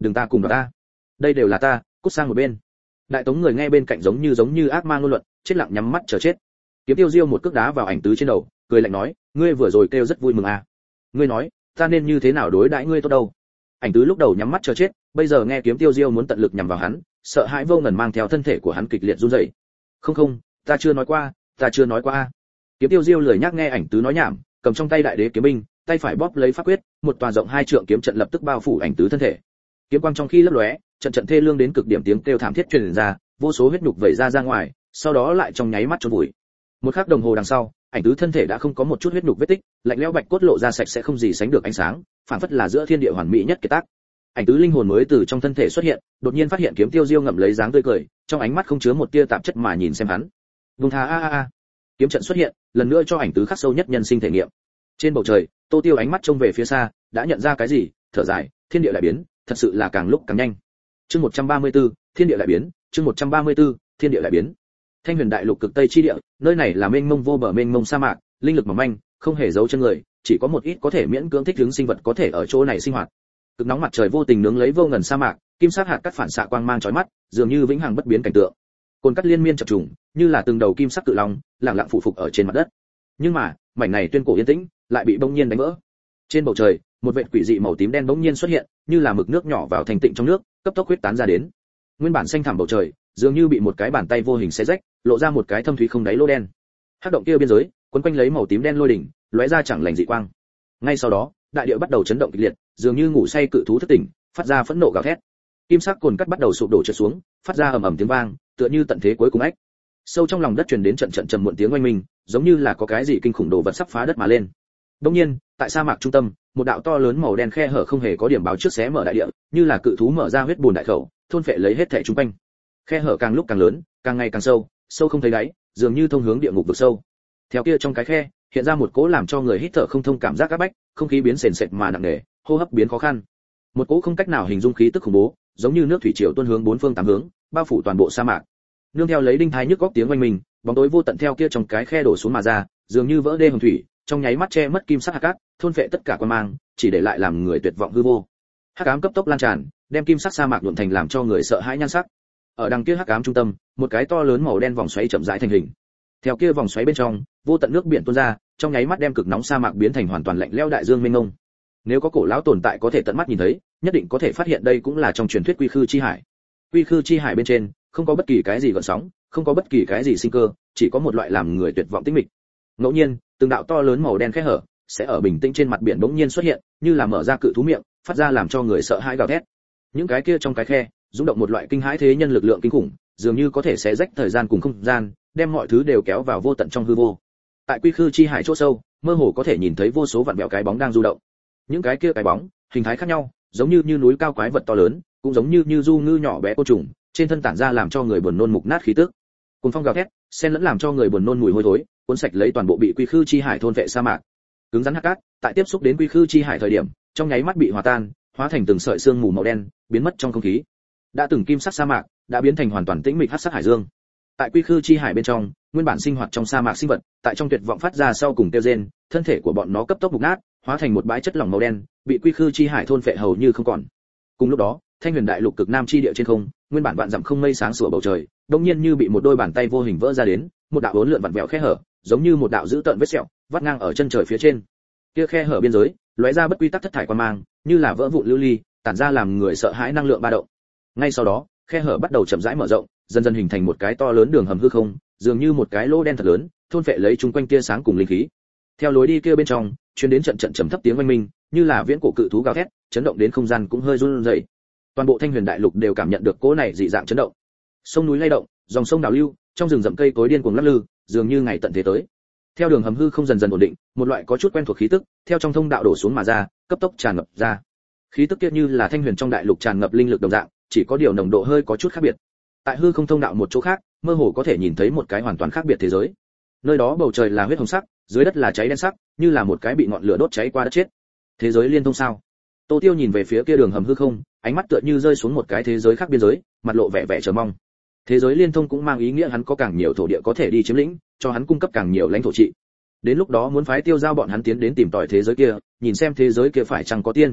đừng ta cùng vào ta, đây đều là ta, cút sang một bên. Đại Tống người nghe bên cạnh giống như ác ma ngôn luận, chết lặng nhắm mắt chờ chết. Kiếm Tiêu Diêu một cước đá vào Ảnh Tứ trên đầu, cười lạnh nói, ngươi vừa rồi kêu rất vui mừng à? Ngươi nói, ta nên như thế nào đối đãi ngươi tốt đâu? Ảnh Tứ lúc đầu nhắm mắt chờ chết, bây giờ nghe Kiếm Tiêu Diêu muốn tận lực nhằm vào hắn, sợ hãi vô ngần mang theo thân thể của hắn kịch liệt run rẩy. Không, ta chưa nói qua. Kiếm Tiêu Diêu lười nhắc nghe Ảnh Tứ nói nhảm, cầm trong tay đại đế kiếm binh, tay phải bóp lấy pháp quyết, một tòa rộng 2 trượng kiếm trận lập tức bao phủ Ảnh Tứ thân thể. Kiếm quang trong khi lấp lóe, trận thê lương đến cực điểm tiếng kêu thảm thiết truyền ra, vô số huyết nhục vẩy ra ngoài, sau đó lại trong nháy mắt chôn vùi. Một khắc đồng hồ đằng sau, Ảnh Tứ thân thể đã không có một chút huyết nhục vết tích, lạnh lẽo bạch cốt lộ ra sạch sẽ không gì sánh được ánh sáng, phản phất là giữa thiên địa hoàn mỹ nhất kiệt tác. Ảnh Tứ linh hồn mới từ trong thân thể xuất hiện, đột nhiên phát hiện Kiếm Tiêu Diêu ngậm lấy dáng tươi cười, trong ánh mắt không chứa một tia tạp chất mà nhìn xem hắn. Vung tha a. Kiếm trận xuất hiện, lần nữa cho Ảnh Tứ khắc sâu nhất nhân sinh thể nghiệm. Trên bầu trời, Tô Tiêu ánh mắt trông về phía xa, đã nhận ra cái gì, thở dài, thiên địa lại biến, thật sự là càng lúc càng nhanh. Chương 134, thiên địa lại biến, chương 134, thiên địa lại biến. Thanh Huyền Đại Lục cực Tây chi địa, nơi này là mênh mông vô bờ mênh mông sa mạc, linh lực mỏng manh, không hề dấu chân người, chỉ có một ít có thể miễn cưỡng thích ứng sinh vật có thể ở chỗ này sinh hoạt. Cực nóng mặt trời vô tình nướng lấy vô ngần sa mạc, kim sắc hạt cát phản xạ quang mang chói mắt, dường như vĩnh hằng bất biến cảnh tượng. Cồn cát liên miên chập trùng, như là từng đầu kim sắc cự long, lặng lặng phụ phục ở trên mặt đất. Nhưng mà, mảnh này tuyên cổ yên tĩnh, lại bị bỗng nhiên đánh vỡ. Trên bầu trời, một vệt quỷ dị màu tím đen bỗng nhiên xuất hiện, như là mực nước nhỏ vào thành tịnh trong nước, cấp tốc huyết tán ra đến. Nguyên bản xanh thẳm bầu trời, dường như bị một cái bàn tay vô hình xé rách, lộ ra một cái thâm thúy không đáy lỗ đen. Hắc động kia biên giới, quấn quanh lấy màu tím đen lôi đỉnh, lóe ra chẳng lành dị quang. Ngay sau đó, đại địa bắt đầu chấn động kịch liệt, dường như ngủ say cự thú thức tỉnh, phát ra phẫn nộ gào thét. Kim sắc cồn cắt bắt đầu sụp đổ trượt xuống, phát ra ầm ầm tiếng vang, tựa như tận thế cuối cùng ách. Sâu trong lòng đất truyền đến trận trầm muộn tiếng oanh minh, giống như là có cái gì kinh khủng đồ vật sắp phá đất mà lên. Đương nhiên, tại sa mạc trung tâm, một đạo to lớn màu đen khe hở không hề có điểm báo trước xé mở đại địa, như là cự thú mở ra huyết bùn đại khẩu, thôn phệ lấy hết thảy chúng quanh. Khe hở càng lúc càng lớn, càng ngày càng sâu, sâu không thấy đáy, dường như thông hướng địa ngục vực sâu. Theo kia trong cái khe, hiện ra một cỗ làm cho người hít thở không thông cảm giác áp bách, không khí biến sền sệt mà nặng nề, hô hấp biến khó khăn. Một cỗ không cách nào hình dung khí tức khủng bố, giống như nước thủy triều tuôn hướng bốn phương tám hướng, bao phủ toàn bộ sa mạc. Nương theo lấy đinh thái nhức góc tiếng oanh minh, bóng tối vô tận theo kia trong cái khe đổ xuống mà ra, dường như vỡ đê hồng thủy, trong nháy mắt che mất kim sắc hạt cát, thôn phệ tất cả quan mang, chỉ để lại làm người tuyệt vọng hư vô. Hắc ám cấp tốc lan tràn, đem kim sắc sa mạc nhuộm thành làm cho người sợ hãi nhan sắc. Ở đằng kia hắc ám trung tâm, một cái to lớn màu đen vòng xoáy chậm rãi thành hình. Theo kia vòng xoáy bên trong, vô tận nước biển tuôn ra, trong nháy mắt đem cực nóng sa mạc biến thành hoàn toàn lạnh lẽo đại dương mênh mông. Nếu có cổ lão tồn tại có thể tận mắt nhìn thấy, nhất định có thể phát hiện đây cũng là trong truyền thuyết Quy Khư chi hải. Quy Khư chi hải bên trên, không có bất kỳ cái gì gợn sóng, không có bất kỳ cái gì sinh cơ, chỉ có một loại làm người tuyệt vọng tĩnh mịch. Ngẫu nhiên, từng đạo to lớn màu đen khẽ hở sẽ ở bình tĩnh trên mặt biển bỗng nhiên xuất hiện, như là mở ra cự thú miệng, phát ra làm cho người sợ hãi gào thét. Những cái kia trong cái khe, rung động một loại kinh hãi thế nhân lực lượng kinh khủng, dường như có thể xé rách thời gian cùng không gian, đem mọi thứ đều kéo vào vô tận trong hư vô. Tại Quy Khư chi hải chỗ sâu, mơ hồ có thể nhìn thấy vô số vạn vẹo cái bóng đang du động. Những cái kia cái bóng, hình thái khác nhau, giống như núi cao quái vật to lớn, cũng giống như du ngư nhỏ bé côn trùng, trên thân tản ra làm cho người buồn nôn mục nát khí tức. Cuồng phong gào thét, xen lẫn làm cho người buồn nôn mùi hôi thối, cuốn sạch lấy toàn bộ bị Quy Khư chi hải thôn vệ sa mạc. Cứng rắn hắc cát, tại tiếp xúc đến Quy Khư chi hải thời điểm, trong nháy mắt bị hòa tan, hóa thành từng sợi sương mù màu đen, biến mất trong không khí. Đã từng kim sắc sa mạc, đã biến thành hoàn toàn tĩnh mịch hắc sắc hải dương. Tại Quy Khư chi hải bên trong, nguyên bản sinh hoạt trong sa mạc sinh vật, tại trong tuyệt vọng phát ra sau cùng tiêu rên, thân thể của bọn nó cấp tốc mục nát, hóa thành một bãi chất lỏng màu đen, bị Quy Khư chi hải thôn phệ hầu như không còn. Cùng lúc đó, Thanh Huyền Đại Lục cực nam chi địa trên không, nguyên bản vạn dặm không mây sáng sủa bầu trời, đột nhiên như bị một đôi bàn tay vô hình vỡ ra đến, một đạo uốn lượn vặn vẹo khe hở, giống như một đạo dữ tợn vết sẹo, vắt ngang ở chân trời phía trên. Kia khe hở biên giới, lóe ra bất quy tắc thất thải quang mang, như là vỡ vụn lưu ly, tản ra làm người sợ hãi năng lượng ba động. Ngay sau đó, khe hở bắt đầu chậm rãi mở rộng, dần dần hình thành một cái to lớn đường hầm hư không, dường như một cái lỗ đen thật lớn, thôn phệ lấy chúng quanh tia sáng cùng linh khí. Theo lối đi kia bên trong, truyền đến trận trầm thấp tiếng oanh minh, như là viễn cổ cự thú gào thét, chấn động đến không gian cũng hơi run rẩy. Toàn bộ Thanh Huyền Đại Lục đều cảm nhận được cỗ này dị dạng chấn động. Sông núi lay động, dòng sông đảo lưu, trong rừng rậm cây cối điên cuồng lắc lư, dường như ngày tận thế tới. Theo đường hầm hư không dần dần ổn định, một loại có chút quen thuộc khí tức, theo trong thông đạo đổ xuống mà ra, cấp tốc tràn ngập ra. Khí tức kia như là Thanh Huyền trong đại lục tràn ngập linh lực đồng dạng, chỉ có điều nồng độ hơi có chút khác biệt. Tại hư không thông đạo một chỗ khác, mơ hồ có thể nhìn thấy một cái hoàn toàn khác biệt thế giới. Nơi đó bầu trời là huyết hồng sắc, dưới đất là cháy đen sắc, như là một cái bị ngọn lửa đốt cháy qua đất chết. Thế giới liên thông sao? Tô Tiêu nhìn về phía kia đường hầm hư không, ánh mắt tựa như rơi xuống một cái thế giới khác biên giới, mặt lộ vẻ chờ mong. Thế giới liên thông cũng mang ý nghĩa hắn có càng nhiều thổ địa có thể đi chiếm lĩnh, cho hắn cung cấp càng nhiều lãnh thổ trị. Đến lúc đó muốn phái Tiêu giao bọn hắn tiến đến tìm tòi thế giới kia, nhìn xem thế giới kia phải chăng có tiên.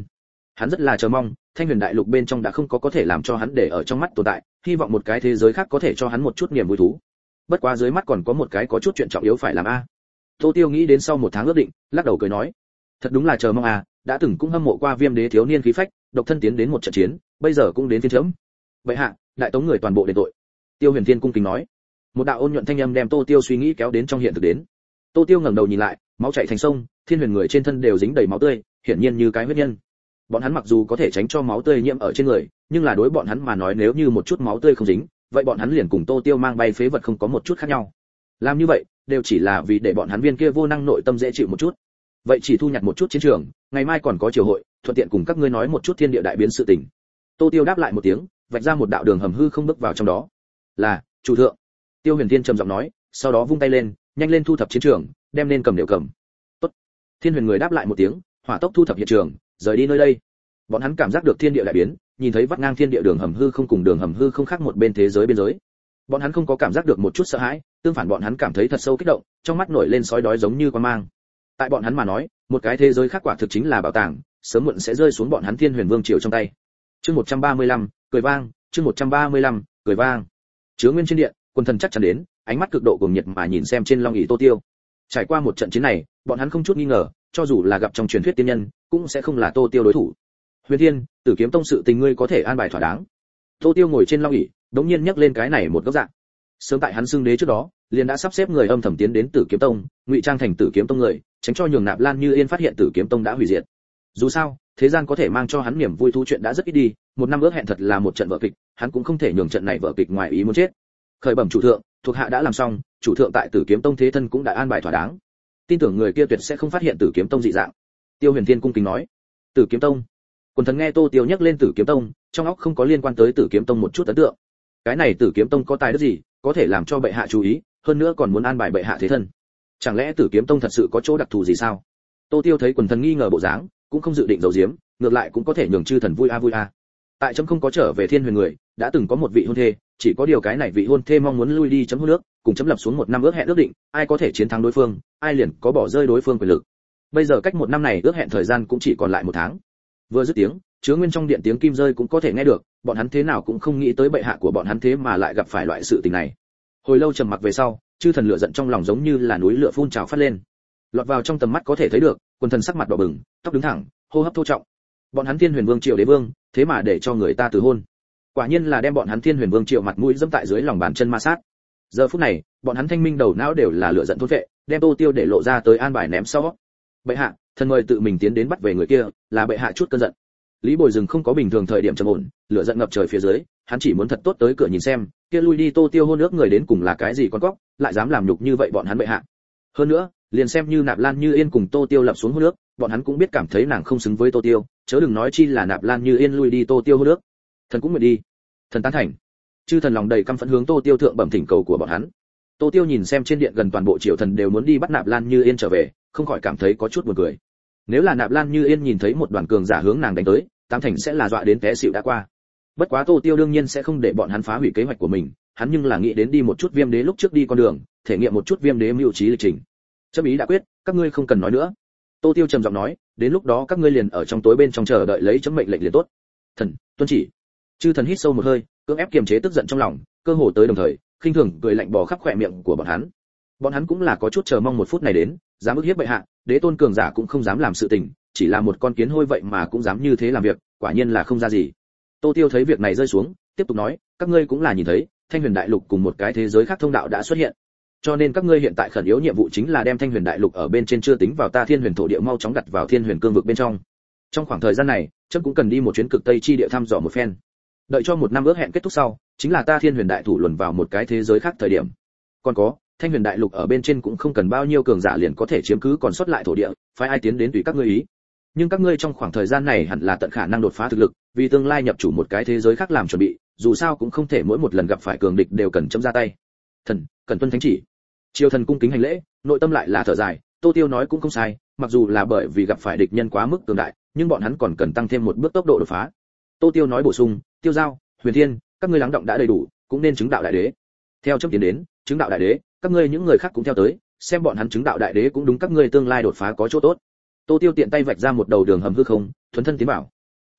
Hắn rất là chờ mong, Thanh Huyền Đại Lục bên trong đã không có thể làm cho hắn để ở trong mắt tồn tại, hy vọng một cái thế giới khác có thể cho hắn một chút niềm vui thú. Bất quá dưới mắt còn có một cái có chút chuyện trọng yếu phải làm a. Tô Tiêu nghĩ đến sau một tháng ước định, lắc đầu cười nói, thật đúng là chờ mong à, đã từng cũng hâm mộ qua Viêm Đế thiếu niên khí phách, độc thân tiến đến một trận chiến, bây giờ cũng đến phiên chấm. Vậy hạ, đại tống người toàn bộ đền tội. Tiêu Huyền Thiên cung kính nói. Một đạo ôn nhuận thanh âm đem Tô Tiêu suy nghĩ kéo đến trong hiện thực đến. Tô Tiêu ngẩng đầu nhìn lại, máu chảy thành sông, Thiên Huyền người trên thân đều dính đầy máu tươi, hiển nhiên như cái huyết nhân. Bọn hắn mặc dù có thể tránh cho máu tươi nhiễm ở trên người, nhưng là đối bọn hắn mà nói nếu như một chút máu tươi không dính, vậy bọn hắn liền cùng Tô Tiêu mang bay phế vật không có một chút khác nhau. Làm như vậy, đều chỉ là vì để bọn hắn viên kia vô năng nội tâm dễ chịu một chút. Vậy chỉ thu nhặt một chút chiến trường, ngày mai còn có triều hội, thuận tiện cùng các ngươi nói một chút thiên địa đại biến sự tình. Tô Tiêu đáp lại một tiếng, vạch ra một đạo đường hầm hư không bước vào trong đó. Là, chủ thượng. Tiêu Huyền Thiên trầm giọng nói, sau đó vung tay lên, nhanh lên thu thập chiến trường, đem nên cầm đều cầm. Tốt. Thiên Huyền người đáp lại một tiếng, hỏa tốc thu thập hiện trường, rời đi nơi đây. Bọn hắn cảm giác được thiên địa đại biến, nhìn thấy vắt ngang thiên địa đường hầm hư không cùng đường hầm hư không khác một bên thế giới biên giới. Bọn hắn không có cảm giác được một chút sợ hãi, tương phản bọn hắn cảm thấy thật sâu kích động, trong mắt nổi lên sói đói giống như quan mang. Tại bọn hắn mà nói, một cái thế giới khác quả thực chính là bảo tàng, sớm muộn sẽ rơi xuống bọn hắn Thiên Huyền Vương triều trong tay. Chương 135, cười vang, chương 135, cười vang. Chứa Nguyên trên điện, quân thần chắc chắn đến, ánh mắt cực độ cuồng nhiệt mà nhìn xem trên long ỷ Tô Tiêu. Trải qua một trận chiến này, bọn hắn không chút nghi ngờ, cho dù là gặp trong truyền thuyết tiên nhân, cũng sẽ không là Tô Tiêu đối thủ. Huyền Thiên, Tử Kiếm Tông sự tình ngươi có thể an bài thỏa đáng. Tô Tiêu ngồi trên long ỷ, đống nhiên nhấc lên cái này một góc dạng. Sớm tại hắn xưng đế trước đó, liền đã sắp xếp người âm thầm tiến đến Tử Kiếm Tông, ngụy trang thành Tử Kiếm Tông người, tránh cho nhường Nạp Lan Như Yên phát hiện Tử Kiếm Tông đã hủy diệt. Dù sao, thế gian có thể mang cho hắn niềm vui thú chuyện đã rất ít đi, một năm ước hẹn thật là một trận vở kịch, hắn cũng không thể nhường trận này vở kịch ngoài ý muốn chết. Khởi bẩm chủ thượng, thuộc hạ đã làm xong, chủ thượng tại Tử Kiếm Tông thế thân cũng đã an bài thỏa đáng. Tin tưởng người kia tuyệt sẽ không phát hiện Tử Kiếm Tông dị dạng. Tiêu Huyền Thiên cung kính nói. Tử Kiếm Tông. Quần thần nghe Tô Tiêu nhắc lên Tử Kiếm Tông, trong óc không có liên quan tới Tử Kiếm Tông một chút ấn tượng. Cái này Tử Kiếm Tông có tài đức gì, có thể làm cho bệ hạ chú ý, hơn nữa còn muốn an bài bệ hạ thế thân. Chẳng lẽ Tử Kiếm Tông thật sự có chỗ đặc thù gì sao? Tô Tiêu thấy quần thần nghi ngờ bộ dáng, cũng không dự định giấu giếm, ngược lại cũng có thể nhường chư thần vui a. Tại chấm không có trở về Thiên Huyền người, đã từng có một vị hôn thê, chỉ có điều cái này vị hôn thê mong muốn lui đi chấm hôn nước, cùng chấm lập xuống một năm ước hẹn ước định, ai có thể chiến thắng đối phương, ai liền có bỏ rơi đối phương quyền lực. Bây giờ cách một năm này ước hẹn thời gian cũng chỉ còn lại một tháng. Vừa dứt tiếng, chứa Nguyên trong điện tiếng kim rơi cũng có thể nghe được, bọn hắn thế nào cũng không nghĩ tới bệ hạ của bọn hắn thế mà lại gặp phải loại sự tình này. Hồi lâu trầm mặc về sau, chư thần lửa giận trong lòng giống như là núi lửa phun trào phát lên. Lọt vào trong tầm mắt có thể thấy được, quần thần sắc mặt đỏ bừng, tóc đứng thẳng, hô hấp thô trọng. Bọn hắn Thiên Huyền Vương triều đế vương, thế mà để cho người ta từ hôn. Quả nhiên là đem bọn hắn Thiên Huyền Vương triều mặt mũi dẫm tại dưới lòng bàn chân ma sát. Giờ phút này, bọn hắn thanh minh đầu não đều là lửa giận thôn vệ, đem Tô Tiêu để lộ ra tới an bài ném sau. Bệ hạ, thần mời tự mình tiến đến bắt về người kia, là bệ hạ chút cơn giận. Lý Bồi Dừng không có bình thường thời điểm trầm ổn, lửa giận ngập trời phía dưới, hắn chỉ muốn thật tốt tới cửa nhìn xem, kia lui đi Tô Tiêu hôn ước người đến cùng là cái gì con cóc, lại dám làm nhục như vậy bọn hắn bệ hạ. Hơn nữa, liền xem như Nạp Lan Như Yên cùng Tô Tiêu lập xuống hôn ước, bọn hắn cũng biết cảm thấy nàng không xứng với Tô Tiêu, chớ đừng nói chi là Nạp Lan Như Yên lui đi Tô Tiêu hôn ước. Thần cũng nguyện đi. Thần tán thành. Chư thần lòng đầy căm phẫn hướng Tô Tiêu thượng bẩm thỉnh cầu của bọn hắn. Tô Tiêu nhìn xem trên điện gần toàn bộ triều thần đều muốn đi bắt Nạp Lan Như Yên trở về, không khỏi cảm thấy có chút buồn cười. Nếu là Nạp Lan Như Yên nhìn thấy một đoàn cường giả hướng nàng đánh tới, tám thành sẽ là dọa đến té xỉu đã qua. Bất quá Tô Tiêu đương nhiên sẽ không để bọn hắn phá hủy kế hoạch của mình, hắn nhưng là nghĩ đến đi một chút Viêm Đế lúc trước đi con đường, thể nghiệm một chút Viêm Đế mưu trí lịch trình. Chấm ý đã quyết, các ngươi không cần nói nữa. Tô Tiêu trầm giọng nói, đến lúc đó các ngươi liền ở trong tối bên trong chờ đợi lấy chấm mệnh lệnh liền tốt. Thần, tuân chỉ. Chư thần hít sâu một hơi, cưỡng ép kiềm chế tức giận trong lòng, cơ hồ tới đồng thời, khinh thường cười lạnh bò khắp khóe miệng của bọn hắn. Bọn hắn cũng là có chút chờ mong một phút này đến, dám ức hiếp bệ hạ, đế tôn cường giả cũng không dám làm sự tình, chỉ là một con kiến hôi vậy mà cũng dám như thế làm việc, quả nhiên là không ra gì. Tô Tiêu thấy việc này rơi xuống, tiếp tục nói, các ngươi cũng là nhìn thấy, Thanh Huyền Đại Lục cùng một cái thế giới khác thông đạo đã xuất hiện. Cho nên các ngươi hiện tại khẩn yếu nhiệm vụ chính là đem Thanh Huyền Đại Lục ở bên trên chưa tính vào ta Thiên Huyền thổ địa mau chóng đặt vào Thiên Huyền cương vực bên trong. Trong khoảng thời gian này, chấm cũng cần đi một chuyến cực tây chi địa thăm dò một phen. Đợi cho một năm ước hẹn kết thúc sau, chính là ta Thiên Huyền Đại thủ luận vào một cái thế giới khác thời điểm. Còn có, Thanh Huyền Đại Lục ở bên trên cũng không cần bao nhiêu cường giả liền có thể chiếm cứ còn sót lại thổ địa, phải ai tiến đến tùy các ngươi ý. Nhưng các ngươi trong khoảng thời gian này hẳn là tận khả năng đột phá thực lực, vì tương lai nhập chủ một cái thế giới khác làm chuẩn bị, dù sao cũng không thể mỗi một lần gặp phải cường địch đều cần chấm ra tay. Thần, cần tuân thánh chỉ. Triều thần cung kính hành lễ, nội tâm lại là thở dài, Tô Tiêu nói cũng không sai, mặc dù là bởi vì gặp phải địch nhân quá mức cường đại, nhưng bọn hắn còn cần tăng thêm một bước tốc độ đột phá. Tô Tiêu nói bổ sung, Tiêu Giao, Huyền Thiên, các ngươi lắng động đã đầy đủ, cũng nên chứng đạo đại đế. Theo chấm tiến đến, chứng đạo đại đế, các ngươi những người khác cũng theo tới, xem bọn hắn chứng đạo đại đế cũng đúng các ngươi tương lai đột phá có chỗ tốt. Tô Tiêu tiện tay vạch ra một đầu đường hầm hư không, thuần thân tiến vào.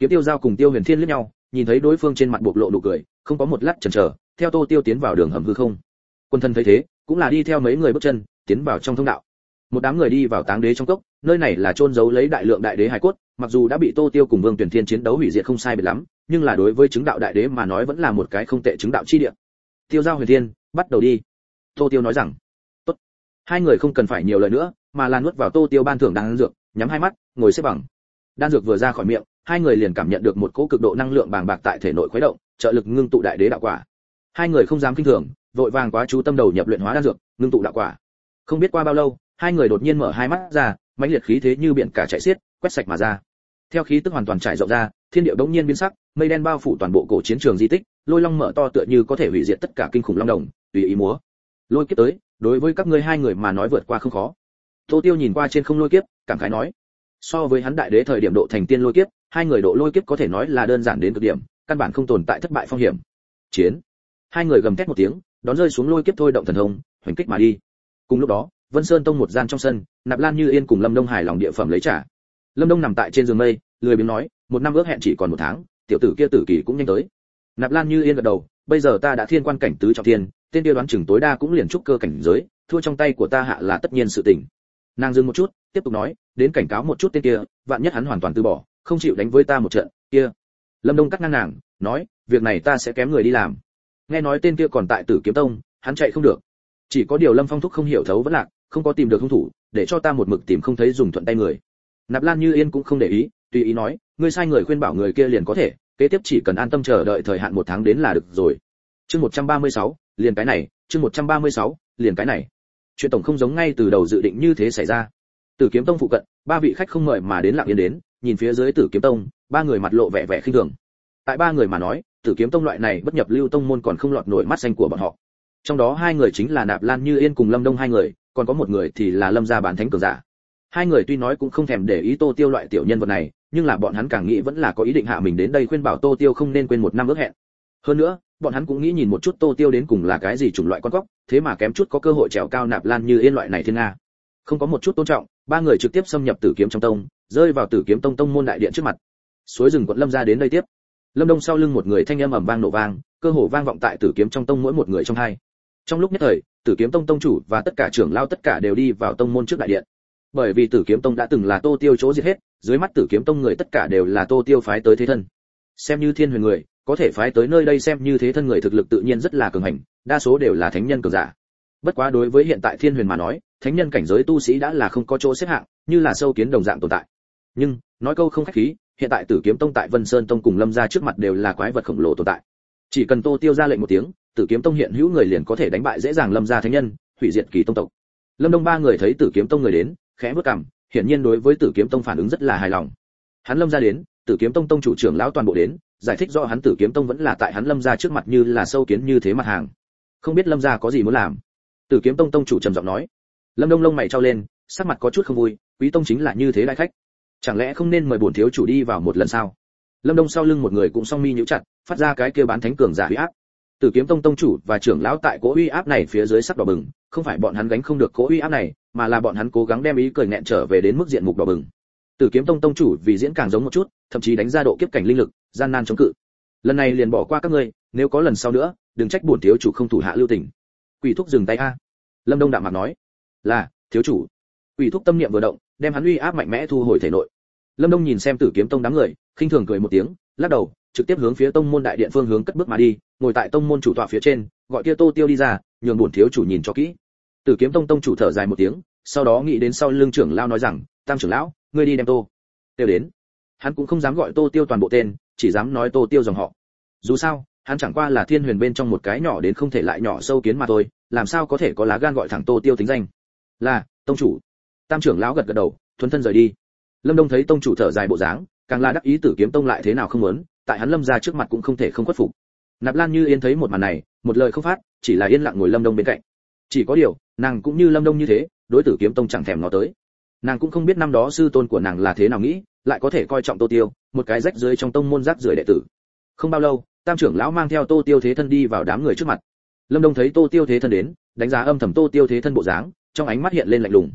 Kiếm Tiêu Giao cùng Tiêu Huyền Thiên liếc nhau, nhìn thấy đối phương trên mặt bộc lộ nụ cười, không có một lát chần chờ, theo Tô Tiêu tiến vào đường hầm hư không. Quân thân thấy thế, cũng là đi theo mấy người bước chân, tiến vào trong thông đạo. Một đám người đi vào Táng Đế trong cốc, nơi này là chôn giấu lấy đại lượng đại đế hải cốt, mặc dù đã bị Tô Tiêu cùng Vương Tuyển Thiên chiến đấu hủy diệt không sai biệt lắm, nhưng là đối với chứng đạo đại đế mà nói vẫn là một cái không tệ chứng đạo chi địa. Tiêu Giao Huyền Thiên, bắt đầu đi. Tô Tiêu nói rằng. Tốt. Hai người không cần phải nhiều lời nữa, mà là nuốt vào Tô Tiêu ban thưởng đan dược, nhắm hai mắt, ngồi xếp bằng. Đan dược vừa ra khỏi miệng, hai người liền cảm nhận được một cỗ cực độ năng lượng bàng bạc tại thể nội khuấy động, trợ lực ngưng tụ đại đế đạo quả. Hai người không dám kinh thường, vội vàng quá chú tâm đầu nhập luyện hóa đan dược, ngưng tụ đạo quả. Không biết qua bao lâu, hai người đột nhiên mở hai mắt ra, mãnh liệt khí thế như biển cả chảy xiết, quét sạch mà ra. Theo khí tức hoàn toàn trải rộng ra, thiên địa bỗng nhiên biến sắc, mây đen bao phủ toàn bộ cổ chiến trường di tích, lôi long mở to tựa như có thể hủy diệt tất cả kinh khủng long đồng, tùy ý múa. Lôi kiếp tới, đối với các ngươi hai người mà nói vượt qua không khó. Tô Tiêu nhìn qua trên không lôi kiếp, cảm khái nói. So với hắn đại đế thời điểm độ thành tiên lôi kiếp, hai người độ lôi kiếp có thể nói là đơn giản đến cực điểm, căn bản không tồn tại thất bại phong hiểm. Chiến. Hai người gầm thét một tiếng, đón rơi xuống lôi kiếp thôi động thần thông, hoành kích mà đi. Cùng lúc đó, Vân Sơn Tông một gian trong sân, Nạp Lan Như Yên cùng Lâm Đông hài lòng địa phẩm lấy trà. Lâm Đông nằm tại trên giường mây, lười biếng nói, một năm ước hẹn chỉ còn một tháng, tiểu tử kia tử kỳ cũng nhanh tới. Nạp Lan Như Yên gật đầu, bây giờ ta đã thiên quan cảnh tứ trọng thiên, tên kia đoán chừng tối đa cũng liền trúc cơ cảnh giới, thua trong tay của ta hạ là tất nhiên sự tình. Nàng dừng một chút, tiếp tục nói, đến cảnh cáo một chút tên kia, vạn nhất hắn hoàn toàn từ bỏ, không chịu đánh với ta một trận, kia. Lâm Đông cắt ngang nàng, nói, việc này ta sẽ kém người đi làm. Nghe nói tên kia còn tại Tử Kiếm Tông, hắn chạy không được. Chỉ có điều Lâm Phong thúc không hiểu thấu vẫn lạc, không có tìm được hung thủ, để cho ta một mực tìm không thấy dùng thuận tay người. Nạp Lan Như Yên cũng không để ý, tùy ý nói, ngươi sai người khuyên bảo người kia liền có thể, kế tiếp chỉ cần an tâm chờ đợi thời hạn một tháng đến là được rồi. Chương 136, liền cái này, chương 136, liền cái này. Chuyện tổng không giống ngay từ đầu dự định như thế xảy ra. Tử Kiếm Tông phụ cận, ba vị khách không mời mà đến lặng yên đến, nhìn phía dưới Tử Kiếm Tông, ba người mặt lộ vẻ vẻ khinh thường. Tại ba người mà nói, Tử Kiếm Tông loại này bất nhập lưu tông môn còn không lọt nổi mắt xanh của bọn họ. Trong đó hai người chính là Nạp Lan Như Yên cùng Lâm Đông hai người, còn có một người thì là Lâm gia bán thánh cường giả. Hai người tuy nói cũng không thèm để ý Tô Tiêu loại tiểu nhân vật này, nhưng là bọn hắn càng nghĩ vẫn là có ý định hạ mình đến đây khuyên bảo Tô Tiêu không nên quên một năm ước hẹn. Hơn nữa, bọn hắn cũng nghĩ nhìn một chút Tô Tiêu đến cùng là cái gì chủng loại con cóc, thế mà kém chút có cơ hội trèo cao Nạp Lan Như Yên loại này thiên nga. Không có một chút tôn trọng, ba người trực tiếp xâm nhập Tử Kiếm trong tông, rơi vào Tử Kiếm tông tông môn đại điện trước mặt. Suối rừng quận Lâm gia đến đây tiếp. Lâm Đông sau lưng một người thanh âm ầm vang nổ vang, cơ hồ vang vọng tại Tử Kiếm trong tông mỗi một người trong hai. Trong lúc nhất thời, Tử Kiếm tông tông chủ và tất cả trưởng lao tất cả đều đi vào tông môn trước đại điện. Bởi vì Tử Kiếm tông đã từng là Tô Tiêu chỗ diệt hết, dưới mắt Tử Kiếm tông người tất cả đều là Tô Tiêu phái tới thế thân. Xem như thiên huyền người, có thể phái tới nơi đây xem như thế thân người thực lực tự nhiên rất là cường hành, đa số đều là thánh nhân cường giả. Bất quá đối với hiện tại thiên huyền mà nói, thánh nhân cảnh giới tu sĩ đã là không có chỗ xếp hạng, như là sâu kiến đồng dạng tồn tại. Nhưng, nói câu không khách khí, hiện tại Tử Kiếm tông tại Vân Sơn tông cùng Lâm gia trước mặt đều là quái vật khổng lồ tồn tại. Chỉ cần Tô Tiêu ra lệnh một tiếng, Tử Kiếm tông hiện hữu người liền có thể đánh bại dễ dàng Lâm gia thánh nhân, hủy diệt kỳ tông tộc. Lâm Đông ba người thấy Tử Kiếm tông người đến, khẽ bước cằm, hiển nhiên đối với Tử Kiếm tông phản ứng rất là hài lòng. Hắn Lâm gia đến, Tử Kiếm tông tông chủ trưởng lão toàn bộ đến, giải thích rõ hắn Tử Kiếm tông vẫn là tại hắn Lâm gia trước mặt như là sâu kiến như thế mặt hàng. Không biết Lâm gia có gì muốn làm? Tử Kiếm tông tông chủ trầm giọng nói. Lâm Đông lông mày trao lên, sắc mặt có chút không vui, quý tông chính là như thế đại khách, chẳng lẽ không nên mời bổn thiếu chủ đi vào một lần sao? Lâm Đông sau lưng một người cũng song mi nhíu chặt, phát ra cái kia bán thánh cường giả uy áp. Tử Kiếm tông tông chủ và trưởng lão tại cỗ uy áp này phía dưới sắc đỏ bừng, không phải bọn hắn gánh không được cỗ uy áp này, mà là bọn hắn cố gắng đem ý cười nghẹn trở về đến mức diện mục đỏ bừng. Tử Kiếm tông tông chủ vì diễn càng giống một chút, thậm chí đánh ra độ kiếp cảnh linh lực, gian nan chống cự. Lần này liền bỏ qua các ngươi, nếu có lần sau nữa, đừng trách bổn thiếu chủ không thủ hạ lưu tình. Quỷ thúc dừng tay a. Lâm Đông đạm mặt nói. Là, thiếu chủ. Quỷ thúc tâm niệm vừa động, đem hắn uy áp mạnh mẽ thu hồi thể nội. Lâm Đông nhìn xem Tử Kiếm tông đám người, khinh thường cười một tiếng, lắc đầu, trực tiếp hướng phía tông môn đại điện phương hướng cất bước mà đi, ngồi tại tông môn chủ tọa phía trên, gọi kia Tô Tiêu đi ra, nhường bổn thiếu chủ nhìn cho kỹ. Tử Kiếm tông tông chủ thở dài một tiếng, sau đó nghĩ đến sau lưng trưởng lão nói rằng, Tam trưởng lão, ngươi đi đem Tô Tiêu đến. Hắn cũng không dám gọi Tô Tiêu toàn bộ tên, chỉ dám nói Tô Tiêu dòng họ. Dù sao, hắn chẳng qua là thiên huyền bên trong một cái nhỏ đến không thể lại nhỏ sâu kiến mà thôi, làm sao có thể có lá gan gọi thẳng Tô Tiêu tính danh. Là, tông chủ. Tam trưởng lão gật gật đầu, thuần thân rời đi. Lâm Đông thấy tông chủ thở dài bộ dáng, càng là đắc ý Tử Kiếm tông lại thế nào không muốn, tại hắn Lâm gia trước mặt cũng không thể không khuất phục. Nạp Lan Như Yên thấy một màn này, một lời không phát, chỉ là yên lặng ngồi Lâm Đông bên cạnh. Chỉ có điều, nàng cũng như Lâm Đông như thế, đối Tử Kiếm tông chẳng thèm ngó tới. Nàng cũng không biết năm đó sư tôn của nàng là thế nào nghĩ, lại có thể coi trọng Tô Tiêu, một cái rách rưới trong tông môn rác rưởi đệ tử. Không bao lâu, Tam trưởng lão mang theo Tô Tiêu thế thân đi vào đám người trước mặt. Lâm Đông thấy Tô Tiêu thế thân đến, đánh giá âm thầm Tô Tiêu thế thân bộ dáng, trong ánh mắt hiện lên lạnh lùng.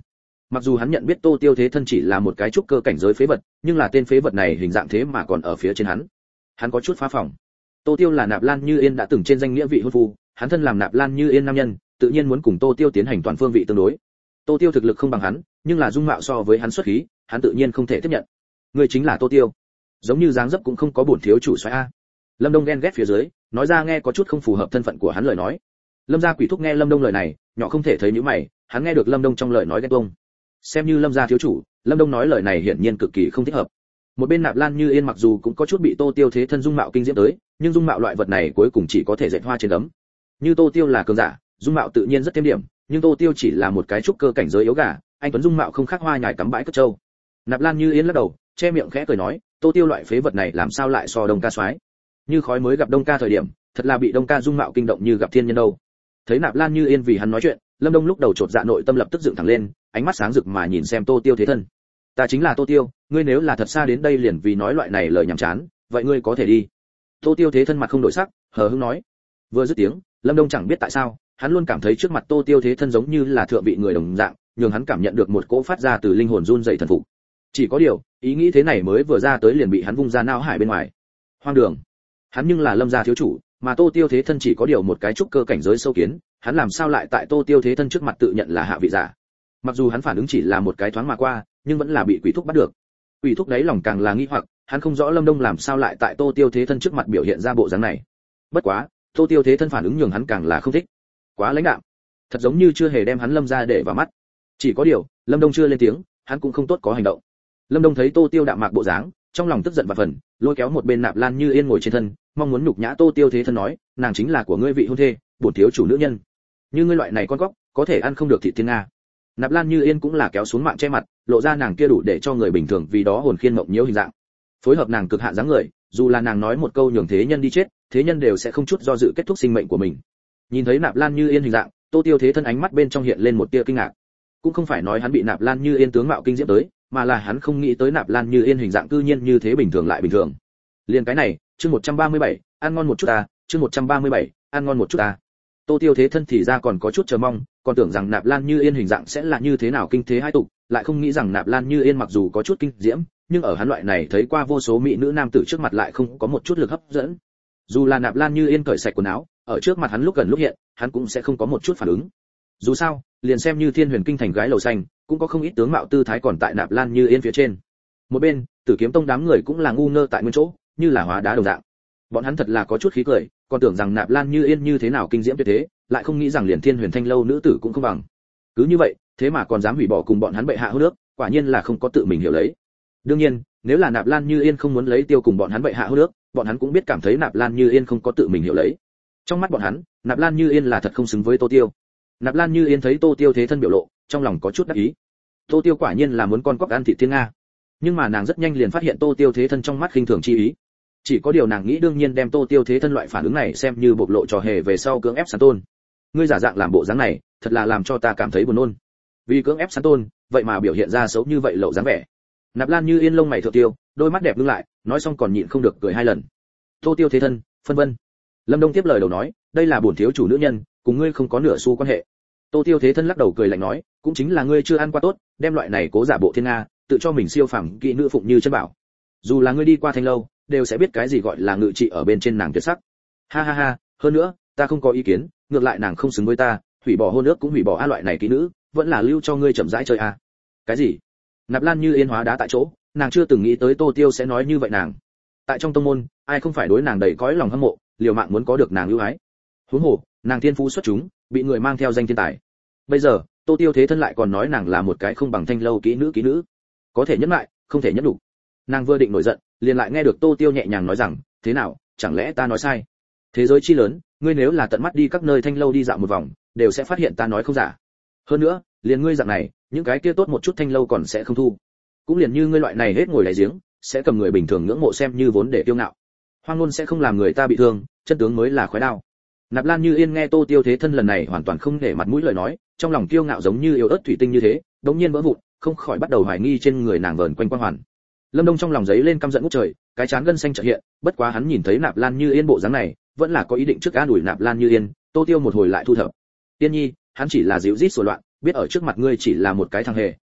Mặc dù hắn nhận biết Tô Tiêu Thế Thân chỉ là một cái trúc cơ cảnh giới phế vật, nhưng là tên phế vật này hình dạng thế mà còn ở phía trên hắn có chút phá phòng. Tô Tiêu là Nạp Lan Như Yên đã từng trên danh nghĩa vị hôn phu, hắn thân làm Nạp Lan Như Yên nam nhân, tự nhiên muốn cùng Tô Tiêu tiến hành toàn phương vị tương đối. Tô Tiêu thực lực không bằng hắn, nhưng là dung mạo so với hắn xuất khí, hắn tự nhiên không thể tiếp nhận. Người chính là Tô Tiêu, giống như dáng dấp cũng không có bổn thiếu chủ xoáy a. Lâm Đông ghen ghét phía dưới, nói ra nghe có chút không phù hợp thân phận của hắn lời nói. Lâm gia quỷ thúc nghe Lâm Đông lời này, nhỏ không thể thấy nhíu mày, hắn nghe được Lâm Đông trong lời nói ghen tuông. Xem như Lâm gia thiếu chủ, Lâm Đông nói lời này hiển nhiên cực kỳ không thích hợp. Một bên Nạp Lan Như Yên mặc dù cũng có chút bị Tô Tiêu Thế Thân dung mạo kinh diễm tới, nhưng dung mạo loại vật này cuối cùng chỉ có thể dệt hoa trên gấm. Như Tô Tiêu là cường giả, dung mạo tự nhiên rất thêm điểm, nhưng Tô Tiêu chỉ là một cái trúc cơ cảnh giới yếu gà, anh tuấn dung mạo không khác hoa nhài cắm bãi cất trâu. Nạp Lan Như Yên lắc đầu, che miệng khẽ cười nói, Tô Tiêu loại phế vật này làm sao lại so Đông Ca soái? Như khói mới gặp Đông Ca thời điểm, thật là bị Đông Ca dung mạo kinh động như gặp thiên nhân đâu. Thấy Nạp Lan Như Yên vì hắn nói chuyện, Lâm Đông lúc đầu chột dạ nội tâm lập tức dựng thẳng lên, ánh mắt sáng rực mà nhìn xem Tô Tiêu Thế Thân. Ta chính là Tô Tiêu, ngươi nếu là thật xa đến đây liền vì nói loại này lời nhảm chán, vậy ngươi có thể đi. Tô Tiêu Thế Thân mặt không đổi sắc, hờ hững nói. Vừa dứt tiếng, Lâm Đông chẳng biết tại sao, hắn luôn cảm thấy trước mặt Tô Tiêu Thế Thân giống như là thượng vị người đồng dạng, nhường hắn cảm nhận được một cỗ phát ra từ linh hồn run rẩy thần phục. Chỉ có điều, ý nghĩ thế này mới vừa ra tới liền bị hắn vung ra não hải bên ngoài. Hoang đường. Hắn nhưng là Lâm gia thiếu chủ, mà Tô Tiêu Thế Thân chỉ có điều một cái trúc cơ cảnh giới sâu kiến, hắn làm sao lại tại Tô Tiêu Thế Thân trước mặt tự nhận là hạ vị giả. Mặc dù hắn phản ứng chỉ là một cái thoáng mà qua, nhưng vẫn là bị quỷ thúc bắt được. Quỷ thúc đấy lòng càng là nghi hoặc, hắn không rõ Lâm Đông làm sao lại tại Tô Tiêu Thế Thân trước mặt biểu hiện ra bộ dáng này. Bất quá, Tô Tiêu Thế Thân phản ứng nhường hắn càng là không thích. Quá lãnh đạm, thật giống như chưa hề đem hắn Lâm gia để vào mắt. Chỉ có điều, Lâm Đông chưa lên tiếng, hắn cũng không tốt có hành động. Lâm Đông thấy Tô Tiêu đạm mạc bộ dáng, trong lòng tức giận và phần, lôi kéo một bên Nạp Lan Như Yên ngồi trên thân, mong muốn nhục nhã Tô Tiêu Thế Thân nói, nàng chính là của ngươi vị hôn thê, bổn thiếu chủ nữ nhân. Như ngươi loại này con cóc, có thể ăn không được thịt thiên nga. Nạp Lan Như Yên cũng là kéo xuống mạng che mặt, lộ ra nàng kia đủ để cho người bình thường vì đó hồn khiên mộng nhiễu hình dạng. Phối hợp nàng cực hạn dáng người, dù là nàng nói một câu nhường thế nhân đi chết, thế nhân đều sẽ không chút do dự kết thúc sinh mệnh của mình. Nhìn thấy Nạp Lan Như Yên hình dạng, Tô Tiêu Thế Thân ánh mắt bên trong hiện lên một tia kinh ngạc. Cũng không phải nói hắn bị Nạp Lan Như Yên tướng mạo kinh diễm tới, mà là hắn không nghĩ tới Nạp Lan Như Yên hình dạng cư nhiên như thế bình thường lại bình thường. Liên cái này, chương 137, ăn ngon một chút ta, chương 137, ăn ngon một chút ta. Tô Tiêu Thế Thân thì ra còn có chút chờ mong, còn tưởng rằng Nạp Lan Như Yên hình dạng sẽ là như thế nào kinh thế hai tục, lại không nghĩ rằng Nạp Lan Như Yên mặc dù có chút kinh diễm, nhưng ở hắn loại này thấy qua vô số mỹ nữ nam tử trước mặt lại không có một chút lực hấp dẫn. Dù là Nạp Lan Như Yên cởi sạch quần áo, ở trước mặt hắn lúc gần lúc hiện, hắn cũng sẽ không có một chút phản ứng. Dù sao, liền xem như Thiên Huyền Kinh thành gái lầu xanh, cũng có không ít tướng mạo tư thái còn tại Nạp Lan Như Yên phía trên. Một bên, Tử Kiếm Tông đám người cũng là ngu ngơ tại nguyên chỗ, như là hóa đá đồng dạng. Bọn hắn thật là có chút khí cười, còn tưởng rằng Nạp Lan Như Yên như thế nào kinh diễm tuyệt thế, lại không nghĩ rằng liền Thiên Huyền Thanh lâu nữ tử cũng không bằng. Cứ như vậy, thế mà còn dám hủy bỏ cùng bọn hắn bệ hạ hôn nước, quả nhiên là không có tự mình hiểu lấy. Đương nhiên, nếu là Nạp Lan Như Yên không muốn lấy tiêu cùng bọn hắn bệ hạ hôn nước, bọn hắn cũng biết cảm thấy Nạp Lan Như Yên không có tự mình hiểu lấy. Trong mắt bọn hắn, Nạp Lan Như Yên là thật không xứng với Tô Tiêu. Nạp Lan Như Yên thấy Tô Tiêu Thế Thân biểu lộ, trong lòng có chút đắc ý. Tô Tiêu quả nhiên là muốn con cóc ăn thịt thiên nga. Nhưng mà nàng rất nhanh liền phát hiện Tô Tiêu Thế Thân trong mắt khinh thường chi ý. Chỉ có điều nàng nghĩ đương nhiên đem Tô Tiêu Thế Thân loại phản ứng này xem như bộc lộ trò hề về sau cưỡng ép Sán Tôn. Ngươi giả dạng làm bộ dáng này, thật là làm cho ta cảm thấy buồn nôn. Vì cưỡng ép Sán Tôn, vậy mà biểu hiện ra xấu như vậy lộ dáng vẻ. Nạp Lan Như Yên lông mày thượng tiêu, đôi mắt đẹp ngưng lại, nói xong còn nhịn không được cười hai lần. Tô Tiêu Thế Thân, phân vân. Lâm Đông tiếp lời đầu nói, đây là bổn thiếu chủ nữ nhân, cùng ngươi không có nửa xu quan hệ. Tô Tiêu Thế Thân lắc đầu cười lạnh nói, cũng chính là ngươi chưa ăn qua tốt, đem loại này cố giả bộ thiên nga, tự cho mình siêu phàm kỹ nữ phụng như chân bảo. Dù là ngươi đi qua Thanh lâu, đều sẽ biết cái gì gọi là ngự trị ở bên trên nàng tuyệt sắc. Ha ha ha, hơn nữa, ta không có ý kiến, ngược lại nàng không xứng với ta, hủy bỏ hôn ước cũng hủy bỏ a loại này kỹ nữ, vẫn là lưu cho ngươi chậm rãi chơi a. Cái gì? Nạp Lan Như Yên hóa đá tại chỗ, nàng chưa từng nghĩ tới Tô Tiêu sẽ nói như vậy nàng. Tại trong tông môn, ai không phải đối nàng đầy cõi lòng hâm mộ, liều mạng muốn có được nàng ưu ái. Huống hồ, nàng thiên phú xuất chúng, bị người mang theo danh thiên tài. Bây giờ, Tô Tiêu Thế Thân lại còn nói nàng là một cái không bằng Thanh lâu kỹ nữ. Có thể nhẫn lại, không thể nhẫn đủ. Nàng vừa định nổi giận, liền lại nghe được Tô Tiêu nhẹ nhàng nói rằng, thế nào, chẳng lẽ ta nói sai? Thế giới chi lớn, ngươi nếu là tận mắt đi các nơi Thanh lâu đi dạo một vòng, đều sẽ phát hiện ta nói không giả. Hơn nữa, liền ngươi dạng này, những cái kia tốt một chút Thanh lâu còn sẽ không thu. Cũng liền như ngươi loại này hết ngồi đáy giếng, sẽ cầm người bình thường ngưỡng mộ xem như vốn để kiêu ngạo. Hoang ngôn sẽ không làm người ta bị thương, chân tướng mới là khói đao. Nạp Lan Như Yên nghe Tô Tiêu Thế Thân lần này hoàn toàn không để mặt mũi lời nói, trong lòng kiêu ngạo giống như yếu ớt thủy tinh như thế, đống nhiên vỡ vụn, không khỏi bắt đầu hoài nghi trên người nàng vờn quanh quang hoàn. Lâm Đông trong lòng giấy lên căm giận ngút trời, cái chán gân xanh chợt hiện, bất quá hắn nhìn thấy Nạp Lan Như Yên bộ dáng này, vẫn là có ý định trước an ủi Nạp Lan Như Yên. Tô Tiêu một hồi lại thu thập. Tiên nhi, hắn chỉ là dịu rít sủa loạn, biết ở trước mặt ngươi chỉ là một cái thằng hề,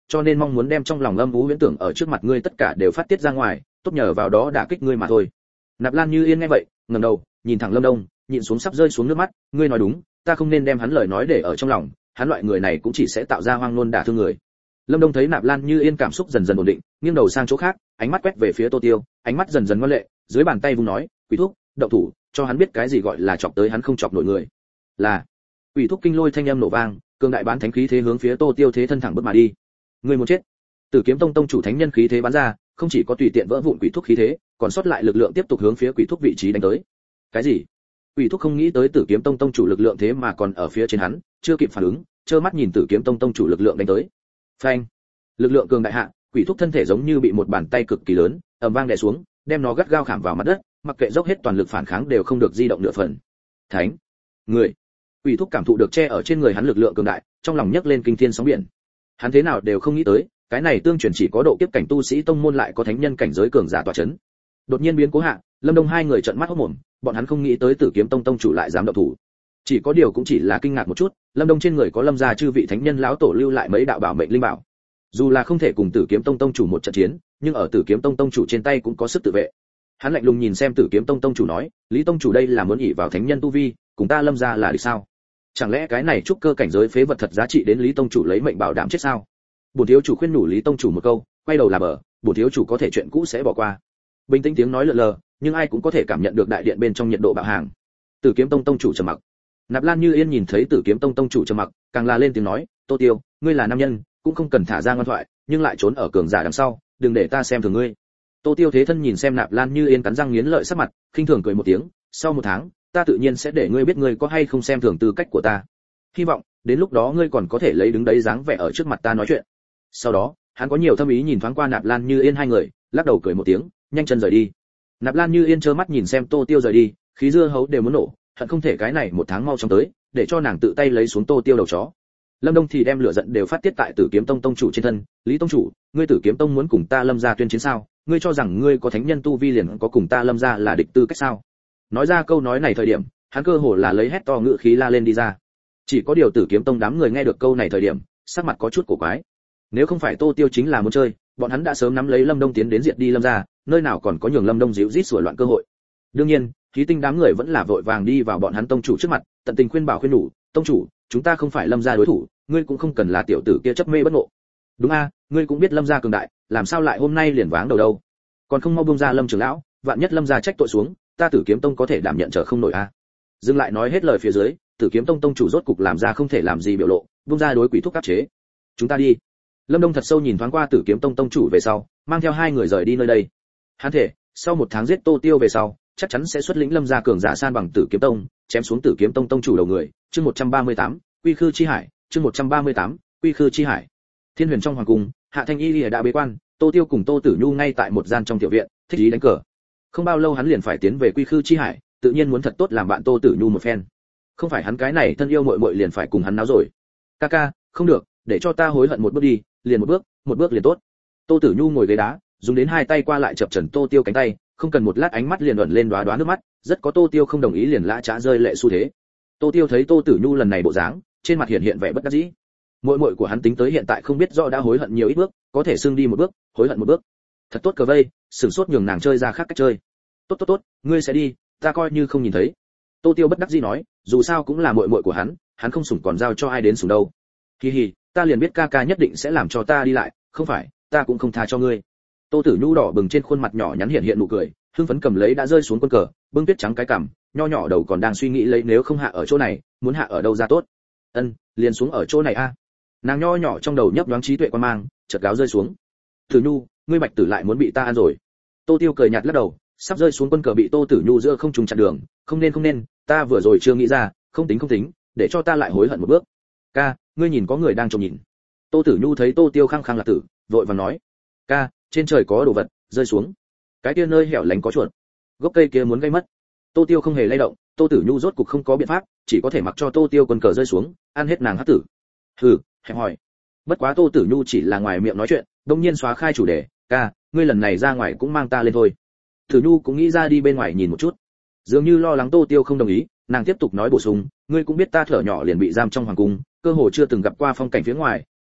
cho nên mong muốn đem trong lòng âm u huyễn tưởng ở trước mặt ngươi tất cả đều phát tiết ra ngoài, tốt nhờ vào đó đả kích ngươi mà thôi. Nạp Lan Như Yên nghe vậy, ngẩng đầu, nhìn thẳng Lâm Đông, nhịn xuống sắp rơi xuống nước mắt, ngươi nói đúng, ta không nên đem hắn lời nói để ở trong lòng, hắn loại người này cũng chỉ sẽ tạo ra hoang ngôn đả thương người. Lâm Đông thấy Nạp Lan Như Yên cảm xúc dần dần ổn định, nghiêng đầu sang chỗ khác, ánh mắt quét về phía Tô Tiêu, ánh mắt dần dần ngoan lệ, dưới bàn tay vung nói, "Quỷ thúc, động thủ, cho hắn biết cái gì gọi là chọc tới hắn không chọc nổi người." Là. Quỷ thúc kinh lôi thanh âm nổ vang, cường đại bán thánh khí thế hướng phía Tô Tiêu thế thân thẳng bước mà đi. Người muốn chết. Tử Kiếm Tông tông chủ thánh nhân khí thế bắn ra, không chỉ có tùy tiện vỡ vụn quỷ thúc khí thế, còn sót lại lực lượng tiếp tục hướng phía quỷ thúc vị trí đánh tới. Cái gì? Quỷ thúc không nghĩ tới Tử Kiếm Tông tông chủ lực lượng thế mà còn ở phía trên hắn, chưa kịp phản ứng, trơ mắt nhìn Tử Kiếm Tông tông chủ lực lượng đánh tới. Phanh! Lực lượng cường đại hạ, quỷ thúc thân thể giống như bị một bàn tay cực kỳ lớn ầm vang đè xuống, đem nó gắt gao khảm vào mặt đất, mặc kệ dốc hết toàn lực phản kháng đều không được di động nửa phần. Thánh! Người! Quỷ thúc cảm thụ được che ở trên người hắn lực lượng cường đại, trong lòng nhấc lên kinh thiên sóng biển. Hắn thế nào đều không nghĩ tới, cái này tương truyền chỉ có độ kiếp cảnh tu sĩ tông môn lại có thánh nhân cảnh giới cường giả tọa chấn. Đột nhiên biến cố hạ, Lâm Đông hai người trợn mắt hốt mồm, bọn hắn không nghĩ tới Tử Kiếm Tông tông chủ lại dám động thủ. Chỉ có điều cũng chỉ là kinh ngạc một chút, Lâm Đông trên người có Lâm gia chư vị thánh nhân lão tổ lưu lại mấy đạo bảo mệnh linh bảo. Dù là không thể cùng Tử Kiếm Tông tông chủ một trận chiến, nhưng ở Tử Kiếm Tông tông chủ trên tay cũng có sức tự vệ. Hắn lạnh lùng nhìn xem Tử Kiếm Tông tông chủ nói, "Lý tông chủ đây là muốn ỷ vào thánh nhân tu vi, cùng ta Lâm gia là địch sao? Chẳng lẽ cái này trúc cơ cảnh giới phế vật thật giá trị đến Lý tông chủ lấy mệnh bảo đảm chết sao?" Bổn thiếu chủ khuyên nhủ Lý tông chủ một câu, quay đầu là bờ, bổn thiếu chủ có thể chuyện cũ sẽ bỏ qua. Bình tĩnh tiếng nói lờ lờ, nhưng ai cũng có thể cảm nhận được đại điện bên trong nhiệt độ bạo hàng. Tử Kiếm Tông tông chủ trầm mặc. Nạp Lan Như Yên nhìn thấy Tử Kiếm Tông tông chủ trầm mặc, càng là lên tiếng nói, "Tô Tiêu, ngươi là nam nhân, cũng không cần thả ra ngoan thoại, nhưng lại trốn ở cường giả đằng sau, đừng để ta xem thường ngươi." Tô Tiêu thế thân nhìn xem Nạp Lan Như Yên cắn răng nghiến lợi sắc mặt, khinh thường cười một tiếng, "Sau một tháng, ta tự nhiên sẽ để ngươi biết ngươi có hay không xem thường tư cách của ta. Hy vọng đến lúc đó ngươi còn có thể lấy đứng đấy dáng vẻ ở trước mặt ta nói chuyện." Sau đó, hắn có nhiều thâm ý nhìn thoáng qua Nạp Lan Như Yên hai người, lắc đầu cười một tiếng, nhanh chân rời đi. Nạp Lan Như Yên trơ mắt nhìn xem Tô Tiêu rời đi, khí dưa hấu đều muốn nổ, hận không thể cái này một tháng mau chóng tới, để cho nàng tự tay lấy xuống Tô Tiêu đầu chó. Lâm Đông thì đem lửa giận đều phát tiết tại Tử Kiếm Tông tông chủ trên thân, "Lý tông chủ, ngươi Tử Kiếm Tông muốn cùng ta Lâm gia tuyên chiến sao? Ngươi cho rằng ngươi có thánh nhân tu vi liền có cùng ta Lâm gia là địch tư cách sao?" Nói ra câu nói này thời điểm, hắn cơ hồ là lấy hét to ngữ khí la lên đi ra. Chỉ có điều Tử Kiếm Tông đám người nghe được câu này thời điểm, sắc mặt có chút cổ quái. Nếu không phải Tô Tiêu chính là muốn chơi, bọn hắn đã sớm nắm lấy Lâm Đông tiến đến diệt đi Lâm gia, nơi nào còn có nhường Lâm Đông dịu rít sủa loạn cơ hội. Đương nhiên, khí tinh đám người vẫn là vội vàng đi vào bọn hắn tông chủ trước mặt, tận tình khuyên bảo khuyên nhủ, "Tông chủ, chúng ta không phải Lâm gia đối thủ, ngươi cũng không cần là tiểu tử kia chấp mê bất ngộ. Đúng a, ngươi cũng biết Lâm gia cường đại, làm sao lại hôm nay liền váng đầu đâu? Còn không mau buông ra Lâm trưởng lão, vạn nhất Lâm gia trách tội xuống, ta Tử Kiếm Tông có thể đảm nhận trở không nổi a." Dừng lại nói hết lời phía dưới, Tử Kiếm Tông tông chủ rốt cục làm ra không thể làm gì biểu lộ, buông ra đối quỷ thúc áp chế. "Chúng ta đi." Lâm Đông thật sâu nhìn thoáng qua Tử Kiếm Tông tông chủ về sau, mang theo hai người rời đi nơi đây. Hắn thể, sau một tháng giết Tô Tiêu về sau, chắc chắn sẽ xuất lĩnh Lâm gia cường giả san bằng Tử Kiếm Tông, chém xuống Tử Kiếm Tông tông chủ đầu người. Chương 138, Quy Khư chi hải, chương 138, Quy Khư chi hải. Thiên Huyền trong hoàng cung, Hạ Thanh Y Lìa đã bế quan, Tô Tiêu cùng Tô Tử Nhu ngay tại một gian trong tiểu viện, thích ý đánh cờ. Không bao lâu hắn liền phải tiến về Quy Khư chi hải, tự nhiên muốn thật tốt làm bạn Tô Tử Nhu một phen. Không phải hắn cái này thân yêu muội muội liền phải cùng hắn náo rồi. "Ca, không được, để cho ta hối hận một bước đi, liền một bước liền tốt." Tô Tử Nhu ngồi ghế đá, dùng đến hai tay qua lại chập chờn Tô Tiêu cánh tay, không cần một lát ánh mắt liền ẩn lên đóa đóa nước mắt, rất có Tô Tiêu không đồng ý liền lã chã rơi lệ xu thế. Tô Tiêu thấy Tô Tử Nhu lần này bộ dáng, trên mặt hiện vẻ bất đắc dĩ. Muội muội của hắn tính tới hiện tại không biết rõ đã hối hận nhiều ít bước, có thể xưng đi một bước, hối hận một bước. Thật tốt cờ vây, sửng sốt nhường nàng chơi ra khác cách chơi. Tốt, ngươi sẽ đi, ta coi như không nhìn thấy." Tô Tiêu bất đắc dĩ nói, dù sao cũng là muội muội của hắn không sủng còn giao cho ai đến sủng đâu. "Hi, ta liền biết ca nhất định sẽ làm cho ta đi lại, không phải, ta cũng không tha cho ngươi." Tô Tử Nhu đỏ bừng trên khuôn mặt nhỏ nhắn hiện nụ cười, hưng phấn cầm lấy đã rơi xuống quân cờ, bưng tuyết trắng cái cằm, nho nhỏ đầu còn đang suy nghĩ lấy nếu không hạ ở chỗ này, muốn hạ ở đâu ra tốt. Liền xuống ở chỗ này a." Nàng nho nhỏ trong đầu nhấp nhoáng trí tuệ quan mang, chợt gáo rơi xuống. "Tử Nhu, ngươi Bạch Tử lại muốn bị ta ăn rồi." Tô Tiêu cười nhạt lắc đầu, sắp rơi xuống quân cờ bị Tô Tử Nhu giữa không trùng chặn đường, không nên, ta vừa rồi chưa nghĩ ra, không tính, để cho ta lại hối hận một bước." "Ca, ngươi nhìn có người đang trông nhìn." Tô Tử Nhu thấy Tô Tiêu khăng khăng là tử, vội vàng nói, "Ca, trên trời có đồ vật rơi xuống, cái kia nơi hẻo lánh có chuột, gốc cây kia muốn gây mất." Tô Tiêu không hề lay động, Tô Tử Nhu rốt cục không có biện pháp, chỉ có thể mặc cho Tô Tiêu quân cờ rơi xuống, ăn hết nàng hắc tử. "Hừ, hẹp hỏi." Bất quá Tô Tử Nhu chỉ là ngoài miệng nói chuyện, đột nhiên xóa khai chủ đề, "Ca, ngươi lần này ra ngoài cũng mang ta lên thôi." Tử Nhu cũng nghĩ ra đi bên ngoài nhìn một chút. Dường như lo lắng Tô Tiêu không đồng ý, nàng tiếp tục nói bổ sung, "Ngươi cũng biết ta thở nhỏ liền bị giam trong hoàng cung, cơ hồ chưa từng gặp qua phong cảnh phía ngoài,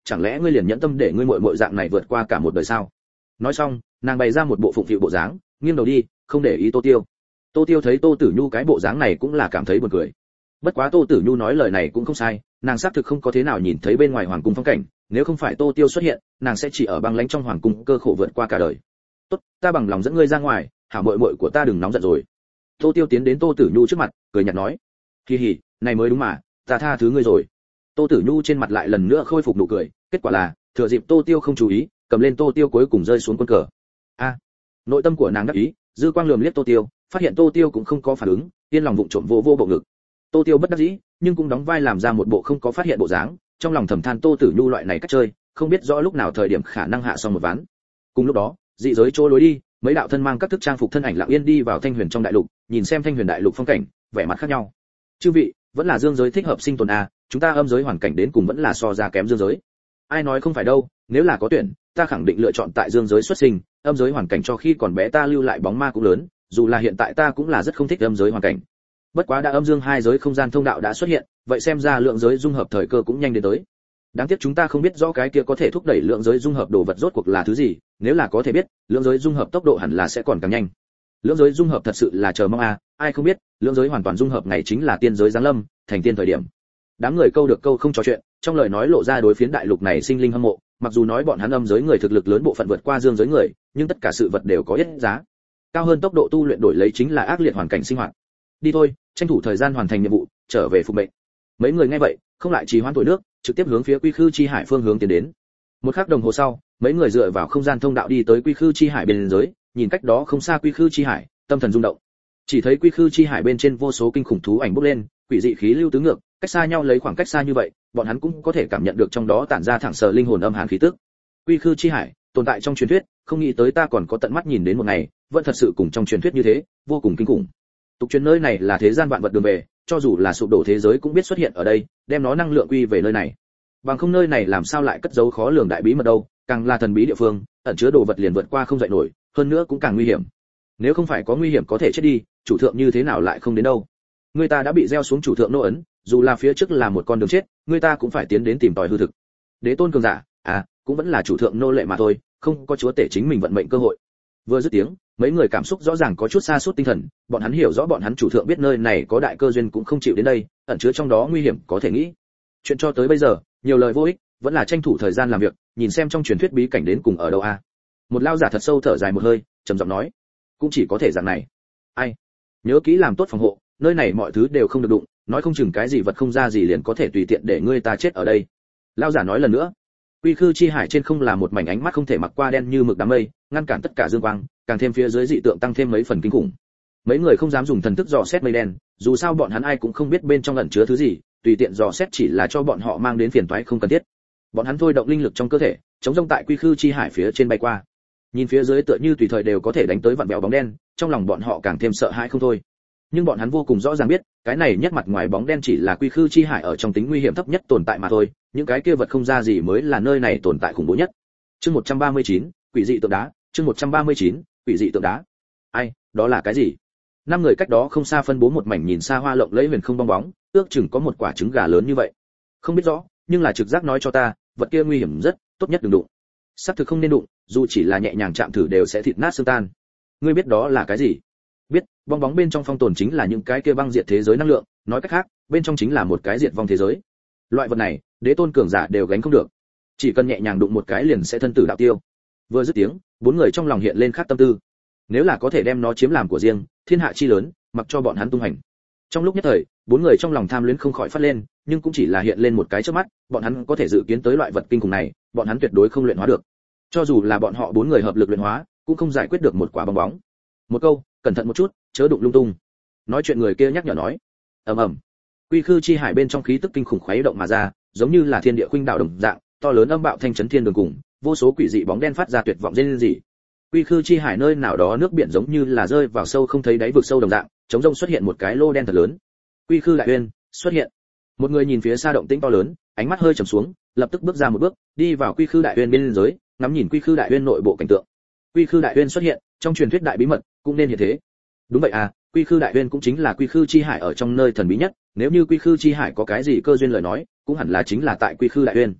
chẳng lẽ ngươi liền nhẫn tâm để ngươi muội muội dạng này vượt qua cả một đời sao? Nói xong, nàng bày ra một bộ phụng phịu bộ dáng, nghiêng đầu đi, không để ý Tô Tiêu. Tô Tiêu thấy Tô Tử Nhu cái bộ dáng này cũng là cảm thấy buồn cười. Bất quá Tô Tử Nhu nói lời này cũng không sai, nàng xác thực không có thế nào nhìn thấy bên ngoài hoàng cung phong cảnh, nếu không phải Tô Tiêu xuất hiện, nàng sẽ chỉ ở băng lãnh trong hoàng cung cơ khổ vượt qua cả đời. "Tốt, ta bằng lòng dẫn ngươi ra ngoài, hảo muội muội của ta đừng nóng giận rồi." Tô Tiêu tiến đến Tô Tử Nhu trước mặt, cười nhạt nói. "Hi hi, này mới đúng mà, ta tha thứ ngươi rồi." Tô Tử Nhu trên mặt lại lần nữa khôi phục nụ cười, kết quả là, thừa dịp Tô Tiêu không chú ý, cầm lên Tô Tiêu cuối cùng rơi xuống quân cờ. A, nội tâm của nàng đắc ý, dư quang lườm liếc Tô Tiêu, phát hiện Tô Tiêu cũng không có phản ứng, yên lòng vụng trộm vô vô bộ ngực. Tô Tiêu bất đắc dĩ, nhưng cũng đóng vai làm ra một bộ không có phát hiện bộ dáng, trong lòng thầm than Tô Tử Nhu loại này cách chơi, không biết rõ lúc nào thời điểm khả năng hạ xong một ván. Cùng lúc đó, dị giới chỗ lối đi, mấy đạo thân mang các thức trang phục thân ảnh lặng yên đi vào Thanh Huyền trong đại lục, nhìn xem Thanh Huyền đại lục phong cảnh, vẻ mặt khác nhau. Chư vị, vẫn là dương giới thích hợp sinh tồn a, chúng ta âm giới hoàn cảnh đến cùng vẫn là so ra kém dương giới. Ai nói không phải đâu, nếu là có tuyển, ta khẳng định lựa chọn tại dương giới xuất sinh, âm giới hoàn cảnh cho khi còn bé ta lưu lại bóng ma cũng lớn, dù là hiện tại ta cũng là rất không thích âm giới hoàn cảnh. Bất quá đã âm dương hai giới không gian thông đạo đã xuất hiện, vậy xem ra lượng giới dung hợp thời cơ cũng nhanh đến tới. Đáng tiếc chúng ta không biết rõ cái kia có thể thúc đẩy lượng giới dung hợp đồ vật rốt cuộc là thứ gì, nếu là có thể biết, lượng giới dung hợp tốc độ hẳn là sẽ còn càng nhanh. Lượng giới dung hợp thật sự là chờ mong a, ai không biết, lượng giới hoàn toàn dung hợp ngày chính là tiên giới giáng lâm, thành tiên thời điểm. Đám người câu được câu không trò chuyện, trong lời nói lộ ra đối phiến đại lục này sinh linh hâm mộ, mặc dù nói bọn hắn âm giới người thực lực lớn bộ phận vượt qua dương giới người, nhưng tất cả sự vật đều có ít giá. Cao hơn tốc độ tu luyện đổi lấy chính là ác liệt hoàn cảnh sinh hoạt. Đi thôi, tranh thủ thời gian hoàn thành nhiệm vụ, trở về phục mệnh. Mấy người nghe vậy, không lại trì hoãn thổi nước, trực tiếp hướng phía Quy Khư Chi Hải phương hướng tiến đến. Một khắc đồng hồ sau, mấy người dựa vào không gian thông đạo đi tới Quy Khư Chi Hải bên giới, nhìn cách đó không xa Quy Khư Chi Hải, tâm thần rung động. Chỉ thấy Quy Khư Chi Hải bên trên vô số kinh khủng thú ảnh bốc lên, quỷ dị khí lưu tứ ngược, cách xa nhau lấy khoảng cách xa như vậy, bọn hắn cũng có thể cảm nhận được trong đó tản ra thẳng sờ linh hồn âm hàn khí tức. Quy Khư Chi Hải, tồn tại trong truyền thuyết, không nghĩ tới ta còn có tận mắt nhìn đến một ngày, vẫn thật sự cùng trong truyền thuyết như thế, vô cùng kinh khủng. Tục truyền nơi này là thế gian vạn vật đường về, cho dù là sụp đổ thế giới cũng biết xuất hiện ở đây, đem nó năng lượng quy về nơi này. Bằng không nơi này làm sao lại cất giấu khó lường đại bí mật đâu, càng là thần bí địa phương, ẩn chứa đồ vật liền vượt qua không dậy nổi, hơn nữa cũng càng nguy hiểm. Nếu không phải có nguy hiểm có thể chết đi, chủ thượng như thế nào lại không đến đâu. Người ta đã bị gieo xuống chủ thượng nô ấn, dù là phía trước là một con đường chết, người ta cũng phải tiến đến tìm tòi hư thực. Đế tôn cường giả, cũng vẫn là chủ thượng nô lệ mà thôi, không có chúa tể chính mình vận mệnh cơ hội. Vừa dứt tiếng, mấy người cảm xúc rõ ràng có chút sa sút tinh thần, bọn hắn hiểu rõ bọn hắn chủ thượng biết nơi này có đại cơ duyên cũng không chịu đến đây, ẩn chứa trong đó nguy hiểm có thể nghĩ. Chuyện cho tới bây giờ, nhiều lời vô ích, vẫn là tranh thủ thời gian làm việc, nhìn xem trong truyền thuyết bí cảnh đến cùng ở đâu a. Một lao giả thật sâu thở dài một hơi, trầm giọng nói, cũng chỉ có thể dạng này. Ai, nhớ kỹ làm tốt phòng hộ, nơi này mọi thứ đều không được đụng, nói không chừng cái gì vật không ra gì liền có thể tùy tiện để ngươi ta chết ở đây. Lao giả nói lần nữa. Quy Khư Chi Hải trên không là một mảnh ánh mắt không thể mặc qua đen như mực đám mây, ngăn cản tất cả dương quang, càng thêm phía dưới dị tượng tăng thêm mấy phần kinh khủng. Mấy người không dám dùng thần thức dò xét mây đen, dù sao bọn hắn ai cũng không biết bên trong ẩn chứa thứ gì, tùy tiện dò xét chỉ là cho bọn họ mang đến phiền toái không cần thiết. Bọn hắn thôi động linh lực trong cơ thể, chống rông tại Quy Khư Chi Hải phía trên bay qua. Nhìn phía dưới tựa như tùy thời đều có thể đánh tới vặn vẹo bóng đen, trong lòng bọn họ càng thêm sợ hãi không thôi. Nhưng bọn hắn vô cùng rõ ràng biết, cái này nhất mặt ngoài bóng đen chỉ là Quy Khư Chi Hải ở trong tính nguy hiểm thấp nhất tồn tại mà thôi, những cái kia vật không ra gì mới là nơi này tồn tại khủng bố nhất. Chương 139, quỷ dị tượng đá, chương 139, quỷ dị tượng đá. Ai, đó là cái gì? Năm người cách đó không xa phân bố một mảnh nhìn xa hoa lộng lẫy huyền không bong bóng, ước chừng có một quả trứng gà lớn như vậy. Không biết rõ, nhưng là trực giác nói cho ta, vật kia nguy hiểm rất, tốt nhất đừng đụng. Xác thực không nên đụng, dù chỉ là nhẹ nhàng chạm thử đều sẽ thịt nát xương tan. Ngươi biết đó là cái gì? Biết, bong bóng bên trong phong tồn chính là những cái kia băng diệt thế giới năng lượng, nói cách khác, bên trong chính là một cái diệt vong thế giới. Loại vật này, đế tôn cường giả đều gánh không được. Chỉ cần nhẹ nhàng đụng một cái liền sẽ thân tử đạo tiêu. Vừa dứt tiếng, bốn người trong lòng hiện lên khác tâm tư. Nếu là có thể đem nó chiếm làm của riêng, thiên hạ chi lớn, mặc cho bọn hắn tung hành. Trong lúc nhất thời, bốn người trong lòng tham luyến không khỏi phát lên, nhưng cũng chỉ là hiện lên một cái trước mắt, bọn hắn có thể dự kiến tới loại vật kinh khủng này, bọn hắn tuyệt đối không luyện hóa được. Cho dù là bọn họ bốn người hợp lực luyện hóa, cũng không giải quyết được một quả bong bóng. Một câu, cẩn thận một chút, chớ đụng lung tung. Nói chuyện người kia nhắc nhở nói. Ầm ầm. Quy Khư Chi Hải bên trong khí tức kinh khủng khuấy động mà ra, giống như là thiên địa khuynh đảo đồng dạng, to lớn âm bạo thanh chấn thiên đường cùng, vô số quỷ dị bóng đen phát ra tuyệt vọng rên rỉ. Quy Khư Chi Hải nơi nào đó nước biển giống như là rơi vào sâu không thấy đáy vực sâu đồng dạng, trống rông xuất hiện một cái lô đen thật lớn. Quy Khư Đại Uyên xuất hiện. Một người nhìn phía xa động tĩnh to lớn, ánh mắt hơi trầm xuống, lập tức bước ra một bước, đi vào Quy Khư Đại Uyên bên giới, ngắm nhìn Quy Khư Đại Uyên nội bộ cảnh tượng. Quy Khư Đại Uyên xuất hiện, trong truyền thuyết đại bí mật, cũng nên hiện thế. Đúng vậy à, Quy Khư Đại Uyên cũng chính là Quy Khư Chi Hải ở trong nơi thần bí nhất, nếu như Quy Khư Chi Hải có cái gì cơ duyên lời nói, cũng hẳn là chính là tại Quy Khư Đại Uyên.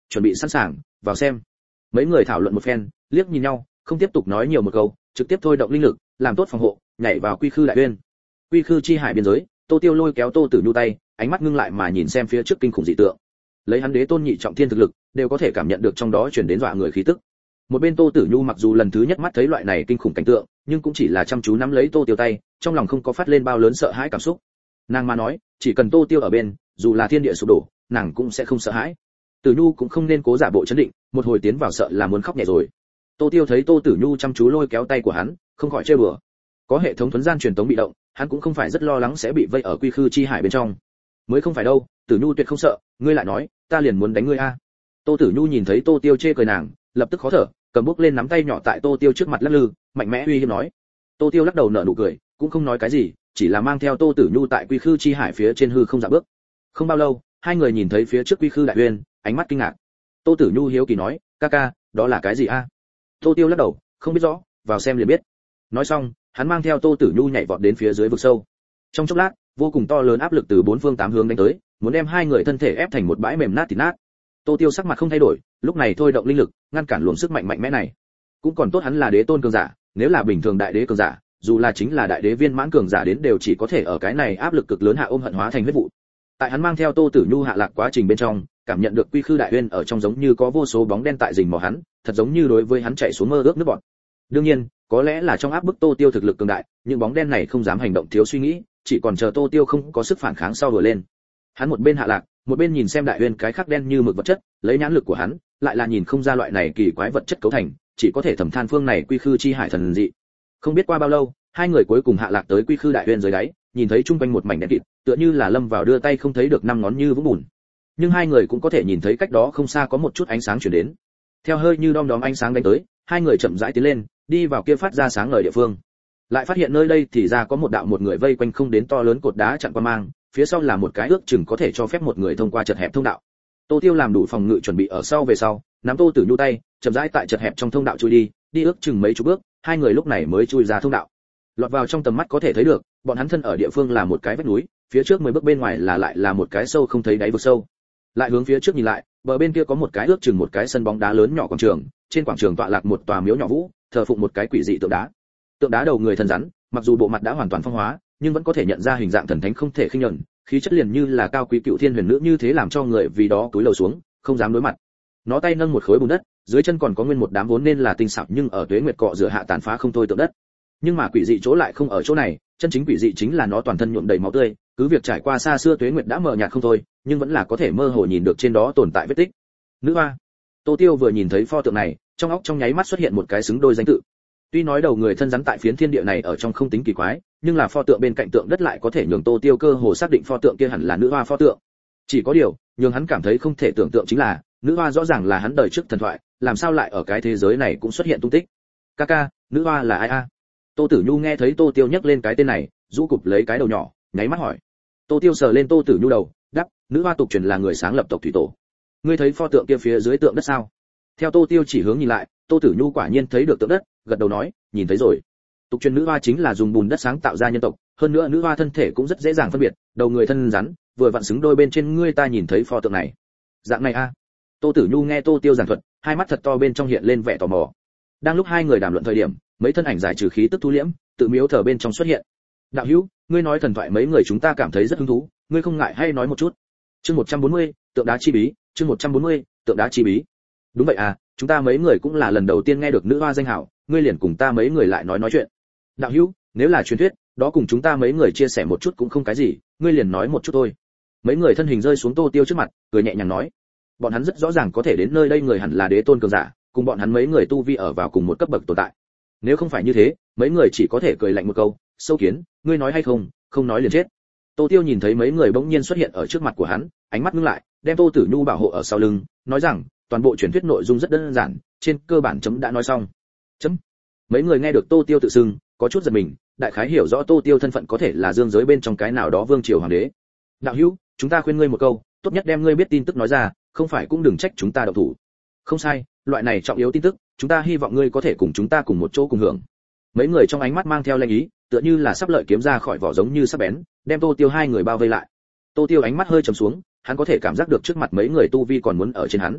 chuẩn bị sẵn sàng, vào xem. Mấy người thảo luận một phen, liếc nhìn nhau, không tiếp tục nói nhiều một câu, trực tiếp thôi động linh lực, làm tốt phòng hộ, nhảy vào quy khư đại uyên. Quy khư chi hải biên giới, Tô Tiêu lôi kéo Tô Tử Nhu tay, ánh mắt ngưng lại mà nhìn xem phía trước kinh khủng dị tượng. Lấy hắn đế tôn nhị trọng thiên thực lực, đều có thể cảm nhận được trong đó truyền đến dọa người khí tức. Một bên Tô Tử Nhu mặc dù lần thứ nhất mắt thấy loại này kinh khủng cảnh tượng, nhưng cũng chỉ là chăm chú nắm lấy Tô Tiêu tay, trong lòng không có phát lên bao lớn sợ hãi cảm xúc. Nàng mà nói, chỉ cần Tô Tiêu ở bên, dù là thiên địa sụp đổ, nàng cũng sẽ không sợ hãi. Tử Nhu cũng không nên cố giả bộ chấn định, một hồi tiến vào sợ là muốn khóc nhẹ rồi. Tô Tiêu thấy Tô Tử Nhu chăm chú lôi kéo tay của hắn, không khỏi trêu đùa. Có hệ thống thuấn gian truyền tống bị động, hắn cũng không phải rất lo lắng sẽ bị vây ở quy khư chi hải bên trong. Mới không phải đâu, Tử Nhu tuyệt không sợ, ngươi lại nói, ta liền muốn đánh ngươi a. Tô Tử Nhu nhìn thấy Tô Tiêu chê cười nàng, lập tức khó thở, cầm bút lên nắm tay nhỏ tại Tô Tiêu trước mặt lắc lư, mạnh mẽ uy hiếp nói. Tô Tiêu lắc đầu nở nụ cười, cũng không nói cái gì, chỉ là mang theo Tô Tử Nhu tại quy khư chi hải phía trên hư không dạo bước. Không bao lâu, hai người nhìn thấy phía trước quy khư đại uyên, ánh mắt kinh ngạc. Tô Tử Nhu hiếu kỳ nói, ca ca, đó là cái gì a? Tô Tiêu lắc đầu, không biết rõ, vào xem liền biết. Nói xong, hắn mang theo Tô Tử Nhu nhảy vọt đến phía dưới vực sâu. Trong chốc lát, vô cùng to lớn áp lực từ bốn phương tám hướng đánh tới, muốn đem hai người thân thể ép thành một bãi mềm nát thịt nát. Tô Tiêu sắc mặt không thay đổi, lúc này thôi động linh lực, ngăn cản luồng sức mạnh mạnh mẽ này. Cũng còn tốt hắn là đế tôn cường giả, nếu là bình thường đại đế cường giả, dù là chính là đại đế viên mãn cường giả đến đều chỉ có thể ở cái này áp lực cực lớn hạ ôm hận hóa thành huyết vụ. Tại hắn mang theo Tô Tử Nhu hạ lạc quá trình bên trong, cảm nhận được quy khư đại uyên ở trong giống như có vô số bóng đen tại rình mò hắn, thật giống như đối với hắn chạy xuống mơ ước nước bọt. Đương nhiên, có lẽ là trong áp bức Tô Tiêu thực lực cường đại, những bóng đen này không dám hành động thiếu suy nghĩ, chỉ còn chờ Tô Tiêu không có sức phản kháng sau đuổi lên. Hắn một bên hạ lạc, một bên nhìn xem đại uyên cái khắc đen như mực vật chất, lấy nhãn lực của hắn, lại là nhìn không ra loại này kỳ quái vật chất cấu thành, chỉ có thể thầm than phương này quy khư chi hải thần dị. Không biết qua bao lâu, hai người cuối cùng hạ lạc tới quy khư đại uyên dưới đáy, nhìn thấy trung quanh một mảnh đen kịt, tựa như là lâm vào đưa tay không thấy được năm ngón như vũng bùn. Nhưng hai người cũng có thể nhìn thấy cách đó không xa có một chút ánh sáng truyền đến. Theo hơi như đom đóm ánh sáng đánh tới, hai người chậm rãi tiến lên, đi vào kia phát ra sáng ngời địa phương. Lại phát hiện nơi đây thì ra có một đạo một người vây quanh không đến to lớn cột đá chặn qua mang, phía sau là một cái ước chừng có thể cho phép một người thông qua chật hẹp thông đạo. Tô Tiêu làm đủ phòng ngự chuẩn bị ở sau về sau, nắm Tô Tử Nhu tay, chậm rãi tại chật hẹp trong thông đạo chui đi, đi ước chừng mấy chục bước, hai người lúc này mới chui ra thông đạo. Lọt vào trong tầm mắt có thể thấy được, bọn hắn thân ở địa phương là một cái vách núi, phía trước 10 bước bên ngoài là lại là một cái sâu không thấy đáy vực sâu. Lại hướng phía trước nhìn lại, bờ bên kia có một cái ước chừng một cái sân bóng đá lớn nhỏ quảng trường, trên quảng trường tọa lạc một tòa miếu nhỏ vũ, thờ phụng một cái quỷ dị tượng đá. Tượng đá đầu người thân rắn, mặc dù bộ mặt đã hoàn toàn phong hóa, nhưng vẫn có thể nhận ra hình dạng thần thánh không thể khinh nhẫn, khí chất liền như là cao quý cựu thiên huyền nữ như thế làm cho người vì đó cúi đầu xuống, không dám đối mặt. Nó tay nâng một khối bùn đất, dưới chân còn có nguyên một đám vốn nên là tinh xảo nhưng ở tuế nguyệt cọ rửa hạ tàn phá không thôi tượng đất. Nhưng mà quỷ dị chỗ lại không ở chỗ này, chân chính quỷ dị chính là nó toàn thân nhuộm đầy máu tươi, cứ việc trải qua xa xưa tuế nguyệt đã mờ nhạt không thôi, nhưng vẫn là có thể mơ hồ nhìn được trên đó tồn tại vết tích. Nữ hoa. Tô Tiêu vừa nhìn thấy pho tượng này, trong óc trong nháy mắt xuất hiện một cái xứng đôi danh tự. Tuy nói đầu người thân rắn tại phiến thiên địa này ở trong không tính kỳ quái, nhưng là pho tượng bên cạnh tượng đất lại có thể nhường Tô Tiêu cơ hồ xác định pho tượng kia hẳn là nữ hoa pho tượng. Chỉ có điều, nhường hắn cảm thấy không thể tưởng tượng chính là, nữ hoa rõ ràng là hắn đời trước thần thoại, làm sao lại ở cái thế giới này cũng xuất hiện tung tích. Kaka, nữ hoa là ai a? Tô Tử Nhu nghe thấy Tô Tiêu nhắc lên cái tên này, rũ cụp lấy cái đầu nhỏ, nháy mắt hỏi. Tô Tiêu sờ lên Tô Tử Nhu đầu, đáp, nữ hoa tục truyền là người sáng lập tộc thủy tổ. Ngươi thấy pho tượng kia phía dưới tượng đất sao? Theo Tô Tiêu chỉ hướng nhìn lại, Tô Tử Nhu quả nhiên thấy được tượng đất, gật đầu nói, nhìn thấy rồi. Tục truyền nữ hoa chính là dùng bùn đất sáng tạo ra nhân tộc, hơn nữa nữ hoa thân thể cũng rất dễ dàng phân biệt, đầu người thân rắn, vừa vặn xứng đôi bên trên ngươi ta nhìn thấy pho tượng này. Dạng này a? Tô Tử Nhu nghe Tô Tiêu giảng thuật, hai mắt thật to bên trong hiện lên vẻ tò mò. Đang lúc hai người đàm luận thời điểm, mấy thân ảnh giải trừ khí tức thu liễm, tự miếu thờ bên trong xuất hiện. Đạo hữu, ngươi nói thần thoại mấy người chúng ta cảm thấy rất hứng thú, ngươi không ngại hay nói một chút. Chương 140, tượng đá chi bí, chương 140, tượng đá chi bí. Đúng vậy à, chúng ta mấy người cũng là lần đầu tiên nghe được nữ hoa danh hào, ngươi liền cùng ta mấy người lại nói chuyện. Đạo hữu, nếu là truyền thuyết, đó cùng chúng ta mấy người chia sẻ một chút cũng không cái gì, ngươi liền nói một chút thôi. Mấy người thân hình rơi xuống Tô Tiêu trước mặt, cười nhẹ nhàng nói. Bọn hắn rất rõ ràng có thể đến nơi đây người hẳn là đế tôn cường giả, cùng bọn hắn mấy người tu vi ở vào cùng một cấp bậc tồn tại. Nếu không phải như thế, mấy người chỉ có thể cười lạnh một câu, sâu kiến, ngươi nói hay không, không nói liền chết. Tô Tiêu nhìn thấy mấy người bỗng nhiên xuất hiện ở trước mặt của hắn, ánh mắt ngưng lại, đem Tô Tử Nhu bảo hộ ở sau lưng, nói rằng, toàn bộ truyền thuyết nội dung rất đơn giản, trên cơ bản chấm đã nói xong. Chấm. Mấy người nghe được Tô Tiêu tự xưng, có chút giật mình, đại khái hiểu rõ Tô Tiêu thân phận có thể là dương giới bên trong cái nào đó vương triều hoàng đế. Đạo hữu, chúng ta khuyên ngươi một câu, tốt nhất đem ngươi biết tin tức nói ra, không phải cũng đừng trách chúng ta động thủ. Không sai, loại này trọng yếu tin tức, chúng ta hy vọng ngươi có thể cùng chúng ta cùng một chỗ cùng hưởng. Mấy người trong ánh mắt mang theo lanh ý, tựa như là sắp lợi kiếm ra khỏi vỏ giống như sắc bén, đem Tô Tiêu hai người bao vây lại. Tô Tiêu ánh mắt hơi trầm xuống, hắn có thể cảm giác được trước mặt mấy người tu vi còn muốn ở trên hắn.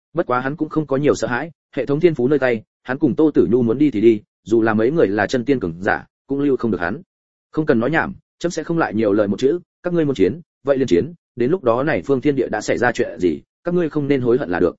Bất quá hắn cũng không có nhiều sợ hãi, hệ thống thiên phú nơi tay, hắn cùng Tô Tử Nhu muốn đi thì đi, dù là mấy người là chân tiên cường giả, cũng lưu không được hắn. Không cần nói nhảm, chấm sẽ không lại nhiều lời một chữ, các ngươi muốn chiến, vậy liền chiến, đến lúc đó này phương thiên địa đã xảy ra chuyện gì, các ngươi không nên hối hận là được.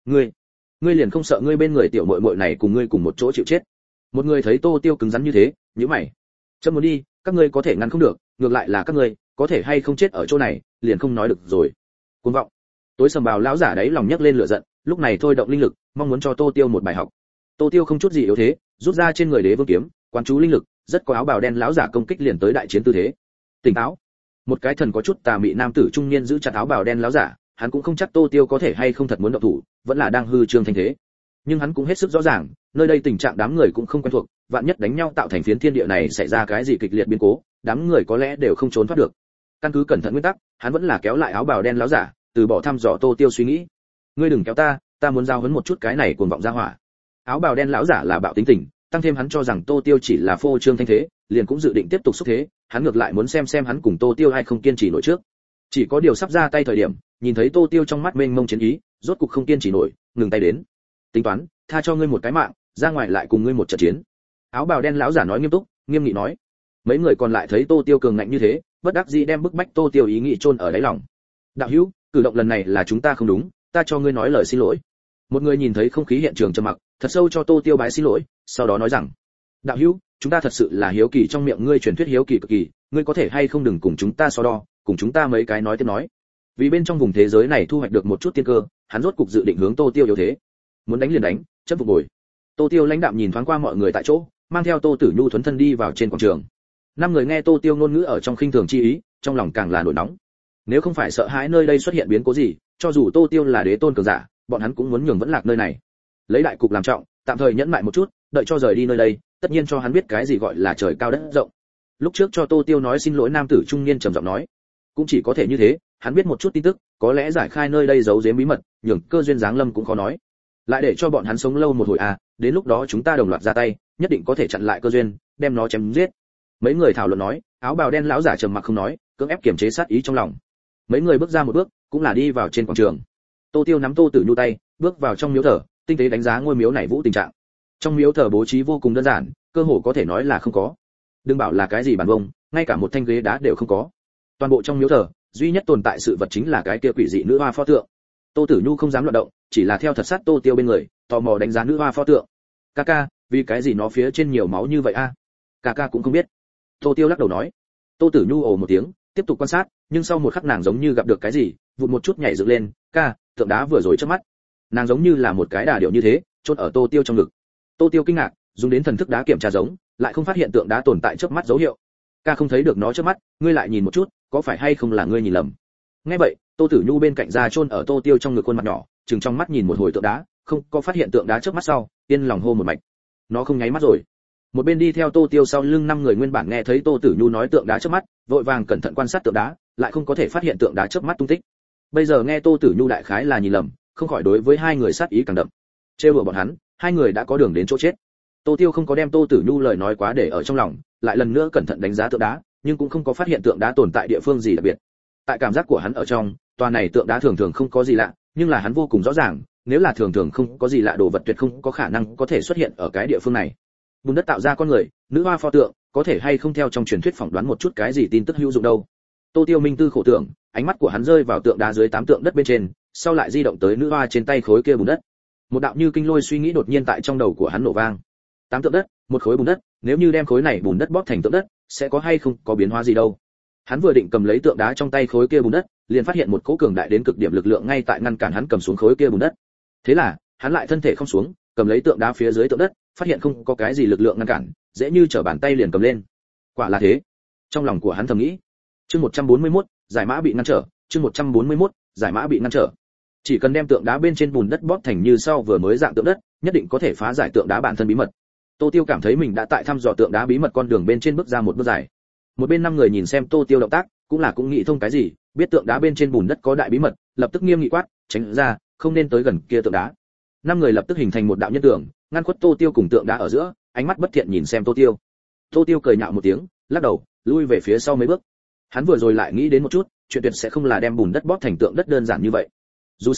Ngươi liền không sợ ngươi bên người tiểu muội muội này cùng ngươi cùng một chỗ chịu chết? Một người thấy Tô Tiêu cứng rắn như thế, nhíu mày. Chấm muốn đi, các ngươi có thể ngăn không được, ngược lại là các ngươi, có thể hay không chết ở chỗ này, liền không nói được rồi. Cuồng vọng. Tối sầm bào lão giả đấy lòng nhấc lên lửa giận, lúc này thôi động linh lực, mong muốn cho Tô Tiêu một bài học. Tô Tiêu không chút gì yếu thế, rút ra trên người đế vương kiếm, quán chú linh lực, rất có áo bào đen lão giả công kích liền tới đại chiến tư thế. Tỉnh táo. Một cái thần có chút tà mị nam tử trung niên giữ chặt áo bào đen lão giả, hắn cũng không chắc Tô Tiêu có thể hay không thật muốn động thủ, vẫn là đang hư trương thanh thế. Nhưng hắn cũng hết sức rõ ràng, nơi đây tình trạng đám người cũng không quen thuộc, vạn nhất đánh nhau tạo thành phiến thiên địa này xảy ra cái gì kịch liệt biến cố, đám người có lẽ đều không trốn thoát được. Căn cứ cẩn thận nguyên tắc, hắn vẫn là kéo lại áo bào đen lão giả, từ bỏ thăm dò Tô Tiêu suy nghĩ. Ngươi đừng kéo ta muốn giao huấn một chút cái này cuồng vọng ra hỏa. Áo bào đen lão giả là bạo tính tình, tăng thêm hắn cho rằng Tô Tiêu chỉ là phô trương thanh thế, liền cũng dự định tiếp tục xúc thế, hắn ngược lại muốn xem hắn cùng Tô Tiêu hay không kiên trì nổi trước. Chỉ có điều sắp ra tay thời điểm, nhìn thấy Tô Tiêu trong mắt mênh mông chiến ý, rốt cục không kiên trì nổi, ngừng tay đến. Tính toán, tha cho ngươi một cái mạng, ra ngoài lại cùng ngươi một trận chiến. Áo bào đen lão giả nói nghiêm túc, nghiêm nghị nói. Mấy người còn lại thấy Tô Tiêu cường ngạnh như thế, bất đắc dĩ đem bức bách Tô Tiêu ý nghĩ chôn ở đáy lòng. Đạo hữu, cử động lần này là chúng ta không đúng, ta cho ngươi nói lời xin lỗi. Một người nhìn thấy không khí hiện trường trầm mặc, thật sâu cho Tô Tiêu bái xin lỗi, sau đó nói rằng: đạo hữu, chúng ta thật sự là hiếu kỳ trong miệng ngươi truyền thuyết hiếu kỳ cực kỳ, ngươi có thể hay không đừng cùng chúng ta so đo, cùng chúng ta mấy cái nói tiếp nói. Vì bên trong vùng thế giới này thu hoạch được một chút tiên cơ, hắn rốt cục dự định hướng Tô Tiêu yếu thế. Muốn đánh liền đánh, chấp phục bồi. Tô Tiêu lãnh đạm nhìn thoáng qua mọi người tại chỗ, mang theo Tô Tử Nhu thuấn thân đi vào trên quảng trường. Năm người nghe Tô Tiêu ngôn ngữ ở trong khinh thường chi ý, trong lòng càng là nổi nóng. Nếu không phải sợ hãi nơi đây xuất hiện biến cố gì, cho dù Tô Tiêu là đế tôn cường giả, bọn hắn cũng muốn nhường vẫn lạc nơi này. Lấy đại cục làm trọng, tạm thời nhẫn mại một chút, đợi cho rời đi nơi đây, tất nhiên cho hắn biết cái gì gọi là trời cao đất rộng. Lúc trước cho Tô Tiêu nói xin lỗi nam tử trung niên trầm giọng nói, cũng chỉ có thể như thế, hắn biết một chút tin tức, có lẽ giải khai nơi đây giấu giếm bí mật, nhường cơ duyên giáng lâm cũng khó nói. Lại để cho bọn hắn sống lâu một hồi à, đến lúc đó chúng ta đồng loạt ra tay, nhất định có thể chặn lại cơ duyên, đem nó chém giết. Mấy người thảo luận nói, áo bào đen lão giả trầm mặc không nói, cưỡng ép kiềm chế sát ý trong lòng. Mấy người bước ra một bước, cũng là đi vào trên quảng trường. Tô Tiêu nắm Tô Tử Nhu tay, bước vào trong miếu thờ, tinh tế đánh giá ngôi miếu này vũ tình trạng. Trong miếu thờ bố trí vô cùng đơn giản, cơ hồ có thể nói là không có. Đừng bảo là cái gì bàn vông, ngay cả một thanh ghế đá đều không có. Toàn bộ trong miếu thờ, duy nhất tồn tại sự vật chính là cái kia quỷ dị nữ hoa pho tượng. Tô Tử Nhu không dám loạn động, chỉ là theo thật sát Tô Tiêu bên người, tò mò đánh giá nữ hoa pho tượng. Ca, vì cái gì nó phía trên nhiều máu như vậy a? Ca cũng không biết. Tô Tiêu lắc đầu nói. Tô Tử Nhu ồ một tiếng, tiếp tục quan sát, nhưng sau một khắc nàng giống như gặp được cái gì, vụt một chút nhảy dựng lên, ca, tượng đá vừa rồi trước mắt. Nàng giống như là một cái đà điểu như thế, chôn ở Tô Tiêu trong ngực. Tô Tiêu kinh ngạc, dùng đến thần thức đá kiểm tra giống, lại không phát hiện tượng đá tồn tại trước mắt dấu hiệu. Ca không thấy được nó trước mắt, ngươi lại nhìn một chút, có phải hay không là ngươi nhìn lầm? Nghe vậy, Tô Tử Nhu bên cạnh ra chôn ở Tô Tiêu trong ngực khuôn mặt nhỏ, chừng trong mắt nhìn một hồi tượng đá, không có phát hiện tượng đá trước mắt sau, yên lòng hô một mạch. Nó không nháy mắt rồi. Một bên đi theo Tô Tiêu sau lưng năm người nguyên bản nghe thấy Tô Tử Nhu nói tượng đá trước mắt, vội vàng cẩn thận quan sát tượng đá, lại không có thể phát hiện tượng đá trước mắt tung tích. Bây giờ nghe Tô Tử Nhu đại khái là nhìn lầm, không khỏi đối với hai người sát ý càng đậm. Trêu đùa bọn hắn, hai người đã có đường đến chỗ chết. Tô Tiêu không có đem Tô Tử Nhu lời nói quá để ở trong lòng, lại lần nữa cẩn thận đánh giá tượng đá, nhưng cũng không có phát hiện tượng đá tồn tại địa phương gì đặc biệt. Tại cảm giác của hắn ở trong, tòa này tượng đá thường thường không có gì lạ, nhưng là hắn vô cùng rõ ràng, nếu là thường thường không có gì lạ đồ vật tuyệt không có khả năng có thể xuất hiện ở cái địa phương này. Bùn đất tạo ra con người, nữ hoa pho tượng, có thể hay không theo trong truyền thuyết phỏng đoán một chút cái gì tin tức hữu dụng đâu. Tô Tiêu minh tư khổ tưởng, ánh mắt của hắn rơi vào tượng đá dưới 8 tượng đất bên trên, sau lại di động tới nữ hoa trên tay khối kia bùn đất. Một đạo như kinh lôi suy nghĩ đột nhiên tại trong đầu của hắn nổ vang. 8 tượng đất, một khối bùn đất, nếu như đem khối này bùn đất bóp thành tượng đất, sẽ có hay không có biến hóa gì đâu. Hắn vừa định cầm lấy tượng đá trong tay khối kia bùn đất, liền phát hiện một cỗ cường đại đến cực điểm lực lượng ngay tại ngăn cản hắn cầm xuống khối kia bùn đất. Thế là, hắn lại thân thể không xuống, cầm lấy tượng đá phía dưới tượng đất, phát hiện không có cái gì lực lượng ngăn cản, dễ như trở bàn tay liền cầm lên. Quả là thế. Trong lòng của hắn thầm nghĩ. Chương 141, giải mã bị ngăn trở, chương 141, giải mã bị ngăn trở. Chỉ cần đem tượng đá bên trên bùn đất bóp thành như sau vừa mới dạng tượng đất, nhất định có thể phá giải tượng đá bản thân bí mật. Tô Tiêu cảm thấy mình đã tại thăm dò tượng đá bí mật con đường bên trên bước ra một bước dài. Một bên năm người nhìn xem Tô Tiêu động tác, cũng nghĩ thông cái gì, biết tượng đá bên trên bùn đất có đại bí mật, lập tức nghiêm nghị quát, tránh ra, không nên tới gần kia tượng đá. Năm người lập tức hình thành một đạo nhân tường, ngăn khuất Tô Tiêu cùng tượng đá ở giữa, ánh mắt bất thiện nhìn xem Tô Tiêu. Tô Tiêu cười nhạo một tiếng, lắc đầu, lui về phía sau mấy bước. Hắn vừa rồi lại nghĩ đến một chút, chuyện tuyệt sẽ không là đem bùn đất bóp thành tượng đất đơn giản như vậy. Dù sao,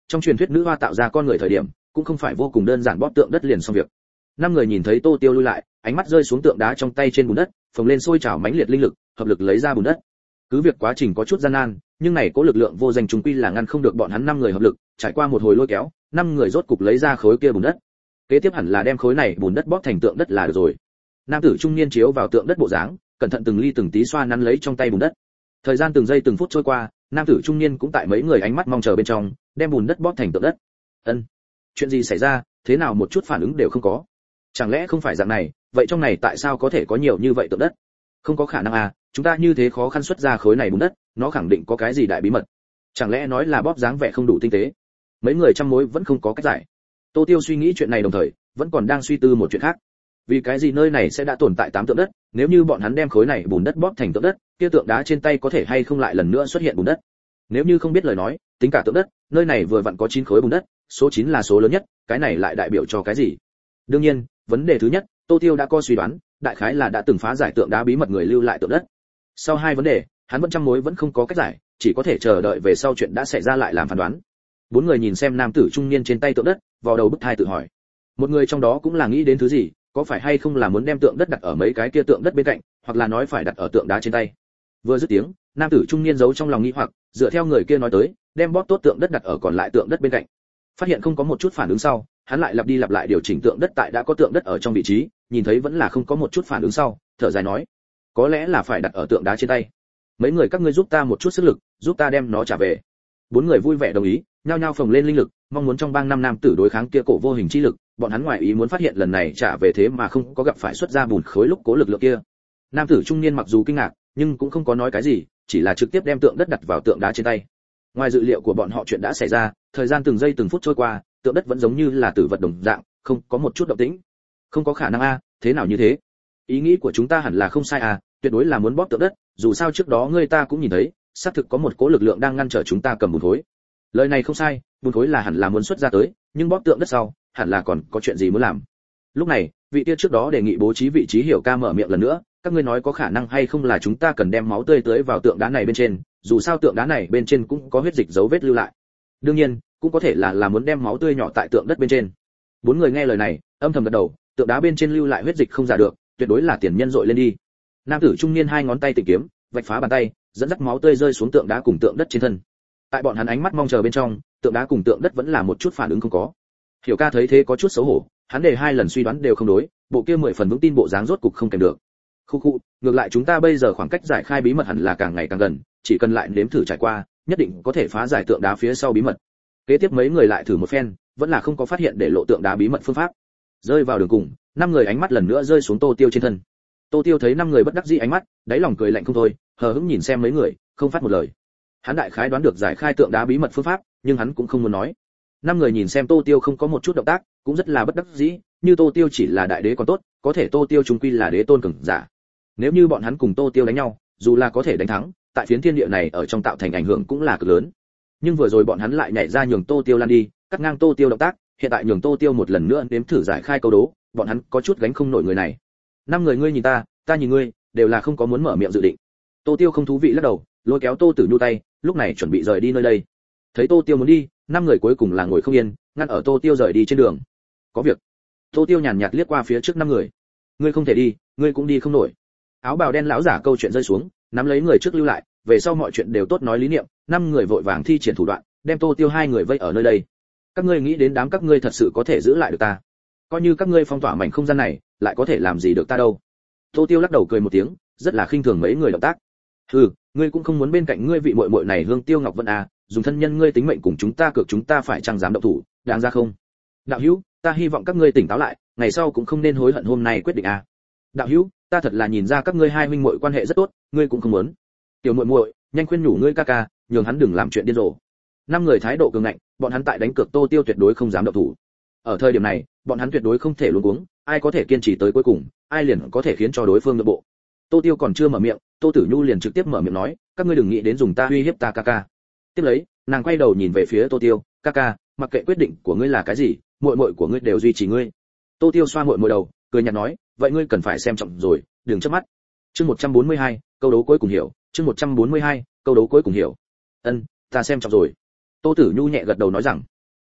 trong truyền thuyết nữ hoa tạo ra con người thời điểm cũng không phải vô cùng đơn giản bóp tượng đất liền xong việc. Năm người nhìn thấy Tô Tiêu lui lại, ánh mắt rơi xuống tượng đá trong tay trên bùn đất, phồng lên sôi trào mãnh liệt linh lực, hợp lực lấy ra bùn đất. Cứ việc quá trình có chút gian nan, nhưng này có lực lượng vô danh trùng quy là ngăn không được bọn hắn 5 người hợp lực, trải qua một hồi lôi kéo, 5 người rốt cục lấy ra khối kia bùn đất. Kế tiếp hẳn là đem khối này bùn đất bóp thành tượng đất là được rồi. Nam tử trung niên chiếu vào tượng đất bộ dáng, cẩn thận từng ly từng tí xoa nắn lấy trong tay bùn đất. Thời gian từng giây từng phút trôi qua, nam tử trung niên cũng tại mấy người ánh mắt mong chờ bên trong, đem bùn đất bóp thành tượng đất. Ân, chuyện gì xảy ra, thế nào một chút phản ứng đều không có? Chẳng lẽ không phải dạng này, vậy trong này tại sao có thể có nhiều như vậy tượng đất? Không có khả năng à, chúng ta như thế khó khăn xuất ra khối này bùn đất, nó khẳng định có cái gì đại bí mật. Chẳng lẽ nói là bóp dáng vẻ không đủ tinh tế? Mấy người trăm mối vẫn không có cách giải. Tô Tiêu suy nghĩ chuyện này đồng thời, vẫn còn đang suy tư một chuyện khác. Vì cái gì nơi này sẽ đã tồn tại 8 tượng đất, nếu như bọn hắn đem khối này bùn đất bóp thành tượng đất, kia tượng đá trên tay có thể hay không lại lần nữa xuất hiện bùn đất? Nếu như không biết lời nói, tính cả tượng đất, nơi này vừa vặn có 9 khối bùn đất, số 9 là số lớn nhất, cái này lại đại biểu cho cái gì? Đương nhiên, vấn đề thứ nhất, Tô Tiêu đã có suy đoán, đại khái là đã từng phá giải tượng đá bí mật người lưu lại tượng đất. Sau hai vấn đề, hắn vẫn trăm mối vẫn không có cách giải, chỉ có thể chờ đợi về sau chuyện đã xảy ra lại làm phán đoán. 4 người nhìn xem nam tử trung niên trên tay tượng đất, vào đầu bứt tai tự hỏi. Một người trong đó cũng là nghĩ đến thứ gì, có phải hay không là muốn đem tượng đất đặt ở mấy cái kia tượng đất bên cạnh, hoặc là nói phải đặt ở tượng đá trên tay. Vừa dứt tiếng, nam tử trung niên giấu trong lòng nghi hoặc, dựa theo người kia nói tới, đem bóp tốt tượng đất đặt ở còn lại tượng đất bên cạnh. Phát hiện không có một chút phản ứng sau, hắn lại lặp đi lặp lại điều chỉnh tượng đất tại đã có tượng đất ở trong vị trí, nhìn thấy vẫn là không có một chút phản ứng sau, thở dài nói, có lẽ là phải đặt ở tượng đá trên tay. Mấy người các ngươi giúp ta một chút sức lực, giúp ta đem nó trả về. 4 người vui vẻ đồng ý, nhao nhao phồng lên linh lực, mong muốn trong bang 5 nam tử đối kháng kia cổ vô hình chi lực, bọn hắn ngoài ý muốn phát hiện lần này trả về thế mà không có gặp phải xuất ra bùn khối lúc cố lực lượng kia. Nam tử trung niên mặc dù kinh ngạc, nhưng cũng không có nói cái gì, chỉ là trực tiếp đem tượng đất đặt vào tượng đá trên tay. Ngoài dự liệu của bọn họ chuyện đã xảy ra, thời gian từng giây từng phút trôi qua, tượng đất vẫn giống như là tử vật đồng dạng, không có một chút động tĩnh. Không có khả năng a, thế nào như thế? Ý nghĩ của chúng ta hẳn là không sai à, tuyệt đối là muốn bóp tượng đất, dù sao trước đó người ta cũng nhìn thấy, xác thực có một cố lực lượng đang ngăn trở chúng ta cầm bùn khối. Lời này không sai, bùn khối là hẳn là muốn xuất ra tới, nhưng bóp tượng đất sau, hẳn là còn có chuyện gì muốn làm. Lúc này, vị kia trước đó đề nghị bố trí vị trí Hiểu Ca mở miệng lần nữa, các ngươi nói có khả năng hay không là chúng ta cần đem máu tươi tưới vào tượng đá này bên trên, dù sao tượng đá này bên trên cũng có huyết dịch dấu vết lưu lại. Đương nhiên, cũng có thể là muốn đem máu tươi nhỏ tại tượng đất bên trên. 4 người nghe lời này, âm thầm gật đầu, tượng đá bên trên lưu lại huyết dịch không giả được, tuyệt đối là tiền nhân dội lên đi. Nam tử trung niên 2 ngón tay tịnh kiếm, vạch phá bàn tay, dẫn dắt máu tươi rơi xuống tượng đá cùng tượng đất trên thân. Tại bọn hắn ánh mắt mong chờ bên trong, tượng đá cùng tượng đất vẫn là một chút phản ứng không có. Hiểu Ca thấy thế có chút xấu hổ, hắn đề 2 lần suy đoán đều không đối, bộ kia 10 phần vững tin bộ dáng rốt cục không kèm được. Khu, ngược lại chúng ta bây giờ khoảng cách giải khai bí mật hẳn là càng ngày càng gần, chỉ cần lại nếm thử trải qua, nhất định có thể phá giải tượng đá phía sau bí mật. Kế tiếp mấy người lại thử một phen, vẫn là không có phát hiện để lộ tượng đá bí mật phương pháp. Rơi vào đường cùng, 5 người ánh mắt lần nữa rơi xuống Tô Tiêu trên thân. Tô Tiêu thấy 5 người bất đắc dĩ ánh mắt, đáy lòng cười lạnh không thôi, hờ hững nhìn xem mấy người, không phát một lời. Hắn đại khái đoán được giải khai tượng đá bí mật phương pháp, nhưng hắn cũng không muốn nói. 5 người nhìn xem Tô Tiêu không có một chút động tác, cũng rất là bất đắc dĩ, như Tô Tiêu chỉ là đại đế còn tốt, có thể Tô Tiêu chúng quy là đế tôn cường giả. Nếu như bọn hắn cùng Tô Tiêu đánh nhau, dù là có thể đánh thắng, tại phiến thiên địa này ở trong tạo thành ảnh hưởng cũng là cực lớn. Nhưng vừa rồi bọn hắn lại nhảy ra nhường Tô Tiêu lan đi, cắt ngang Tô Tiêu động tác, hiện tại nhường Tô Tiêu một lần nữa nếm thử giải khai câu đố, bọn hắn có chút gánh không nổi người này. 5 người ngươi nhìn ta, ta nhìn ngươi, đều là không có muốn mở miệng dự định. Tô Tiêu không thú vị lắc đầu, lôi kéo Tô Tử Nhu tay, lúc này chuẩn bị rời đi nơi đây. Thấy Tô Tiêu muốn đi, 5 người cuối cùng là ngồi không yên, ngăn ở Tô Tiêu rời đi trên đường. Có việc. Tô Tiêu nhàn nhạt liếc qua phía trước 5 người. Ngươi không thể đi, ngươi cũng đi không nổi. Áo bào đen lão giả câu chuyện rơi xuống, nắm lấy người trước lưu lại, về sau mọi chuyện đều tốt nói lý niệm. 5 người vội vàng thi triển thủ đoạn, đem Tô Tiêu 2 người vây ở nơi đây. Các ngươi nghĩ đến đám các ngươi thật sự có thể giữ lại được ta? Coi như các ngươi phong tỏa mảnh không gian này, lại có thể làm gì được ta đâu? Tô Tiêu lắc đầu cười một tiếng, rất là khinh thường mấy người động tác. Hừ, ngươi cũng không muốn bên cạnh ngươi vị muội muội này Hương Tiêu Ngọc Vân à, dùng thân nhân ngươi tính mệnh cùng chúng ta cược chúng ta phải chăng dám động thủ, đáng ra không? Đạo hữu, ta hy vọng các ngươi tỉnh táo lại, ngày sau cũng không nên hối hận hôm nay quyết định à. Đạo hữu, ta thật là nhìn ra các ngươi 2 huynh muội quan hệ rất tốt, ngươi cũng không muốn. Tiểu muội muội, nhanh khuyên nhủ ngươi ca ca, nhường hắn đừng làm chuyện điên rồ. 5 người thái độ cường ngạnh, bọn hắn tại đánh cược Tô Tiêu tuyệt đối không dám động thủ. Ở thời điểm này, bọn hắn tuyệt đối không thể luống cuống, ai có thể kiên trì tới cuối cùng, ai liền có thể khiến cho đối phương nhượng bộ. Tô Tiêu còn chưa mở miệng, Tô Tử Nhu liền trực tiếp mở miệng nói, các ngươi đừng nghĩ đến dùng ta uy hiếp ta ca ca. Tiếp lấy, nàng quay đầu nhìn về phía Tô Tiêu, ca ca, mặc kệ quyết định của ngươi là cái gì, muội muội của ngươi đều duy trì ngươi. Tô Tiêu xoa muội muội đầu, cười nhạt nói, vậy ngươi cần phải xem trọng rồi, đừng chớp mắt. Chương 142, câu đố cuối cùng hiểu, chương 142, câu đố cuối cùng hiểu. Ân, ta xem trọng rồi. Tô Tử Nhu nhẹ gật đầu nói rằng,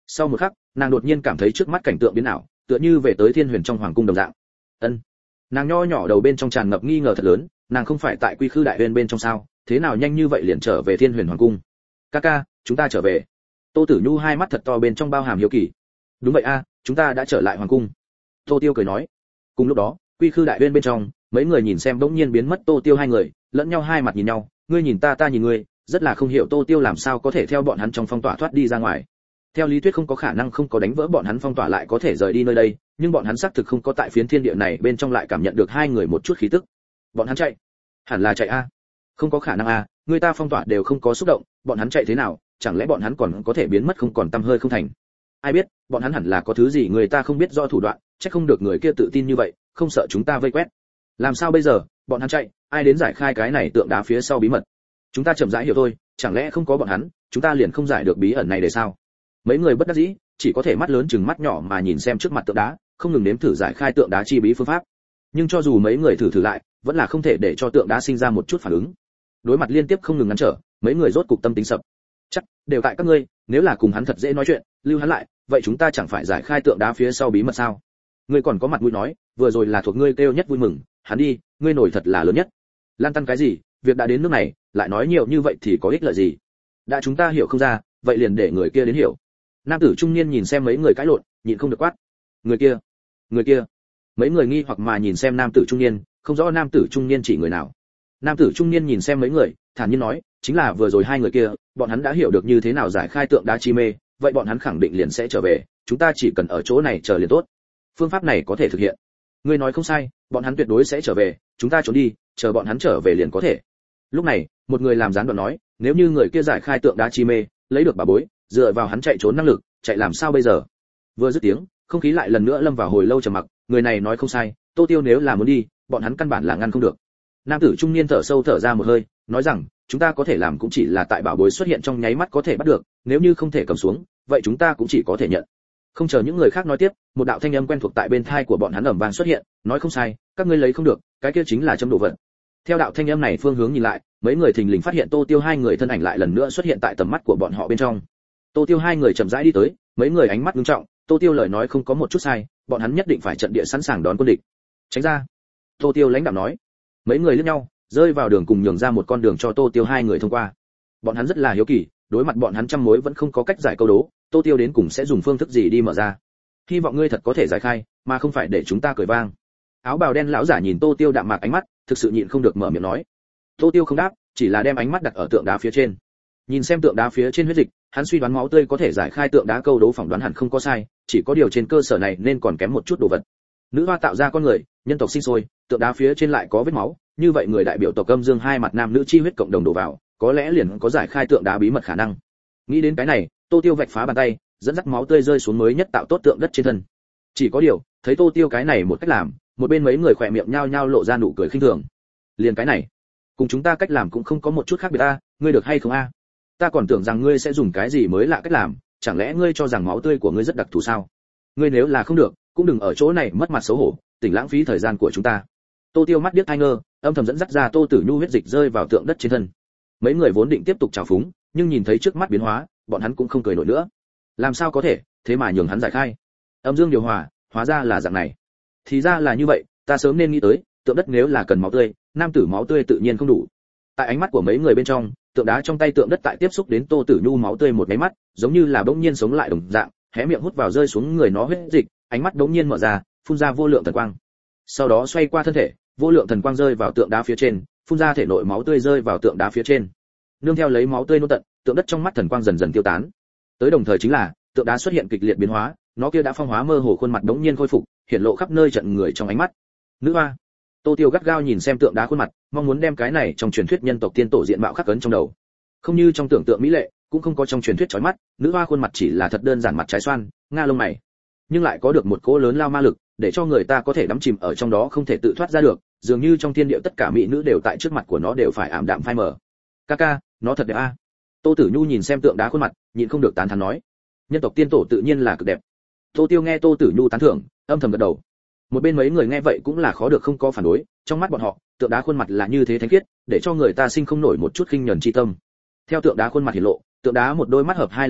Sau một khắc, nàng đột nhiên cảm thấy trước mắt cảnh tượng biến ảo, tựa như về tới thiên huyền trong hoàng cung đồng dạng. Ân. Nàng nho nhỏ đầu bên trong tràn ngập nghi ngờ thật lớn, nàng không phải tại Quy Khư Đại Huyền bên trong sao, thế nào nhanh như vậy liền trở về thiên huyền hoàng cung? Ca, chúng ta trở về. Tô Tử Nhu hai mắt thật to bên trong bao hàm hiếu kỳ. Đúng vậy a, chúng ta đã trở lại hoàng cung. Tô Tiêu cười nói. Cùng lúc đó, Quy Khư Đại Huyền bên trong, mấy người nhìn xem bỗng nhiên biến mất Tô Tiêu hai người, lẫn nhau hai mặt nhìn nhau, ngươi nhìn ta nhìn ngươi, rất là không hiểu Tô Tiêu làm sao có thể theo bọn hắn trong phong tỏa thoát đi ra ngoài. Theo lý thuyết không có khả năng không có đánh vỡ bọn hắn phong tỏa lại có thể rời đi nơi đây, nhưng bọn hắn xác thực không có tại phiến thiên địa này bên trong lại cảm nhận được hai người một chút khí tức. Bọn hắn chạy, hẳn là chạy a. Không có khả năng a, người ta phong tỏa đều không có xúc động, bọn hắn chạy thế nào, chẳng lẽ bọn hắn còn có thể biến mất không còn tăm hơi không thành? Ai biết, bọn hắn hẳn là có thứ gì người ta không biết do thủ đoạn, chắc không được người kia tự tin như vậy, không sợ chúng ta vây quét. Làm sao bây giờ, bọn hắn chạy, ai đến giải khai cái này tượng đá phía sau bí mật? Chúng ta chậm rãi hiểu thôi, chẳng lẽ không có bọn hắn, chúng ta liền không giải được bí ẩn này để sao? Mấy người bất đắc dĩ, chỉ có thể mắt lớn chừng mắt nhỏ mà nhìn xem trước mặt tượng đá, không ngừng nếm thử giải khai tượng đá chi bí phương pháp. Nhưng cho dù mấy người thử lại, vẫn là không thể để cho tượng đá sinh ra một chút phản ứng. Đối mặt liên tiếp không ngừng ngăn trở, mấy người rốt cục tâm tính sập. Chắc đều tại các ngươi, nếu là cùng hắn thật dễ nói chuyện, lưu hắn lại, vậy chúng ta chẳng phải giải khai tượng đá phía sau bí mật sao? Ngươi còn có mặt mũi nói, vừa rồi là thuộc ngươi kêu nhất vui mừng, hắn đi, ngươi nổi thật là lớn nhất. Lan tăn cái gì, việc đã đến nước này, lại nói nhiều như vậy thì có ích lợi gì? Đã chúng ta hiểu không ra, vậy liền để người kia đến hiểu. Nam tử trung niên nhìn xem mấy người cãi lộn, nhịn không được quát. Người kia. Mấy người nghi hoặc mà nhìn xem nam tử trung niên, không rõ nam tử trung niên chỉ người nào. Nam tử trung niên nhìn xem mấy người, thản nhiên nói, chính là vừa rồi hai người kia, bọn hắn đã hiểu được như thế nào giải khai tượng đá chi mê, vậy bọn hắn khẳng định liền sẽ trở về, chúng ta chỉ cần ở chỗ này chờ liền tốt. Phương pháp này có thể thực hiện. Ngươi nói không sai, bọn hắn tuyệt đối sẽ trở về, chúng ta trốn đi, chờ bọn hắn trở về liền có thể. Lúc này, một người làm gián đoạn nói, nếu như người kia giải khai tượng đá chi mê, lấy được bà bối, dựa vào hắn chạy trốn năng lực, chạy làm sao bây giờ? Vừa dứt tiếng, không khí lại lần nữa lâm vào hồi lâu trầm mặc, người này nói không sai, Tô Tiêu nếu là muốn đi, bọn hắn căn bản là ngăn không được. Nam tử trung niên thở sâu thở ra một hơi, nói rằng, chúng ta có thể làm cũng chỉ là tại bảo bối xuất hiện trong nháy mắt có thể bắt được, nếu như không thể cầm xuống, vậy chúng ta cũng chỉ có thể nhận. Không chờ những người khác nói tiếp, một đạo thanh âm quen thuộc tại bên tai của bọn hắn ầm vang xuất hiện, nói không sai, các ngươi lấy không được, cái kia chính là châm đồ vật. Theo đạo thanh âm này phương hướng nhìn lại, mấy người thình lình phát hiện Tô Tiêu hai người thân ảnh lại lần nữa xuất hiện tại tầm mắt của bọn họ bên trong. Tô Tiêu hai người chậm rãi đi tới, mấy người ánh mắt nghiêm trọng, Tô Tiêu lời nói không có một chút sai, bọn hắn nhất định phải trận địa sẵn sàng đón quân địch. Tránh ra. Tô Tiêu lãnh đạm nói. Mấy người liếc nhau, rơi vào đường cùng nhường ra một con đường cho Tô Tiêu hai người thông qua. Bọn hắn rất là hiếu kỳ, đối mặt bọn hắn trăm mối vẫn không có cách giải câu đố, Tô Tiêu đến cùng sẽ dùng phương thức gì đi mở ra. Hy vọng ngươi thật có thể giải khai, mà không phải để chúng ta cười vang. Áo bào đen lão giả nhìn Tô Tiêu đạm mạc ánh mắt, thực sự nhịn không được mở miệng nói. Tô Tiêu không đáp, chỉ là đem ánh mắt đặt ở tượng đá phía trên. Nhìn xem tượng đá phía trên huyết dịch, hắn suy đoán máu tươi có thể giải khai tượng đá câu đố, phỏng đoán hẳn không có sai, chỉ có điều trên cơ sở này nên còn kém một chút đồ vật. Nữ hoa tạo ra con người, nhân tộc sinh sôi, tượng đá phía trên lại có vết máu, như vậy người đại biểu tộc Âm Dương hai mặt nam nữ chi huyết cộng đồng đổ vào, có lẽ liền có giải khai tượng đá bí mật khả năng. Nghĩ đến cái này, Tô Tiêu vạch phá bàn tay, dẫn dắt máu tươi rơi xuống mới nhất tạo tốt tượng đất trên thân. Chỉ có điều, thấy Tô Tiêu cái này một cách làm, một bên mấy người khỏe miệng nhao nhao lộ ra nụ cười khinh thường. Liền cái này, cùng chúng ta cách làm cũng không có một chút khác biệt a, ngươi được hay không a? Ta còn tưởng rằng ngươi sẽ dùng cái gì mới lạ cách làm, chẳng lẽ ngươi cho rằng máu tươi của ngươi rất đặc thù sao? Ngươi nếu là không được, cũng đừng ở chỗ này mất mặt xấu hổ, tỉnh lãng phí thời gian của chúng ta. Tô Tiêu mắt điếc tai ngơ, âm thầm dẫn dắt ra Tô Tử Nhu huyết dịch rơi vào tượng đất trên thân. Mấy người vốn định tiếp tục trào phúng, nhưng nhìn thấy trước mắt biến hóa, bọn hắn cũng không cười nổi nữa. Làm sao có thể, thế mà nhường hắn giải khai? Âm dương điều hòa, hóa ra là dạng này. Thì ra là như vậy, ta sớm nên nghĩ tới, tượng đất nếu là cần máu tươi, nam tử máu tươi tự nhiên không đủ. Tại ánh mắt của mấy người bên trong, tượng đá trong tay tượng đất tại tiếp xúc đến Tô Tử Nhu máu tươi một cái mắt, giống như là bỗng nhiên sống lại đồng dạng, hé miệng hút vào rơi xuống người nó huyết dịch, ánh mắt bỗng nhiên mở ra, phun ra vô lượng thần quang. Sau đó xoay qua thân thể, vô lượng thần quang rơi vào tượng đá phía trên, phun ra thể nội máu tươi rơi vào tượng đá phía trên. Nương theo lấy máu tươi nô tận, tượng đất trong mắt thần quang dần dần tiêu tán. Tới đồng thời chính là, tượng đá xuất hiện kịch liệt biến hóa, nó kia đã phong hóa mơ hồ khuôn mặt đống nhiên khôi phục, hiện lộ khắp nơi trận người trong ánh mắt. Nữ hoa. Tô Tiêu gắt gao nhìn xem tượng đá khuôn mặt, mong muốn đem cái này trong truyền thuyết nhân tộc tiên tổ diện mạo khắc cấn trong đầu. Không như trong tưởng tượng mỹ lệ, cũng không có trong truyền thuyết chói mắt, nữ hoa khuôn mặt chỉ là thật đơn giản mặt trái xoan, nga lông mày, nhưng lại có được một cỗ lớn lao ma lực, để cho người ta có thể đắm chìm ở trong đó không thể tự thoát ra được, dường như trong thiên địa tất cả mỹ nữ đều tại trước mặt của nó đều phải ảm đạm phai mờ. Ca, nó thật đẹp a. Tô Tử Nhu nhìn xem tượng đá khuôn mặt, nhịn không được tán thán nói, nhân tộc tiên tổ tự nhiên là cực đẹp. Tô Tiêu nghe Tô Tử Nhu tán thưởng, âm thầm gật đầu. Một bên mấy người nghe vậy cũng là khó được không có phản đối, trong mắt bọn họ, tượng đá khuôn mặt là như thế thánh khiết, để cho người ta sinh không nổi một chút khinh nhẫn chi tâm. Theo tượng đá khuôn mặt hiển lộ, tượng đá một đôi mắt hợp hai là một,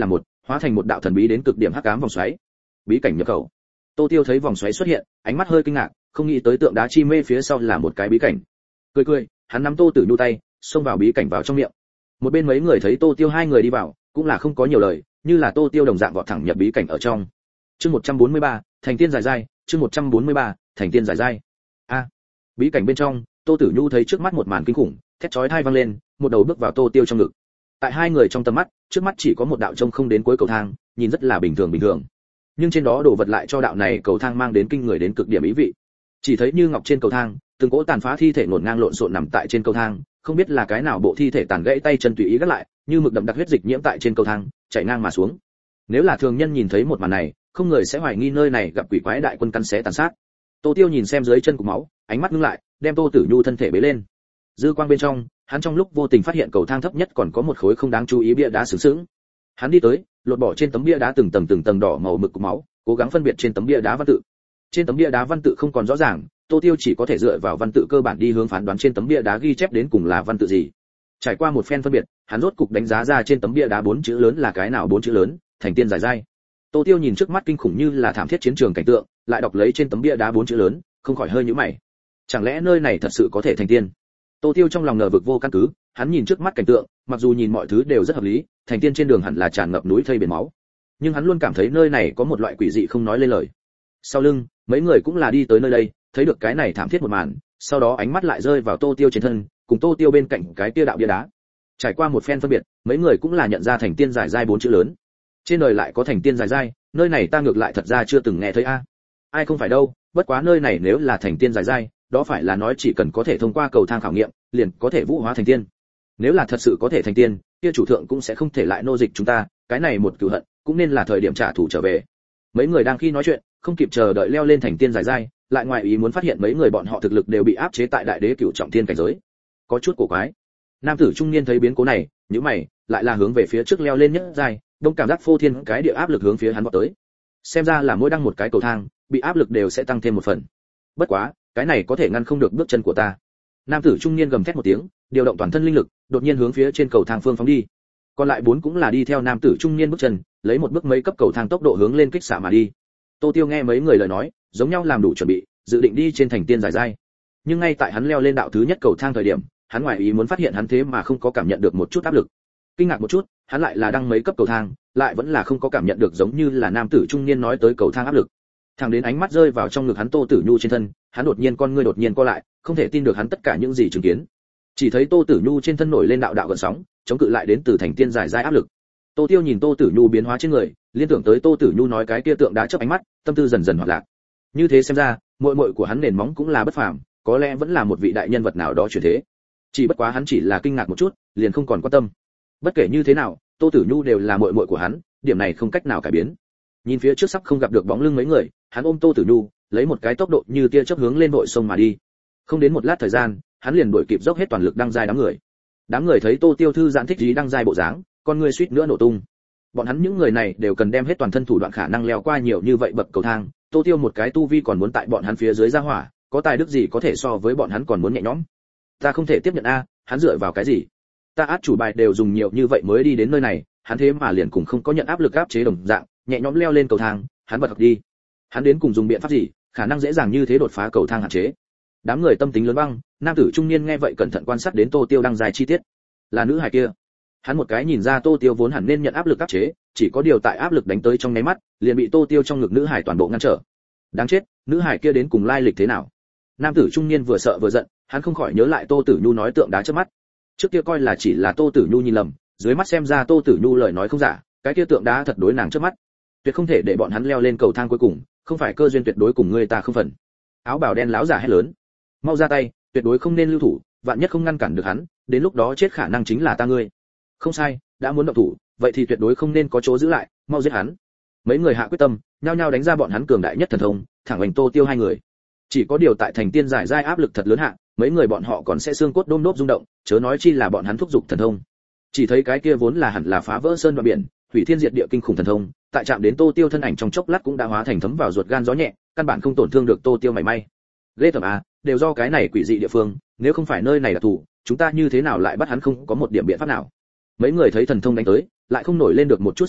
hóa thành một đạo thần bí đến cực điểm hắc ám vòng xoáy. Bí cảnh nhập khẩu. Tô Tiêu thấy vòng xoáy xuất hiện, ánh mắt hơi kinh ngạc, không nghĩ tới tượng đá chi mê phía sau là một cái bí cảnh. Cười, hắn nắm Tô Tử Nhu tay, xông vào bí cảnh vào trong miệng. Một bên mấy người thấy Tô Tiêu hai người đi vào, cũng là không có nhiều lời, như là Tô Tiêu đồng dạng vọt thẳng nhập bí cảnh ở trong. Chương 143, thành tiên giải giai, chương 143, thành tiên giải giai. Bí cảnh bên trong, Tô Tử Nhu thấy trước mắt một màn kinh khủng, thét chói tai vang lên, một đầu bước vào Tô Tiêu trong ngực. Tại hai người trong tầm mắt, trước mắt chỉ có một đạo trông không đến cuối cầu thang, nhìn rất là bình thường. Nhưng trên đó đồ vật lại cho đạo này cầu thang mang đến kinh người đến cực điểm ý vị. Chỉ thấy như ngọc trên cầu thang, từng cỗ tàn phá thi thể ngổn ngang lộn xộn nằm tại trên cầu thang, không biết là cái nào bộ thi thể tàn gãy tay chân tùy ý gác lại, như mực đậm đặc huyết dịch nhiễm tại trên cầu thang, chảy ngang mà xuống. Nếu là thường nhân nhìn thấy một màn này, không người sẽ hoài nghi nơi này gặp quỷ quái đại quân căn xé tàn sát. Tô Tiêu nhìn xem dưới chân cục máu, ánh mắt ngưng lại, đem Tô Tử Nhu thân thể bế lên. Dư quang bên trong, hắn trong lúc vô tình phát hiện cầu thang thấp nhất còn có một khối không đáng chú ý bia đá sướng sướng. Hắn đi tới, lột bỏ trên tấm bia đá từng tầng đỏ màu mực cục máu, cố gắng phân biệt trên tấm bia đá văn tự. Trên tấm bia đá văn tự không còn rõ ràng, Tô Tiêu chỉ có thể dựa vào văn tự cơ bản đi hướng phán đoán trên tấm bia đá ghi chép đến cùng là văn tự gì. Trải qua một phen phân biệt, hắn rốt cục đánh giá ra trên tấm bia đá 4 chữ lớn là cái nào 4 chữ lớn, thành tiên giải giai. Tô Tiêu nhìn trước mắt kinh khủng như là thảm thiết chiến trường cảnh tượng, lại đọc lấy trên tấm bia đá 4 chữ lớn, không khỏi hơi nhíu mày. Chẳng lẽ nơi này thật sự có thể thành tiên? Tô Tiêu trong lòng ngờ vực vô căn cứ, hắn nhìn trước mắt cảnh tượng, mặc dù nhìn mọi thứ đều rất hợp lý, thành tiên trên đường hẳn là tràn ngập núi thây biển máu, nhưng hắn luôn cảm thấy nơi này có một loại quỷ dị không nói lên lời. Sau lưng, mấy người cũng là đi tới nơi đây, thấy được cái này thảm thiết một màn, sau đó ánh mắt lại rơi vào Tô Tiêu trên thân, cùng Tô Tiêu bên cạnh cái kia đạo bia đá. Trải qua một phen phân biệt, mấy người cũng là nhận ra thành tiên giải giai 4 chữ lớn. Trên đời lại có thành tiên giải giai, nơi này ta ngược lại thật ra chưa từng nghe thấy a. Ai không phải đâu, bất quá nơi này nếu là thành tiên giải giai, đó phải là nói chỉ cần có thể thông qua cầu thang khảo nghiệm, liền có thể vũ hóa thành tiên. Nếu là thật sự có thể thành tiên, kia chủ thượng cũng sẽ không thể lại nô dịch chúng ta, cái này một cửu hận, cũng nên là thời điểm trả thù trở về. Mấy người đang khi nói chuyện, không kịp chờ đợi leo lên thành tiên giải giai, lại ngoài ý muốn phát hiện mấy người bọn họ thực lực đều bị áp chế tại đại đế cửu trọng thiên cảnh giới. Có chút cổ quái. Nam tử trung niên thấy biến cố này, nhíu mày, lại là hướng về phía trước leo lên nhất giai, đông cảm giác phô thiên cái địa áp lực hướng phía hắn vọt tới. Xem ra là mỗi đăng một cái cầu thang, bị áp lực đều sẽ tăng thêm một phần. Bất quá, cái này có thể ngăn không được bước chân của ta. Nam tử trung niên gầm thét một tiếng, điều động toàn thân linh lực, đột nhiên hướng phía trên cầu thang phương phóng đi. Còn lại 4 cũng là đi theo nam tử trung niên bước chân, lấy một bước mấy cấp cầu thang tốc độ hướng lên kích xạ mà đi. Tô Tiêu nghe mấy người lời nói, giống nhau làm đủ chuẩn bị, dự định đi trên thành tiên giải giai. Nhưng ngay tại hắn leo lên đạo thứ nhất cầu thang thời điểm, hắn ngoài ý muốn phát hiện hắn thế mà không có cảm nhận được một chút áp lực. Kinh ngạc một chút, hắn lại là đăng mấy cấp cầu thang, lại vẫn là không có cảm nhận được giống như là nam tử trung niên nói tới cầu thang áp lực. Thẳng đến ánh mắt rơi vào trong ngực hắn Tô Tử Nhu trên thân, hắn đột nhiên con ngươi đột nhiên co lại, không thể tin được hắn tất cả những gì chứng kiến. Chỉ thấy Tô Tử Nhu trên thân nổi lên đạo đạo gợn sóng, chống cự lại đến từ thành tiên giải giai áp lực. Tô Tiêu nhìn Tô Tử Nhu biến hóa trên người, liên tưởng tới Tô Tử Nhu nói cái kia tượng đá chớp ánh mắt, tâm tư dần dần hoạt lạc. Như thế xem ra, muội muội của hắn nền móng cũng là bất phàm, có lẽ vẫn là một vị đại nhân vật nào đó chuyển thế. Chỉ bất quá hắn chỉ là kinh ngạc một chút, liền không còn quan tâm. Bất kể như thế nào, Tô Tử Nhu đều là muội muội của hắn, điểm này không cách nào cải biến. Nhìn phía trước sắp không gặp được bóng lưng mấy người, hắn ôm Tô Tử Nhu, lấy một cái tốc độ như tia chớp hướng lên vội sông mà đi. Không đến một lát thời gian, hắn liền đuổi kịp dốc hết toàn lực đăng giai đám người. Đám người thấy Tô Tiêu thư giãn thích ý đăng giai bộ dáng, con người suýt nữa nổ tung. Bọn hắn những người này đều cần đem hết toàn thân thủ đoạn khả năng leo qua nhiều như vậy bậc cầu thang, Tô Tiêu một cái tu vi còn muốn tại bọn hắn phía dưới ra hỏa, có tài đức gì có thể so với bọn hắn còn muốn nhẹ nhõm. Ta không thể tiếp nhận a, hắn dựa vào cái gì? Ta át chủ bài đều dùng nhiều như vậy mới đi đến nơi này, hắn thế mà liền cùng không có nhận áp lực áp chế đồng dạng, nhẹ nhõm leo lên cầu thang, hắn bật học đi. Hắn đến cùng dùng biện pháp gì, khả năng dễ dàng như thế đột phá cầu thang hạn chế. Đám người tâm tính lớn băng, nam tử trung niên nghe vậy cẩn thận quan sát đến Tô Tiêu đăng dài chi tiết. Là nữ hài kia. Hắn một cái nhìn ra Tô Tiêu vốn hẳn nên nhận áp lực áp chế, chỉ có điều tại áp lực đánh tới trong nháy mắt, liền bị Tô Tiêu trong ngực nữ hài toàn bộ ngăn trở. Đáng chết, nữ hài kia đến cùng lai lịch thế nào? Nam tử trung niên vừa sợ vừa giận, hắn không khỏi nhớ lại Tô Tử Nhu nói tượng đá trước mắt. Trước kia coi là chỉ là Tô Tử Nhu nhìn lầm, dưới mắt xem ra Tô Tử Nhu lời nói không giả, cái kia tượng đá thật đối nàng trước mắt. Tuyệt không thể để bọn hắn leo lên cầu thang cuối cùng, không phải cơ duyên tuyệt đối cùng người ta không phần. Áo bào đen láo giả hét lớn, mau ra tay, tuyệt đối không nên lưu thủ, vạn nhất không ngăn cản được hắn, đến lúc đó chết khả năng chính là ta ngươi. Không sai, đã muốn động thủ, vậy thì tuyệt đối không nên có chỗ giữ lại, mau giết hắn. Mấy người hạ quyết tâm, nhao nhao đánh ra bọn hắn cường đại nhất thần thông, thẳng hành Tô Tiêu hai người. Chỉ có điều tại thành tiên giải giai áp lực thật lớn hạ, mấy người bọn họ còn sẽ xương cốt đôm đốp rung động, chớ nói chi là bọn hắn thúc giục thần thông. Chỉ thấy cái kia vốn là hẳn là phá vỡ sơn đoạn biển, hủy thiên diệt địa kinh khủng thần thông, tại chạm đến Tô Tiêu thân ảnh trong chốc lát cũng đã hóa thành thấm vào ruột gan gió nhẹ, căn bản không tổn thương được Tô Tiêu mảy may. Ghê tởm à, đều do cái này quỷ dị địa phương, nếu không phải nơi này là thủ, chúng ta như thế nào lại bắt hắn không có một điểm biện pháp nào. Mấy người thấy thần thông đánh tới, lại không nổi lên được một chút sóng gió,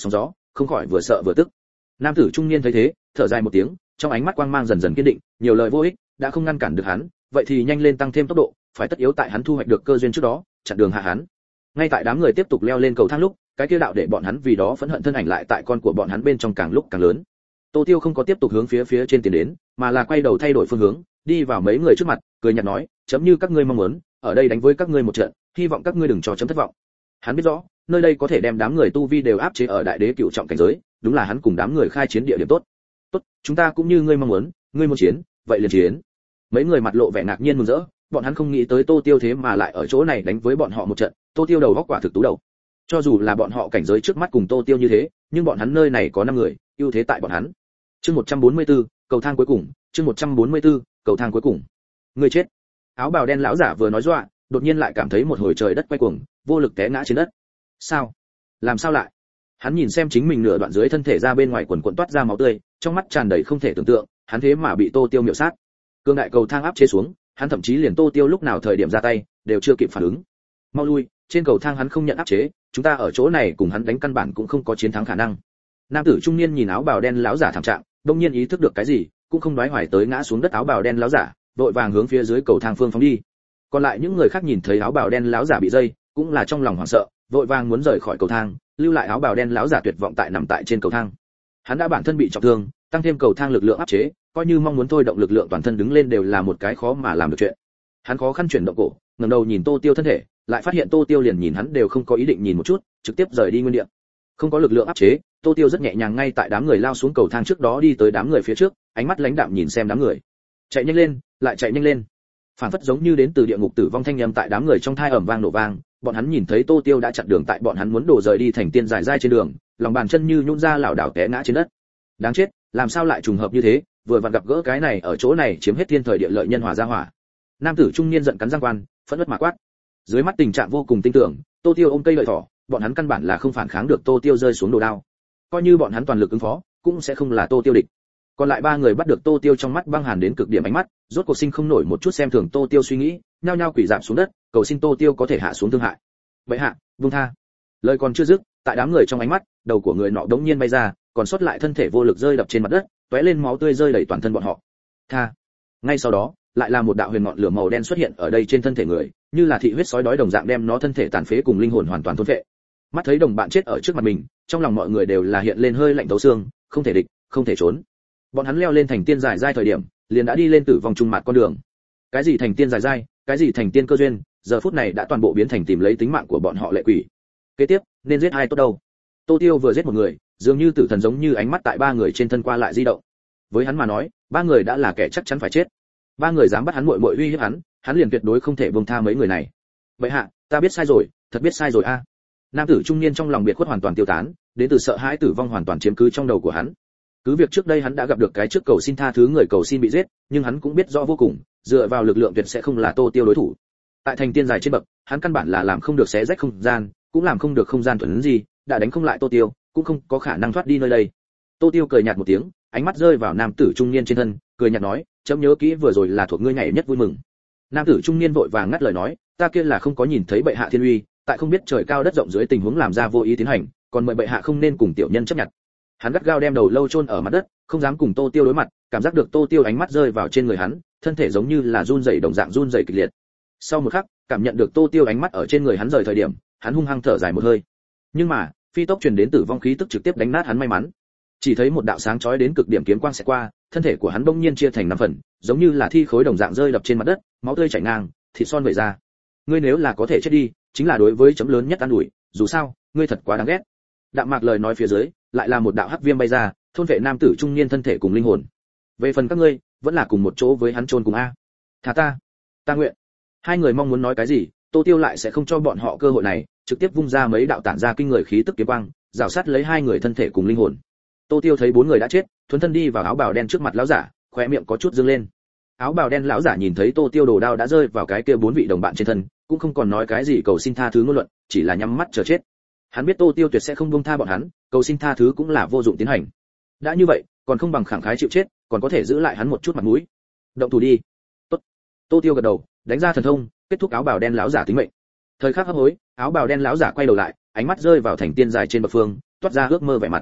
không khỏi vừa sợ vừa tức. Nam tử trung niên thấy thế, thở dài một tiếng, trong ánh mắt quang mang dần dần kiên định, nhiều lời vô ích, đã không ngăn cản được hắn, vậy thì nhanh lên tăng thêm tốc độ, phải tất yếu tại hắn thu hoạch được cơ duyên trước đó, chặn đường hạ hắn. Ngay tại đám người tiếp tục leo lên cầu thang lúc, cái kia đạo để bọn hắn vì đó phẫn hận thân ảnh lại tại con của bọn hắn bên trong càng lúc càng lớn. Tô Tiêu không có tiếp tục hướng phía trên tiến đến, mà là quay đầu thay đổi phương hướng, đi vào mấy người trước mặt, cười nhạt nói, chấm như các ngươi mong muốn, ở đây đánh với các ngươi một trận, hy vọng các ngươi đừng cho chấm thất vọng. Hắn biết rõ, nơi đây có thể đem đám người tu vi đều áp chế ở đại đế cựu trọng cảnh giới, đúng là hắn cùng đám người khai chiến địa điểm tốt. Tốt, chúng ta cũng như ngươi mong muốn, ngươi muốn chiến, vậy liền chiến. Mấy người mặt lộ vẻ ngạc nhiên mừng rỡ, bọn hắn không nghĩ tới Tô Tiêu thế mà lại ở chỗ này đánh với bọn họ một trận. Tô Tiêu đầu góc quả thực tú đầu. Cho dù là bọn họ cảnh giới trước mắt cùng Tô Tiêu như thế, nhưng bọn hắn nơi này có 5 người, ưu thế tại bọn hắn. Chương 144, cầu thang cuối cùng, chương 144, cầu thang cuối cùng. Người chết. Áo bào đen lão giả vừa nói dọa, đột nhiên lại cảm thấy một hồi trời đất quay cuồng, vô lực té ngã trên đất. Sao? Làm sao lại? Hắn nhìn xem chính mình nửa đoạn dưới thân thể ra bên ngoài quần quần toát ra máu tươi, trong mắt tràn đầy không thể tưởng tượng, hắn thế mà bị Tô Tiêu miểu sát. Cương đại cầu thang áp chế xuống, hắn thậm chí liền Tô Tiêu lúc nào thời điểm ra tay đều chưa kịp phản ứng. Mau lui, trên cầu thang hắn không nhận áp chế, chúng ta ở chỗ này cùng hắn đánh căn bản cũng không có chiến thắng khả năng. Nam tử trung niên nhìn áo bào đen lão giả thảm trạng, đột nhiên ý thức được cái gì, cũng không đoái hoài tới ngã xuống đất áo bào đen lão giả, vội vàng hướng phía dưới cầu thang phương phóng đi. Còn lại những người khác nhìn thấy áo bào đen lão giả bị dây, cũng là trong lòng hoảng sợ, vội vàng muốn rời khỏi cầu thang, lưu lại áo bào đen lão giả tuyệt vọng tại nằm tại trên cầu thang. Hắn đã bản thân bị trọng thương, tăng thêm cầu thang lực lượng áp chế, coi như mong muốn thôi động lực lượng toàn thân đứng lên đều là một cái khó mà làm được chuyện. Hắn khó khăn chuyển động cổ, ngẩng đầu nhìn Tô Tiêu thân thể, lại phát hiện Tô Tiêu liền nhìn hắn đều không có ý định nhìn một chút, trực tiếp rời đi nguyên địa. Không có lực lượng áp chế, Tô Tiêu rất nhẹ nhàng ngay tại đám người lao xuống cầu thang trước đó đi tới đám người phía trước, ánh mắt lãnh đạm nhìn xem đám người. Chạy nhanh lên, lại chạy nhanh lên. Phản phất giống như đến từ địa ngục tử vong thanh âm tại đám người trong thai ầm vang nổ vang, bọn hắn nhìn thấy Tô Tiêu đã chặn đường tại bọn hắn muốn đổ rời đi thành tiên dài dai trên đường, lòng bàn chân như nhũn ra lảo đảo té ngã trên đất. Đáng chết, làm sao lại trùng hợp như thế, vừa vặn gặp gỡ cái này ở chỗ này chiếm hết thiên thời địa lợi nhân hòa gia hỏa. Nam tử trung niên giận cắn răng quan, phẫn nộ mà quát. Dưới mắt tình trạng vô cùng tinh tưởng, Tô Tiêu ôm cây lợi thỏ, bọn hắn căn bản là không phản kháng được Tô Tiêu rơi xuống đồ đao. Coi như bọn hắn toàn lực ứng phó, cũng sẽ không là Tô Tiêu địch. Còn lại 3 người bắt được Tô Tiêu trong mắt băng hàn đến cực điểm ánh mắt, rốt cuộc sinh không nổi một chút xem thường Tô Tiêu suy nghĩ, nhao nhao quỳ rạp xuống đất, cầu xin Tô Tiêu có thể hạ xuống thương hại. Vậy hạ, buông tha. Lời còn chưa dứt, tại đám người trong ánh mắt, đầu của người nọ đống nhiên bay ra, còn sót lại thân thể vô lực rơi đập trên mặt đất, tóe lên máu tươi rơi đầy toàn thân bọn họ. Tha. Ngay sau đó, lại là một đạo huyền ngọn lửa màu đen xuất hiện ở đây trên thân thể người, như là thị huyết sói đói đồng dạng đem nó thân thể tàn phế cùng linh hồn hoàn toàn thôn phệ. Mắt thấy đồng bạn chết ở trước mặt mình, trong lòng mọi người đều là hiện lên hơi lạnh thấu xương, không thể địch, không thể trốn. Bọn hắn leo lên thành tiên giải giai thời điểm, liền đã đi lên tử vong trung mặt con đường. Cái gì thành tiên giải giai, cái gì thành tiên cơ duyên, giờ phút này đã toàn bộ biến thành tìm lấy tính mạng của bọn họ lệ quỷ. Kế tiếp, nên giết ai tốt đâu? Tô Tiêu vừa giết một người, dường như tử thần giống như ánh mắt tại 3 người trên thân qua lại di động. Với hắn mà nói, 3 người đã là kẻ chắc chắn phải chết. 3 người dám bắt hắn muội muội uy hiếp hắn liền tuyệt đối không thể buông tha mấy người này. Vậy hạ, ta biết sai rồi, thật biết sai rồi a. Nam tử trung niên trong lòng biệt khuất hoàn toàn tiêu tán, đến từ sợ hãi tử vong hoàn toàn chiếm cứ trong đầu của hắn. Cứ việc trước đây hắn đã gặp được cái trước cầu xin tha thứ người cầu xin bị giết, nhưng hắn cũng biết rõ vô cùng, dựa vào lực lượng tuyệt sẽ không là Tô Tiêu đối thủ. Tại thành tiên dài trên bậc, hắn căn bản là làm không được xé rách không gian, cũng làm không được không gian thuần gì, đã đánh không lại Tô Tiêu, cũng không có khả năng thoát đi nơi đây. Tô Tiêu cười nhạt một tiếng, ánh mắt rơi vào nam tử trung niên trên thân, cười nhạt nói, chấm nhớ kỹ vừa rồi là thuộc ngươi nhảy nhất vui mừng. Nam tử trung niên vội vàng ngắt lời nói, ta kia là không có nhìn thấy bệ hạ thiên uy, tại không biết trời cao đất rộng dưới tình huống làm ra vô ý tiến hành, còn mời bệ hạ không nên cùng tiểu nhân chấp nhận. Hắn gắt gao đem đầu lâu chôn ở mặt đất, không dám cùng Tô Tiêu đối mặt, cảm giác được Tô Tiêu ánh mắt rơi vào trên người hắn, thân thể giống như là run rẩy đồng dạng run rẩy kịch liệt. Sau một khắc, cảm nhận được Tô Tiêu ánh mắt ở trên người hắn rời thời điểm, hắn hung hăng thở dài một hơi. Nhưng mà, phi tốc truyền đến tử vong khí tức trực tiếp đánh nát hắn may mắn. Chỉ thấy một đạo sáng chói đến cực điểm kiếm quang sẽ qua, thân thể của hắn bỗng nhiên chia thành 5 phần, giống như là thi khối đồng dạng rơi đập trên mặt đất, máu tươi chảy ngang, thịt son vẩy ra. Ngươi nếu là có thể chết đi, chính là đối với chấm lớn nhất an ủi, dù sao, ngươi thật quá đáng ghét. Đạm mạc lời nói phía dưới, lại là một đạo hắc viêm bay ra, thôn vệ nam tử trung niên thân thể cùng linh hồn. Về phần các ngươi, vẫn là cùng một chỗ với hắn chôn cùng a. Thả ta nguyện. 2 người mong muốn nói cái gì, Tô Tiêu lại sẽ không cho bọn họ cơ hội này, trực tiếp vung ra mấy đạo tản ra kinh người khí tức kiếm quang, rào sát lấy 2 người thân thể cùng linh hồn. Tô Tiêu thấy 4 người đã chết, thuần thân đi vào áo bào đen trước mặt lão giả, khóe miệng có chút dương lên. Áo bào đen lão giả nhìn thấy Tô Tiêu đồ đao đã rơi vào cái kia 4 vị đồng bạn trên thân, cũng không còn nói cái gì cầu xin tha thứ ngôn luận, chỉ là nhắm mắt chờ chết. Hắn biết Tô Tiêu tuyệt sẽ không buông tha bọn hắn, cầu xin tha thứ cũng là vô dụng tiến hành. Đã như vậy, còn không bằng khẳng khái chịu chết, còn có thể giữ lại hắn một chút mặt mũi. Động thủ đi. Tốt. Tô Tiêu gật đầu, đánh ra thần thông, kết thúc áo bào đen lão giả tính mệnh. Thời khắc hấp hối, áo bào đen lão giả quay đầu lại, ánh mắt rơi vào thành tiên dài trên bậc phương, toát ra ước mơ vẻ mặt.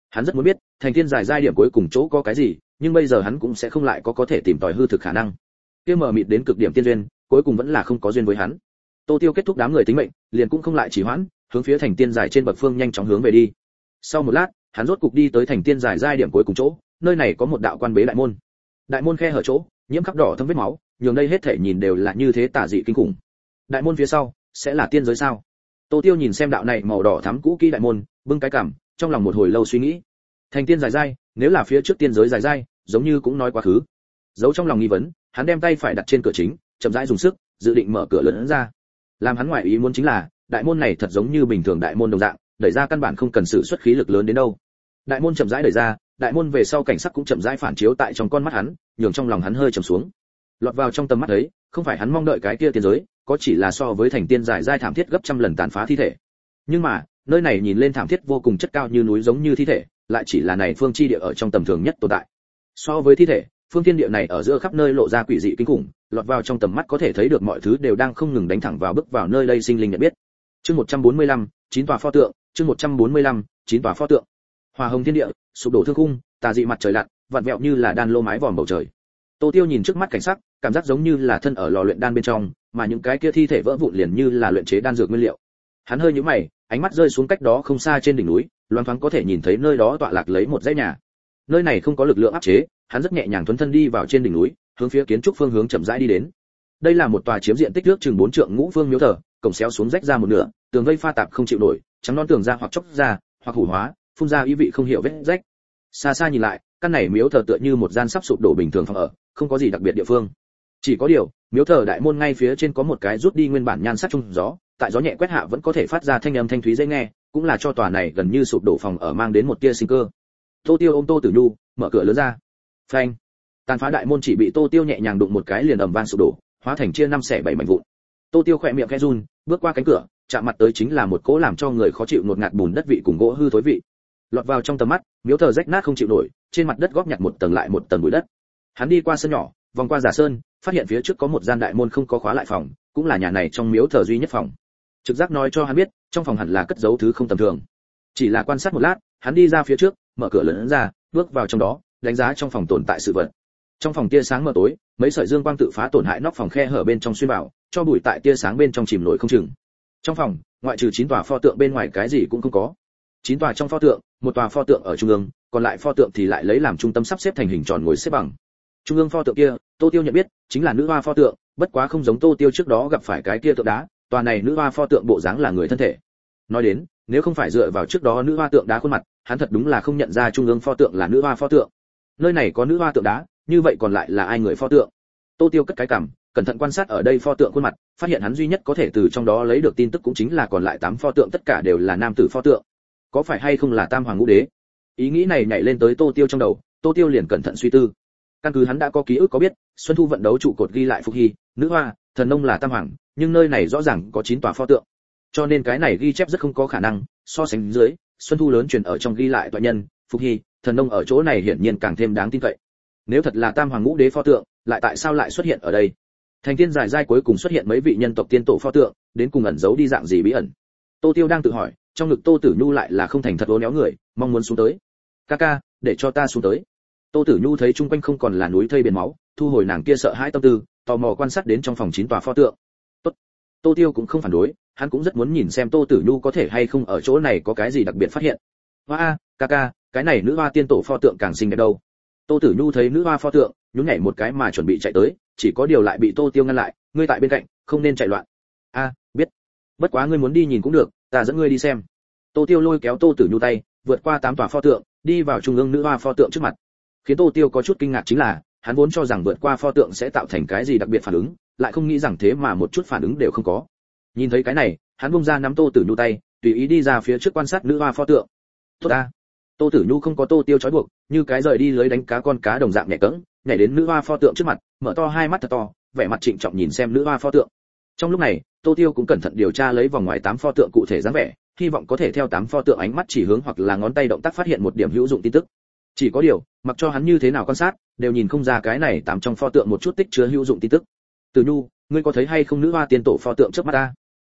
Hắn rất muốn biết thành tiên giải giai điểm cuối cùng chỗ có cái gì, nhưng bây giờ hắn cũng sẽ không lại có thể tìm tòi hư thực khả năng. Kia mờ mịt đến cực điểm tiên duyên, cuối cùng vẫn là không có duyên với hắn. Tô Tiêu kết thúc đám người tính mệnh, liền cũng không lại trì hoãn, hướng phía thành tiên giải trên bậc phương nhanh chóng hướng về đi. Sau một lát, hắn rốt cục đi tới thành tiên giải giai điểm cuối cùng chỗ, nơi này có một đạo quan bế đại môn. Đại môn khe hở chỗ, nhiễm khắc đỏ thâm vết máu, nhường đây hết thể nhìn đều là như thế tà dị kinh khủng. Đại môn phía sau sẽ là tiên giới sao? Tô Tiêu nhìn xem đạo này màu đỏ thắm cũ kỹ đại môn, bưng cái cằm, trong lòng một hồi lâu suy nghĩ. Thành tiên giải giai, nếu là phía trước tiên giới giải giai, giống như cũng nói quá khứ. Giấu trong lòng nghi vấn, hắn đem tay phải đặt trên cửa chính, chậm rãi dùng sức, dự định mở cửa lớn ra. Làm hắn ngoại ý muốn chính là, đại môn này thật giống như bình thường đại môn đồng dạng, đẩy ra căn bản không cần sử xuất khí lực lớn đến đâu. Đại môn chậm rãi đẩy ra, đại môn về sau cảnh sắc cũng chậm rãi phản chiếu tại trong con mắt hắn, nhường trong lòng hắn hơi trầm xuống. Lọt vào trong tầm mắt ấy, không phải hắn mong đợi cái kia tiên giới, có chỉ là so với thành tiên giải giai thảm thiết gấp trăm lần tàn phá thi thể. Nhưng mà, nơi này nhìn lên thảm thiết vô cùng chất cao như núi giống như thi thể, lại chỉ là này phương chi địa ở trong tầm thường nhất tồn tại. So với thi thể, phương thiên địa này ở giữa khắp nơi lộ ra quỷ dị kinh khủng, lọt vào trong tầm mắt có thể thấy được mọi thứ đều đang không ngừng đánh thẳng vào bước vào nơi đây sinh linh nhận biết. Chương 145, 9 tòa pho tượng, chương 145, 9 tòa pho tượng. Hòa hồng thiên địa, sụp đổ thương khung, tà dị mặt trời lặn, vặn vẹo như là đan lô mái vòm bầu trời. Tô Tiêu nhìn trước mắt cảnh sắc, cảm giác giống như là thân ở lò luyện đan bên trong, mà những cái kia thi thể vỡ vụn liền như là luyện chế đan dược nguyên liệu. Hắn hơi nhíu mày, ánh mắt rơi xuống cách đó không xa trên đỉnh núi, loáng thoáng có thể nhìn thấy nơi đó tọa lạc lấy một dãy nhà. Nơi này không có lực lượng áp chế, hắn rất nhẹ nhàng thuần thân đi vào trên đỉnh núi, hướng phía kiến trúc phương hướng chậm rãi đi đến. Đây là một tòa chiếm diện tích nước chừng 4 trượng ngũ phương miếu thờ, cổng xéo xuống rách ra một nửa, tường vây pha tạp không chịu nổi, trắng non tường ra hoặc chóc ra, hoặc hủ hóa, phun ra ý vị không hiểu vết rách. Xa xa nhìn lại, căn này miếu thờ tựa như một gian sắp sụp đổ bình thường phòng ở, không có gì đặc biệt địa phương. Chỉ có điều, miếu thờ đại môn ngay phía trên có một cái rút đi nguyên bản nhan sắc trong gió, tại gió nhẹ quét hạ vẫn có thể phát ra thanh âm thanh thúy dễ nghe, cũng là cho tòa này gần như sụp đổ phòng ở mang đến một tia sinh cơ. Tô Tiêu ôm Tô Tử Nhu, mở cửa lớn ra. Phanh! Tàn phá đại môn chỉ bị Tô Tiêu nhẹ nhàng đụng một cái liền ầm vang sụp đổ, hóa thành chia năm xẻ bảy mảnh vụn. Tô Tiêu khẽ miệng khẽ run, bước qua cánh cửa, chạm mặt tới chính là một cỗ làm cho người khó chịu ngột ngạt bùn đất vị cùng gỗ hư thối vị. Lọt vào trong tầm mắt, miếu thờ rách nát không chịu nổi, trên mặt đất góp nhặt một tầng lại một tầng bụi đất. Hắn đi qua sân nhỏ, vòng qua giả sơn, phát hiện phía trước có một gian đại môn không có khóa lại phòng, cũng là nhà này trong miếu thờ duy nhất phòng. Trực giác nói cho hắn biết, trong phòng hẳn là cất giấu thứ không tầm thường. Chỉ là quan sát một lát, hắn đi ra phía trước, mở cửa lớn ra, bước vào trong đó, đánh giá trong phòng tồn tại sự vật. Trong phòng tia sáng mờ tối, mấy sợi dương quang tự phá tổn hại nóc phòng khe hở bên trong xuyên vào, cho bụi tại tia sáng bên trong chìm nổi không chừng. Trong phòng, ngoại trừ 9 tòa pho tượng bên ngoài cái gì cũng không có. 9 tòa trong pho tượng, một tòa pho tượng ở trung ương, còn lại pho tượng thì lại lấy làm trung tâm sắp xếp thành hình tròn ngồi xếp bằng. Trung ương pho tượng kia, Tô Tiêu nhận biết, chính là nữ hoa pho tượng, bất quá không giống Tô Tiêu trước đó gặp phải cái kia tượng đá, tòa này nữ hoa pho tượng bộ dáng là người thân thể. Nói đến, nếu không phải dựa vào trước đó nữ hoa tượng đá khuôn mặt, hắn thật đúng là không nhận ra trung ương pho tượng là nữ hoa pho tượng. Nơi này có nữ hoa tượng đá, như vậy còn lại là ai người pho tượng? Tô Tiêu cất cái cằm, cẩn thận quan sát ở đây pho tượng khuôn mặt, phát hiện hắn duy nhất có thể từ trong đó lấy được tin tức cũng chính là còn lại 8 pho tượng tất cả đều là nam tử pho tượng. Có phải hay không là Tam Hoàng Ngũ Đế? Ý nghĩ này nhảy lên tới Tô Tiêu trong đầu, Tô Tiêu liền cẩn thận suy tư. Căn cứ hắn đã có ký ức có biết, Xuân Thu vận đấu trụ cột ghi lại Phục Hy, nữ hoa, thần nông là Tam Hoàng, nhưng nơi này rõ ràng có 9 tòa pho tượng. Cho nên cái này ghi chép rất không có khả năng, so sánh dưới, Xuân Thu lớn truyền ở trong ghi lại tọa nhân, Phục Hy, thần nông ở chỗ này hiển nhiên càng thêm đáng tin cậy. Nếu thật là Tam Hoàng Ngũ Đế pho tượng, lại tại sao lại xuất hiện ở đây? Thành tiên giải giai cuối cùng xuất hiện mấy vị nhân tộc tiên tổ pho tượng, đến cùng ẩn giấu đi dạng gì bí ẩn? Tô Tiêu đang tự hỏi, trong ngực Tô Tử Nhu lại là không thành thật uốn éo người, mong muốn xuống tới. "Ca, để cho ta xuống tới." Tô Tử Nhu thấy chung quanh không còn là núi thây biển máu, thu hồi nàng kia sợ hãi tâm tư, tò mò quan sát đến trong phòng 9 tòa pho tượng. "Tốt." Tô Tiêu cũng không phản đối, hắn cũng rất muốn nhìn xem Tô Tử Nhu có thể hay không ở chỗ này có cái gì đặc biệt phát hiện. "Hoa ca, cái này nữ hoa tiên tổ pho tượng càng xinh đẹp đâu." Tô Tử Nhu thấy nữ hoa pho tượng, nhún nhảy một cái mà chuẩn bị chạy tới, chỉ có điều lại bị Tô Tiêu ngăn lại, "Ngươi tại bên cạnh, không nên chạy loạn." "Biết. Bất quá ngươi muốn đi nhìn cũng được, ta dẫn ngươi đi xem." Tô Tiêu lôi kéo Tô Tử Nhu tay, vượt qua 8 tòa pho tượng, đi vào trung ương nữ hoa pho tượng trước mặt. Khiến Tô Tiêu có chút kinh ngạc chính là, hắn vốn cho rằng vượt qua pho tượng sẽ tạo thành cái gì đặc biệt phản ứng, lại không nghĩ rằng thế mà một chút phản ứng đều không có. Nhìn thấy cái này, hắn buông ra nắm Tô Tử Nhu tay, tùy ý đi ra phía trước quan sát nữ hoa pho tượng. "Tốt a." Tô Tử Nhu không có Tô Tiêu trói buộc, như cái rời đi lưới đánh cá con cá đồng dạng nhẹ cẫng, nhảy đến nữ hoa pho tượng trước mặt, mở to hai mắt thật to, vẻ mặt trịnh trọng nhìn xem nữ hoa pho tượng. Trong lúc này, Tô Tiêu cũng cẩn thận điều tra lấy vòng ngoài 8 pho tượng cụ thể dáng vẻ, hy vọng có thể theo 8 pho tượng ánh mắt chỉ hướng hoặc là ngón tay động tác phát hiện một điểm hữu dụng tin tức. Chỉ có điều, mặc cho hắn như thế nào quan sát, đều nhìn không ra cái này 8 trong pho tượng một chút tích chứa hữu dụng tin tức. "Tử Nhu, ngươi có thấy hay không nữ hoa tiên tổ pho tượng trước mắt ta?"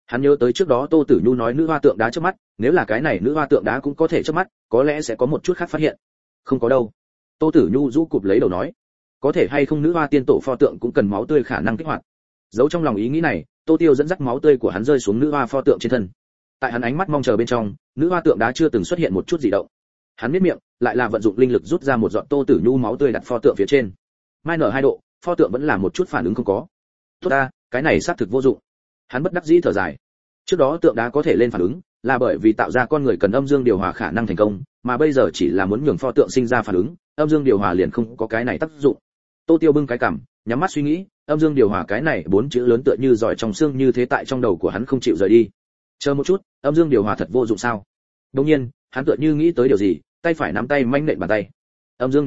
Hắn nhớ tới trước đó Tô Tử Nhu nói nữ hoa tượng đá chớp mắt, nếu là cái này nữ hoa tượng đá cũng có thể chớp mắt, có lẽ sẽ có một chút khác phát hiện. Không có đâu. Tô Tử Nhu rũ cụp lấy đầu nói, có thể hay không nữ hoa tiên tổ pho tượng cũng cần máu tươi khả năng kích hoạt. Giấu trong lòng ý nghĩ này, Tô Tiêu dẫn dắt máu tươi của hắn rơi xuống nữ hoa pho tượng trên thân. Tại hắn ánh mắt mong chờ bên trong, nữ hoa tượng đá chưa từng xuất hiện một chút dị động. Hắn nhếch miệng, lại là vận dụng linh lực rút ra một giọt Tô Tử Nhu máu tươi đặt pho tượng phía trên. Mai nở 2 độ, pho tượng vẫn là một chút phản ứng không có. Tốt ta, cái này xác thực vô dụng. Hắn bất đắc dĩ thở dài. Trước đó tượng đá có thể lên phản ứng, là bởi vì tạo ra con người cần âm dương điều hòa khả năng thành công, mà bây giờ chỉ là muốn nhường pho tượng sinh ra phản ứng, âm dương điều hòa liền không có cái này tác dụng. Tô Tiêu bưng cái cằm, nhắm mắt suy nghĩ, âm dương điều hòa cái này 4 chữ lớn tựa như giỏi trong xương như thế tại trong đầu của hắn không chịu rời đi. Chờ một chút, âm dương điều hòa thật vô dụng sao? Đương nhiên, hắn tựa như nghĩ tới điều gì, tay phải nắm tay manh nện bàn tay. Âm dương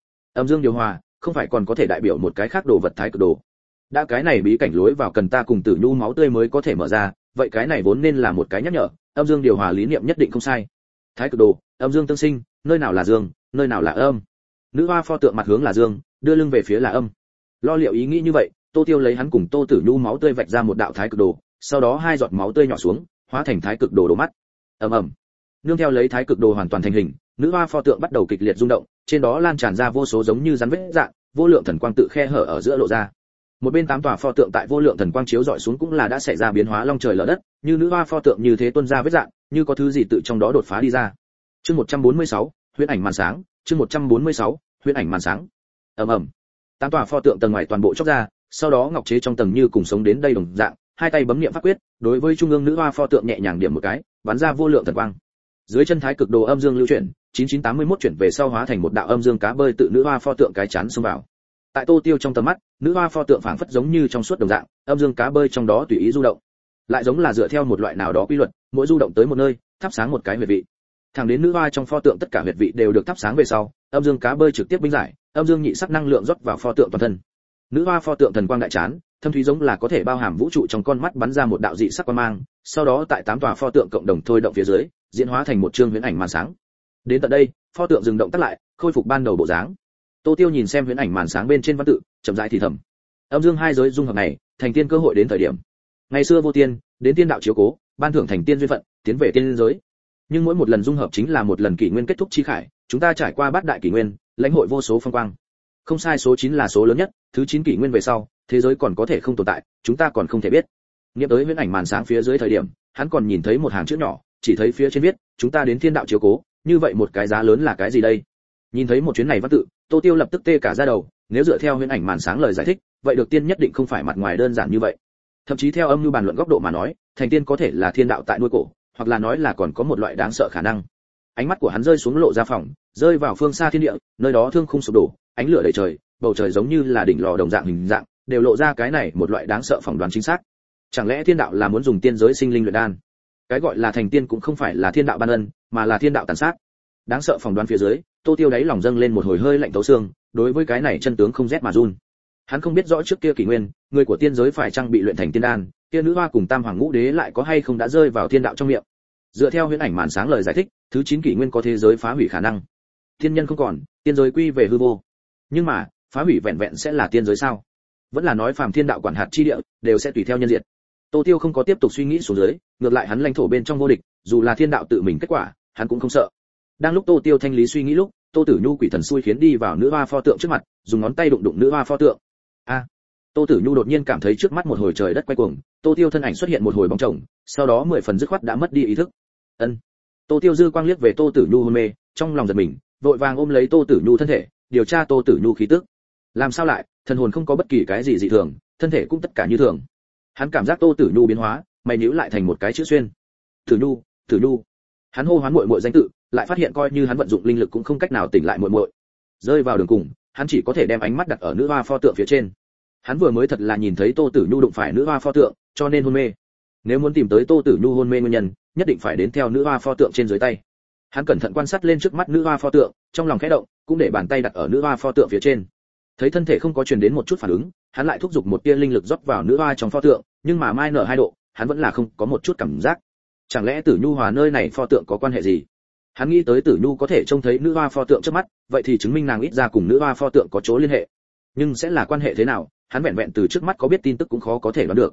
điều hòa, không phải còn có thể đại biểu một cái khác đồ vật thái cực đồ. Đã cái này bí cảnh lối vào cần ta cùng Tử Nhu máu tươi mới có thể mở ra, vậy cái này vốn nên là một cái nhắc nhở, âm dương điều hòa lý niệm nhất định không sai. Thái cực đồ, âm dương tương sinh, nơi nào là dương, nơi nào là âm. Nữ hoa pho tượng mặt hướng là dương, đưa lưng về phía là âm. Lo liệu ý nghĩ như vậy, Tô Tiêu lấy hắn cùng Tô Tử Nhu máu tươi vạch ra một đạo thái cực đồ, sau đó 2 giọt máu tươi nhỏ xuống, hóa thành thái cực đồ đổ mắt. Ầm ầm. Nương theo lấy thái cực đồ hoàn toàn thành hình, nữ hoa pho tượng bắt đầu kịch liệt rung động, trên đó lan tràn ra vô số giống như rắn vết dạng, vô lượng thần quang tự khe hở ở giữa lộ ra. Một bên 8 tòa pho tượng tại vô lượng thần quang chiếu dọi xuống cũng là đã xảy ra biến hóa long trời lở đất, như nữ hoa pho tượng như thế tuôn ra vết dạng, như có thứ gì tự trong đó đột phá đi ra. Chương 146, huyễn ảnh màn sáng, chương 146, huyễn ảnh màn sáng. Ầm ầm. 8 tòa pho tượng tầng ngoài toàn bộ chóc ra, sau đó ngọc chế trong tầng như cùng sống đến đây đồng dạng, hai tay bấm niệm pháp quyết, đối với trung ương nữ hoa pho tượng nhẹ nhàng điểm một cái, bắn ra vô lượng thần quang. Dưới chân thái cực đồ âm dương lưu chuyển, 9981 chuyển về sau hóa thành một đạo âm dương cá bơi tự nữ hoa pho tượng cái chán xông vào. Tại Tô Tiêu trong tầm mắt, nữ hoa pho tượng phảng phất giống như trong suốt đồng dạng, âm dương cá bơi trong đó tùy ý du động, lại giống là dựa theo một loại nào đó quy luật, mỗi du động tới một nơi, thắp sáng một cái huyệt vị. Thẳng đến nữ hoa trong pho tượng tất cả huyệt vị đều được thắp sáng về sau, âm dương cá bơi trực tiếp binh giải, âm dương nhị sắc năng lượng rót vào pho tượng toàn thân. Nữ hoa pho tượng thần quang đại chán, thâm thúy giống là có thể bao hàm vũ trụ trong con mắt bắn ra một đạo dị sắc quang mang, sau đó tại 8 tòa pho tượng cộng đồng thôi động phía dưới, diễn hóa thành một chương huyễn ảnh màn sáng. Đến tận đây, pho tượng dừng động tắt lại, khôi phục ban đầu bộ dáng. Tô Tiêu nhìn xem huyễn ảnh màn sáng bên trên văn tự, chậm rãi thì thầm. Âm dương hai giới dung hợp này, thành tiên cơ hội đến thời điểm. Ngày xưa vô tiên, đến tiên đạo chiếu cố, ban thưởng thành tiên duyên phận, tiến về tiên giới. Nhưng mỗi một lần dung hợp chính là một lần kỷ nguyên kết thúc chi khải, chúng ta trải qua bát đại kỷ nguyên, lãnh hội vô số phong quang. Không sai, số 9 là số lớn nhất, thứ 9 kỷ nguyên về sau, thế giới còn có thể không tồn tại, chúng ta còn không thể biết. Nghĩ tới huyễn ảnh màn sáng phía dưới thời điểm, hắn còn nhìn thấy một hàng chữ nhỏ, chỉ thấy phía trên viết, chúng ta đến thiên đạo chiếu cố, như vậy một cái giá lớn là cái gì đây? Nhìn thấy một chuyến này văn tự, Tô Tiêu lập tức tê cả da đầu, nếu dựa theo huyễn ảnh màn sáng lời giải thích, vậy được tiên nhất định không phải mặt ngoài đơn giản như vậy. Thậm chí theo âm lưu bàn luận góc độ mà nói, thành tiên có thể là thiên đạo tại nuôi cổ, hoặc là nói là còn có một loại đáng sợ khả năng. Ánh mắt của hắn rơi xuống lộ ra phòng, rơi vào phương xa thiên địa, nơi đó thương khung sụp đổ, ánh lửa đầy trời, bầu trời giống như là đỉnh lò đồng dạng hình dạng, đều lộ ra cái này một loại đáng sợ phỏng đoán chính xác. Chẳng lẽ thiên đạo là muốn dùng tiên giới sinh linh luyện đan? Cái gọi là thành tiên cũng không phải là thiên đạo ban ân, mà là thiên đạo tàn sát. Đáng sợ phỏng đoán phía dưới, Tô Tiêu đáy lòng dâng lên một hồi hơi lạnh thấu xương, đối với cái này chân tướng không rét mà run. Hắn không biết rõ trước kia kỷ nguyên, người của tiên giới phải chăng bị luyện thành tiên đan, kia nữ hoa cùng tam hoàng ngũ đế lại có hay không đã rơi vào thiên đạo trong miệng. Dựa theo huyễn ảnh màn sáng lời giải thích, thứ 9 kỷ nguyên có thế giới phá hủy khả năng. Thiên nhân không còn, tiên giới quy về hư vô. Nhưng mà, phá hủy vẹn vẹn sẽ là tiên giới sao? Vẫn là nói phàm thiên đạo quản hạt chi địa đều sẽ tùy theo nhân diệt. Tô Tiêu không có tiếp tục suy nghĩ xuống dưới, ngược lại hắn lãnh thổ bên trong vô địch, dù là thiên đạo tự mình kết quả, hắn cũng không sợ. Đang lúc Tô Tiêu thanh lý suy nghĩ lúc, Tô Tử Nhu quỷ thần xui khiến đi vào nữ hoa pho tượng trước mặt, dùng ngón tay đụng đụng nữ hoa pho tượng. A! Tô Tử Nhu đột nhiên cảm thấy trước mắt một hồi trời đất quay cuồng, Tô Tiêu thân ảnh xuất hiện một hồi bóng chồng, sau đó 10 phần dứt khoát đã mất đi ý thức. Ân. Tô Tiêu dư quang liếc về Tô Tử Nhu hôn mê, trong lòng giật mình, vội vàng ôm lấy Tô Tử Nhu thân thể, điều tra Tô Tử Nhu khí tức. Làm sao lại, thần hồn không có bất kỳ cái gì dị thường, thân thể cũng tất cả như thường. Hắn cảm giác Tô Tử Nhu biến hóa, mày nhíu lại thành một cái chữ xuyên. Tử Nhu, Tử Nhu. Hắn hô hoán muội muội danh tự, lại phát hiện coi như hắn vận dụng linh lực cũng không cách nào tỉnh lại muội muội. Rơi vào đường cùng, hắn chỉ có thể đem ánh mắt đặt ở nữ hoa pho tượng phía trên. Hắn vừa mới thật là nhìn thấy Tô Tử Nhu đụng phải nữ hoa pho tượng, cho nên hôn mê. Nếu muốn tìm tới Tô Tử Nhu hôn mê nguyên nhân, nhất định phải đến theo nữ hoa pho tượng trên dưới tay. Hắn cẩn thận quan sát lên trước mắt nữ hoa pho tượng, trong lòng khẽ động, cũng để bàn tay đặt ở nữ hoa pho tượng phía trên. Thấy thân thể không có truyền đến một chút phản ứng, hắn lại thúc giục một tia linh lực rót vào nữ hoa trong pho tượng, nhưng mà mai nở 2 độ, hắn vẫn là không có một chút cảm giác. Chẳng lẽ Tử Nhu hòa nơi này pho tượng có quan hệ gì? Hắn nghĩ tới Tử Nhu có thể trông thấy nữ hoa pho tượng trước mắt, vậy thì chứng minh nàng ít ra cùng nữ hoa pho tượng có chỗ liên hệ. Nhưng sẽ là quan hệ thế nào, hắn vẹn vẹn từ trước mắt có biết tin tức cũng khó có thể đoán được.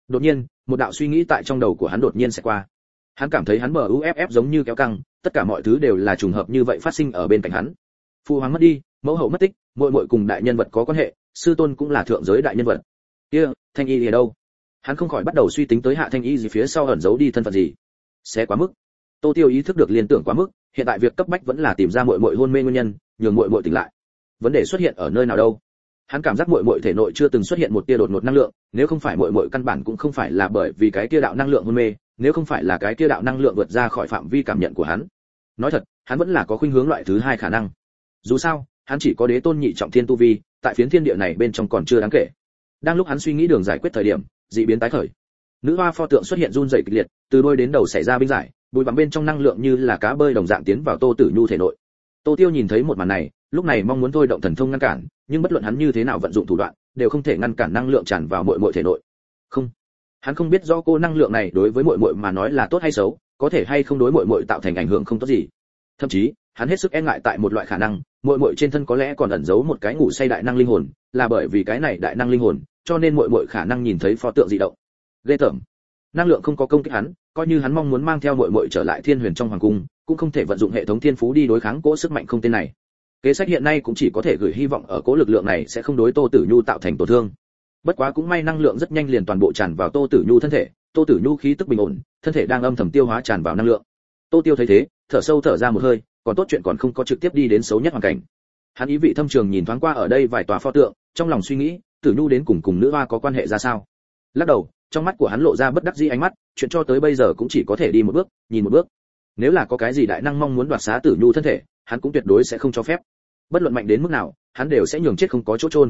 Đột nhiên, một đạo suy nghĩ tại trong đầu của hắn đột nhiên sẽ qua. Hắn cảm thấy hắn MUFF giống như kéo căng, tất cả mọi thứ đều là trùng hợp như vậy phát sinh ở bên cạnh hắn. Phu hoàng mất đi, mẫu hậu mất tích, muội muội cùng đại nhân vật có quan hệ, sư tôn cũng là thượng giới đại nhân vật. Kia, Thanh Y ở đâu? Hắn không khỏi bắt đầu suy tính tới Hạ Thanh Y gì phía sau ẩn giấu đi thân phận gì. Sẽ quá mức. Tô Tiêu ý thức được liên tưởng quá mức, hiện tại việc cấp bách vẫn là tìm ra muội muội hôn mê nguyên nhân, nhường muội muội tỉnh lại. Vấn đề xuất hiện ở nơi nào đâu? Hắn cảm giác muội muội thể nội chưa từng xuất hiện một tia đột ngột năng lượng, nếu không phải muội muội căn bản cũng không phải là bởi vì cái kia đạo năng lượng hôn mê, nếu không phải là cái kia đạo năng lượng vượt ra khỏi phạm vi cảm nhận của hắn. Nói thật, hắn vẫn là có khuynh hướng loại thứ hai khả năng. Dù sao, hắn chỉ có đế tôn nhị trọng thiên tu vi, tại phiến thiên địa này bên trong còn chưa đáng kể. Đang lúc hắn suy nghĩ đường giải quyết thời điểm, dị biến tái khởi. Nữ hoa pho tượng xuất hiện run rẩy kịch liệt, từ đôi đến đầu xảy ra binh giải, bụi bặm bên trong năng lượng như là cá bơi đồng dạng tiến vào Tô Tử Nhu thể nội. Tô Tiêu nhìn thấy một màn này, lúc này mong muốn thôi động thần thông ngăn cản, nhưng bất luận hắn như thế nào vận dụng thủ đoạn, đều không thể ngăn cản năng lượng tràn vào muội muội thể nội. Không, hắn không biết rõ cô năng lượng này đối với muội muội mà nói là tốt hay xấu, có thể hay không đối muội muội tạo thành ảnh hưởng không tốt gì. Thậm chí, hắn hết sức e ngại tại một loại khả năng, muội muội trên thân có lẽ còn ẩn giấu một cái ngủ say đại năng linh hồn, là bởi vì cái này đại năng linh hồn, cho nên muội muội khả năng nhìn thấy pho tượng dị động. Ghê tởm. Năng lượng không có công kích hắn, coi như hắn mong muốn mang theo muội muội trở lại Thiên Huyền trong hoàng cung, cũng không thể vận dụng hệ thống thiên phú đi đối kháng cỗ sức mạnh không tên này. Kế sách hiện nay cũng chỉ có thể gửi hy vọng ở cỗ lực lượng này sẽ không đối Tô Tử Nhu tạo thành tổn thương. Bất quá cũng may năng lượng rất nhanh liền toàn bộ tràn vào Tô Tử Nhu thân thể, Tô Tử Nhu khí tức bình ổn, thân thể đang âm thầm tiêu hóa tràn vào năng lượng. Tô Tiêu thấy thế, thở sâu thở ra một hơi, còn tốt chuyện còn không có trực tiếp đi đến xấu nhất hoàn cảnh. Hắn ý vị thâm trường nhìn thoáng qua ở đây vài tòa pho tượng, trong lòng suy nghĩ, Tử Nhu đến cùng nữ hoa có quan hệ ra sao? Lắc đầu, trong mắt của hắn lộ ra bất đắc dĩ ánh mắt, chuyện cho tới bây giờ cũng chỉ có thể đi một bước, nhìn một bước. Nếu là có cái gì đại năng mong muốn đoạt xá Tử Nhu thân thể, hắn cũng tuyệt đối sẽ không cho phép. Bất luận mạnh đến mức nào, hắn đều sẽ nhường chết không có chỗ chôn.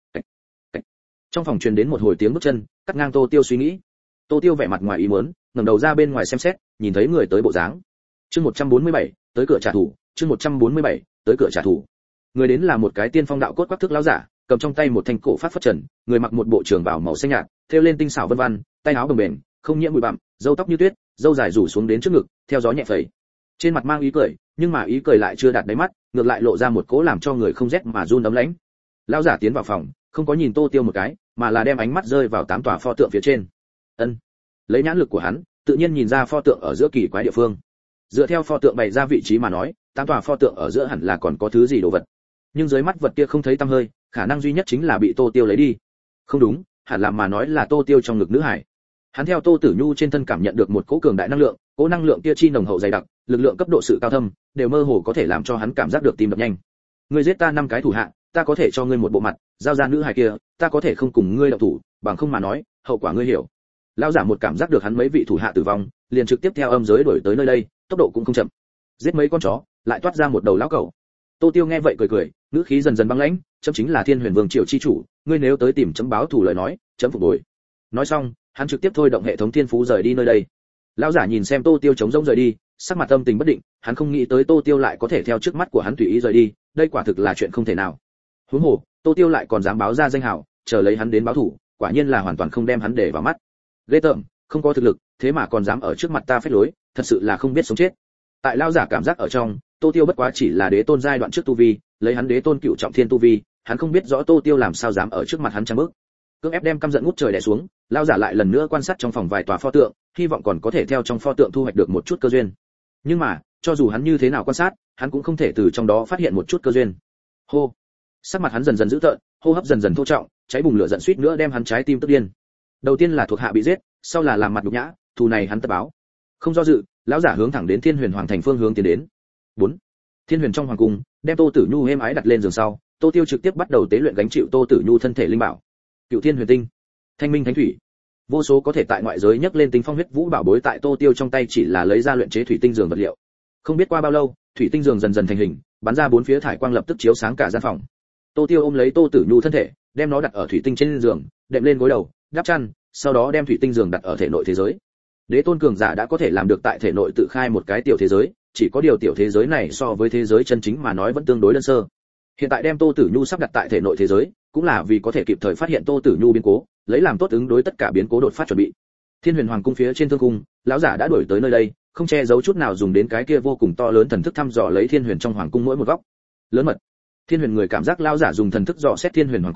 Trong phòng truyền đến một hồi tiếng bước chân, cắt ngang Tô Tiêu suy nghĩ. Tô Tiêu vẻ mặt ngoài ý muốn, ngẩng đầu ra bên ngoài xem xét, nhìn thấy người tới bộ dáng. Chương 147, tới cửa trả thù, chương 147, tới cửa trả thù. Người đến là một cái tiên phong đạo cốt quắc thước lão giả, cầm trong tay một thanh cổ phát phất trần, người mặc một bộ trường bào màu xanh nhạt, thêu lên tinh xảo vân vân, tay áo bồng bềnh, không nhiễm bụi bặm, râu tóc như tuyết, râu dài rủ xuống đến trước ngực, theo gió nhẹ phẩy. Trên mặt mang ý cười, nhưng mà ý cười lại chưa đạt đáy mắt, ngược lại lộ ra một cỗ làm cho người không rét mà run ấm lãnh. Lão giả tiến vào phòng, không có nhìn Tô Tiêu một cái, mà là đem ánh mắt rơi vào 8 tòa pho tượng phía trên. Ân, lấy nhãn lực của hắn, tự nhiên nhìn ra pho tượng ở giữa kỳ quái địa phương. Dựa theo pho tượng bày ra vị trí mà nói, 8 tòa pho tượng ở giữa hẳn là còn có thứ gì đồ vật. Nhưng dưới mắt vật kia không thấy tăm hơi, khả năng duy nhất chính là bị Tô Tiêu lấy đi. Không đúng, hẳn là mà nói là Tô Tiêu trong ngực nữ hải. Hắn theo Tô Tử Nhu trên thân cảm nhận được một cỗ cường đại năng lượng, cỗ năng lượng kia chi nồng hậu dày đặc, lực lượng cấp độ sự cao thâm, đều mơ hồ có thể làm cho hắn cảm giác được tim đập nhanh. Ngươi giết ta 5 cái thủ hạ, ta có thể cho ngươi một bộ mặt, giao ra nữ hài kia, ta có thể không cùng ngươi động thủ, bằng không mà nói, hậu quả ngươi hiểu. Lão giả một cảm giác được hắn mấy vị thủ hạ tử vong, liền trực tiếp theo âm giới đuổi tới nơi đây, tốc độ cũng không chậm. Giết mấy con chó, lại toát ra một đầu lão cẩu. Tô Tiêu nghe vậy cười cười, ngữ khí dần dần băng lãnh, chấm chính là Thiên Huyền Vương triều chi chủ, ngươi nếu tới tìm chấm báo thù lời nói, chấm phục bồi. Nói xong, hắn trực tiếp thôi động hệ thống thiên phú rời đi nơi đây. Lão giả nhìn xem Tô Tiêu trống rỗng rời đi, sắc mặt âm tình bất định, hắn không nghĩ tới Tô Tiêu lại có thể theo trước mắt của hắn tùy ý rời đi, đây quả thực là chuyện không thể nào. Huống hồ, Tô Tiêu lại còn dám báo ra danh hào, chờ lấy hắn đến báo thù, quả nhiên là hoàn toàn không đem hắn để vào mắt. Ghê tởm, không có thực lực, thế mà còn dám ở trước mặt ta phách lối, thật sự là không biết sống chết. Tại lão giả cảm giác ở trong, Tô Tiêu bất quá chỉ là đế tôn giai đoạn trước tu vi, lấy hắn đế tôn cựu trọng thiên tu vi, hắn không biết rõ Tô Tiêu làm sao dám ở trước mặt hắn trang bước. Cưỡng ép đem căm giận ngút trời đè xuống, lão giả lại lần nữa quan sát trong phòng vài tòa pho tượng, hy vọng còn có thể theo trong pho tượng thu hoạch được một chút cơ duyên. Nhưng mà, cho dù hắn như thế nào quan sát, hắn cũng không thể từ trong đó phát hiện một chút cơ duyên. Hô, sắc mặt hắn dần dần dữ tợn, hô hấp dần dần thô trọng, cháy bùng lửa giận suýt nữa đem hắn trái tim tức điên. Đầu tiên là thuộc hạ bị giết, sau là làm mặt nhục nhã, thù này hắn tất báo. Không do dự, lão giả hướng thẳng đến Thiên Huyền Hoàng thành phương hướng tiến đến. 4. Thiên Huyền trong hoàng cung, đem Tô Tử Nhu êm ái đặt lên giường sau, Tô Tiêu trực tiếp bắt đầu tế luyện gánh chịu Tô Tử Nhu thân thể linh bảo. Cựu Thiên Huyền Tinh, Thanh Minh Thánh Thủy, vô số có thể tại ngoại giới nhấc lên tính phong huyết vũ bảo bối tại Tô Tiêu trong tay chỉ là lấy ra luyện chế thủy tinh giường vật liệu. Không biết qua bao lâu, thủy tinh giường dần dần thành hình, bắn ra bốn phía thải quang lập tức chiếu sáng cả gian phòng. Tô Tiêu ôm lấy Tô Tử Nhu thân thể, đem nó đặt ở thủy tinh trên giường, đệm lên gối đầu, đắp chăn, sau đó đem thủy tinh giường đặt ở thể nội thế giới. Đế tôn cường giả đã có thể làm được tại thể nội tự khai một cái tiểu thế giới, chỉ có điều tiểu thế giới này so với thế giới chân chính mà nói vẫn tương đối đơn sơ. Hiện tại đem Tô Tử Nhu sắp đặt tại thể nội thế giới, cũng là vì có thể kịp thời phát hiện Tô Tử Nhu biến cố, lấy làm tốt ứng đối tất cả biến cố đột phát chuẩn bị. Thiên Huyền Hoàng cung phía trên thương cung, lão giả đã đuổi tới nơi đây, không che giấu chút nào dùng đến cái kia vô cùng to lớn thần thức thăm dò lấy Thiên Huyền trong hoàng cung mỗi một góc. Lớn mật. Thiên Huyền người cảm giác lão giả dùng thần thức dò xét Thiên Huyền hoàng cung,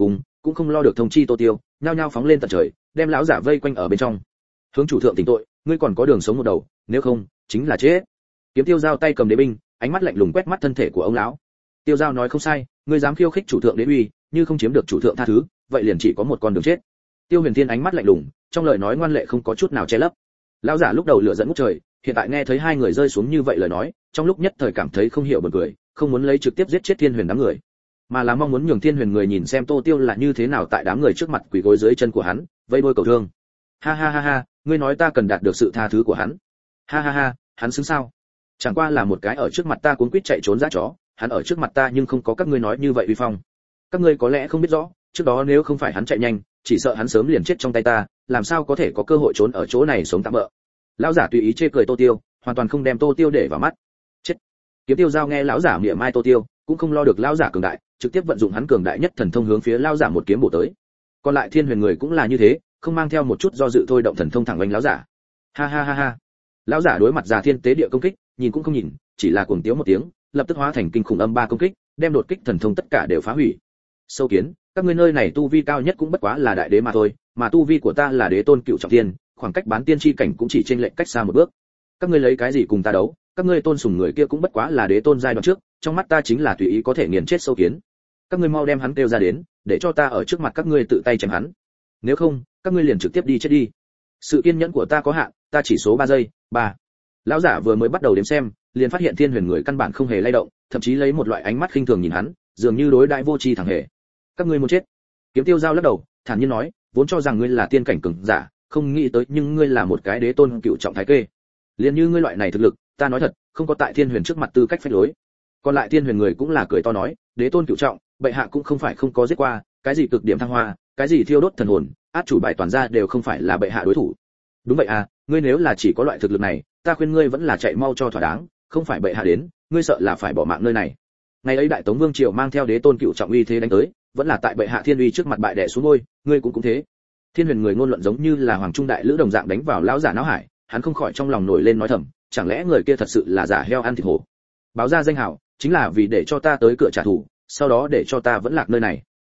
cũng không lo được thông chi Tô Tiêu, nhao nhao phóng lên tận trời, đem lão giả vây quanh ở bên trong. Hướng chủ thượng tỉnh tội, ngươi còn có đường sống một đầu, nếu không chính là chết. Kiếm Tiêu Giao tay cầm đế binh, ánh mắt lạnh lùng quét mắt thân thể của ông lão. Tiêu Giao nói không sai, ngươi dám khiêu khích chủ thượng đế uy, như không chiếm được chủ thượng tha thứ, vậy liền chỉ có một con đường chết. Tiêu Huyền Thiên ánh mắt lạnh lùng, trong lời nói ngoan lệ không có chút nào che lấp. Lão giả lúc đầu lửa giận ngút trời, hiện tại nghe thấy hai người rơi xuống như vậy lời nói, trong lúc nhất thời cảm thấy không hiểu buồn cười, không muốn lấy trực tiếp giết chết Thiên Huyền đám người, mà là mong muốn nhường Thiên Huyền người nhìn xem Tô Tiêu là như thế nào tại đám người trước mặt quỳ gối dưới chân của hắn, vây đôi cầu thương. Ha ha ha ha, ngươi nói ta cần đạt được sự tha thứ của hắn. Ha ha ha, hắn xứng sao? Chẳng qua là một cái ở trước mặt ta cuống quýt chạy trốn dã chó, hắn ở trước mặt ta nhưng không có các ngươi nói như vậy uy phong. Các ngươi có lẽ không biết rõ, trước đó nếu không phải hắn chạy nhanh, chỉ sợ hắn sớm liền chết trong tay ta, làm sao có thể có cơ hội trốn ở chỗ này sống tạm bỡ. Lão giả tùy ý chê cười Tô Tiêu, hoàn toàn không đem Tô Tiêu để vào mắt. Chết. Kiếm Tiêu Giao nghe lão giả mỉa mai Tô Tiêu, cũng không lo được lão giả cường đại, trực tiếp vận dụng hắn cường đại nhất thần thông hướng phía lão giả một kiếm bổ tới. Còn lại Thiên Huyền người cũng là như thế, không mang theo một chút do dự thôi động thần thông thẳng đánh lão giả. Ha ha ha ha. Lão giả đối mặt Già Thiên Tế Địa công kích, nhìn cũng không nhìn, chỉ là cuồng tiếu một tiếng, lập tức hóa thành kinh khủng âm ba công kích, đem đột kích thần thông tất cả đều phá hủy. Sâu kiến, các ngươi nơi này tu vi cao nhất cũng bất quá là đại đế mà thôi, mà tu vi của ta là đế tôn cựu trọng thiên, khoảng cách bán tiên chi cảnh cũng chỉ chênh lệch cách xa một bước. Các ngươi lấy cái gì cùng ta đấu? Các ngươi tôn sùng người kia cũng bất quá là đế tôn giai đoạn trước, trong mắt ta chính là tùy ý có thể nghiền chết sâu kiến. Các ngươi mau đem hắn kêu ra đến, để cho ta ở trước mặt các ngươi tự tay chém hắn. Nếu không, các ngươi liền trực tiếp đi chết đi. Sự kiên nhẫn của ta có hạn, ta chỉ số 3 giây, 3. Lão giả vừa mới bắt đầu đếm xem, liền phát hiện Thiên Huyền người căn bản không hề lay động, thậm chí lấy một loại ánh mắt khinh thường nhìn hắn, dường như đối đãi vô tri thẳng hề. Các ngươi muốn chết? Kiếm Tiêu Giao lắc đầu, thản nhiên nói, vốn cho rằng ngươi là tiên cảnh cường giả, không nghĩ tới nhưng ngươi là một cái đế tôn cựu trọng thái kê. Liên như ngươi loại này thực lực, ta nói thật, không có tại Thiên Huyền trước mặt tư cách phách lối. Còn lại Thiên Huyền người cũng là cười to nói, đế tôn cựu trọng, bệ hạ cũng không phải không có giết qua, cái gì cực điểm thăng hoa, cái gì thiêu đốt thần hồn, át chủ bài toàn ra đều không phải là bệ hạ đối thủ. Đúng vậy à, ngươi nếu là chỉ có loại thực lực này, ta khuyên ngươi vẫn là chạy mau cho thỏa đáng, không phải bệ hạ đến, ngươi sợ là phải bỏ mạng nơi này. Ngày ấy Đại Tống Vương triều mang theo đế tôn cựu trọng uy thế đánh tới, vẫn là tại bệ hạ thiên uy trước mặt bại đè xuống ngôi, ngươi cũng thế. Thiên Huyền người ngôn luận giống như là hoàng trung đại lữ đồng dạng đánh vào lão giả não hải, hắn không khỏi trong lòng nổi lên nói thầm, chẳng lẽ người kia thật sự là giả heo ăn thịt hổ? Báo ra danh hào, chính là vì để cho ta tới cửa trả thù, sau đó để cho ta vẫn lạc nơi này.